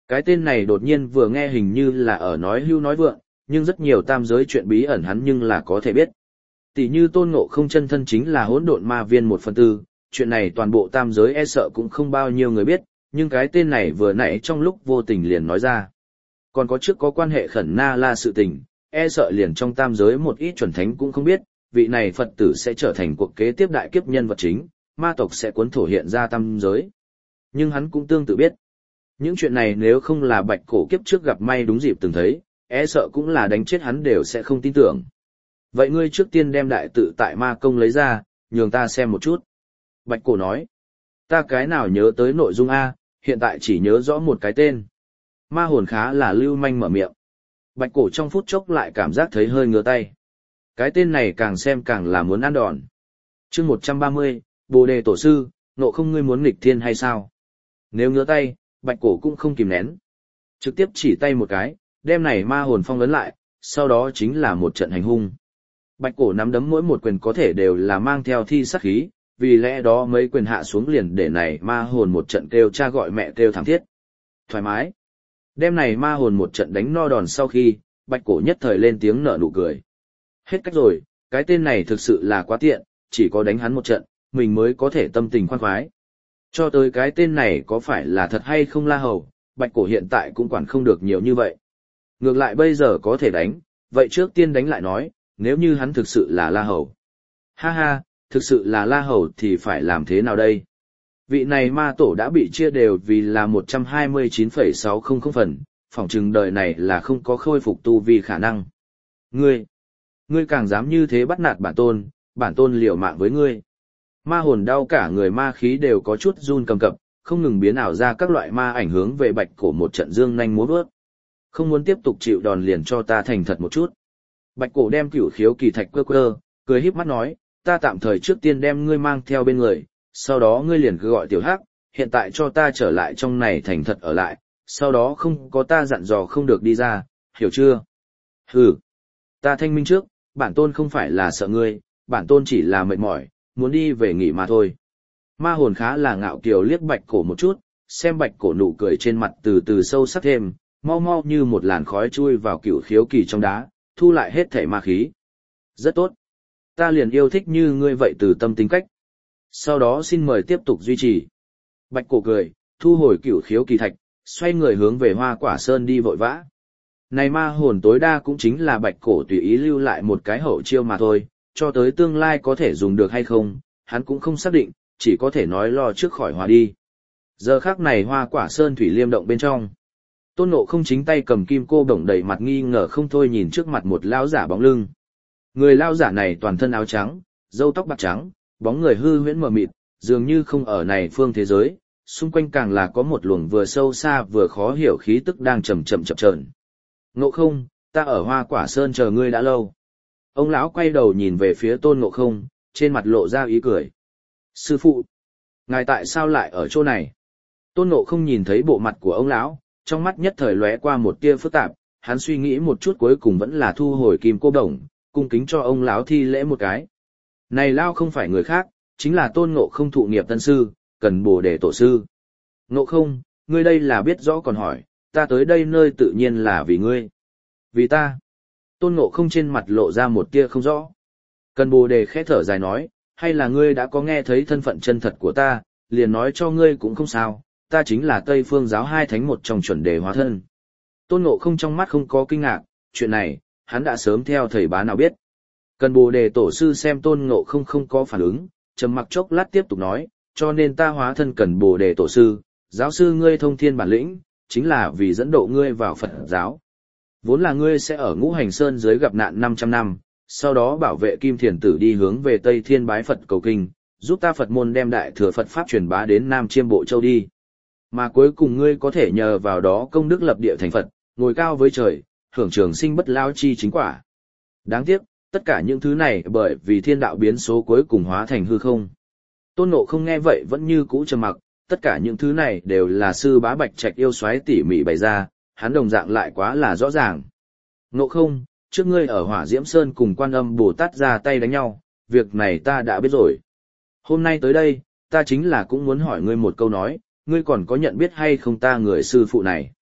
Cái tên này đột nhiên vừa nghe hình như là ở nói hưu nói vượng, nhưng rất nhiều tam giới chuyện bí ẩn hắn nhưng là có thể biết. Tỷ như Tôn Ngộ Không chân thân chính là hỗn độn ma viên 1/4, chuyện này toàn bộ tam giới e sợ cũng không bao nhiêu người biết, nhưng cái tên này vừa nãy trong lúc vô tình liền nói ra. Còn có trước có quan hệ khẩn na la sự tình, e sợ liền trong tam giới một ít chuẩn thánh cũng không biết, vị này Phật tử sẽ trở thành cuộc kế tiếp đại kiếp nhân vật chính, ma tộc sẽ cuốn thổ hiện ra tam giới. Nhưng hắn cũng tương tự biết. Những chuyện này nếu không là Bạch Cổ kiếp trước gặp may đúng dịp từng thấy, e sợ cũng là đánh chết hắn đều sẽ không tin tưởng. Vậy ngươi trước tiên đem đại tự tại ma công lấy ra, nhường ta xem một chút. Bạch Cổ nói, ta cái nào nhớ tới nội dung A, hiện tại chỉ nhớ rõ một cái tên. Ma hồn khá là lưu manh mở miệng. Bạch Cổ trong phút chốc lại cảm giác thấy hơi ngứa tay. Cái tên này càng xem càng là muốn ăn đòn. Chương 130, Bồ Đề Tổ Sư, Ngộ Không ngươi muốn nghịch thiên hay sao? Nếu ngứa tay, Bạch Cổ cũng không kìm nén. Trực tiếp chỉ tay một cái, đem này ma hồn phong ấn lại, sau đó chính là một trận hành hung. Bạch Cổ nắm đấm mỗi một quyền có thể đều là mang theo thi sát khí, vì lẽ đó mấy quyền hạ xuống liền để này ma hồn một trận kêu cha gọi mẹ kêu thảm thiết. Thoải mái. Đem này ma hồn một trận đánh no đòn sau khi, Bạch Cổ nhất thời lên tiếng nở nụ cười. Hết cách rồi, cái tên này thực sự là quá tiện, chỉ có đánh hắn một trận, mình mới có thể tâm tình khoan khoái. Cho tới cái tên này có phải là thật hay không La Hầu, Bạch Cổ hiện tại cũng quản không được nhiều như vậy. Ngược lại bây giờ có thể đánh, vậy trước tiên đánh lại nói, nếu như hắn thực sự là La Hầu. Ha ha, thực sự là La Hầu thì phải làm thế nào đây? Vị này ma tổ đã bị chia đều vì là 129,600 phần, phỏng chừng đời này là không có khôi phục tu vi khả năng. Ngươi càng dám như thế bắt nạt bản tôn liều mạng với ngươi. Ma hồn đau cả người ma khí đều có chút run cầm cập, không ngừng biến ảo ra các loại ma ảnh hướng về Bạch Cổ một trận dương nhanh múa vớt. Không muốn tiếp tục chịu đòn liền cho ta thành thật một chút. Bạch Cổ đem Cửu Khiếu Kỳ Thạch quơ, cười híp mắt nói, ta tạm thời trước tiên đem ngươi mang theo bên người, sau đó ngươi liền cứ gọi Tiểu Hắc, hiện tại cho ta trở lại trong này thành thật ở lại, sau đó không có ta dặn dò không được đi ra, hiểu chưa? Hừ, ta thanh minh trước, bản tôn không phải là sợ ngươi, bản tôn chỉ là mệt mỏi, muốn đi về nghỉ mà thôi. Ma hồn khá là ngạo kiều liếc Bạch Cổ một chút, xem Bạch Cổ nụ cười trên mặt từ từ sâu sắc thêm, mau mau như một làn khói chui vào Cửu Khiếu Kỳ trong đá, thu lại hết thể ma khí. Rất tốt. Ta liền yêu thích như ngươi vậy từ tâm tính cách. Sau đó xin mời tiếp tục duy trì. Bạch Cổ cười, thu hồi Cửu Khiếu Kỳ Thạch, xoay người hướng về Hoa Quả Sơn đi vội vã. Này ma hồn tối đa cũng chính là Bạch Cổ tùy ý lưu lại một cái hậu chiêu mà thôi, cho tới tương lai có thể dùng được hay không, hắn cũng không xác định, chỉ có thể nói lo trước khỏi hòa đi. Giờ khắc này Hoa Quả Sơn thủy liêm động bên trong. Tôn Ngộ Không chính tay cầm kim cô đồng đầy mặt nghi ngờ không thôi nhìn trước mặt một lão giả bóng lưng. Người lão giả này toàn thân áo trắng, râu tóc bạc trắng, bóng người hư huyễn mờ mịt, dường như không ở này phương thế giới, xung quanh càng là có một luồng vừa sâu xa vừa khó hiểu khí tức đang chậm chậm chậm chờn. Ngộ Không, ta ở Hoa Quả Sơn chờ ngươi đã lâu. Ông lão quay đầu nhìn về phía Tôn Ngộ Không, trên mặt lộ ra ý cười. Sư phụ, ngài tại sao lại ở chỗ này? Tôn Ngộ Không nhìn thấy bộ mặt của ông lão, trong mắt nhất thời lóe qua một tia phức tạp, hắn suy nghĩ một chút cuối cùng vẫn là thu hồi kim cô đồng, cung kính cho ông lão thi lễ một cái. Này lão không phải người khác, chính là Tôn Ngộ Không thụ nghiệp tân sư, Cần Bồ Đề Tổ Sư. Ngộ Không, ngươi đây là biết rõ còn hỏi, ta tới đây nơi tự nhiên là vì ngươi. Vì ta. Tôn Ngộ Không trên mặt lộ ra một tia không rõ. Cần Bồ Đề khẽ thở dài nói, hay là ngươi đã có nghe thấy thân phận chân thật của ta, liền nói cho ngươi cũng không sao, ta chính là Tây Phương giáo hai thánh một trong chuẩn đề hóa thân. Tôn Ngộ Không trong mắt không có kinh ngạc, chuyện này, hắn đã sớm theo thầy bá nào biết. Cần Bồ Đề Tổ Sư xem Tôn Ngộ Không không có phản ứng, trầm mặc chốc lát tiếp tục nói, cho nên ta hóa thân Cần Bồ Đề Tổ Sư, giáo sư ngươi thông thiên bản lĩnh, chính là vì dẫn độ ngươi vào Phật giáo. Vốn là ngươi sẽ ở Ngũ Hành Sơn dưới gặp nạn 500 năm, sau đó bảo vệ Kim Thiền Tử đi hướng về Tây Thiên bái Phật cầu kinh, giúp ta Phật môn đem đại thừa Phật Pháp truyền bá đến Nam Chiêm Bộ Châu đi. Mà cuối cùng ngươi có thể nhờ vào đó công đức lập địa thành Phật, ngồi cao với trời, hưởng trường sinh bất lao chi chính quả. Đáng tiếc, tất cả những thứ này bởi vì thiên đạo biến số cuối cùng hóa thành hư không. Tôn Ngộ Không nghe vậy vẫn như cũ trầm mặc, tất cả những thứ này đều là sư bá Bạch Trạch yêu xoáy tỉ mỉ bày ra, hắn đồng dạng lại quá là rõ ràng. Ngộ Không, trước ngươi ở Hỏa Diễm Sơn cùng Quan Âm Bồ Tát ra tay đánh nhau, việc này ta đã biết rồi. Hôm nay tới đây, ta chính là cũng muốn hỏi ngươi một câu nói, ngươi còn có nhận biết hay không ta người sư phụ này?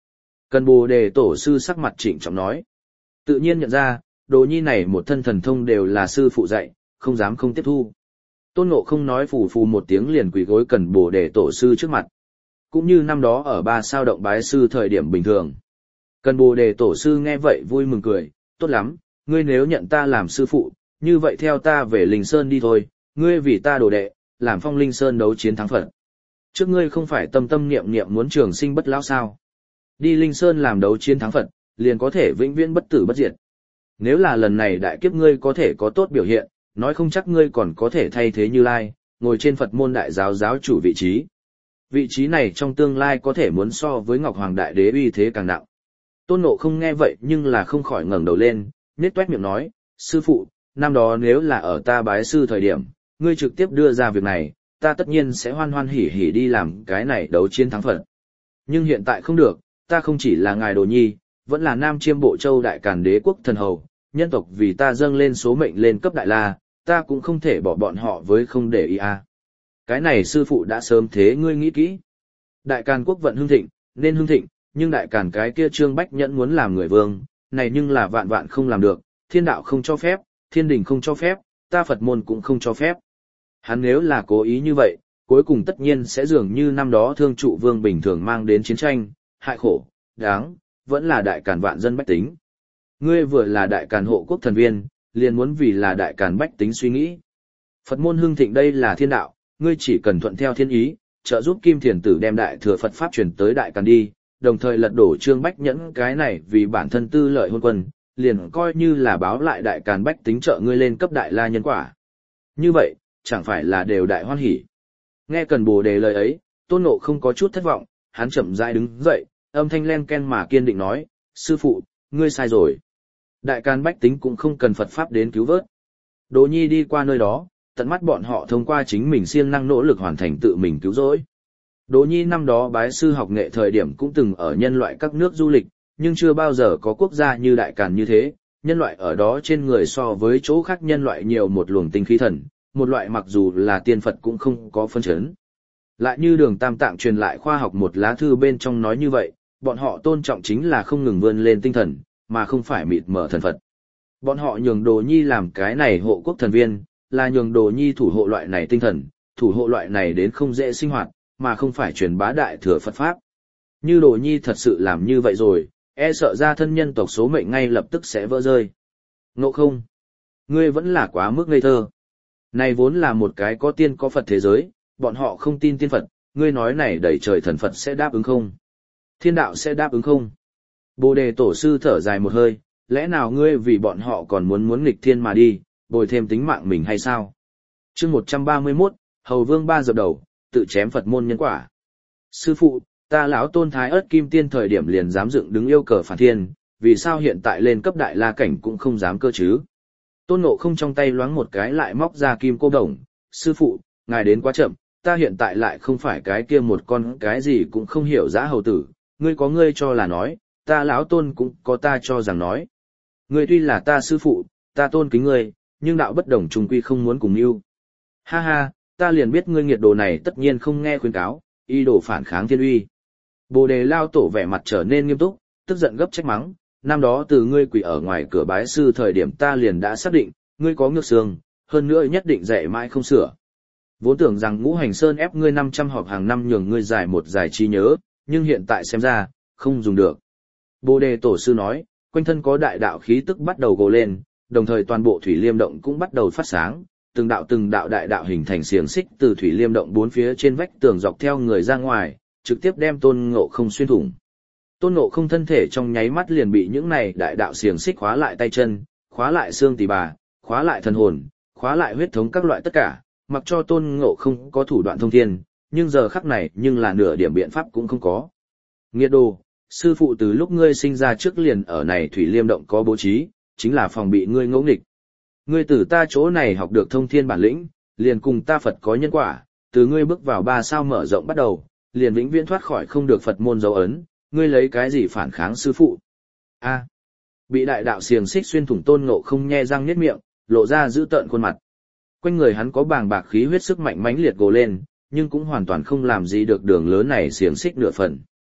Cần Bồ Đề tổ sư sắc mặt trịnh trọng nói. Tự nhiên nhận ra, Đồ Nhi này một thân thần thông đều là sư phụ dạy, không dám không tiếp thu. Tôn Ngộ không nói phù phù một tiếng liền quỳ gối Cần Bồ Đề tổ sư trước mặt. Cũng như năm đó ở Ba Sao Động bái sư thời điểm bình thường. Cần Bồ Đề tổ sư nghe vậy vui mừng cười, tốt lắm, ngươi nếu nhận ta làm sư phụ, như vậy theo ta về Linh Sơn đi thôi, ngươi vì ta đồ đệ, làm Phong Linh Sơn đấu chiến thắng Phật. Trước ngươi không phải tâm tâm niệm niệm muốn trường sinh bất lão sao? Đi Linh Sơn làm đấu chiến thắng Phật, liền có thể vĩnh viễn bất tử bất diệt. Nếu là lần này đại kiếp ngươi có thể có tốt biểu hiện, nói không chắc ngươi còn có thể thay thế Như Lai, ngồi trên Phật môn đại giáo giáo chủ vị trí. Vị trí này trong tương lai có thể muốn so với Ngọc Hoàng Đại Đế uy thế càng nặng. Tôn Ngộ không nghe vậy nhưng là không khỏi ngẩng đầu lên, nhếch toét miệng nói, sư phụ, năm đó nếu là ở ta bái sư thời điểm, ngươi trực tiếp đưa ra việc này, ta tất nhiên sẽ hoan hoan hỉ hỉ đi làm cái này đấu chiến thắng Phật. Nhưng hiện tại không được, ta không chỉ là ngài Đồ Nhi, vẫn là Nam Chiêm Bộ Châu Đại Càn Đế quốc thần hầu, nhân tộc vì ta dâng lên số mệnh lên cấp Đại La, ta cũng không thể bỏ bọn họ với không để ý à. Cái này sư phụ đã sớm thế ngươi nghĩ kỹ. Đại Càn quốc vận hưng thịnh, nên hưng thịnh, nhưng Đại Càn cái kia Trương Bách Nhẫn muốn làm người vương, này nhưng là vạn vạn không làm được, thiên đạo không cho phép, thiên đình không cho phép, ta Phật môn cũng không cho phép. Hắn nếu là cố ý như vậy, cuối cùng tất nhiên sẽ dường như năm đó Thương Trụ Vương bình thường mang đến chiến tranh, hại khổ, đáng, vẫn là Đại Càn vạn dân bách tính. Ngươi vừa là Đại Càn hộ quốc thần viên, liền muốn vì là Đại Càn bách tính suy nghĩ. Phật môn hưng thịnh đây là thiên đạo, ngươi chỉ cần thuận theo thiên ý, trợ giúp Kim Thiền Tử đem Đại Thừa Phật Pháp truyền tới Đại Càn đi, đồng thời lật đổ Trương Bách Nhẫn cái này vì bản thân tư lợi hôn quân, liền coi như là báo lại Đại Càn bách tính trợ ngươi lên cấp Đại La nhân quả. Như vậy, chẳng phải là đều đại hoan hỉ. Nghe Cần Bồ Đề lời ấy, Tôn Ngộ không có chút thất vọng, hắn chậm rãi đứng dậy, âm thanh len ken mà kiên định nói, sư phụ, ngươi sai rồi. Đại Càn bách tính cũng không cần Phật Pháp đến cứu vớt. Đồ Nhi đi qua nơi đó, tận mắt bọn họ thông qua chính mình siêng năng nỗ lực hoàn thành tự mình cứu rỗi. Đồ Nhi năm đó bái sư học nghệ thời điểm cũng từng ở nhân loại các nước du lịch, nhưng chưa bao giờ có quốc gia như Đại Càn như thế, nhân loại ở đó trên người so với chỗ khác nhân loại nhiều một luồng tinh khí thần, một loại mặc dù là tiên Phật cũng không có phân chấn. Lại như Đường Tam Tạng truyền lại khoa học một lá thư bên trong nói như vậy, bọn họ tôn trọng chính là không ngừng vươn lên tinh thần, mà không phải mịt mở thần Phật. Bọn họ nhường Đồ Nhi làm cái này hộ quốc thần viên, là nhường Đồ Nhi thủ hộ loại này tinh thần, thủ hộ loại này đến không dễ sinh hoạt, mà không phải truyền bá Đại Thừa Phật Pháp. Như Đồ Nhi thật sự làm như vậy rồi, e sợ ra thân nhân tộc số mệnh ngay lập tức sẽ vỡ rơi. Ngộ không? Ngươi vẫn là quá mức ngây thơ. Này vốn là một cái có tiên có Phật thế giới, bọn họ không tin tiên Phật, ngươi nói này đẩy trời thần Phật sẽ đáp ứng không? Thiên đạo sẽ đáp ứng không? Bồ Đề tổ sư thở dài một hơi, lẽ nào ngươi vì bọn họ còn muốn nghịch thiên mà đi, bồi thêm tính mạng mình hay sao? Chương 131, Hầu Vương Ba dập đầu, tự chém Phật môn nhân quả. Sư phụ, ta lão Tôn Thái Ất Kim Tiên thời điểm liền dám dựng đứng yêu cờ phản thiên, vì sao hiện tại lên cấp Đại La cảnh cũng không dám cơ chứ? Tôn Ngộ không trong tay loáng một cái lại móc ra kim cô đồng, sư phụ, ngài đến quá chậm, ta hiện tại lại không phải cái kia một con cái gì cũng không hiểu dã hầu tử, ngươi có ngươi cho là nói, ta lão Tôn cũng có ta cho rằng nói. Ngươi tuy là ta sư phụ, ta tôn kính ngươi, nhưng đạo bất đồng trùng quy không muốn cùng yêu. Ha ha, ta liền biết ngươi nghiệt đồ này tất nhiên không nghe khuyên cáo, y đồ phản kháng thiên uy. Bồ Đề lao tổ vẻ mặt trở nên nghiêm túc, tức giận gấp trách mắng, năm đó từ ngươi quỳ ở ngoài cửa bái sư thời điểm ta liền đã xác định, ngươi có ngược xương, hơn nữa nhất định dạy mãi không sửa. Vốn tưởng rằng Ngũ Hành Sơn ép ngươi 500 họp hàng năm nhường ngươi giải một giải trí nhớ, nhưng hiện tại xem ra, không dùng được. Bồ Đề tổ sư nói, quanh thân có đại đạo khí tức bắt đầu gồ lên, đồng thời toàn bộ Thủy Liêm Động cũng bắt đầu phát sáng, từng đạo đại đạo hình thành xiềng xích từ Thủy Liêm Động bốn phía trên vách tường dọc theo người ra ngoài, trực tiếp đem Tôn Ngộ không xuyên thủng. Tôn Ngộ không thân thể trong nháy mắt liền bị những này đại đạo xiềng xích khóa lại tay chân, khóa lại xương tỳ bà, khóa lại thần hồn, khóa lại huyết thống các loại tất cả, mặc cho Tôn Ngộ không có thủ đoạn thông thiên, nhưng giờ khắc này nhưng là nửa điểm biện pháp cũng không có. Nghiệt đồ, sư phụ từ lúc ngươi sinh ra trước liền ở này Thủy Liêm Động có bố trí, chính là phòng bị ngươi ngỗ nghịch. Ngươi từ ta chỗ này học được thông thiên bản lĩnh, liền cùng ta Phật có nhân quả, từ ngươi bước vào 3 sao mở rộng bắt đầu, liền vĩnh viễn thoát khỏi không được Phật môn dấu ấn, ngươi lấy cái gì phản kháng sư phụ? A. Bị đại đạo xiềng xích xuyên thủng Tôn Ngộ không nhe răng niết miệng, lộ ra dữ tợn khuôn mặt. Quanh người hắn có bàng bạc khí huyết sức mạnh mãnh liệt gồ lên, nhưng cũng hoàn toàn không làm gì được đường lớn này xiềng xích nửa phần.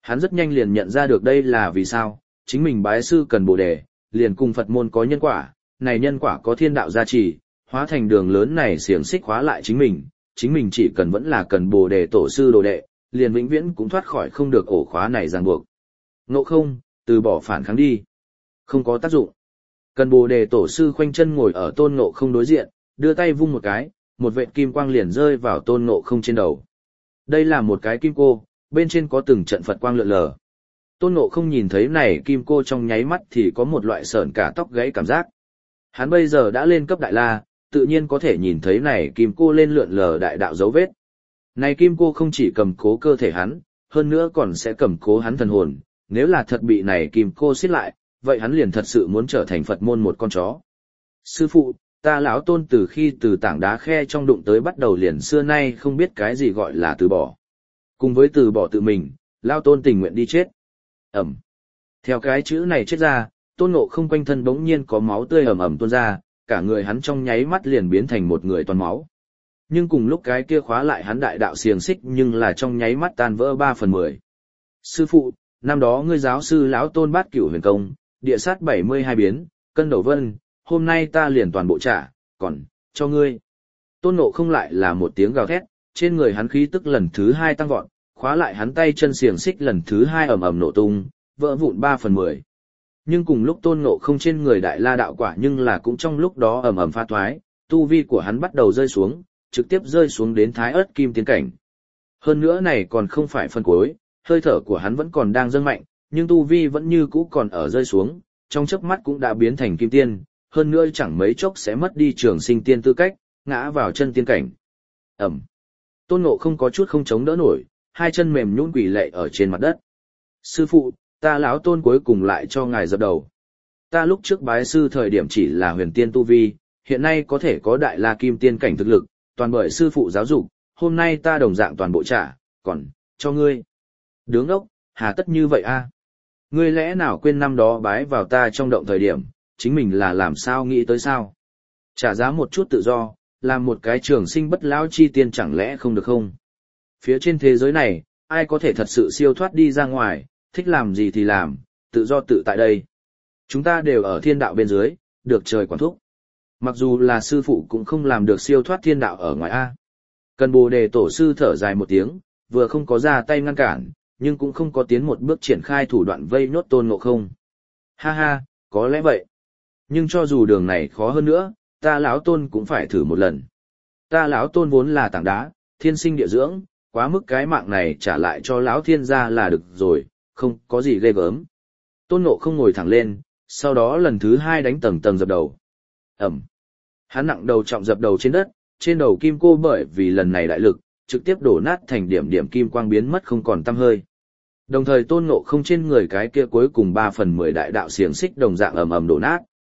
Hắn rất nhanh liền nhận ra được đây là vì sao, chính mình bái sư cần bồ đề, liền cùng Phật môn có nhân quả, này nhân quả có thiên đạo gia trì, hóa thành đường lớn này xiềng xích khóa lại chính mình chỉ cần vẫn là cần bồ đề tổ sư đồ đệ, liền vĩnh viễn cũng thoát khỏi không được ổ khóa này ràng buộc. Ngộ không, từ bỏ phản kháng đi. Không có tác dụng. Cần bồ đề tổ sư khoanh chân ngồi ở tôn ngộ không đối diện, đưa tay vung một cái, một vệt kim quang liền rơi vào tôn ngộ không trên đầu. Đây là một cái kim cô, bên trên có từng trận Phật quang lượn lờ. Tôn ngộ không nhìn thấy này kim cô trong nháy mắt thì có một loại sởn cả tóc gáy cảm giác. Hắn bây giờ đã lên cấp đại la, tự nhiên có thể nhìn thấy này kim cô lên lượn lờ đại đạo dấu vết. Này kim cô không chỉ cầm cố cơ thể hắn, hơn nữa còn sẽ cầm cố hắn thần hồn, nếu là thật bị này kim cô xiết lại, vậy hắn liền thật sự muốn trở thành Phật môn một con chó. Sư phụ, ta lão Tôn từ khi từ tảng đá khe trong đụng tới bắt đầu liền xưa nay không biết cái gì gọi là từ bỏ. Cùng với từ bỏ tự mình, lão Tôn tình nguyện đi chết. Ẩm. Theo cái chữ này chết ra, Tôn Ngộ không quanh thân bỗng nhiên có máu tươi ầm ầm tuôn ra, cả người hắn trong nháy mắt liền biến thành một người toàn máu. Nhưng cùng lúc cái kia khóa lại hắn đại đạo xiềng xích nhưng là trong nháy mắt tan vỡ 3/10. Sư phụ, năm đó ngươi giáo sư lão Tôn Bát Cửu Huyền Công, địa sát 72 biến, cân đầu vân, hôm nay ta liền toàn bộ trả, còn, cho ngươi. Tôn Ngộ không lại là một tiếng gào thét, trên người hắn khí tức lần thứ 2 tăng vọt, khóa lại hắn tay chân xiềng xích lần thứ 2 ầm ầm nổ tung, vỡ vụn 3/10. Nhưng cùng lúc Tôn Ngộ không trên người đại la đạo quả nhưng là cũng trong lúc đó ầm ầm pha thoái, tu vi của hắn bắt đầu rơi xuống, trực tiếp rơi xuống đến thái ớt kim tiên cảnh. Hơn nữa này còn không phải phần cuối, hơi thở của hắn vẫn còn đang dâng mạnh, nhưng tu vi vẫn như cũ còn ở rơi xuống, trong chớp mắt cũng đã biến thành kim tiên, hơn nữa chẳng mấy chốc sẽ mất đi trường sinh tiên tư cách, ngã vào chân tiên cảnh. Ẩm. Tôn Ngộ không có chút không chống đỡ nổi, hai chân mềm nhũn quỳ lạy ở trên mặt đất. Sư phụ, ta lão Tôn cuối cùng lại cho ngài dập đầu. Ta lúc trước bái sư thời điểm chỉ là huyền tiên tu vi, hiện nay có thể có đại la kim tiên cảnh thực lực, toàn bởi sư phụ giáo dục, hôm nay ta đồng dạng toàn bộ trả, còn, cho ngươi. Đứng ốc, hà tất như vậy a? Ngươi lẽ nào quên năm đó bái vào ta trong động thời điểm, chính mình là làm sao nghĩ tới sao? Trả giá một chút tự do, làm một cái trường sinh bất lão chi tiên chẳng lẽ không được không? Phía trên thế giới này, ai có thể thật sự siêu thoát đi ra ngoài, thích làm gì thì làm, tự do tự tại đây. Chúng ta đều ở thiên đạo bên dưới, được trời quản thúc. Mặc dù là sư phụ cũng không làm được siêu thoát thiên đạo ở ngoài A. Cần bồ đề tổ sư thở dài một tiếng, vừa không có ra tay ngăn cản, nhưng cũng không có tiến một bước triển khai thủ đoạn vây nhốt Tôn Ngộ không. Ha ha, có lẽ vậy. Nhưng cho dù đường này khó hơn nữa, ta lão Tôn cũng phải thử một lần. Ta lão Tôn vốn là tảng đá, thiên sinh địa dưỡng, quá mức cái mạng này trả lại cho lão thiên gia là được rồi, không có gì ghê gớm. Tôn Ngộ không ngồi thẳng lên, sau đó lần thứ 2 đánh tầng tầng dập đầu. Ẩm. Hắn nặng đầu trọng dập đầu trên đầu kim cô bởi vì lần này đại lực, trực tiếp đổ nát thành điểm điểm kim quang biến mất không còn tăm hơi. Đồng thời Tôn Ngộ không trên người cái kia cuối cùng 3/10 đại đạo xiềng xích đồng dạng ầm ầm đổ nát.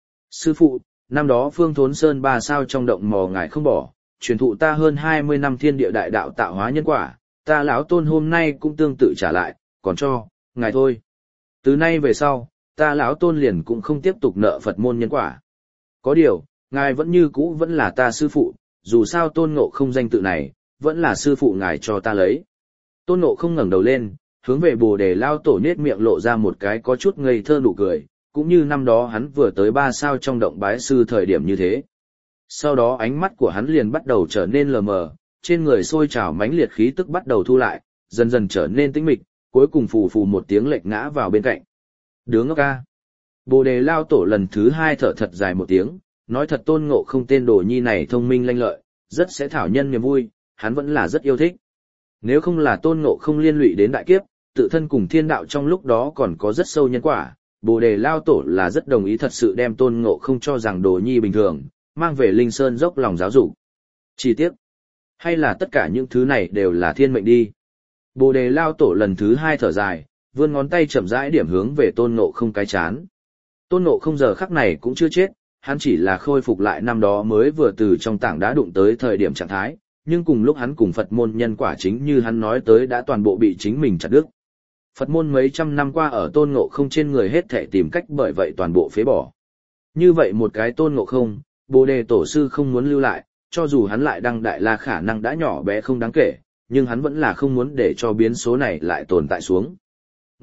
Sư phụ, năm đó Phương Thốn Sơn 3 sao trong động mò ngài không bỏ, truyền thụ ta hơn 20 năm thiên địa đại đạo tạo hóa nhân quả, ta lão Tôn hôm nay cũng tương tự trả lại, còn cho ngài thôi. Từ nay về sau, ta lão Tôn liền cũng không tiếp tục nợ Phật môn nhân quả. Có điều, ngài vẫn như cũ vẫn là ta sư phụ, dù sao Tôn Ngộ không danh tự này, vẫn là sư phụ ngài cho ta lấy. Tôn Ngộ không ngẩng đầu lên, hướng về Bồ Đề Lao Tổ nhếch miệng lộ ra một cái có chút ngây thơ nụ cười, cũng như năm đó hắn vừa tới 3 sao trong động bái sư thời điểm như thế. Sau đó ánh mắt của hắn liền bắt đầu trở nên lờ mờ, trên người sôi trào mãnh liệt khí tức bắt đầu thu lại, dần dần trở nên tĩnh mịch, cuối cùng phù phù một tiếng lệch ngã vào bên cạnh. Đứa ngốc ca. Bồ Đề Lao Tổ lần thứ 2 thở thật dài một tiếng, nói thật Tôn Ngộ không tên đồ nhi này thông minh lanh lợi, rất sẽ thảo nhân niềm vui, hắn vẫn là rất yêu thích. Nếu không là Tôn Ngộ không liên lụy đến đại kiếp, tự thân cùng thiên đạo trong lúc đó còn có rất sâu nhân quả, Bồ Đề Lao Tổ là rất đồng ý thật sự đem Tôn Ngộ không cho rằng đồ nhi bình thường, mang về Linh Sơn dốc lòng giáo dục. Chi tiết, hay là tất cả những thứ này đều là thiên mệnh đi. Bồ Đề Lao Tổ lần thứ 2 thở dài, vươn ngón tay chậm rãi điểm hướng về Tôn Ngộ không cái chán. Tôn Ngộ không giờ khắc này cũng chưa chết, hắn chỉ là khôi phục lại năm đó mới vừa từ trong tảng đá đụng tới thời điểm trạng thái, nhưng cùng lúc hắn cùng Phật môn nhân quả chính như hắn nói tới đã toàn bộ bị chính mình chặt đứt. Phật môn mấy trăm năm qua ở Tôn Ngộ không trên người hết thảy tìm cách bởi vậy toàn bộ phế bỏ. Như vậy một cái Tôn Ngộ không, Bồ Đề Tổ sư không muốn lưu lại, cho dù hắn lại đăng đại la khả năng đã nhỏ bé không đáng kể, nhưng hắn vẫn là không muốn để cho biến số này lại tồn tại xuống.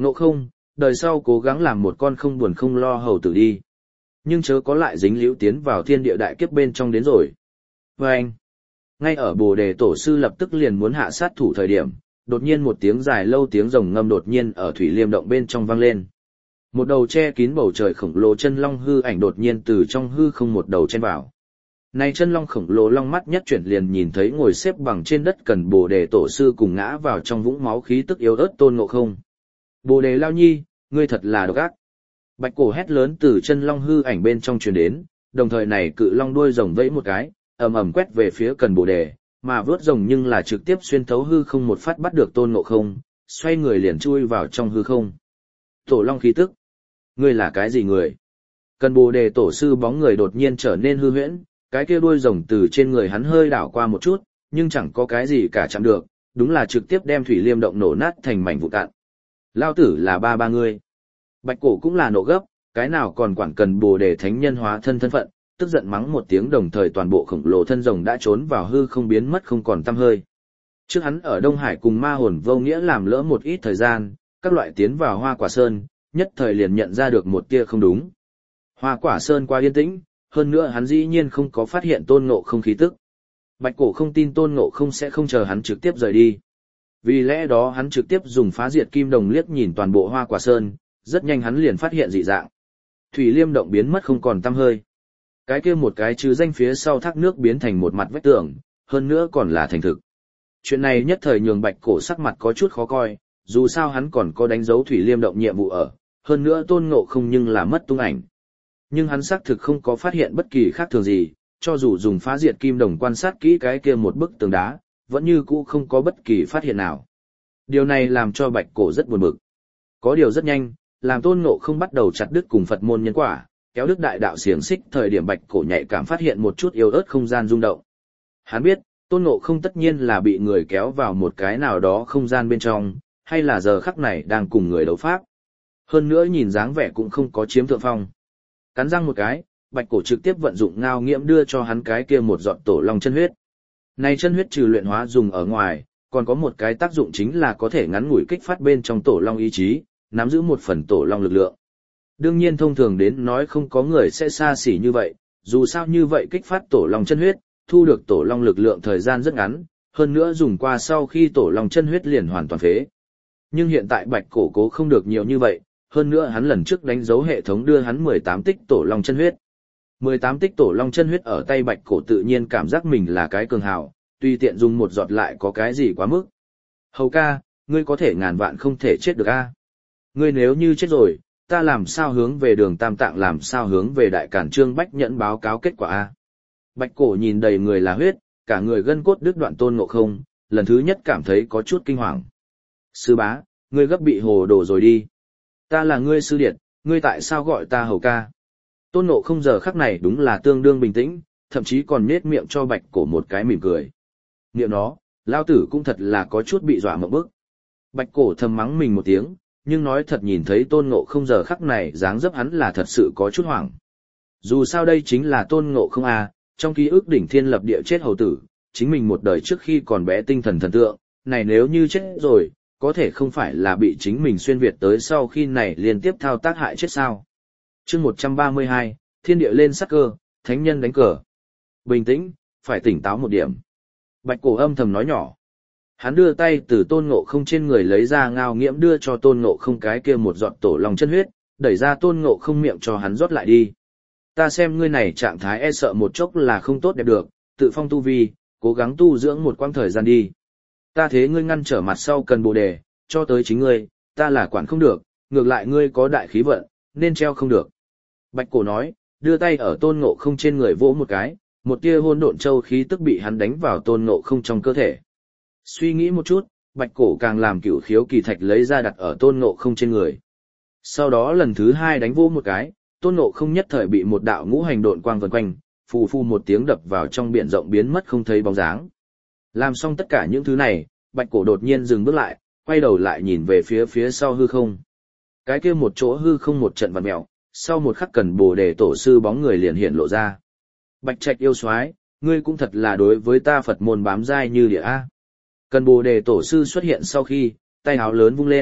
Ngộ không, đời sau cố gắng làm một con không buồn không lo hầu tử đi. Nhưng chớ có lại dính liễu tiến vào thiên địa đại kiếp bên trong đến rồi. Và anh, ngay ở Bồ Đề Tổ sư lập tức liền muốn hạ sát thủ thời điểm, đột nhiên một tiếng dài lâu tiếng rồng ngâm đột nhiên ở thủy liêm động bên trong vang lên. Một đầu che kín bầu trời khổng lồ chân long hư ảnh đột nhiên từ trong hư không một đầu chen vào. Này chân long khổng lồ long mắt nhất chuyển liền nhìn thấy ngồi xếp bằng trên đất cần Bồ Đề Tổ sư cùng ngã vào trong vũng máu khí tức yếu ớt Tôn Ngộ Không. Bồ Đề Lao Nhi, ngươi thật là độc ác. Bạch cổ hét lớn từ chân long hư ảnh bên trong truyền đến, đồng thời này cự long đuôi rồng vẫy một cái, ầm ầm quét về phía cần Bồ Đề, mà vớt rồng nhưng là trực tiếp xuyên thấu hư không một phát bắt được Tôn Ngộ Không, xoay người liền chui vào trong hư không. Tổ long khí tức. Ngươi là cái gì người? Cần Bồ Đề Tổ sư bóng người đột nhiên trở nên hư huyễn, cái kia đuôi rồng từ trên người hắn hơi đảo qua một chút, nhưng chẳng có cái gì cả chạm được, đúng là trực tiếp đem thủy liêm động nổ nát thành mảnh vụn cạn. Lao tử là ba ngươi. Bạch cổ cũng là nộ gấp, cái nào còn quản cần Bồ Đề thánh nhân hóa thân thân phận, tức giận mắng một tiếng đồng thời toàn bộ khổng lồ thân rồng đã trốn vào hư không biến mất không còn tăm hơi. Trước hắn ở Đông Hải cùng ma hồn vô nghĩa làm lỡ một ít thời gian, các loại tiến vào Hoa Quả Sơn, nhất thời liền nhận ra được một tia không đúng. Hoa Quả Sơn qua yên tĩnh, hơn nữa hắn dĩ nhiên không có phát hiện Tôn Ngộ Không khí tức. Bạch cổ không tin Tôn Ngộ Không sẽ không chờ hắn trực tiếp rời đi. Vì lẽ đó hắn trực tiếp dùng phá diệt kim đồng liếc nhìn toàn bộ Hoa Quả Sơn, rất nhanh hắn liền phát hiện dị dạng. Thủy liêm động biến mất không còn tăm hơi. Cái kia một cái chứ danh phía sau thác nước biến thành một mặt vách tường, hơn nữa còn là thành thực. Chuyện này nhất thời nhường Bạch cổ sắc mặt có chút khó coi, dù sao hắn còn có đánh dấu thủy liêm động nhiệm vụ ở, hơn nữa Tôn Ngộ Không nhưng là mất tung ảnh. Nhưng hắn xác thực không có phát hiện bất kỳ khác thường gì, cho dù dùng phá diệt kim đồng quan sát kỹ cái kia một bức tường đá, vẫn như cũ không có bất kỳ phát hiện nào. Điều này làm cho Bạch cổ rất buồn bực. Có điều rất nhanh, làm Tôn Ngộ Không bắt đầu chặt đứt cùng Phật môn nhân quả, kéo đứt đại đạo xiềng xích, thời điểm Bạch cổ nhạy cảm phát hiện một chút yếu ớt không gian rung động. Hắn biết, Tôn Ngộ Không tất nhiên là bị người kéo vào một cái nào đó không gian bên trong, hay là giờ khắc này đang cùng người đấu pháp. Hơn nữa nhìn dáng vẻ cũng không có chiếm thượng phong. Cắn răng một cái, Bạch cổ trực tiếp vận dụng ngao nghiễm đưa cho hắn cái kia một giọt tổ long chân huyết. Này chân huyết trừ luyện hóa dùng ở ngoài, còn có một cái tác dụng chính là có thể ngắn ngủi kích phát bên trong tổ long ý chí, nắm giữ một phần tổ long lực lượng. Đương nhiên thông thường đến nói không có người sẽ xa xỉ như vậy, dù sao như vậy kích phát tổ long chân huyết, thu được tổ long lực lượng thời gian rất ngắn, hơn nữa dùng qua sau khi tổ long chân huyết liền hoàn toàn phế. Nhưng hiện tại Bạch cổ cố không được nhiều như vậy, hơn nữa hắn lần trước đánh dấu hệ thống đưa hắn 18 tích tổ long chân huyết. 18 tích tổ long chân huyết ở tay Bạch cổ tự nhiên cảm giác mình là cái cường hào, tùy tiện dùng một giọt lại có cái gì quá mức. Hầu ca, ngươi có thể ngàn vạn không thể chết được a. Ngươi nếu như chết rồi, ta làm sao hướng về đường Tam Tạng, làm sao hướng về Đại Cản Trương Bách Nhẫn báo cáo kết quả a. Bạch cổ nhìn đầy người là huyết, cả người gân cốt đứt đoạn Tôn Ngộ Không, lần thứ nhất cảm thấy có chút kinh hoàng. Sư bá, ngươi gấp bị hồ đồ rồi đi. Ta là ngươi sư điệt, ngươi tại sao gọi ta hầu ca? Tôn Ngộ Không giờ khắc này đúng là tương đương bình tĩnh, thậm chí còn nhếch miệng cho Bạch cổ một cái mỉm cười. Niệm nó, lao tử cũng thật là có chút bị dọa mộng bức. Bạch cổ thầm mắng mình một tiếng, nhưng nói thật nhìn thấy Tôn Ngộ Không giờ khắc này dáng dấp hắn là thật sự có chút hoảng. Dù sao đây chính là Tôn Ngộ Không à, trong ký ức đỉnh thiên lập địa chết hầu tử, chính mình một đời trước khi còn bé tinh thần thần tượng, này nếu như chết rồi, có thể không phải là bị chính mình xuyên việt tới sau khi này liên tiếp thao tác hại chết sao. Chương 132, thiên địa lên sắc cơ, thánh nhân đánh cờ. Bình tĩnh, phải tỉnh táo một điểm. Bạch cổ âm thầm nói nhỏ. Hắn đưa tay từ Tôn Ngộ Không trên người lấy ra ngao nghiễm đưa cho Tôn Ngộ Không cái kia một giọt tổ long chân huyết, đẩy ra Tôn Ngộ Không miệng cho hắn rót lại đi. Ta xem ngươi này trạng thái e sợ một chốc là không tốt đẹp được, tự phong tu vi, cố gắng tu dưỡng một quãng thời gian đi. Ta thế ngươi ngăn trở mặt sau cần Bồ Đề, cho tới chính ngươi, ta là quản không được, ngược lại ngươi có đại khí vận, nên treo không được. Bạch cổ nói, đưa tay ở Tôn Ngộ Không trên người vỗ một cái, một tia hỗn độn châu khí tức bị hắn đánh vào Tôn Ngộ Không trong cơ thể. Suy nghĩ một chút, Bạch cổ càng làm cửu khiếu kỳ thạch lấy ra đặt ở Tôn Ngộ Không trên người. Sau đó lần thứ hai đánh vỗ một cái, Tôn Ngộ Không nhất thời bị một đạo ngũ hành độn quang vần quanh, phù phù một tiếng đập vào trong biển rộng biến mất không thấy bóng dáng. Làm xong tất cả những thứ này, Bạch cổ đột nhiên dừng bước lại, quay đầu lại nhìn về phía sau hư không. Cái kia một chỗ hư không một trận vặn mèo, sau một khắc cần Bồ Đề tổ sư bóng người liền hiện lộ ra. Bạch Trạch yêu soái, ngươi cũng thật là đối với ta Phật môn bám dai như địa a. Cần Bồ Đề tổ sư xuất hiện sau khi, tay áo lớn vung lên,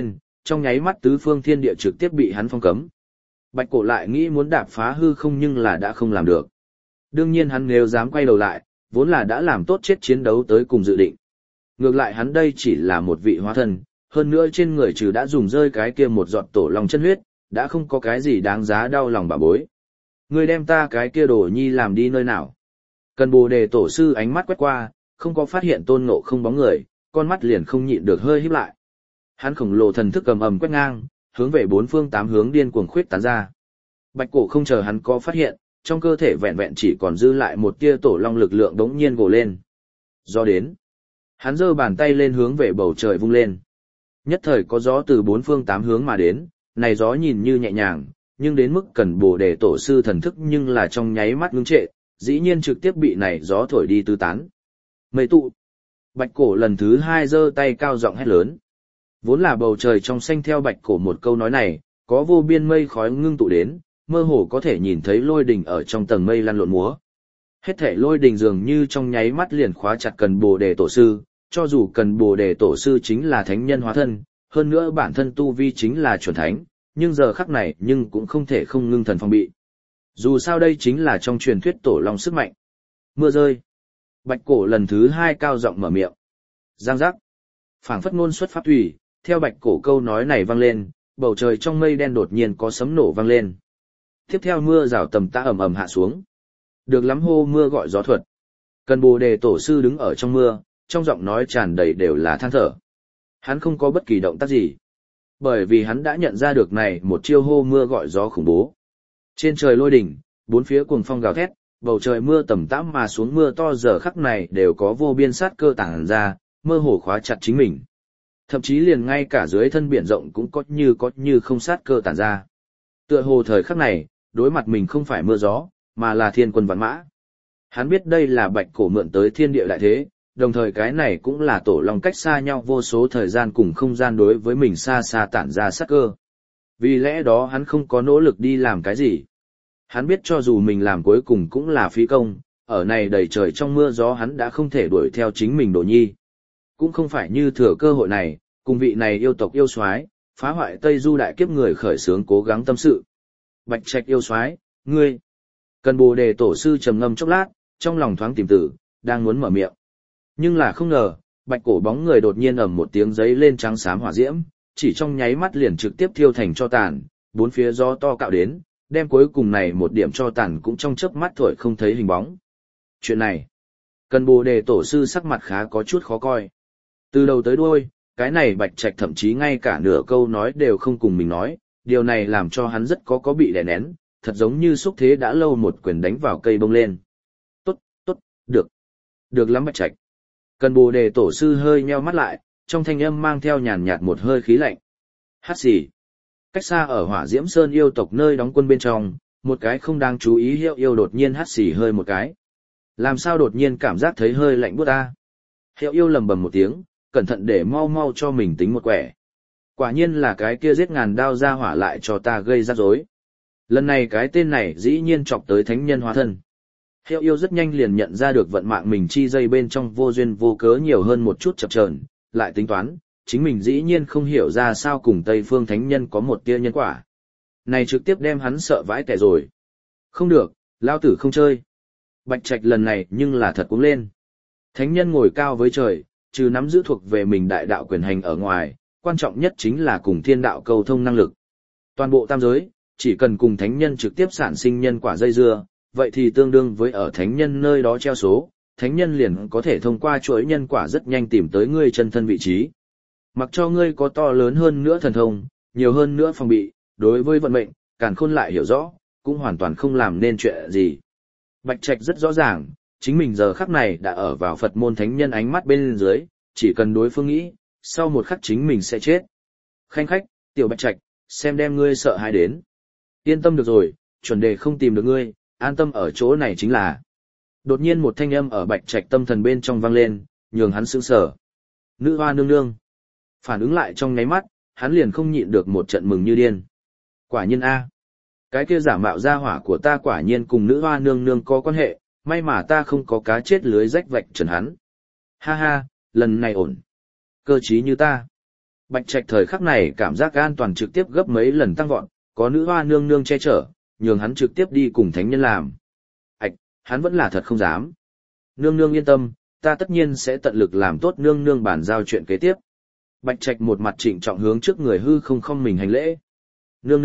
trong nháy mắt tứ phương thiên địa trực tiếp bị hắn phong cấm. Bạch cổ lại nghĩ muốn đạp phá hư không nhưng là đã không làm được. Đương nhiên hắn nếu dám quay đầu lại, vốn là đã làm tốt chết chiến đấu tới cùng dự định. Ngược lại hắn đây chỉ là một vị hóa thân, hơn nữa trên người trừ đã dùng rơi cái kia một giọt tổ long chân huyết, đã không có cái gì đáng giá đau lòng bà bối. Ngươi đem ta cái kia đồ nhi làm đi nơi nào? Cần Bồ Đề tổ sư ánh mắt quét qua, không có phát hiện Tôn Ngộ Không bóng người, con mắt liền không nhịn được hơi híp lại. Hắn khổng lồ thần thức cầm ầm quét ngang, hướng về bốn phương tám hướng điên cuồng khuyết tán ra. Bạch cổ không chờ hắn có phát hiện, trong cơ thể vẹn vẹn chỉ còn dư lại một tia tổ long lực lượng đống nhiên gồ lên. Gió đến. Hắn giơ bàn tay lên hướng về bầu trời vung lên. Nhất thời có gió từ bốn phương tám hướng mà đến, này gió nhìn như nhẹ nhàng, nhưng đến mức Cần Bồ Đề tổ sư thần thức nhưng là trong nháy mắt ngưng trệ, dĩ nhiên trực tiếp bị này gió thổi đi tứ tán. Mây tụ. Bạch cổ lần thứ hai giơ tay cao giọng hét lớn. Vốn là bầu trời trong xanh theo bạch cổ một câu nói này, có vô biên mây khói ngưng tụ đến, mơ hồ có thể nhìn thấy lôi đình ở trong tầng mây lăn lộn múa. Hết thể lôi đình dường như trong nháy mắt liền khóa chặt Cần Bồ Đề tổ sư, cho dù Cần Bồ Đề tổ sư chính là thánh nhân hóa thân, hơn nữa bản thân tu vi chính là chuẩn thánh, nhưng giờ khắc này nhưng cũng không thể không ngưng thần phòng bị. Dù sao đây chính là trong truyền thuyết tổ long sức mạnh. Mưa rơi. Bạch cổ lần thứ hai cao giọng mở miệng. Giang giác. Phảng phất ngôn xuất pháp thủy, theo bạch cổ câu nói này vang lên, bầu trời trong mây đen đột nhiên có sấm nổ vang lên. Tiếp theo mưa rào tầm tã ầm ầm hạ xuống. Được lắm hô mưa gọi gió thuật. Cần Bồ Đề tổ sư đứng ở trong mưa, trong giọng nói tràn đầy đều là than thở. Hắn không có bất kỳ động tác gì. Bởi vì hắn đã nhận ra được này một chiêu hô mưa gọi gió khủng bố. Trên trời lôi đỉnh, bốn phía cuồng phong gào thét, bầu trời mưa tầm tã mà xuống mưa to giờ khắc này đều có vô biên sát cơ tàng ra, mơ hồ khóa chặt chính mình. Thậm chí liền ngay cả dưới thân biển rộng cũng có như không sát cơ tản ra. Tựa hồ thời khắc này, đối mặt mình không phải mưa gió, mà là thiên quân vạn mã. Hắn biết đây là bạch cổ mượn tới thiên địa đại thế, đồng thời cái này cũng là tổ long cách xa nhau vô số thời gian cùng không gian đối với mình xa xa tản ra sát cơ. Vì lẽ đó hắn không có nỗ lực đi làm cái gì. Hắn biết cho dù mình làm cuối cùng cũng là phí công, ở này đầy trời trong mưa gió hắn đã không thể đuổi theo chính mình đồ nhi. Cũng không phải như thừa cơ hội này, cùng vị này yêu tộc yêu soái phá hoại Tây Du đại kiếp người khởi xướng cố gắng tâm sự. Bạch Trạch yêu soái, ngươi. Cần Bồ Đề tổ sư trầm ngâm chốc lát, trong lòng thoáng tìm tử, đang muốn mở miệng. Nhưng là không ngờ, bạch cổ bóng người đột nhiên ầm một tiếng giấy lên trắng xám hỏa diễm, chỉ trong nháy mắt liền trực tiếp thiêu thành cho tàn, bốn phía gió to cạo đến, đem cuối cùng này một điểm cho tàn cũng trong chớp mắt thổi không thấy hình bóng. Chuyện này, Cần Bồ Đề tổ sư sắc mặt khá có chút khó coi. Từ đầu tới đuôi, cái này Bạch Trạch thậm chí ngay cả nửa câu nói đều không cùng mình nói, điều này làm cho hắn rất có bị đè nén, thật giống như xúc thế đã lâu một quyền đánh vào cây bông lên. Tốt, được. Được lắm Bạch Trạch. Cần Bồ Đề tổ sư hơi nheo mắt lại, trong thanh âm mang theo nhàn nhạt một hơi khí lạnh. Hát xì. Cách xa ở Hỏa Diễm Sơn yêu tộc nơi đóng quân bên trong, một cái không đáng chú ý Hiệu Yêu đột nhiên hát xì hơi một cái. Làm sao đột nhiên cảm giác thấy hơi lạnh buốt ta? Hiệu Yêu lầm bầm một tiếng, cẩn thận để mau mau cho mình tính một quẻ. Quả nhiên là cái kia giết ngàn đao ra hỏa lại cho ta gây rắc rối. Lần này cái tên này dĩ nhiên chọc tới thánh nhân hóa thân. Hiệu Yêu rất nhanh liền nhận ra được vận mạng mình chi dây bên trong vô duyên vô cớ nhiều hơn một chút chập chờn, lại tính toán, chính mình dĩ nhiên không hiểu ra sao cùng Tây Phương Thánh Nhân có một tia nhân quả. Này trực tiếp đem hắn sợ vãi tẻ rồi. Không được, lao tử không chơi. Bạch Trạch lần này nhưng là thật cuống lên. Thánh Nhân ngồi cao với trời, trừ nắm giữ thuộc về mình đại đạo quyền hành ở ngoài, quan trọng nhất chính là cùng thiên đạo cầu thông năng lực. Toàn bộ tam giới, chỉ cần cùng Thánh Nhân trực tiếp sản sinh nhân quả dây dưa, vậy thì tương đương với ở Thánh Nhân nơi đó treo số, Thánh Nhân liền có thể thông qua chuỗi nhân quả rất nhanh tìm tới ngươi chân thân vị trí. Mặc cho ngươi có to lớn hơn nữa thần thông, nhiều hơn nữa phòng bị, đối với vận mệnh, càn khôn lại hiểu rõ, cũng hoàn toàn không làm nên chuyện gì. Bạch Trạch rất rõ ràng, chính mình giờ khắc này đã ở vào Phật môn thánh nhân ánh mắt bên dưới, chỉ cần đối phương nghĩ, sau một khắc chính mình sẽ chết. Khanh khách, tiểu Bạch Trạch, xem đem ngươi sợ hãi đến. Yên tâm được rồi, chuẩn đề không tìm được ngươi, an tâm ở chỗ này chính là. Đột nhiên một thanh âm ở Bạch Trạch tâm thần bên trong vang lên, nhường hắn sững sờ. Nữ hoa nương nương. Phản ứng lại trong nháy mắt, hắn liền không nhịn được một trận mừng như điên. Quả nhiên a, cái kia giả mạo gia hỏa của ta quả nhiên cùng nữ hoa nương nương có quan hệ, may mà ta không có cá chết lưới rách vạch trần hắn. Ha ha, lần này ổn. Cơ trí như ta. Bạch Trạch thời khắc này cảm giác an toàn trực tiếp gấp mấy lần tăng vọt, có nữ hoa nương nương che chở, nhường hắn trực tiếp đi cùng thánh nhân làm. Hắn vẫn là thật không dám. Nương nương yên tâm, ta tất nhiên sẽ tận lực làm tốt nương nương bàn giao chuyện kế tiếp. Bạch Trạch một mặt trịnh trọng hướng trước người hư không không mình hành lễ. Nương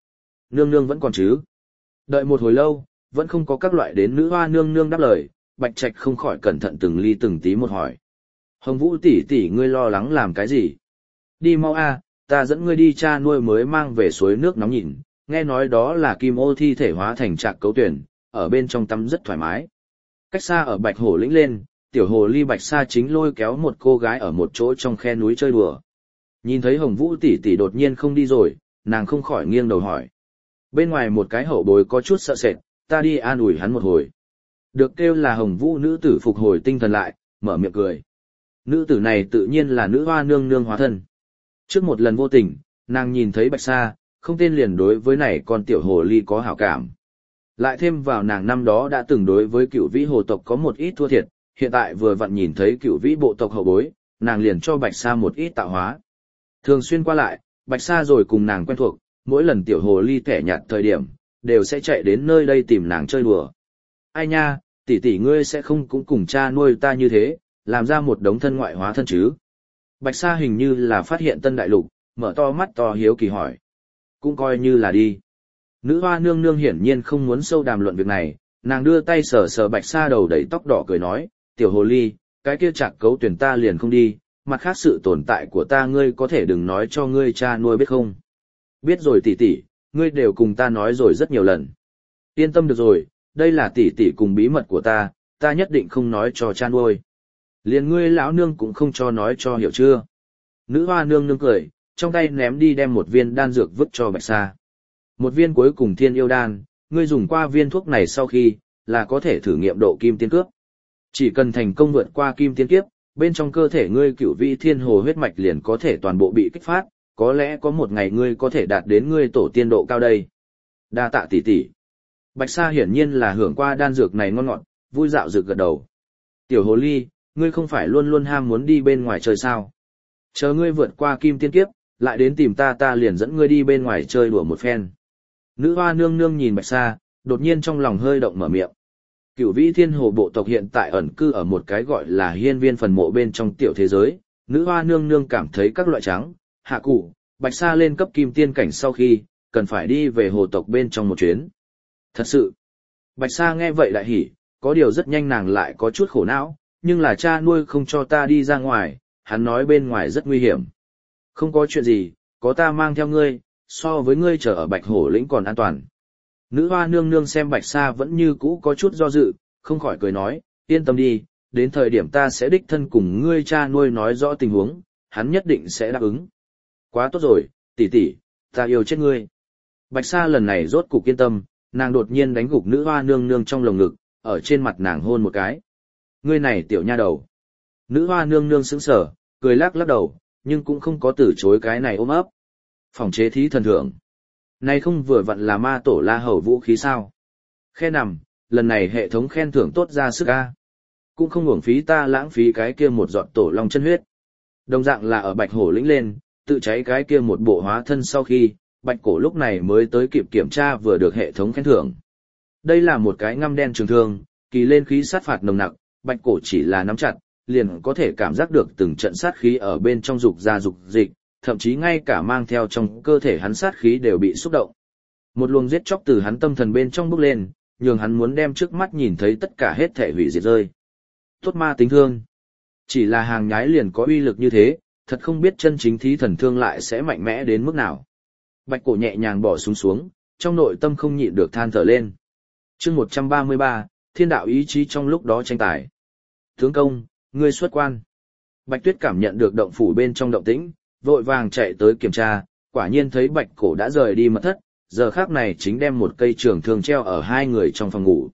nương vẫn còn chứ? Đợi một hồi lâu, vẫn không có các loại đến nữ hoa nương nương đáp lời, Bạch Trạch không khỏi cẩn thận từng ly từng tí một hỏi. Hồng Vũ tỷ tỷ ngươi lo lắng làm cái gì? Đi mau a, ta dẫn ngươi đi cha nuôi mới mang về suối nước nóng nhìn, nghe nói đó là kim ô thi thể hóa thành trạc cấu tuyển, ở bên trong tắm rất thoải mái. Cách xa ở Bạch Hổ lĩnh lên, tiểu hồ ly Bạch Sa chính lôi kéo một cô gái ở một chỗ trong khe núi chơi đùa. Nhìn thấy Hồng Vũ tỷ tỷ đột nhiên không đi rồi, nàng không khỏi nghiêng đầu hỏi. Bên ngoài một cái hậu bối có chút sợ sệt, ta đi an ủi hắn một hồi. Được kêu là Hồng Vũ nữ tử phục hồi tinh thần lại, mở miệng cười. Nữ tử này tự nhiên là nữ hoa nương nương hóa thân. Trước một lần vô tình, nàng nhìn thấy Bạch Sa, không tên liền đối với này con tiểu hồ ly có hảo cảm. Lại thêm vào nàng năm đó đã từng đối với cựu vĩ hồ tộc có một ít thua thiệt, hiện tại vừa vặn nhìn thấy cựu vĩ bộ tộc hậu bối, nàng liền cho Bạch Sa một ít tạo hóa. Thường xuyên qua lại, Bạch Sa rồi cùng nàng quen thuộc, mỗi lần tiểu hồ ly thẻ nhạt thời điểm, đều sẽ chạy đến nơi đây tìm nàng chơi đùa. Ai nha, tỷ tỷ ngươi sẽ không cũng cùng cha nuôi ta như thế, làm ra một đống thân ngoại hóa thân chứ? Bạch Sa hình như là phát hiện tân đại lục, mở to mắt to hiếu kỳ hỏi. Cũng coi như là đi. Nữ hoa nương nương hiển nhiên không muốn sâu đàm luận việc này, nàng đưa tay sờ sờ Bạch Sa đầu đầy tóc đỏ cười nói, tiểu hồ ly, cái kia Trạc Cấu Tuyển ta liền không đi, mặt khác sự tồn tại của ta ngươi có thể đừng nói cho ngươi cha nuôi biết không? Biết rồi tỷ tỷ, ngươi đều cùng ta nói rồi rất nhiều lần. Yên tâm được rồi, đây là tỷ tỷ cùng bí mật của ta nhất định không nói cho cha nuôi. Liền ngươi lão nương cũng không cho nói cho hiểu chưa? Nữ hoa nương nương cười, trong tay ném đi đem một viên đan dược vứt cho Bạch Sa. Một viên cuối cùng thiên yêu đan, ngươi dùng qua viên thuốc này sau khi, là có thể thử nghiệm độ kim tiên cướp. Chỉ cần thành công vượt qua kim tiên kiếp, bên trong cơ thể ngươi cửu vi thiên hồ huyết mạch liền có thể toàn bộ bị kích phát, có lẽ có một ngày ngươi có thể đạt đến ngươi tổ tiên độ cao đây. Đa tạ tỷ tỷ. Bạch Sa hiển nhiên là hưởng qua đan dược này ngon ngọt, vui dạo rực gật đầu. Tiểu hồ ly, ngươi không phải luôn luôn ham muốn đi bên ngoài chơi sao? Chờ ngươi vượt qua kim tiên kiếp, lại đến tìm ta liền dẫn ngươi đi bên ngoài chơi đùa một phen. Nữ hoa nương nương nhìn Bạch Sa, đột nhiên trong lòng hơi động mở miệng. Cửu vĩ thiên hồ bộ tộc hiện tại ẩn cư ở một cái gọi là hiên viên phần mộ bên trong tiểu thế giới. Nữ hoa nương nương cảm thấy các loại trắng, hạ cụ, Bạch Sa lên cấp kim tiên cảnh sau khi, cần phải đi về hồ tộc bên trong một chuyến. Thật sự, Bạch Sa nghe vậy đại hỉ, có điều rất nhanh nàng lại có chút khổ não, nhưng là cha nuôi không cho ta đi ra ngoài, hắn nói bên ngoài rất nguy hiểm. Không có chuyện gì, có ta mang theo ngươi, so với ngươi chờ ở Bạch Hổ lĩnh còn an toàn. Nữ hoa nương nương xem Bạch Sa vẫn như cũ có chút do dự, không khỏi cười nói, yên tâm đi, đến thời điểm ta sẽ đích thân cùng ngươi cha nuôi nói rõ tình huống, hắn nhất định sẽ đáp ứng. Quá tốt rồi, tỷ tỷ, ta yêu chết ngươi. Bạch Sa lần này rốt cục yên tâm, nàng đột nhiên đánh gục nữ hoa nương nương trong lồng ngực, ở trên mặt nàng hôn một cái. Ngươi này tiểu nha đầu. Nữ hoa nương nương sững sờ, cười lắc lắc đầu, nhưng cũng không có từ chối cái này ôm ấp. Phòng chế thí thần thượng. Này không vừa vặn là ma tổ la hầu vũ khí sao? Khe nằm, lần này hệ thống khen thưởng tốt ra sức a. Cũng không uổng phí ta lãng phí cái kia một giọt tổ long chân huyết. Đồng dạng là ở Bạch Hổ lĩnh lên, tự cháy cái kia một bộ hóa thân sau khi, Bạch Cổ lúc này mới tới kịp kiểm tra vừa được hệ thống khen thưởng. Đây là một cái ngăm đen trường thương, kỳ lên khí sát phạt nồng nặc, Bạch Cổ chỉ là nắm chặt, liền có thể cảm giác được từng trận sát khí ở bên trong dục ra dục dịch, thậm chí ngay cả mang theo trong cơ thể hắn sát khí đều bị xúc động. Một luồng giết chóc từ hắn tâm thần bên trong bốc lên, nhường hắn muốn đem trước mắt nhìn thấy tất cả hết thể hủy diệt rơi. Tốt ma tính thương. Chỉ là hàng nhái liền có uy lực như thế, thật không biết chân chính thí thần thương lại sẽ mạnh mẽ đến mức nào. Bạch Cổ nhẹ nhàng bỏ xuống, trong nội tâm không nhịn được than thở lên. Chương 133, thiên đạo ý chí trong lúc đó tranh tài. Tướng công, ngươi xuất quan. Bạch Tuyết cảm nhận được động phủ bên trong động tĩnh, vội vàng chạy tới kiểm tra, quả nhiên thấy Bạch Cổ đã rời đi mật thất, giờ khác này chính đem một cây trường thương treo ở hai người trong phòng ngủ.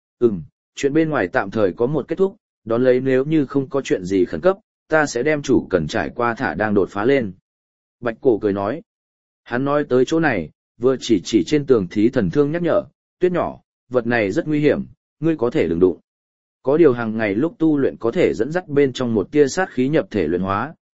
Chuyện bên ngoài tạm thời có một kết thúc, đón lấy nếu như không có chuyện gì khẩn cấp, ta sẽ đem chủ cần trải qua thả đang đột phá lên. Bạch Cổ cười nói. Hắn nói tới chỗ này, vừa chỉ trên tường thí thần thương nhắc nhở, Tuyết nhỏ, vật này rất nguy hiểm, ngươi có thể đừng đụng. Có điều hàng ngày lúc tu luyện có thể dẫn dắt bên trong một tia sát khí nhập thể luyện hóa,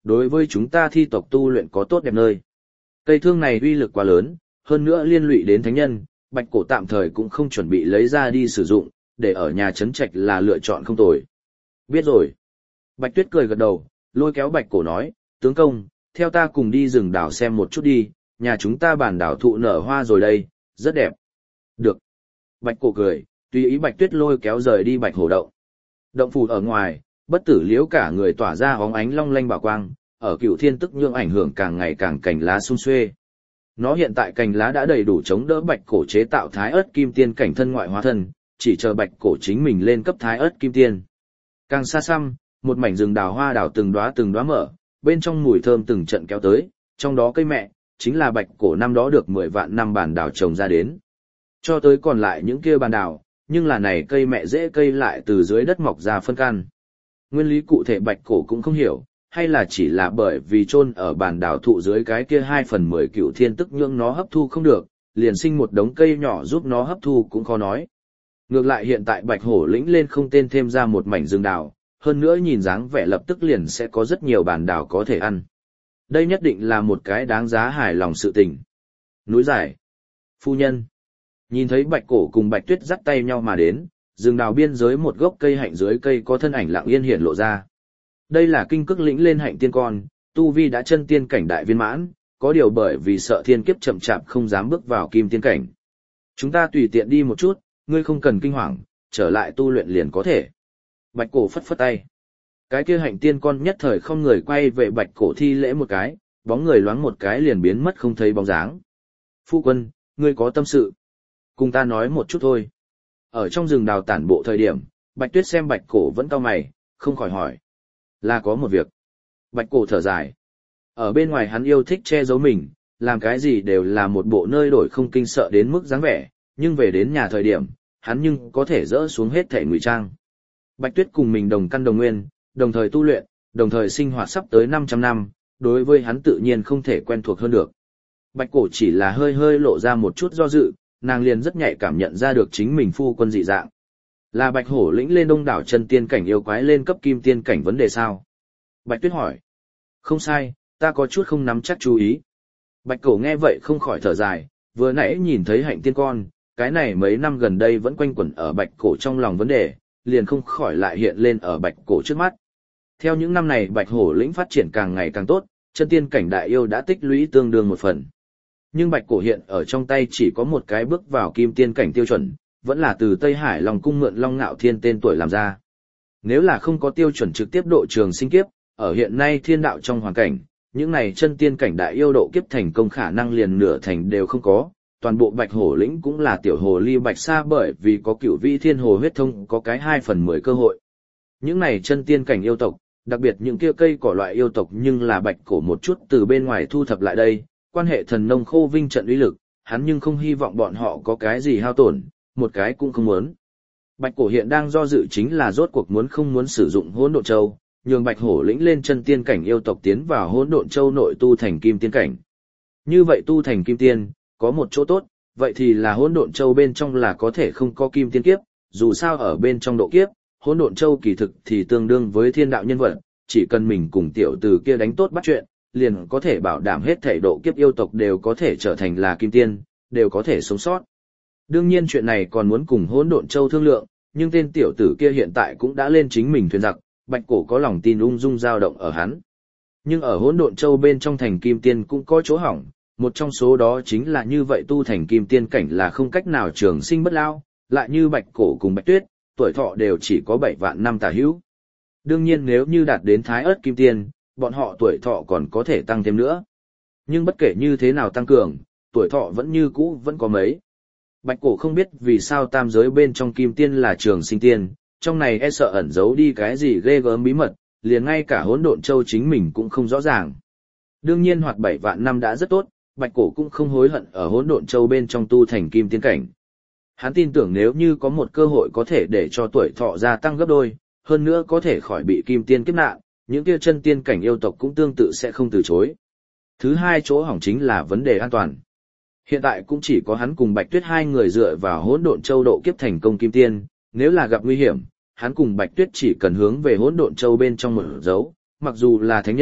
đối với chúng ta thi tộc tu luyện có tốt đẹp nơi. Cây thương này uy lực quá lớn, hơn nữa liên lụy đến thánh nhân, Bạch Cổ tạm thời cũng không chuẩn bị lấy ra đi sử dụng, để ở nhà trấn trạch là lựa chọn không tồi. Biết rồi. Bạch Tuyết cười gật đầu, lôi kéo Bạch Cổ nói, tướng công, theo ta cùng đi rừng đảo xem một chút đi, nhà chúng ta bản đảo thụ nở hoa rồi đây, rất đẹp. Được. Bạch Cổ cười, tùy ý Bạch Tuyết lôi kéo rời đi Bạch Hổ động. Động phủ ở ngoài, bất tử liễu cả người tỏa ra óng ánh long lanh bảo quang, ở Cửu Thiên tức nhượng ảnh hưởng càng ngày càng cành lá sum xuê. Nó hiện tại cành lá đã đầy đủ chống đỡ Bạch Cổ chế tạo Thái Ức Kim Tiên cảnh thân ngoại hóa thân, chỉ chờ Bạch Cổ chính mình lên cấp Thái Ức Kim Tiên. Càng xa xăm, một mảnh rừng đào hoa đào từng đóa mở, bên trong mùi thơm từng trận kéo tới, trong đó cây mẹ chính là Bạch Cổ năm đó được 10 vạn năm bản đào trồng ra đến. Cho tới còn lại những kia bản đào, nhưng là này cây mẹ rễ cây lại từ dưới đất mọc ra phân căn. Nguyên lý cụ thể Bạch Cổ cũng không hiểu, hay là chỉ là bởi vì chôn ở bản đảo thụ dưới cái kia 2/10 Cửu Thiên tức nhượng nó hấp thu không được, liền sinh một đống cây nhỏ giúp nó hấp thu cũng khó nói. Ngược lại hiện tại Bạch Hổ lĩnh lên không tên thêm ra một mảnh rừng đào, hơn nữa nhìn dáng vẻ lập tức liền sẽ có rất nhiều bản đảo có thể ăn. Đây nhất định là một cái đáng giá hài lòng sự tình. Núi giải. Phu nhân. Nhìn thấy Bạch Cổ cùng Bạch Tuyết dắt tay nhau mà đến, rừng đào biên giới một gốc cây hạnh dưới cây có thân ảnh lặng yên hiện lộ ra. Đây là kinh cức lĩnh lên hạnh tiên con, tu vi đã chân tiên cảnh đại viên mãn, có điều bởi vì sợ thiên kiếp chậm chạp không dám bước vào kim tiên cảnh. Chúng ta tùy tiện đi một chút, ngươi không cần kinh hoàng, trở lại tu luyện liền có thể. Bạch Cổ phất phất tay. Cái kia hạnh tiên con nhất thời không người quay về Bạch Cổ thi lễ một cái, bóng người loáng một cái liền biến mất không thấy bóng dáng. Phu quân, ngươi có tâm sự. Cùng ta nói một chút thôi. Ở trong rừng đào tản bộ thời điểm, Bạch Tuyết xem Bạch Cổ vẫn cau mày, không khỏi hỏi. Là có một việc. Bạch Cổ thở dài. Ở bên ngoài hắn yêu thích che giấu mình, làm cái gì đều là một bộ nơi đổi không kinh sợ đến mức dáng vẻ, nhưng về đến nhà thời điểm, hắn nhưng có thể dỡ xuống hết thể ngụy trang. Bạch Tuyết cùng mình đồng căn đồng nguyên, đồng thời tu luyện, đồng thời sinh hoạt sắp tới 500 năm, đối với hắn tự nhiên không thể quen thuộc hơn được. Bạch Cổ chỉ là hơi hơi lộ ra một chút do dự, nàng liền rất nhạy cảm nhận ra được chính mình phu quân dị dạng. Là Bạch Hổ lĩnh lên đông đảo chân tiên cảnh yêu quái lên cấp kim tiên cảnh vấn đề sao? Bạch Tuyết hỏi. Không sai, ta có chút không nắm chắc chú ý. Bạch Cổ nghe vậy không khỏi thở dài, vừa nãy nhìn thấy hạnh tiên con, cái này mấy năm gần đây vẫn quanh quẩn ở Bạch Cổ trong lòng vấn đề, liền không khỏi lại hiện lên ở Bạch Cổ trước mắt. Theo những năm này Bạch Hổ lĩnh phát triển càng ngày càng tốt, chân tiên cảnh đại yêu đã tích lũy tương đương một phần. Nhưng Bạch Cổ hiện ở trong tay chỉ có một cái bước vào kim tiên cảnh tiêu chuẩn, vẫn là từ Tây Hải Long cung mượn Long Ngạo Thiên tên tuổi làm ra. Nếu là không có tiêu chuẩn trực tiếp độ trường sinh kiếp, ở hiện nay thiên đạo trong hoàn cảnh, những này chân tiên cảnh đại yêu độ kiếp thành công khả năng liền nửa thành đều không có, toàn bộ Bạch Hổ lĩnh cũng là tiểu hồ ly Bạch Sa bởi vì có Cửu Vĩ Thiên Hồ huyết thông có cái 2/10 cơ hội. Những này chân tiên cảnh yêu tộc, đặc biệt những kia cây cỏ loại yêu tộc nhưng là Bạch Cổ một chút từ bên ngoài thu thập lại đây, quan hệ thần nông khô vinh trận uy lực, hắn nhưng không hy vọng bọn họ có cái gì hao tổn, một cái cũng không muốn. Bạch Cổ hiện đang do dự chính là rốt cuộc muốn không muốn sử dụng Hỗn Độn Châu, nhường Bạch Hổ lĩnh lên chân tiên cảnh yêu tộc tiến vào Hỗn Độn Châu nội tu thành kim tiên cảnh. Như vậy tu thành kim tiên, có một chỗ tốt, vậy thì là Hỗn Độn Châu bên trong là có thể không có kim tiên kiếp, dù sao ở bên trong độ kiếp, Hỗn Độn Châu kỳ thực thì tương đương với thiên đạo nhân vật, chỉ cần mình cùng tiểu tử kia đánh tốt bắt chuyện, liền có thể bảo đảm hết thảy độ kiếp yêu tộc đều có thể trở thành là kim tiên, đều có thể sống sót. Đương nhiên chuyện này còn muốn cùng Hỗn Độn Châu thương lượng, nhưng tên tiểu tử kia hiện tại cũng đã lên chính mình thuyền giặc, Bạch Cổ có lòng tin ung dung dao động ở hắn. Nhưng ở Hỗn Độn Châu bên trong thành kim tiên cũng có chỗ hỏng, một trong số đó chính là như vậy tu thành kim tiên cảnh là không cách nào trường sinh bất lao, lại như Bạch Cổ cùng Bạch Tuyết, tuổi thọ đều chỉ có 7 vạn năm tả hữu. Đương nhiên nếu như đạt đến Thái Ức Kim Tiên, bọn họ tuổi thọ còn có thể tăng thêm nữa. Nhưng bất kể như thế nào tăng cường, tuổi thọ vẫn như cũ vẫn có mấy. Bạch Cổ không biết vì sao tam giới bên trong Kim Tiên là trường sinh tiên, trong này e sợ ẩn giấu đi cái gì ghê gớm bí mật, liền ngay cả Hỗn Độn Châu chính mình cũng không rõ ràng. Đương nhiên hoạt 7 vạn năm đã rất tốt, Bạch Cổ cũng không hối hận ở Hỗn Độn Châu bên trong tu thành kim tiên cảnh. Hắn tin tưởng nếu như có một cơ hội có thể để cho tuổi thọ gia tăng gấp đôi, hơn nữa có thể khỏi bị kim tiên kiếp nạn, những kia chân tiên cảnh yêu tộc cũng tương tự sẽ không từ chối. Thứ hai chỗ hỏng chính là vấn đề an toàn. Hiện tại cũng chỉ có hắn cùng Bạch Tuyết hai người dựa vào Hỗn Độn Châu độ kiếp thành công kim tiên, nếu là gặp nguy hiểm, hắn cùng Bạch Tuyết chỉ cần hướng về Hỗn Độn Châu bên trong mở dấu, mặc dù là thánh nhân,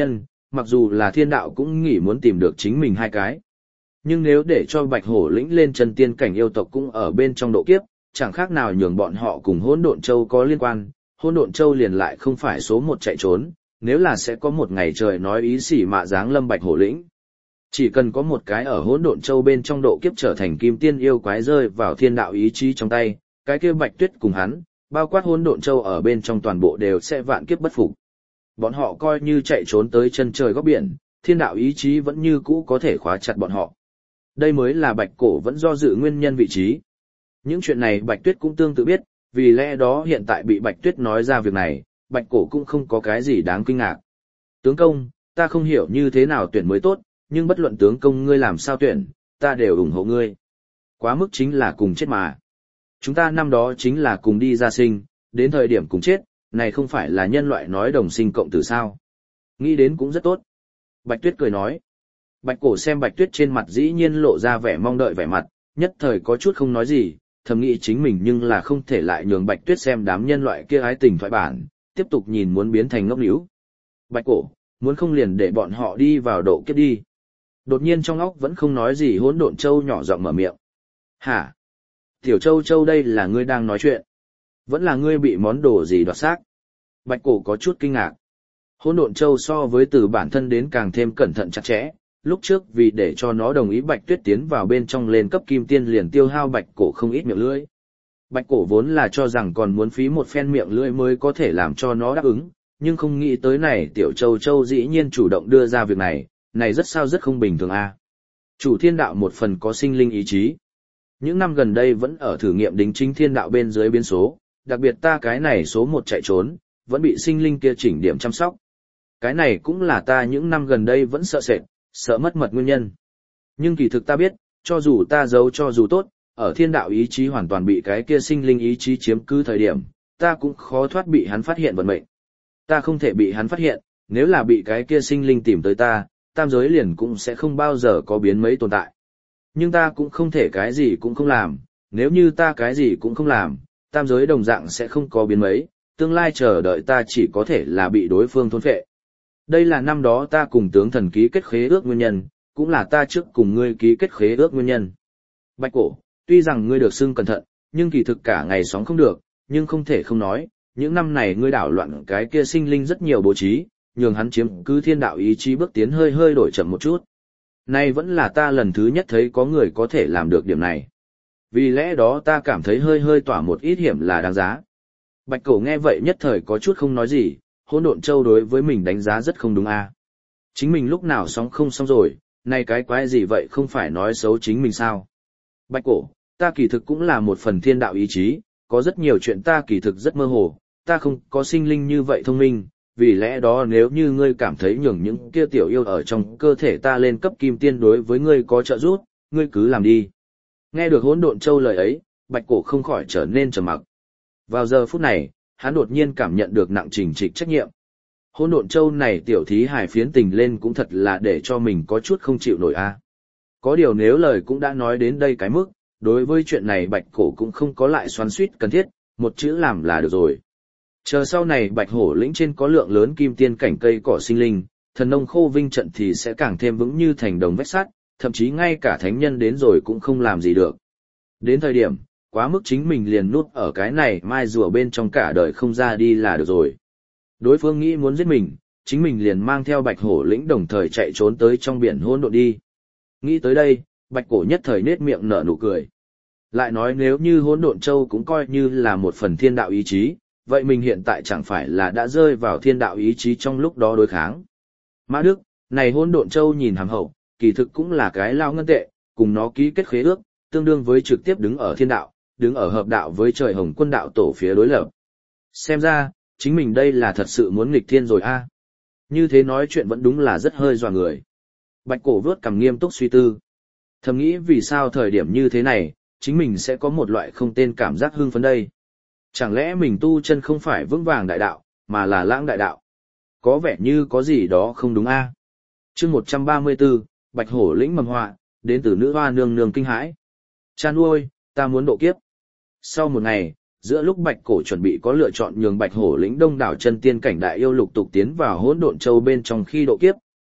mặc dù là thiên đạo cũng nghĩ muốn tìm được chính mình hai cái. Nhưng nếu để cho Bạch Hổ lĩnh lên chân tiên cảnh yêu tộc cũng ở bên trong độ kiếp, chẳng khác nào nhường bọn họ cùng Hỗn Độn Châu có liên quan, Hỗn Độn Châu liền lại không phải số một chạy trốn, nếu là sẽ có một ngày trời nói ý xỉ mạ giáng lâm Bạch Hổ lĩnh. Chỉ cần có một cái ở Hỗn Độn Châu bên trong độ kiếp trở thành kim tiên yêu quái rơi vào thiên đạo ý chí trong tay, cái kia Bạch Tuyết cùng hắn, bao quát Hỗn Độn Châu ở bên trong toàn bộ đều sẽ vạn kiếp bất phục. Bọn họ coi như chạy trốn tới chân trời góc biển, thiên đạo ý chí vẫn như cũ có thể khóa chặt bọn họ. Đây mới là Bạch Cổ vẫn do dự nguyên nhân vị trí. Những chuyện này Bạch Tuyết cũng tương tự biết, vì lẽ đó hiện tại bị Bạch Tuyết nói ra việc này, Bạch Cổ cũng không có cái gì đáng kinh ngạc. Tướng công, ta không hiểu như thế nào tuyển mới tốt, nhưng bất luận tướng công ngươi làm sao tuyển, ta đều ủng hộ ngươi. Quá mức chính là cùng chết mà. Chúng ta năm đó chính là cùng đi ra sinh, đến thời điểm cùng chết, này không phải là nhân loại nói đồng sinh cộng tử sao. Nghĩ đến cũng rất tốt. Bạch Tuyết cười nói. Bạch Cổ xem Bạch Tuyết trên mặt dĩ nhiên lộ ra vẻ mong đợi vẻ mặt, nhất thời có chút không nói gì, thầm nghĩ chính mình nhưng là không thể lại nhường Bạch Tuyết xem đám nhân loại kia ái tình thoại bản, tiếp tục nhìn muốn biến thành ngốc níu. Bạch Cổ, muốn không liền để bọn họ đi vào độ kiếp đi. Đột nhiên trong óc vẫn không nói gì Hỗn Độn Châu nhỏ giọng mở miệng. Hả? Tiểu Châu Châu đây là ngươi đang nói chuyện. Vẫn là ngươi bị món đồ gì đoạt xác. Bạch Cổ có chút kinh ngạc. Hỗn Độn Châu so với từ bản thân đến càng thêm cẩn thận chặt chẽ. Lúc trước vì để cho nó đồng ý Bạch Tuyết tiến vào bên trong lên cấp kim tiên liền tiêu hao Bạch Cổ không ít miệng lưỡi. Bạch Cổ vốn là cho rằng còn muốn phí một phen miệng lưỡi mới có thể làm cho nó đáp ứng, nhưng không nghĩ tới này Tiểu Châu Châu dĩ nhiên chủ động đưa ra việc này, này rất sao rất không bình thường a. Chủ thiên đạo một phần có sinh linh ý chí. Những năm gần đây vẫn ở thử nghiệm đính chính thiên đạo bên dưới biến số, đặc biệt ta cái này số một chạy trốn, vẫn bị sinh linh kia chỉnh điểm chăm sóc. Cái này cũng là ta những năm gần đây vẫn sợ sệt, sợ mất mật nguyên nhân. Nhưng kỳ thực ta biết, cho dù ta giấu cho dù tốt, ở thiên đạo ý chí hoàn toàn bị cái kia sinh linh ý chí chiếm cứ thời điểm, ta cũng khó thoát bị hắn phát hiện vận mệnh. Ta không thể bị hắn phát hiện, nếu là bị cái kia sinh linh tìm tới ta, tam giới liền cũng sẽ không bao giờ có biến mấy tồn tại. Nhưng ta cũng không thể cái gì cũng không làm, nếu như ta cái gì cũng không làm, tam giới đồng dạng sẽ không có biến mấy, tương lai chờ đợi ta chỉ có thể là bị đối phương thôn phệ. Đây là năm đó ta cùng tướng thần ký kết khế ước nguyên nhân, cũng là ta trước cùng ngươi ký kết khế ước nguyên nhân. Bạch Cổ, tuy rằng ngươi được xưng cẩn thận, nhưng kỳ thực cả ngày sóng không được, nhưng không thể không nói, những năm này ngươi đảo loạn cái kia sinh linh rất nhiều bố trí, nhường hắn chiếm cứ thiên đạo ý chí bước tiến hơi hơi đổi chậm một chút. Nay vẫn là ta lần thứ nhất thấy có người có thể làm được điểm này. Vì lẽ đó ta cảm thấy hơi hơi tỏa một ít hiểm là đáng giá. Bạch Cổ nghe vậy nhất thời có chút không nói gì, Hỗn Độn Châu đối với mình đánh giá rất không đúng a. Chính mình lúc nào sóng không xong rồi, nay cái quái gì vậy không phải nói xấu chính mình sao. Bạch Cổ, ta kỳ thực cũng là một phần thiên đạo ý chí, có rất nhiều chuyện ta kỳ thực rất mơ hồ, ta không có sinh linh như vậy thông minh, vì lẽ đó nếu như ngươi cảm thấy nhường những kia tiểu yêu ở trong cơ thể ta lên cấp kim tiên đối với ngươi có trợ giúp, ngươi cứ làm đi. Nghe được Hỗn Độn Châu lời ấy, Bạch Cổ không khỏi trở nên trầm mặc. Vào giờ phút này, hắn đột nhiên cảm nhận được nặng trình trịch trách nhiệm. Hỗn Độn Châu này tiểu thí hài phiến tình lên cũng thật là để cho mình có chút không chịu nổi a. Có điều nếu lời cũng đã nói đến đây cái mức, đối với chuyện này Bạch Cổ cũng không có lại xoắn xuýt cần thiết, một chữ làm là được rồi. Chờ sau này Bạch Hổ lĩnh trên có lượng lớn kim tiên cảnh cây cỏ sinh linh, thần nông khô vinh trận thì sẽ càng thêm vững như thành đồng vách sắt, thậm chí ngay cả thánh nhân đến rồi cũng không làm gì được. Đến thời điểm, quá mức chính mình liền nuốt ở cái này mai rùa bên trong cả đời không ra đi là được rồi. Đối phương nghĩ muốn giết mình, chính mình liền mang theo Bạch Hổ lĩnh đồng thời chạy trốn tới trong biển hỗn độn đi. Nghĩ tới đây, Bạch Cổ nhất thời nết miệng nở nụ cười. Lại nói nếu như Hỗn Độn Châu cũng coi như là một phần thiên đạo ý chí, vậy mình hiện tại chẳng phải là đã rơi vào thiên đạo ý chí trong lúc đó đối kháng. Mã Đức, này Hỗn Độn Châu nhìn hàm hậu, kỳ thực cũng là cái lao ngân tệ, cùng nó ký kết khế ước, tương đương với trực tiếp đứng ở thiên đạo, đứng ở hợp đạo với trời Hồng Quân đạo tổ phía đối lập. Xem ra, chính mình đây là thật sự muốn nghịch thiên rồi a. Như thế nói chuyện vẫn đúng là rất hơi dọa người. Bạch Cổ vớt cằm nghiêm túc suy tư. Thầm nghĩ vì sao thời điểm như thế này, chính mình sẽ có một loại không tên cảm giác hưng phấn đây. Chẳng lẽ mình tu chân không phải vững vàng đại đạo, mà là lãng đại đạo? Có vẻ như có gì đó không đúng a. Chương 134, Bạch Hổ lĩnh mầm họa, đến từ nữ hoa nương nương kinh hãi. Cha nuôi, ta muốn độ kiếp. Sau một ngày, giữa lúc Bạch Cổ chuẩn bị có lựa chọn nhường Bạch Hổ lĩnh đông đảo chân tiên cảnh đại yêu lục tục tiến vào Hỗn Độn Châu bên trong khi độ kiếp,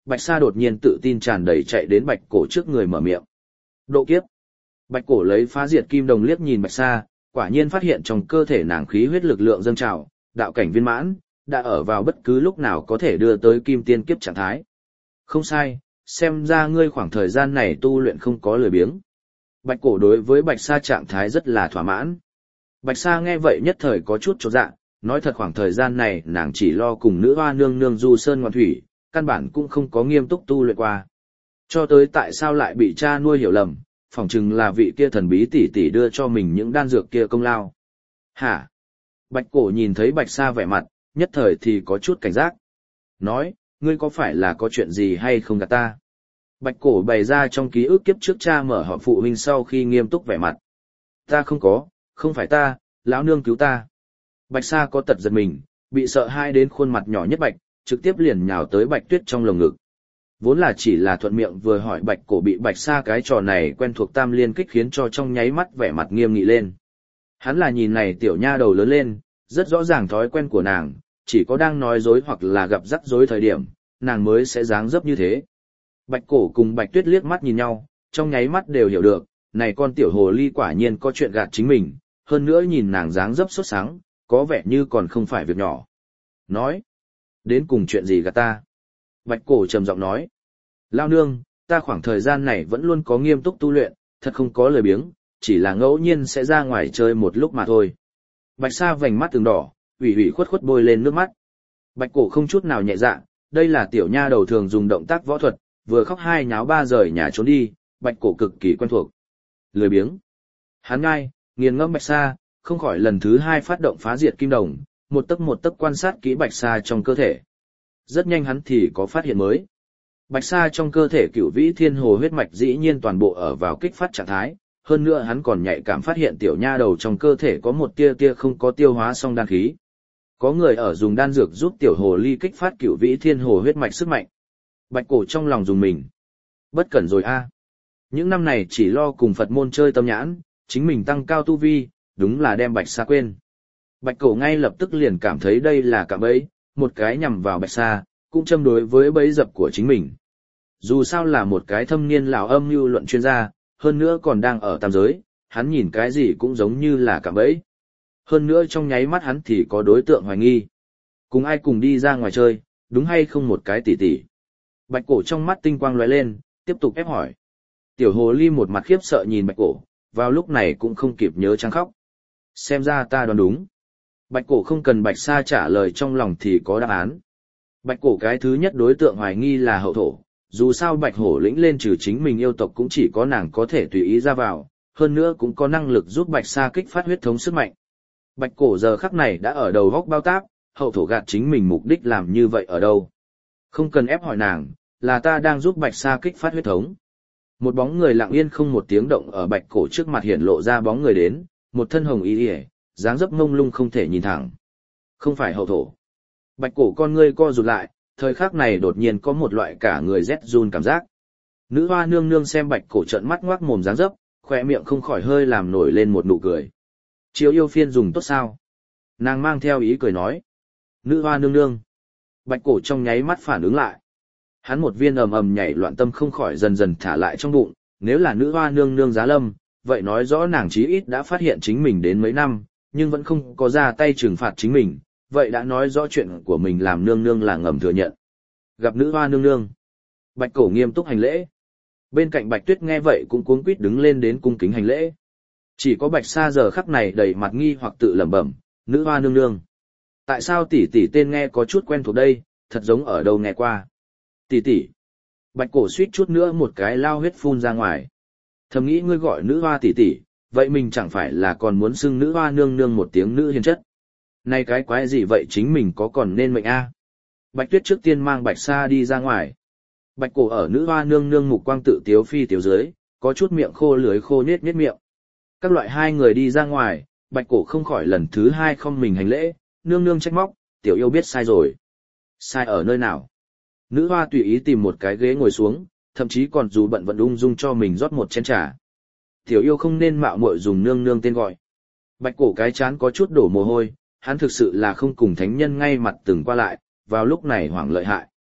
Bạch Sa đột nhiên tự tin tràn đầy chạy đến Bạch Cổ trước người mở miệng. Độ kiếp. Bạch Cổ lấy phá diệt kim đồng liếc nhìn Bạch Sa, quả nhiên phát hiện trong cơ thể nàng khí huyết lực lượng dâng trào, đạo cảnh viên mãn, đã ở vào bất cứ lúc nào có thể đưa tới kim tiên kiếp trạng thái. Không sai, xem ra ngươi khoảng thời gian này tu luyện không có lười biếng. Bạch Cổ đối với Bạch Sa trạng thái rất là thỏa mãn. Bạch Sa nghe vậy nhất thời có chút chột dạ, nói thật khoảng thời gian này nàng chỉ lo cùng nữ hoa nương nương du sơn ngoạn thủy, căn bản cũng không có nghiêm túc tu luyện qua. Cho tới tại sao lại bị cha nuôi hiểu lầm, phỏng chừng là vị kia thần bí tỷ tỷ đưa cho mình những đan dược kia công lao. Hả? Bạch Cổ nhìn thấy Bạch Sa vẻ mặt, nhất thời thì có chút cảnh giác. Nói, ngươi có phải là có chuyện gì hay không gạt ta? Bạch Cổ bày ra trong ký ức kiếp trước cha mở họp phụ huynh sau khi nghiêm túc vẻ mặt. Ta không có, không phải ta, lão nương cứu ta. Bạch Sa có tật giật mình, bị sợ hãi đến khuôn mặt nhỏ nhất bạch, trực tiếp liền nhào tới Bạch Tuyết trong lồng ngực. Vốn là chỉ là thuận miệng vừa hỏi Bạch Cổ bị Bạch Sa cái trò này quen thuộc tam liên kích khiến cho trong nháy mắt vẻ mặt nghiêm nghị lên. Hắn là nhìn này tiểu nha đầu lớn lên, rất rõ ràng thói quen của nàng, chỉ có đang nói dối hoặc là gặp rắc rối thời điểm, nàng mới sẽ dáng dấp như thế. Bạch Cổ cùng Bạch Tuyết liếc mắt nhìn nhau, trong nháy mắt đều hiểu được, này con tiểu hồ ly quả nhiên có chuyện gạt chính mình, hơn nữa nhìn nàng dáng dấp sốt sáng, có vẻ như còn không phải việc nhỏ. Nói, đến cùng chuyện gì gạt ta? Bạch Cổ trầm giọng nói, lao nương, ta khoảng thời gian này vẫn luôn có nghiêm túc tu luyện, thật không có lười biếng, chỉ là ngẫu nhiên sẽ ra ngoài chơi một lúc mà thôi. Bạch Sa vành mắt từng đỏ, ủy ủy khuất khuất bôi lên nước mắt. Bạch Cổ không chút nào nhẹ dạ, đây là tiểu nha đầu thường dùng động tác võ thuật, vừa khóc hai nháo ba rời nhà trốn đi, Bạch Cổ cực kỳ quen thuộc. Lười biếng. Hắn ngay, nghiền ngẫm Bạch Sa, không khỏi lần thứ hai phát động phá diệt kim đồng, một tấc quan sát kỹ Bạch Sa trong cơ thể. Rất nhanh hắn thì có phát hiện mới. Bạch Sa trong cơ thể cửu vĩ thiên hồ huyết mạch dĩ nhiên toàn bộ ở vào kích phát trạng thái, hơn nữa hắn còn nhạy cảm phát hiện tiểu nha đầu trong cơ thể có một tia không có tiêu hóa xong đan khí. Có người ở dùng đan dược giúp tiểu hồ ly kích phát cửu vĩ thiên hồ huyết mạch sức mạnh. Bạch Cổ trong lòng dùng mình. Bất cẩn rồi a. Những năm này chỉ lo cùng Phật môn chơi tâm nhãn, chính mình tăng cao tu vi, đúng là đem Bạch Sa quên. Bạch Cổ ngay lập tức liền cảm thấy đây là cạm bẫy, một cái nhằm vào Bạch Sa, cũng châm đối với bẫy dập của chính mình. Dù sao là một cái thâm niên lão âm mưu luận chuyên gia, hơn nữa còn đang ở tam giới, hắn nhìn cái gì cũng giống như là cạm bẫy. Hơn nữa trong nháy mắt hắn thì có đối tượng hoài nghi. Cùng ai cùng đi ra ngoài chơi, đúng hay không một cái tỉ tỉ. Bạch Cổ trong mắt tinh quang lóe lên, tiếp tục ép hỏi. Tiểu hồ ly một mặt khiếp sợ nhìn Bạch Cổ, vào lúc này cũng không kịp nhớ trắng khóc. Xem ra ta đoán đúng. Bạch Cổ không cần Bạch Sa trả lời trong lòng thì có đáp án. Bạch Cổ cái thứ nhất đối tượng hoài nghi là hậu thổ, dù sao Bạch Hổ lĩnh lên trừ chính mình yêu tộc cũng chỉ có nàng có thể tùy ý ra vào, hơn nữa cũng có năng lực giúp Bạch Sa kích phát huyết thống sức mạnh. Bạch Cổ giờ khắc này đã ở đầu góc bao táp, hậu thổ gạt chính mình mục đích làm như vậy ở đâu. Không cần ép hỏi nàng, là ta đang giúp Bạch Sa kích phát huyết thống. Một bóng người lặng yên không một tiếng động ở Bạch Cổ trước mặt hiện lộ ra bóng người đến, một thân hồng y yể, dáng dấp ngông lung không thể nhìn thẳng. Không phải hậu thổ. Bạch Cổ con ngươi co rụt lại, thời khắc này đột nhiên có một loại cả người rét run cảm giác. Nữ hoa nương nương xem Bạch Cổ trợn mắt ngoác mồm dáng dấp, khỏe miệng không khỏi hơi làm nổi lên một nụ cười. Chiếu yêu phiên dùng tốt sao? Nàng mang theo ý cười nói. Nữ hoa nương nương. Bạch Cổ trong nháy mắt phản ứng lại. Hắn một viên ầm ầm nhảy loạn tâm không khỏi dần dần thả lại trong bụng, nếu là nữ hoa nương nương giá lâm, vậy nói rõ nàng chí ít đã phát hiện chính mình đến mấy năm, nhưng vẫn không có ra tay trừng phạt chính mình, vậy đã nói rõ chuyện của mình làm nương nương là ngầm thừa nhận. Gặp nữ hoa nương nương, Bạch Cổ nghiêm túc hành lễ. Bên cạnh Bạch Tuyết nghe vậy cũng cuống quýt đứng lên đến cung kính hành lễ. Chỉ có Bạch Sa giờ khắc này đầy mặt nghi hoặc tự lẩm bẩm, nữ hoa nương nương. Tại sao tỷ tỷ tên nghe có chút quen thuộc đây, thật giống ở đâu nghe qua. Tỷ tỷ. Bạch Cổ suýt chút nữa một cái lao huyết phun ra ngoài. Thầm nghĩ ngươi gọi nữ hoa tỷ tỷ, vậy mình chẳng phải là còn muốn xưng nữ hoa nương nương một tiếng nữ hiền chất. Này cái quái gì vậy chính mình có còn nên mệnh a? Bạch Tuyết trước tiên mang Bạch Sa đi ra ngoài. Bạch Cổ ở nữ hoa nương nương mục quang tự tiếu phi tiểu dưới, có chút miệng khô lưỡi khô nhếch miệng. Các loại hai người đi ra ngoài, Bạch Cổ không khỏi lần thứ hai không mình hành lễ, nương nương trách móc, tiểu yêu biết sai rồi. Sai ở nơi nào? Nữ hoa tùy ý tìm một cái ghế ngồi xuống, thậm chí còn dù bận vận ung dung cho mình rót một chén trà. Tiểu yêu không nên mạo muội dùng nương nương tên gọi. Bạch Cổ cái chán có chút đổ mồ hôi, hắn thực sự là không cùng thánh nhân ngay mặt từng qua lại, vào lúc này hoảng lợi hại.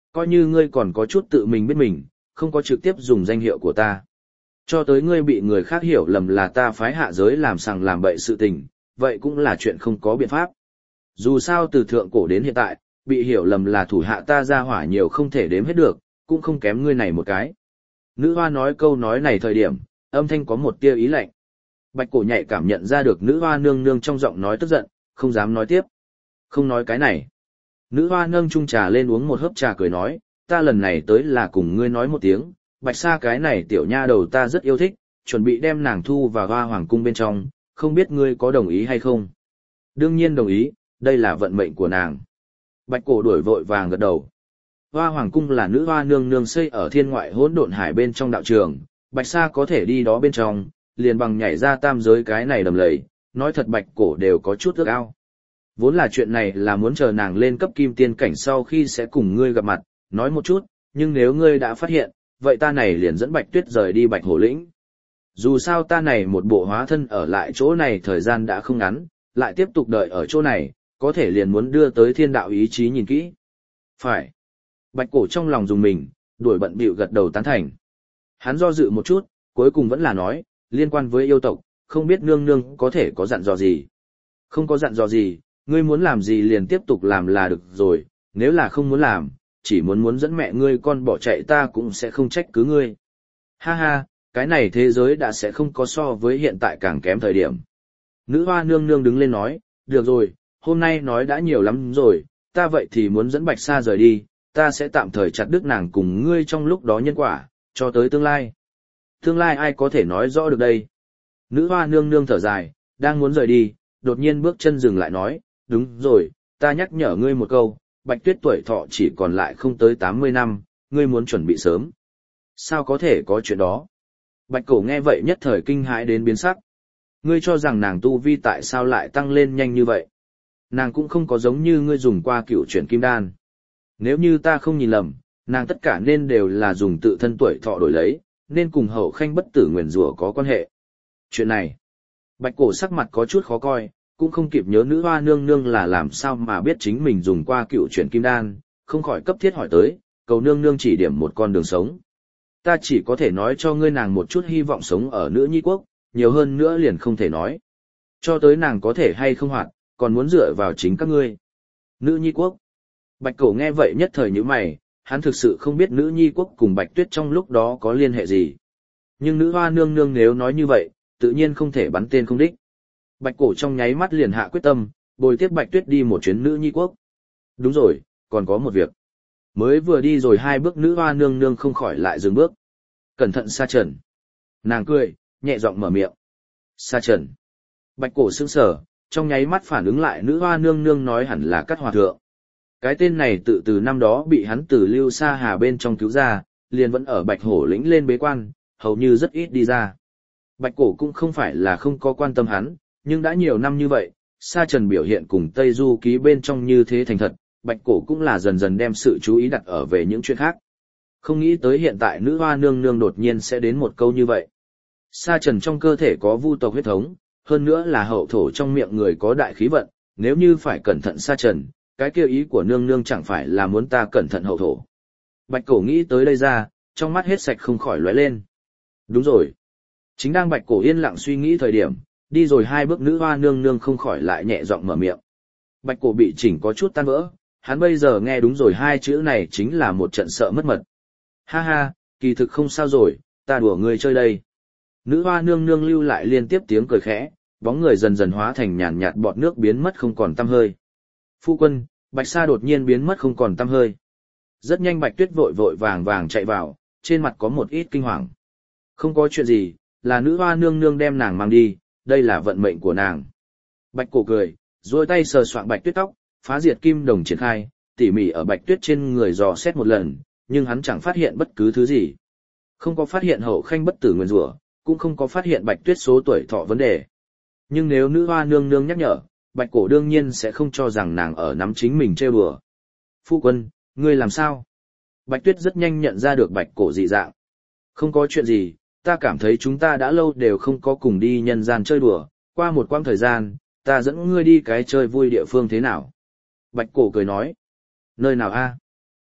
Coi như ngươi còn có chút tự mình biết mình, không có trực tiếp dùng danh hiệu của ta. Cho tới ngươi bị người khác hiểu lầm là ta phái hạ giới làm sằng làm bậy sự tình, vậy cũng là chuyện không có biện pháp. Dù sao từ thượng cổ đến hiện tại, bị hiểu lầm là thủ hạ ta ra hỏa nhiều không thể đếm hết được, cũng không kém ngươi này một cái. Nữ hoa nói câu nói này thời điểm, âm thanh có một tia ý lạnh. Bạch cổ nhạy cảm nhận ra được nữ hoa nương nương trong giọng nói tức giận, không dám nói tiếp. Không nói cái này. Nữ hoa nâng chung trà lên uống một hớp trà cười nói, ta lần này tới là cùng ngươi nói một tiếng, Bạch Sa cái này tiểu nha đầu ta rất yêu thích, chuẩn bị đem nàng thu vào hoa hoàng cung bên trong, không biết ngươi có đồng ý hay không? Đương nhiên đồng ý, đây là vận mệnh của nàng. Bạch cổ đuổi vội vàng gật đầu. Hoa hoàng cung là nữ hoa nương nương xây ở thiên ngoại hỗn độn hải bên trong đạo trường, Bạch Sa có thể đi đó bên trong, liền bằng nhảy ra tam giới cái này đầm lầy, nói thật Bạch cổ đều có chút ước ao. Vốn là chuyện này là muốn chờ nàng lên cấp kim tiên cảnh sau khi sẽ cùng ngươi gặp mặt, nói một chút, nhưng nếu ngươi đã phát hiện, vậy ta này liền dẫn Bạch Tuyết rời đi Bạch Hổ Lĩnh. Dù sao ta này một bộ hóa thân ở lại chỗ này thời gian đã không ngắn, lại tiếp tục đợi ở chỗ này, có thể liền muốn đưa tới thiên đạo ý chí nhìn kỹ. Phải. Bạch cổ trong lòng dùng mình, đuổi bận bịu gật đầu tán thành. Hắn do dự một chút, cuối cùng vẫn là nói, liên quan với yêu tộc, không biết nương nương có thể có dặn dò gì. Không có dặn dò gì, ngươi muốn làm gì liền tiếp tục làm là được rồi, nếu là không muốn làm, chỉ muốn dẫn mẹ ngươi con bỏ chạy ta cũng sẽ không trách cứ ngươi. Ha ha, cái này thế giới đã sẽ không có so với hiện tại càng kém thời điểm. Nữ hoa nương nương đứng lên nói, được rồi, hôm nay nói đã nhiều lắm rồi, ta vậy thì muốn dẫn Bạch Sa rời đi, ta sẽ tạm thời chặt đứt nàng cùng ngươi trong lúc đó nhân quả, cho tới tương lai. Tương lai ai có thể nói rõ được đây? Nữ hoa nương nương thở dài, đang muốn rời đi, đột nhiên bước chân dừng lại nói, đúng rồi, ta nhắc nhở ngươi một câu, Bạch Tuyết tuổi thọ chỉ còn lại không tới 80 năm, ngươi muốn chuẩn bị sớm. Sao có thể có chuyện đó? Bạch cổ nghe vậy nhất thời kinh hãi đến biến sắc. Ngươi cho rằng nàng tu vi tại sao lại tăng lên nhanh như vậy? Nàng cũng không có giống như ngươi dùng qua cựu chuyển kim đan. Nếu như ta không nhìn lầm, nàng tất cả nên đều là dùng tự thân tuổi thọ đổi lấy, nên cùng hậu khanh bất tử nguyền rủa có quan hệ. Chuyện này, Bạch cổ sắc mặt có chút khó coi, cũng không kịp nhớ nữ hoa nương nương là làm sao mà biết chính mình dùng qua cựu chuyển kim đan, không khỏi cấp thiết hỏi tới, cầu nương nương chỉ điểm một con đường sống. Ta chỉ có thể nói cho ngươi nàng một chút hy vọng sống ở nữ nhi quốc, nhiều hơn nữa liền không thể nói. Cho tới nàng có thể hay không hoạt, còn muốn dựa vào chính các ngươi. Nữ nhi quốc. Bạch cổ nghe vậy nhất thời như mày, hắn thực sự không biết nữ nhi quốc cùng Bạch Tuyết trong lúc đó có liên hệ gì. Nhưng nữ hoa nương nương nếu nói như vậy, tự nhiên không thể bắn tên không đích. Bạch cổ trong nháy mắt liền hạ quyết tâm, bồi tiếp Bạch Tuyết đi một chuyến nữ nhi quốc. Đúng rồi, còn có một việc. Mới vừa đi rồi 2 bước nữ hoa nương nương không khỏi lại dừng bước. Cẩn thận Sa Trần. Nàng cười, nhẹ giọng mở miệng. Sa Trần. Bạch cổ sững sờ, trong nháy mắt phản ứng lại nữ hoa nương nương nói hẳn là Cát Hòa Thượng. Cái tên này từ năm đó bị hắn từ Lưu Sa Hà bên trong cứu ra, liền vẫn ở Bạch Hổ Lĩnh lên bế quan, hầu như rất ít đi ra. Bạch cổ cũng không phải là không có quan tâm hắn, nhưng đã nhiều năm như vậy, Sa Trần biểu hiện cùng Tây Du Ký bên trong như thế thành thật, Bạch cổ cũng là dần dần đem sự chú ý đặt ở về những chuyện khác. Không nghĩ tới hiện tại nữ hoa nương nương đột nhiên sẽ đến một câu như vậy. Sa Trần trong cơ thể có vu tộc huyết thống, hơn nữa là hậu thổ trong miệng người có đại khí vận, nếu như phải cẩn thận Sa Trần, cái kia ý của nương nương chẳng phải là muốn ta cẩn thận hậu thổ. Bạch cổ nghĩ tới đây ra, trong mắt hết sạch không khỏi lóe lên. Đúng rồi. Chính đang Bạch cổ yên lặng suy nghĩ thời điểm, đi rồi 2 bước nữ hoa nương nương không khỏi lại nhẹ giọng mở miệng. Bạch cổ bị chỉnh có chút tan vỡ, hắn bây giờ nghe đúng rồi 2 chữ này chính là một trận sợ mất mật. Ha ha, kỳ thực không sao rồi, ta đùa ngươi chơi đây. Nữ hoa nương nương lưu lại liên tiếp tiếng cười khẽ, bóng người dần dần hóa thành nhàn nhạt bọt nước biến mất không còn tăm hơi. Phu quân, Bạch Sa đột nhiên biến mất không còn tăm hơi. Rất nhanh Bạch Tuyết vội vội vàng vàng chạy vào, trên mặt có một ít kinh hoàng. Không có chuyện gì, là nữ hoa nương nương đem nàng mang đi, đây là vận mệnh của nàng. Bạch cổ cười, duỗi tay sờ soạng Bạch Tuyết tóc, phá diệt kim đồng triển khai, tỉ mỉ ở Bạch Tuyết trên người dò xét một lần, nhưng hắn chẳng phát hiện bất cứ thứ gì. Không có phát hiện hậu khanh bất tử nguyên rủa, cũng không có phát hiện Bạch Tuyết số tuổi thọ vấn đề. Nhưng nếu nữ hoa nương nương nhắc nhở, Bạch cổ đương nhiên sẽ không cho rằng nàng ở nắm chính mình trêu đùa. Phu quân, ngươi làm sao? Bạch Tuyết rất nhanh nhận ra được Bạch cổ dị dạng. Không có chuyện gì, ta cảm thấy chúng ta đã lâu đều không có cùng đi nhân gian chơi đùa, qua một quãng thời gian, ta dẫn ngươi đi cái chơi vui địa phương thế nào? Bạch cổ cười nói. Nơi nào a?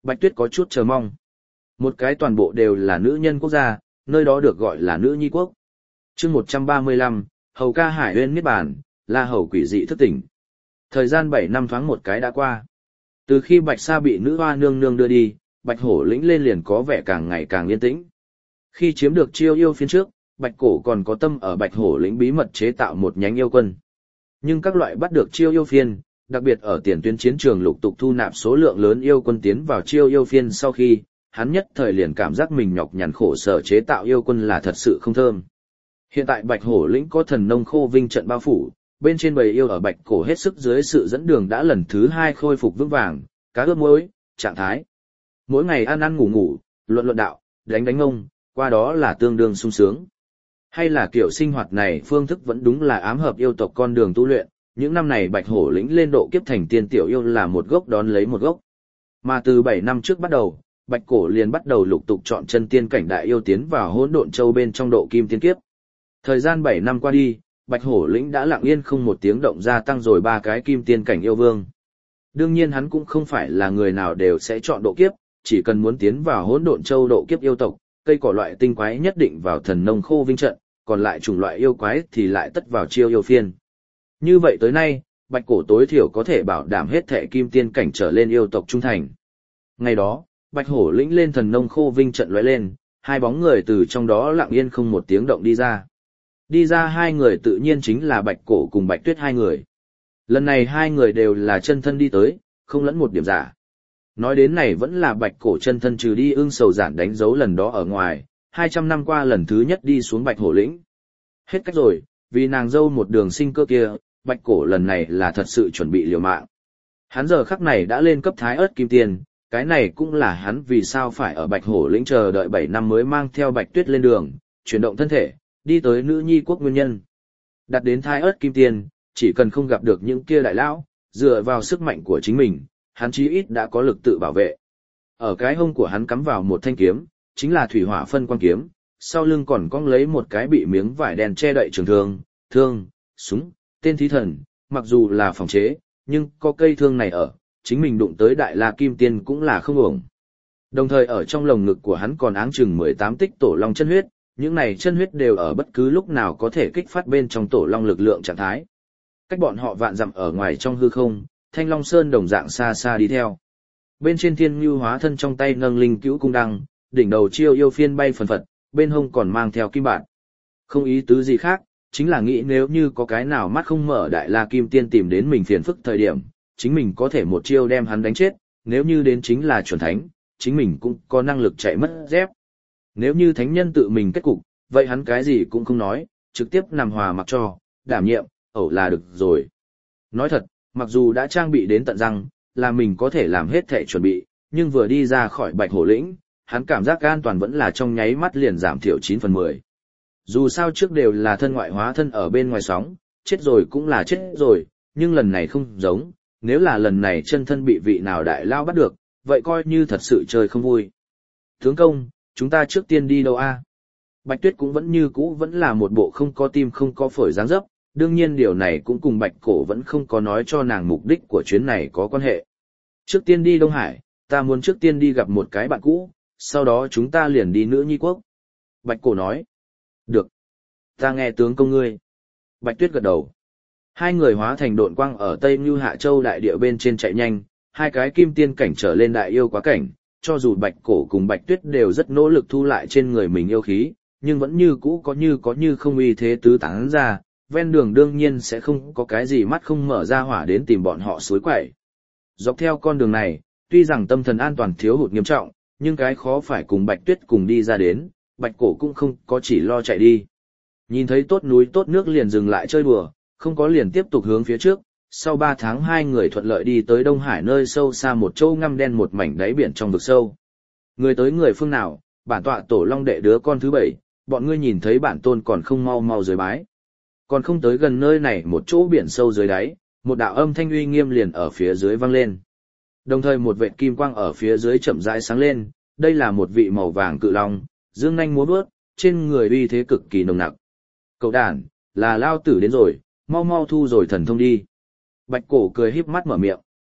Bạch Tuyết có chút chờ mong. Một cái toàn bộ đều là nữ nhân quốc gia, nơi đó được gọi là nữ nhi quốc. Chương 135, Hầu ca Hải Uyên niết bàn, La Hầu quỷ dị thức tỉnh. Thời gian 7 năm thoáng một cái đã qua. Từ khi Bạch Sa bị nữ hoa nương nương đưa đi, Bạch Hổ lĩnh lên liền có vẻ càng ngày càng yên tĩnh. Khi chiếm được Chiêu Yêu phiên trước, Bạch Cổ còn có tâm ở Bạch Hổ lĩnh bí mật chế tạo một nhánh yêu quân. Nhưng các loại bắt được Chiêu Yêu phiên, đặc biệt ở tiền tuyến chiến trường lục tục thu nạp số lượng lớn yêu quân tiến vào Chiêu Yêu phiên sau khi, hắn nhất thời liền cảm giác mình nhọc nhằn khổ sở chế tạo yêu quân là thật sự không thơm. Hiện tại Bạch Hổ lĩnh có Thần Nông Khô Vinh trận bao phủ, bên trên bầy yêu ở Bạch Cổ hết sức dưới sự dẫn đường đã lần thứ 2 khôi phục vững vàng, cá ướp muối, trạng thái. Mỗi ngày ăn ăn ngủ ngủ, luận luận đạo, đánh đánh ngông, qua đó là tương đương sung sướng. Hay là kiểu sinh hoạt này phương thức vẫn đúng là ám hợp yêu tộc con đường tu luyện, những năm này Bạch Hổ lĩnh lên độ kiếp thành tiên tiểu yêu là một gốc đón lấy một gốc. Mà từ 7 năm trước bắt đầu, Bạch Cổ liền bắt đầu lục tục chọn chân tiên cảnh đại yêu tiến vào Hỗn Độn Châu bên trong độ kim tiên kiếp. Thời gian 7 năm qua đi, Bạch Hổ lĩnh đã lặng yên không một tiếng động gia tăng rồi 3 cái kim tiên cảnh yêu vương. Đương nhiên hắn cũng không phải là người nào đều sẽ chọn độ kiếp, chỉ cần muốn tiến vào Hỗn Độn Châu độ kiếp yêu tộc, cây cỏ loại tinh quái nhất định vào Thần Nông Khô Vinh trận, còn lại chủng loại yêu quái thì lại tất vào Chiêu Yêu phiên. Như vậy tới nay, Bạch Cổ tối thiểu có thể bảo đảm hết thệ kim tiên cảnh trở lên yêu tộc trung thành. Ngày đó, Bạch Hổ lĩnh lên Thần Nông Khô Vinh trận lóe lên, 2 bóng người từ trong đó lặng yên không một tiếng động đi ra. Đi ra 2 người tự nhiên chính là Bạch Cổ cùng Bạch Tuyết 2 người. Lần này 2 người đều là chân thân đi tới, không lẫn một điểm giả. Nói đến này vẫn là Bạch Cổ chân thân trừ đi ưng sầu giản đánh dấu lần đó ở ngoài, 200 năm qua lần thứ nhất đi xuống Bạch Hổ lĩnh. Hết cách rồi, vì nàng dâu một đường sinh cơ kia, Bạch Cổ lần này là thật sự chuẩn bị liều mạng. Hắn giờ khắc này đã lên cấp Thái Ức Kim Tiên, cái này cũng là hắn vì sao phải ở Bạch Hổ lĩnh chờ đợi 7 năm mới mang theo Bạch Tuyết lên đường, chuyển động thân thể, đi tới nữ nhi quốc nguyên nhân. Đặt đến Thái Ức Kim Tiên, chỉ cần không gặp được những kia đại lão, dựa vào sức mạnh của chính mình, hắn chí ít đã có lực tự bảo vệ. Ở cái hông của hắn cắm vào một thanh kiếm, chính là thủy hỏa phân quang kiếm, sau lưng còn cong lấy một cái bị miếng vải đen che đậy trường thương, súng, tên thí thần, mặc dù là phòng chế, nhưng có cây thương này ở, chính mình đụng tới Đại La Kim Tiên cũng là không uổng. Đồng thời ở trong lồng ngực của hắn còn áng chừng 18 tích tổ long chân huyết, những này chân huyết đều ở bất cứ lúc nào có thể kích phát bên trong tổ long lực lượng trạng thái. Cách bọn họ vạn dặm ở ngoài trong hư không, Thanh Long Sơn đồng dạng xa xa đi theo. Bên trên Thiên Nhu hóa thân trong tay nâng linh cữu cung đăng, đỉnh đầu Chiêu Yêu phiên bay phần phật, bên hông còn mang theo kim bản. Không ý tứ gì khác, chính là nghĩ nếu như có cái nào mắt không mở Đại La Kim Tiên tìm đến mình phiền phức thời điểm, chính mình có thể một chiêu đem hắn đánh chết, nếu như đến chính là chuẩn thánh, chính mình cũng có năng lực chạy mất dép. Nếu như thánh nhân tự mình kết cục, vậy hắn cái gì cũng không nói, trực tiếp nằm hòa mặc cho, đảm nhiệm, ẩu là được rồi. Nói thật, mặc dù đã trang bị đến tận răng, là mình có thể làm hết thể chuẩn bị, nhưng vừa đi ra khỏi Bạch Hổ lĩnh, hắn cảm giác an toàn vẫn là trong nháy mắt liền giảm thiểu 9/10. Dù sao trước đều là thân ngoại hóa thân ở bên ngoài sóng, chết rồi cũng là chết rồi, nhưng lần này không giống, nếu là lần này chân thân bị vị nào đại lao bắt được, vậy coi như thật sự chơi không vui. Tướng công, chúng ta trước tiên đi đâu a? Bạch Tuyết cũng vẫn như cũ vẫn là một bộ không có tim không có phổi dáng dấp, đương nhiên điều này cũng cùng Bạch Cổ vẫn không có nói cho nàng mục đích của chuyến này có quan hệ. Trước tiên đi Đông Hải, ta muốn trước tiên đi gặp một cái bạn cũ, sau đó chúng ta liền đi Nữ Nhi Quốc. Bạch Cổ nói. Được. Ta nghe tướng công ngươi. Bạch Tuyết gật đầu. 2 người hóa thành độn quang ở Tây Như Hạ Châu đại địa bên trên chạy nhanh, 2 cái kim tiên cảnh trở lên đại yêu quá cảnh, cho dù Bạch Cổ cùng Bạch Tuyết đều rất nỗ lực thu lại trên người mình yêu khí, nhưng vẫn như cũ có như không uy thế tứ tán ra, ven đường đương nhiên sẽ không có cái gì mắt không mở ra hỏa đến tìm bọn họ suối quẩy. Dọc theo con đường này, tuy rằng tâm thần an toàn thiếu hụt nghiêm trọng, nhưng cái khó phải cùng Bạch Tuyết cùng đi ra đến, Bạch Cổ cũng không có chỉ lo chạy đi. Nhìn thấy tốt núi tốt nước liền dừng lại chơi đùa, không có liền tiếp tục hướng phía trước, sau 3 tháng 2 người thuận lợi đi tới Đông Hải nơi sâu xa một châu ngăm đen một mảnh đáy biển trong vực sâu. Người tới người phương nào, bản tọa tổ long đệ đứa con thứ 7, bọn ngươi nhìn thấy bản tôn còn không mau mau dưới bái. Còn không tới gần nơi này một chỗ biển sâu dưới đáy, một đạo âm thanh uy nghiêm liền ở phía dưới vang lên. Đồng thời một vệt kim quang ở phía dưới chậm rãi sáng lên, đây là một vị màu vàng cự long, dương nhanh múa vuốt, trên người uy thế cực kỳ nồng nặc. Cậu đàn, là lao tử đến rồi, mau mau thu rồi thần thông đi. Bạch Cổ cười híp mắt mở miệng.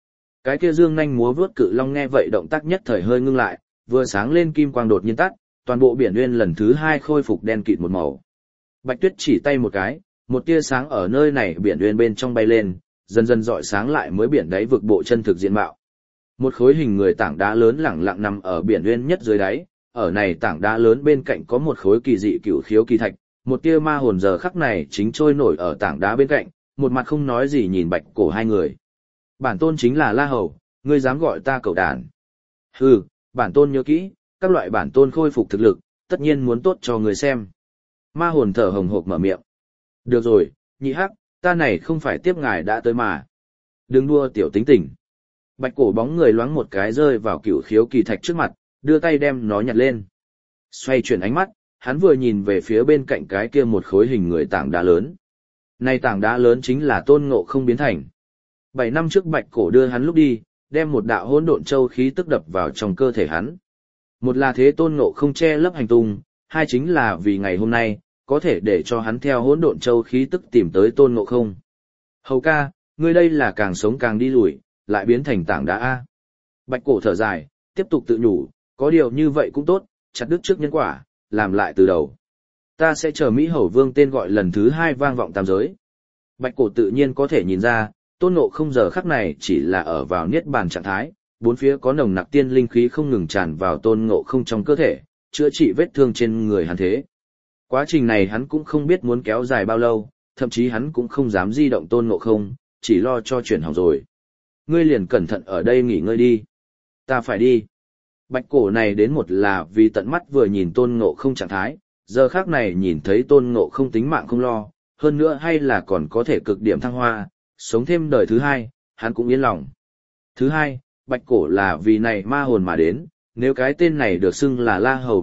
Cái kia dương nhanh múa vớt cự long nghe vậy động tác nhất thời hơi ngưng lại, vừa sáng lên kim quang đột nhiên tắt, toàn bộ biển nguyên lần thứ hai khôi phục đen kịt một màu. Bạch Tuyết chỉ tay một cái, một tia sáng ở nơi này biển nguyên bên trong bay lên, dần dần rọi sáng lại mới biển đáy vực bộ chân thực diện mạo. Một khối hình người tảng đá lớn lẳng lặng nằm ở biển nguyên nhất dưới đáy, ở này tảng đá lớn bên cạnh có một khối kỳ dị cửu khiếu kỳ thạch, một tia ma hồn giờ khắc này chính trôi nổi ở tảng đá bên cạnh, một mặt không nói gì nhìn Bạch Cổ hai người. Bản tôn chính là La Hầu, ngươi dám gọi ta cẩu đản? Hừ, bản tôn nhớ kỹ, các loại bản tôn khôi phục thực lực, tất nhiên muốn tốt cho người xem. Ma hồn thở hồng hộc mở miệng. Được rồi, nhị hắc, ta này không phải tiếp ngài đã tới mà. Đừng đua tiểu tính tình. Bạch Cổ bóng người loáng một cái rơi vào cửu khiếu kỳ thạch trước mặt, đưa tay đem nó nhặt lên. Xoay chuyển ánh mắt, hắn vừa nhìn về phía bên cạnh cái kia một khối hình người tảng đá lớn. Này tảng đá lớn chính là Tôn Ngộ Không biến thành. 7 năm trước Bạch Cổ đưa hắn lúc đi, đem một đạo hỗn độn châu khí tức đập vào trong cơ thể hắn. Một là thế Tôn Ngộ Không che lấp hành tung, hai chính là vì ngày hôm nay, có thể để cho hắn theo hỗn độn châu khí tức tìm tới Tôn Ngộ Không. Hầu ca, ngươi đây là càng sống càng đi lùi, lại biến thành tảng đá A. Bạch Cổ thở dài, tiếp tục tự nhủ, có điều như vậy cũng tốt, chặt đứt trước nhân quả, làm lại từ đầu. Ta sẽ chờ Mỹ Hầu Vương tên gọi lần thứ 2 vang vọng tam giới. Bạch Cổ tự nhiên có thể nhìn ra, Tôn Ngộ Không giờ khắc này chỉ là ở vào niết bàn trạng thái, bốn phía có nồng nặc tiên linh khí không ngừng tràn vào Tôn Ngộ Không trong cơ thể, chữa trị vết thương trên người hắn thế. Quá trình này hắn cũng không biết muốn kéo dài bao lâu, thậm chí hắn cũng không dám di động Tôn Ngộ Không, chỉ lo cho chuyển hỏng rồi. Ngươi liền cẩn thận ở đây nghỉ ngơi đi. Ta phải đi. Bạch Cổ này đến một là vì tận mắt vừa nhìn Tôn Ngộ Không trạng thái, giờ khác này nhìn thấy Tôn Ngộ Không tính mạng không lo, hơn nữa hay là còn có thể cực điểm thăng hoa, sống thêm đời thứ hai, hắn cũng yên lòng. Thứ hai, Bạch Cổ là vì này ma hồn mà đến, nếu cái tên này được xưng là La Hầu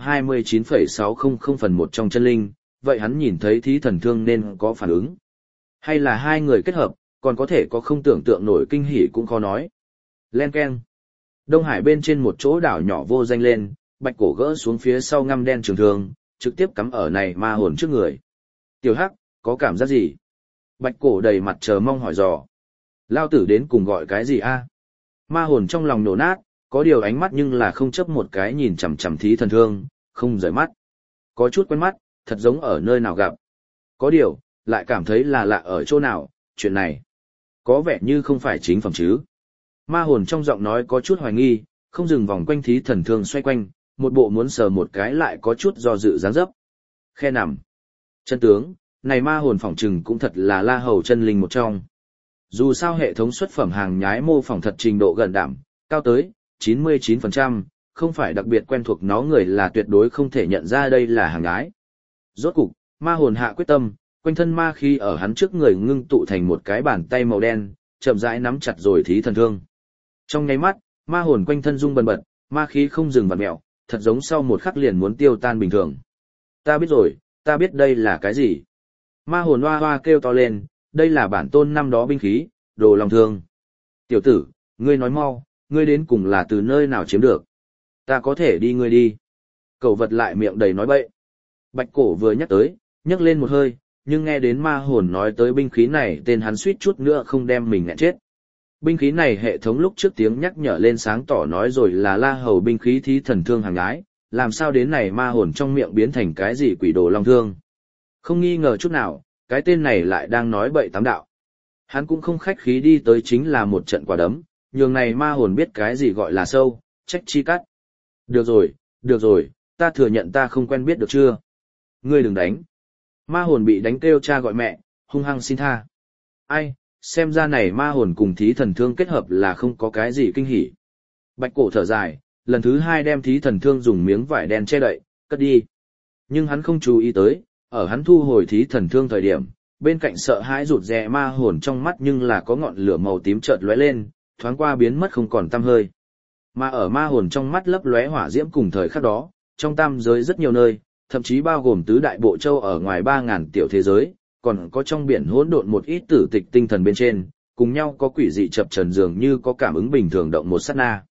129,600 phần 1 trong chân linh, vậy hắn nhìn thấy thí thần thương nên có phản ứng. Hay là hai người kết hợp, còn có thể có không tưởng tượng nổi kinh hỉ cũng khó nói. Len keng. Đông Hải bên trên một chỗ đảo nhỏ vô danh lên, Bạch Cổ gỡ xuống phía sau ngăm đen trường thương, trực tiếp cắm ở này ma hồn trước người. Tiểu Hắc, có cảm giác gì? Bạch Cổ đầy mặt chờ mong hỏi dò. Lao tử đến cùng gọi cái gì a? Ma hồn trong lòng nổ nát, có điều ánh mắt nhưng là không chấp một cái nhìn chằm chằm thí thần thương, không rời mắt. Có chút quen mắt, thật giống ở nơi nào gặp. Có điều, lại cảm thấy là lạ ở chỗ nào, chuyện này. Có vẻ như không phải chính phẩm chứ. Ma hồn trong giọng nói có chút hoài nghi, không dừng vòng quanh thí thần thương xoay quanh, một bộ muốn sờ một cái lại có chút do dự dáng dấp. Khe nằm. Chân tướng, này ma hồn phỏng trừng cũng thật là La Hầu chân linh một trong. Dù sao hệ thống xuất phẩm hàng nhái mô phỏng thật trình độ gần đảm, cao tới 99%, không phải đặc biệt quen thuộc nó người là tuyệt đối không thể nhận ra đây là hàng nhái. Rốt cục, ma hồn hạ quyết tâm, quanh thân ma khí ở hắn trước người ngưng tụ thành một cái bàn tay màu đen, chậm rãi nắm chặt rồi thí thần thương. Trong nháy mắt, ma hồn quanh thân rung bần bật, ma khí không dừng vặn mèo, thật giống sau một khắc liền muốn tiêu tan bình thường. Ta biết rồi, ta biết đây là cái gì. Ma hồn hoa hoa kêu to lên, đây là bản tôn năm đó binh khí, đồ lòng thương. Tiểu tử, ngươi nói mau, ngươi đến cùng là từ nơi nào chiếm được. Ta có thể đi ngươi đi. Cẩu vật lại miệng đầy nói bậy. Bạch Cổ vừa nhắc tới, nhấc lên một hơi, nhưng nghe đến ma hồn nói tới binh khí này tên hắn suýt chút nữa không đem mình nghẹn chết. Binh khí này hệ thống lúc trước tiếng nhắc nhở lên sáng tỏ nói rồi là La Hầu binh khí thí thần thương hàng ái, làm sao đến này ma hồn trong miệng biến thành cái gì quỷ đồ long thương. Không nghi ngờ chút nào, cái tên này lại đang nói bậy tám đạo. Hắn cũng không khách khí đi tới chính là một trận quả đấm, nhường này ma hồn biết cái gì gọi là sâu, trách chi cắt. Được rồi, ta thừa nhận ta không quen biết được chưa? Ngươi đừng đánh. Ma hồn bị đánh kêu cha gọi mẹ, hung hăng xin tha. Ai, xem ra này ma hồn cùng thí thần thương kết hợp là không có cái gì kinh hỉ. Bạch Cổ thở dài, lần thứ hai đem thí thần thương dùng miếng vải đen che đậy, cất đi. Nhưng hắn không chú ý tới, ở hắn thu hồi thí thần thương thời điểm, bên cạnh sợ hãi rụt rè ma hồn trong mắt nhưng là có ngọn lửa màu tím chợt lóe lên, thoáng qua biến mất không còn tăm hơi. Mà ở ma hồn trong mắt lấp lóe hỏa diễm cùng thời khắc đó, trong tam giới rất nhiều nơi, thậm chí bao gồm tứ đại bộ châu ở ngoài 3.000 tiểu thế giới, còn có trong biển hỗn độn một ít tử tịch tinh thần bên trên, cùng nhau có quỷ dị chập trần dường như có cảm ứng bình thường động một sát na.